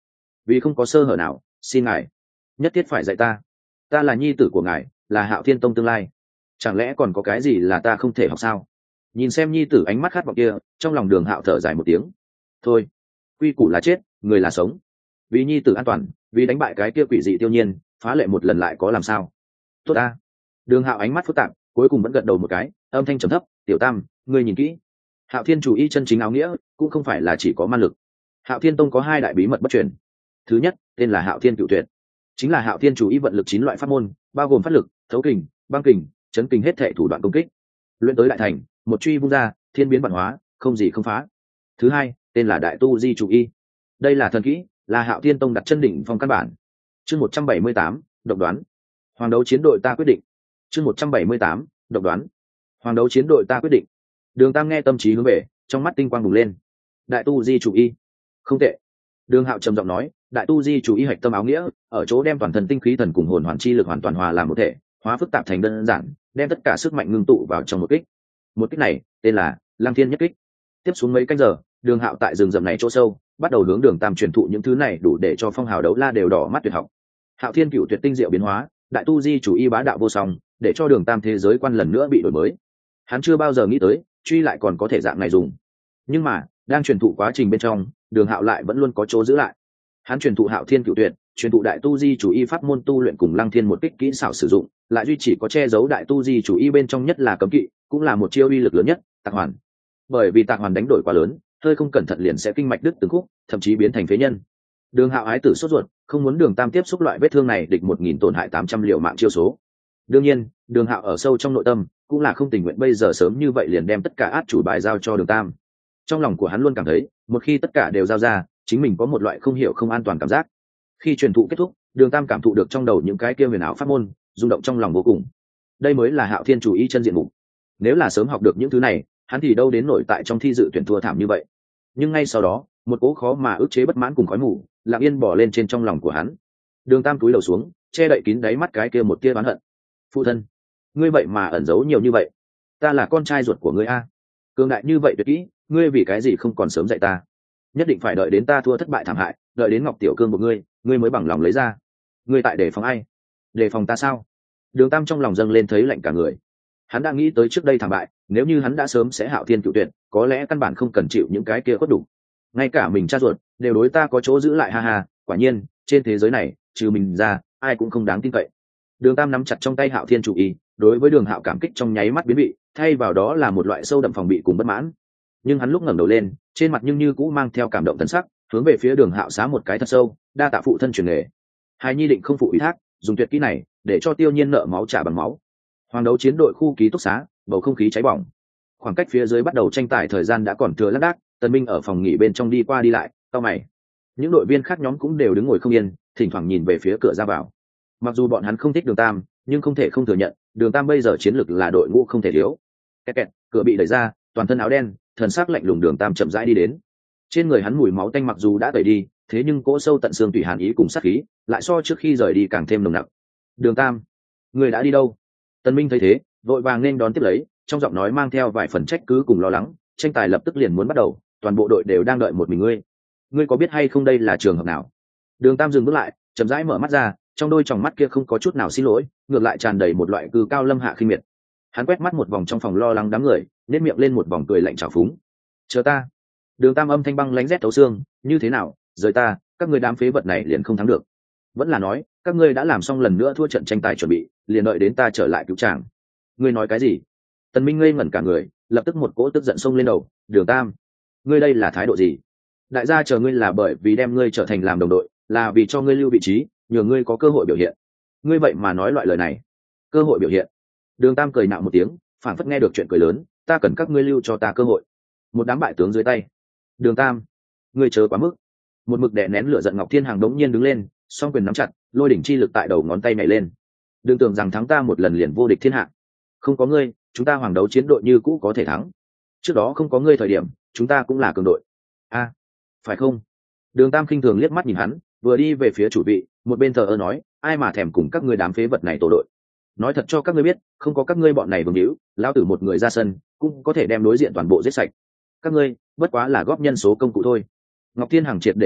vì không có sơ hở nào, xin ngài nhất thiết phải dạy ta. Ta là nhi tử của ngài, là Hạo Thiên Tông tương lai, chẳng lẽ còn có cái gì là ta không thể học sao? Nhìn xem nhi tử ánh mắt khát vọng kia, trong lòng Đường Hạo thở dài một tiếng. Thôi, quy củ là chết, người là sống. Vì nhi tử an toàn, vì đánh bại cái kia quỷ dị Tiêu Nhiên, phá lệ một lần lại có làm sao? Tốt ta. Đường Hạo ánh mắt phức tạp, cuối cùng vẫn gật đầu một cái, âm thanh trầm thấp, "Tiểu Tam, ngươi nhìn kỹ. Hạo Thiên chủ y chân chính áo nghĩa, cũng không phải là chỉ có man lực. Hạo Thiên Tông có hai đại bí mật bất truyền. Thứ nhất, tên là Hạo Thiên Cựu Tuyệt, chính là Hạo Thiên chủ y vận lực 9 loại pháp môn, bao gồm phát lực, thấu kình, băng kình, chấn kình hết thảy thủ đoạn công kích. Luyện tới đại thành, một truy vung ra, thiên biến vạn hóa, không gì không phá. Thứ hai, tên là Đại Tu Di chủ y. Đây là thần kỹ, là Hạo Thiên Tông đặt chân đỉnh phong căn bản. Chương 178, độc đoán. Hoàng đấu chiến đội ta quyết định. Chương 178, độc đoán. Hoàng đấu chiến đội ta quyết định. Đường Tam nghe tâm trí hướng về, trong mắt tinh quang bùng lên. Đại Tu Di chủ y, không tệ. Đường Hạo trầm giọng nói, Đại Tu Di chủ y hạch tâm áo nghĩa, ở chỗ đem toàn thân tinh khí thần cùng hồn hoàn chi lực hoàn toàn hòa làm một thể, hóa phức tạp thành đơn giản, đem tất cả sức mạnh ngưng tụ vào trong một kích. Một kích này tên là Lăng Thiên nhất kích. Tiếp xuống mấy canh giờ, Đường Hạo tại rừng rậm này chỗ sâu, bắt đầu hướng Đường Tam truyền thụ những thứ này đủ để cho phong hào đấu la đều đỏ mắt tuyệt học. Hạo Thiên Cựu Tuyệt tinh diệu biến hóa, Đại Tu Di chủ y bá đạo vô song, để cho Đường Tam thế giới quan lần nữa bị đổi mới. Hắn chưa bao giờ nghĩ tới, truy lại còn có thể dạng này dùng. Nhưng mà, đang truyền thụ quá trình bên trong, Đường Hạo lại vẫn luôn có chỗ giữ lại. Hắn truyền thụ Hạo Thiên Cựu Tuyệt, truyền thụ Đại Tu Di chủ y pháp môn tu luyện cùng Lăng Thiên một kích kỹ xảo sử dụng, lại duy chỉ có che giấu Đại Tu Di chủ y bên trong nhất là cấm kỵ, cũng là một chiêu uy lực lớn nhất, Tạc Hoàn. Bởi vì Tạc Hoàn đánh đổi quá lớn, hơi không cẩn thận liền sẽ kinh mạch đứt từng khúc, thậm chí biến thành phế nhân. Đường Hạo ái tử sốt ruột, không muốn Đường Tam tiếp xúc loại vết thương này, địch 1000 tổn hại 800 liệu mạng chiêu số. Đương nhiên, Đường Hạo ở sâu trong nội tâm cũng là không tình nguyện bây giờ sớm như vậy liền đem tất cả át chủ bài giao cho Đường Tam. Trong lòng của hắn luôn cảm thấy, một khi tất cả đều giao ra, chính mình có một loại không hiểu không an toàn cảm giác. Khi truyền thụ kết thúc, Đường Tam cảm thụ được trong đầu những cái kia huyền ảo pháp môn, rung động trong lòng vô cùng. Đây mới là Hạo Thiên chủ y chân diện mục. Nếu là sớm học được những thứ này, hắn thì đâu đến nổi tại trong thi dự tuyển thua thảm như vậy. Nhưng ngay sau đó, một cỗ khó mà ức chế bất mãn cùng khói mù lặng yên bỏ lên trên trong lòng của hắn. Đường Tam cúi đầu xuống, che đậy kín đáy mắt cái kia một tia oán hận. Phụ thân, ngươi vậy mà ẩn giấu nhiều như vậy. Ta là con trai ruột của ngươi a, cường đại như vậy tuyệt kỹ, ngươi vì cái gì không còn sớm dạy ta? Nhất định phải đợi đến ta thua thất bại thảm hại, đợi đến Ngọc Tiểu Cương của ngươi mới bằng lòng lấy ra. Ngươi tại đề phòng ai? Đề phòng ta sao? Đường Tam trong lòng dâng lên thấy lạnh cả người. Hắn đã nghĩ tới trước đây thảm bại, nếu như hắn đã sớm sẽ Hạo Thiên Cựu Tuyệt, có lẽ căn bản không cần chịu những cái kia khuất đủ. Ngay cả mình cha ruột đều đối ta có chỗ giữ lại, ha ha. Quả nhiên, trên thế giới này, trừ mình ra, ai cũng không đáng tin cậy. Đường Tam nắm chặt trong tay Hạo Thiên chủ y, đối với Đường Hạo cảm kích trong nháy mắt biến vị, thay vào đó là một loại sâu đậm phòng bị cùng bất mãn. Nhưng hắn lúc ngẩng đầu lên, trên mặt nhưng như cũ mang theo cảm động thần sắc, hướng về phía Đường Hạo xá một cái thật sâu, đa tạ phụ thân truyền nghề. Hài nhi định không phụ ủy thác, dùng tuyệt kỹ này để cho Tiêu Nhiên nợ máu trả bằng máu. Hoàng đấu chiến đội khu ký túc xá, bầu không khí cháy bỏng. Khoảng cách phía dưới bắt đầu tranh tài thời gian đã còn thừa lác đác, Tần Minh ở phòng nghỉ bên trong đi qua đi lại, cau mày. Những đội viên khác nhóm cũng đều đứng ngồi không yên, thỉnh thoảng nhìn về phía cửa ra vào. Mặc dù bọn hắn không thích Đường Tam, nhưng không thể không thừa nhận, Đường Tam bây giờ chiến lực là đội ngũ không thể thiếu. Kẹt kẹt, cửa bị đẩy ra, toàn thân áo đen, thần sắc lạnh lùng Đường Tam chậm rãi đi đến. Trên người hắn mùi máu tanh mặc dù đã tẩy đi, thế nhưng cỗ sâu tận xương tủy hàn ý cùng sát khí, lại so trước khi rời đi càng thêm nồng nặc. Đường Tam, người đã đi đâu? Tần Minh thấy thế, vội vàng nên đón tiếp lấy, trong giọng nói mang theo vài phần trách cứ cùng lo lắng. Tranh tài lập tức liền muốn bắt đầu, toàn bộ đội đều đang đợi một mình ngươi. Ngươi có biết hay không đây là trường hợp nào? Đường Tam dừng bước lại, chậm rãi mở mắt ra, trong đôi tròng mắt kia không có chút nào xin lỗi, ngược lại tràn đầy một loại cư cao lâm hạ khinh miệt. Hắn quét mắt một vòng trong phòng lo lắng đám người, nét miệng lên một vòng cười lạnh trào phúng. Chờ ta. Đường Tam âm thanh băng lãnh rét thấu xương, như thế nào, rời ta, các ngươi đám phế vật này liền không thắng được. Vẫn là nói, các ngươi đã làm xong lần nữa thua trận tranh tài chuẩn bị, liền đợi đến ta trở lại cứu tràng. Ngươi nói cái gì? Tần Minh ngây ngẩn cả người, lập tức một cỗ tức giận xông lên đầu. Đường Tam, ngươi đây là thái độ gì? Đại gia chờ ngươi là bởi vì đem ngươi trở thành làm đồng đội, là vì cho ngươi lưu vị trí, nhờ ngươi có cơ hội biểu hiện. Ngươi vậy mà nói loại lời này? Cơ hội biểu hiện? Đường Tam cười nạo một tiếng, phảng phất nghe được chuyện cười lớn. Ta cần các ngươi lưu cho ta cơ hội. Một đám bại tướng dưới tay. Đường Tam, ngươi chớ quá mức. Một mực đè nén lửa giận Ngọc Thiên Hàng đống nhiên đứng lên, song quyền nắm chặt, lôi đỉnh chi lực tại đầu ngón tay nhảy lên. Đừng tưởng rằng thắng ta một lần liền vô địch thiên hạ. Không có ngươi, chúng ta hoàng đấu chiến đội như cũ có thể thắng. Trước đó không có ngươi thời điểm, chúng ta cũng là cường đội. A, phải không? Đường Tam khinh thường liếc mắt nhìn hắn, vừa đi về phía chủ vị, một bên thờ ơ nói, ai mà thèm cùng các ngươi đám phế vật này tổ đội. Nói thật cho các ngươi biết, không có các ngươi bọn này vương hữu, lão tử một người ra sân, cũng có thể đem đối diện toàn bộ giết sạch. Các ngươi, bất quá là góp nhân số công cụ thôi. Ngọc Thiên Hằng triệt để nổi giận,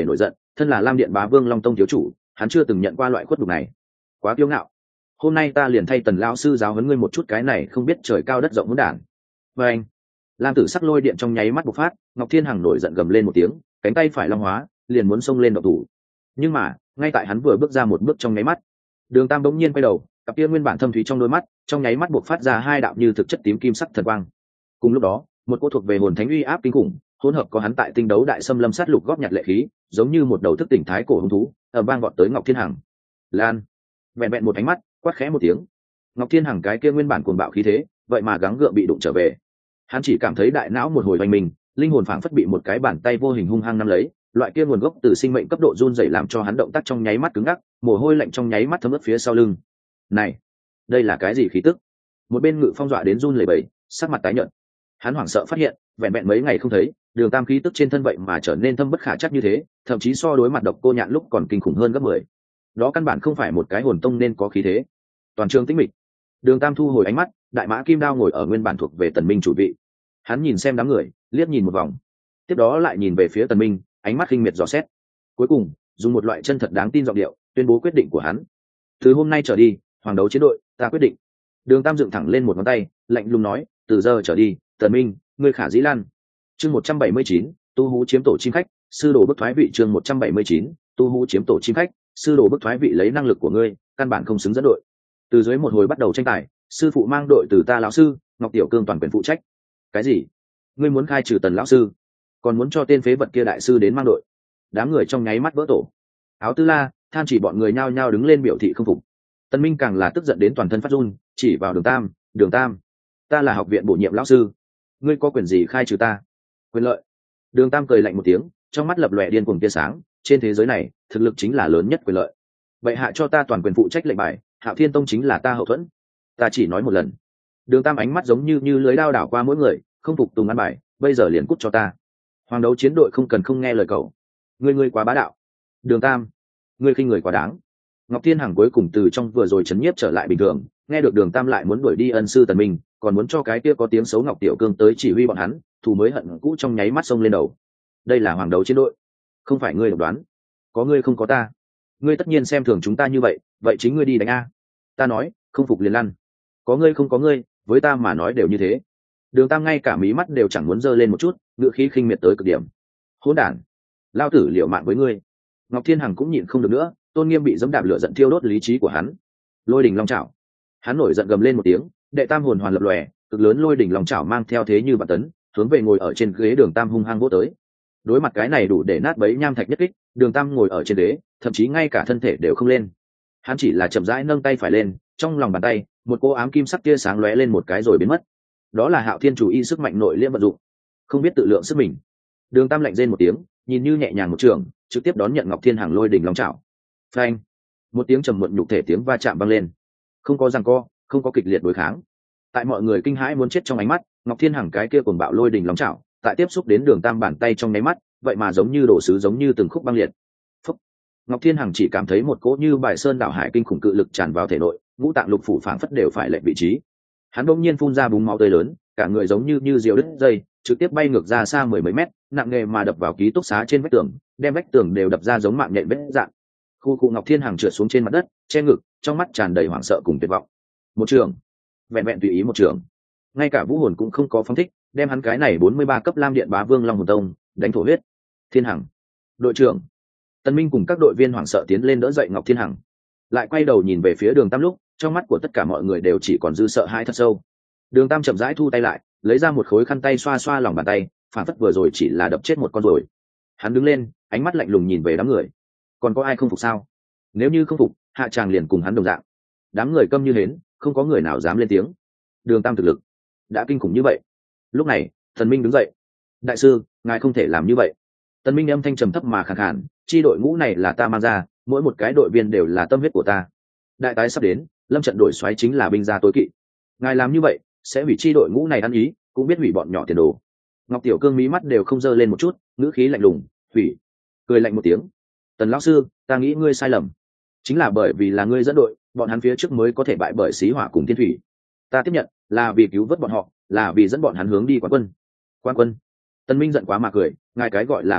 thân là Lam Điện Bá Vương Long Tông thiếu chủ, hắn chưa từng nhận qua loại khuất đục này. Quá kiêu ngạo. Hôm nay ta liền thay Tần lão sư giáo huấn ngươi một chút cái này không biết trời cao đất rộng hỗn đản. Và anh, Lam Tử Sắc lôi điện trong nháy mắt bộc phát, Ngọc Thiên Hằng nổi giận gầm lên một tiếng, cánh tay phải long hóa, liền muốn xông lên động thủ. Nhưng mà, ngay tại hắn vừa bước ra một bước trong nháy mắt, Đường Tam bỗng nhiên quay đầu, cặp kia nguyên bản thâm thúy trong đôi mắt, trong nháy mắt bộc phát ra hai đạo như thực chất tím kim sắc thần quang. Cùng lúc đó, một cỗ thuộc về hồn thánh uy áp kinh khủng, hỗn hợp có hắn tại tinh đấu đại xâm lâm sát lục góp nhặt lệ khí, giống như một đầu thức tỉnh thái cổ hung thú, ở vang vọt tới Ngọc Thiên Hằng. Lan, vẹn vẹn một ánh mắt, quát khẽ một tiếng. Ngọc Thiên Hằng cái kia nguyên bản cuồng bạo khí thế, vậy mà gắng gượng bị đụng trở về. Hắn chỉ cảm thấy đại não một hồi hoành mình, linh hồn phảng phất bị một cái bàn tay vô hình hung hăng nắm lấy, loại kia nguồn gốc từ sinh mệnh cấp độ run rẩy làm cho hắn động tác trong nháy mắt cứng ngắc, mồ hôi lạnh trong nháy mắt thấm ướt phía sau lưng. Này, đây là cái gì khí tức? Một bên Ngự Phong dọa đến run lẩy bẩy, sắc mặt tái nhợt. Hắn hoảng sợ phát hiện, vẹn vẹn mấy ngày không thấy, Đường Tam khí tức trên thân vậy mà trở nên thâm bất khả trắc như thế, thậm chí so đối mặt Độc Cô Nhạn lúc còn kinh khủng hơn gấp 10. Đó căn bản không phải một cái hồn tông nên có khí thế. Toàn trường tĩnh mịch. Đường Tam thu hồi ánh mắt, đại mã kim đao ngồi ở nguyên bản thuộc về Tần Minh chủ vị. Hắn nhìn xem đám người, liếc nhìn một vòng, tiếp đó lại nhìn về phía Tần Minh, ánh mắt khinh miệt dò xét. Cuối cùng, dùng một loại chân thật đáng tin giọng điệu, tuyên bố quyết định của hắn. Từ hôm nay trở đi, hoàng đấu chiến đội, ta quyết định. Đường Tam dựng thẳng lên một ngón tay, lạnh lùng nói, từ giờ trở đi, Tần Minh, ngươi khả dĩ lan. Chương 179, tu hú chiếm tổ chim khách, sư đồ bức thoái vị. Chương 179, tu hú chiếm tổ chim khách, sư đồ bức thoái vị. Lấy năng lực của ngươi, căn bản không xứng dẫn đội. Từ dưới một hồi bắt đầu tranh tài, sư phụ mang đội từ ta lão sư Ngọc Tiểu Cương toàn quyền phụ trách. Cái gì? Ngươi muốn khai trừ Tần lão sư, còn muốn cho tên phế vật kia đại sư đến mang đội? Đám người trong nháy mắt vỡ tổ. Áo Tư La, Than Chỉ bọn người nhao nhao đứng lên biểu thị không phục. Tần Minh càng là tức giận đến toàn thân phát run, chỉ vào Đường Tam, ta là học viện bổ nhiệm lão sư, ngươi có quyền gì khai trừ ta? Quyền lợi. Đường Tam cười lạnh một tiếng, trong mắt lập lòe điên cuồng tia sáng, trên thế giới này, thực lực chính là lớn nhất quyền lợi. Vậy hạ cho ta toàn quyền phụ trách lệnh bài, Hạo Thiên Tông chính là ta hậu thuẫn. Ta chỉ nói một lần. Đường Tam ánh mắt giống như lưới đao đảo qua mỗi người, không phục tùng ăn bài, bây giờ liền cút cho ta. Hoàng đấu chiến đội không cần không nghe lời cậu. Ngươi quá bá đạo. Đường Tam, ngươi khinh người quá đáng. Ngọc Thiên Hằng cuối cùng từ trong vừa rồi chấn nhiếp trở lại bình thường, nghe được Đường Tam lại muốn đuổi đi ân sư Tần Minh, còn muốn cho cái kia có tiếng xấu Ngọc Tiểu Cương tới chỉ huy bọn hắn, thù mới hận cũ trong nháy mắt xông lên đầu. Đây là hoàng đấu chiến đội, không phải ngươi độc đoán, có ngươi không có ta. Ngươi tất nhiên xem thường chúng ta như vậy, vậy chính ngươi đi đánh a. Ta nói, không phục liền lăn. Có ngươi không có ngươi, với ta mà nói đều như thế. Đường Tam ngay cả mí mắt đều chẳng muốn giơ lên một chút, ngựa khí khinh miệt tới cực điểm. Hỗn đản, lao tử liều mạng với ngươi. Ngọc Thiên Hằng cũng nhịn không được nữa, tôn nghiêm bị dẫm đạp lửa giận thiêu đốt lý trí của hắn. Lôi đỉnh long chảo. Hắn nổi giận gầm lên một tiếng, đệ tam hồn hoàn lập lòe, cực lớn lôi đỉnh long chảo mang theo thế như vạn tấn, hướng về ngồi ở trên ghế Đường Tam hung hăng vỗ tới. Đối mặt cái này đủ để nát bấy nham thạch nhất kích, Đường Tam ngồi ở trên ghế, thậm chí ngay cả thân thể đều không lên. Hắn chỉ là chậm rãi nâng tay phải lên, trong lòng bàn tay, một cô ám kim sắc tia sáng lóe lên một cái rồi biến mất. Đó là Hạo Thiên chủ y sức mạnh nội liễm vận dụng, không biết tự lượng sức mình. Đường Tam lạnh rên một tiếng, nhìn như nhẹ nhàng một trường, trực tiếp đón nhận Ngọc Thiên Hằng lôi đỉnh long chảo. Phanh! Một tiếng trầm muộn nhục thể tiếng va chạm vang lên. Không có giằng co, không có kịch liệt đối kháng. Tại mọi người kinh hãi muốn chết trong ánh mắt, Ngọc Thiên Hằng cái kia cuồng bạo lôi đỉnh long chảo, tại tiếp xúc đến Đường Tam bàn tay trong nháy mắt, vậy mà giống như đổ sứ giống như từng khúc băng liệt. Phúc. Ngọc Thiên Hằng chỉ cảm thấy một cỗ như bài sơn đảo hải kinh khủng cự lực tràn vào thể nội, ngũ tạng lục phủ phảng phất đều phải lệch vị trí. Hắn bỗng nhiên phun ra búng máu tươi lớn, cả người giống như diều đứt dây, trực tiếp bay ngược ra xa mười mấy mét, nặng nề mà đập vào ký túc xá trên vách tường, đem vách tường đều đập ra giống mạng nhện vết dạn. Khu cụ Ngọc Thiên Hằng trượt xuống trên mặt đất, che ngực, trong mắt tràn đầy hoảng sợ cùng tuyệt vọng. Một trường, vẹn vẹn tùy ý một trường, ngay cả vũ hồn cũng không có phóng thích, đem hắn cái này 43 cấp Lam Điện Bá Vương Long Hồn Tông đánh thổ huyết. Thiên Hằng, đội trưởng. Tân Minh cùng các đội viên hoảng sợ tiến lên đỡ dậy Ngọc Thiên Hằng, lại quay đầu nhìn về phía Đường Tam lúc, trong mắt của tất cả mọi người đều chỉ còn dư sợ hãi thật sâu. Đường Tam chậm rãi thu tay lại, lấy ra một khối khăn tay xoa xoa lòng bàn tay, phản phất vừa rồi chỉ là đập chết một con rồi. Hắn đứng lên, ánh mắt lạnh lùng nhìn về đám người. Còn có ai không phục sao? Nếu như không phục, hạ tràng liền cùng hắn đồng dạng. Đám người câm như hến, không có người nào dám lên tiếng. Đường Tam thực lực đã kinh khủng như vậy. Lúc này, Thần Minh đứng dậy. Đại sư, ngài không thể làm như vậy. Tần Minh âm thanh trầm thấp mà khàn khàn, chi đội ngũ này là ta mang ra, mỗi một cái đội viên đều là tâm huyết của ta. Đại tái sắp đến, lâm trận đổi xoáy chính là binh gia tối kỵ. Ngài làm như vậy, sẽ hủy chi đội ngũ này ăn ý, cũng biết hủy bọn nhỏ tiền đồ. Ngọc Tiểu Cương mí mắt đều không dơ lên một chút, ngữ khí lạnh lùng, hủy. Cười lạnh một tiếng. Tần lão sư, ta nghĩ ngươi sai lầm. Chính là bởi vì là ngươi dẫn đội, bọn hắn phía trước mới có thể bại bởi xí hỏa cùng thiên thủy. Ta tiếp nhận, là vì cứu vớt bọn họ, là vì dẫn bọn hắn hướng đi quán quân. Quán quân. Tần Minh giận quá mà cười, ngài cái gọi là quán quân,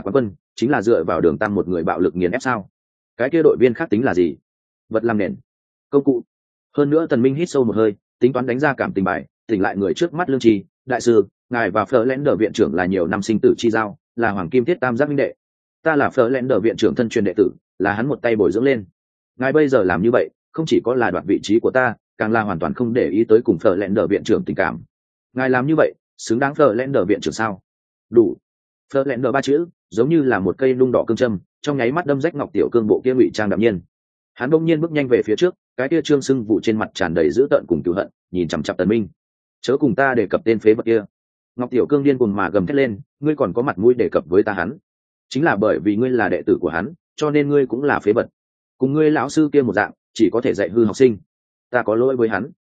chính là dựa vào Đường Tam một người bạo lực nghiền ép sao? Cái kia đội viên khác tính là gì? Vật làm nền, công cụ. Hơn nữa Tần Minh hít sâu một hơi, tính toán đánh ra cảm tình bài, tỉnh lại người trước mắt lương tri. Đại sư, ngài và Fleur viện trưởng là nhiều năm sinh tử chi giao, là hoàng kim thiết tam giác minh đệ. Ta là Fleur viện trưởng thân truyền đệ tử, là hắn một tay bồi dưỡng lên. Ngài bây giờ làm như vậy, không chỉ có là đoạt vị trí của ta, càng là hoàn toàn không để ý tới cùng Fleur viện trưởng tình cảm. Ngài làm như vậy, xứng đáng Fleur viện trưởng sao? Đủ. Fleur ba chữ, giống như là một cây nung đỏ cương châm, trong nháy mắt đâm rách Ngọc Tiểu Cương bộ kia ngụy trang đạm nhiên. Hắn bỗng nhiên bước nhanh về phía trước, cái kia trương sưng vụ trên mặt tràn đầy dữ tợn cùng cừu hận, nhìn chằm chằm Tần Minh. Chớ cùng ta đề cập tên phế vật kia. Ngọc Tiểu Cương điên cuồng mà gầm thét lên, ngươi còn có mặt mũi đề cập với ta hắn? Chính là bởi vì ngươi là đệ tử của hắn, cho nên ngươi cũng là phế vật. Cùng ngươi lão sư kia một dạng, chỉ có thể dạy hư học sinh. Ta có lỗi với hắn.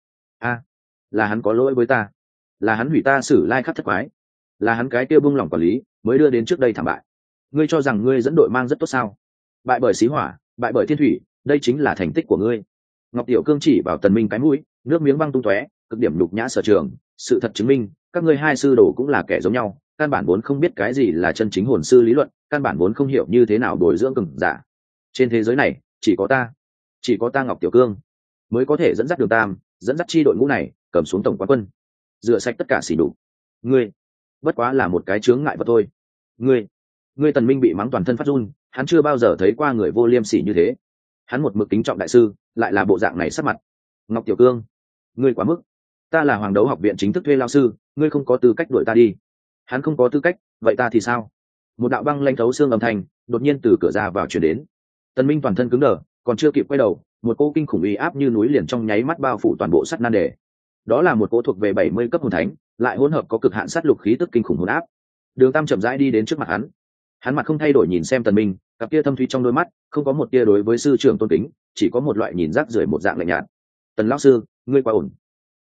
Là hắn có lỗi với ta. Là hắn hủy ta xử lai khắc thất quái. Là hắn cái kia buông lỏng quản lý, mới đưa đến trước đây thảm bại. Ngươi cho rằng ngươi dẫn đội mang rất tốt sao? Bại bởi xí hỏa, bại bởi thiên thủy, đây chính là thành tích của ngươi. Ngọc Tiểu Cương chỉ vào Tần Minh cái mũi, nước miếng văng tung tóe, cực điểm nhục nhã sở trường. Sự thật chứng minh, các ngươi hai sư đồ cũng là kẻ giống nhau, căn bản vốn không biết cái gì là chân chính hồn sư lý luận, căn bản vốn không hiểu như thế nào bồi dưỡng cường giả. Trên thế giới này, chỉ có ta Ngọc Tiểu Cương mới có thể dẫn dắt Đường Tam, dẫn dắt chi đội ngũ này, cầm xuống tổng quán quân, rửa sạch tất cả xỉ nhục. Ngươi, bất quá là một cái chướng ngại vật thôi. Ngươi Tần Minh bị mắng toàn thân phát run, hắn chưa bao giờ thấy qua người vô liêm sỉ như thế. Hắn một mực kính trọng đại sư, lại là bộ dạng này sắc mặt. Ngọc Tiểu Cương, ngươi quá mức. Ta là Hoàng Đấu học viện chính thức thuê lao sư, ngươi không có tư cách đuổi ta đi. Hắn không có tư cách, vậy ta thì sao? Một đạo băng lanh thấu xương âm thanh đột nhiên từ cửa ra vào truyền đến. Tần Minh toàn thân cứng đờ, còn chưa kịp quay đầu, một cỗ kinh khủng uy áp như núi liền trong nháy mắt bao phủ toàn bộ sắt nan đề. Đó là một cỗ thuộc về 70 cấp hồn thánh, lại hỗn hợp có cực hạn sát lục khí tức kinh khủng hồn áp. Đường Tam chậm rãi đi đến trước mặt hắn. Hắn mặt không thay đổi nhìn xem Tần Minh, cặp kia thâm thúy trong đôi mắt không có một tia đối với sư trưởng tôn kính, chỉ có một loại nhìn rác rưởi một dạng lạnh nhạt. Tần lão sư, ngươi quá ổn.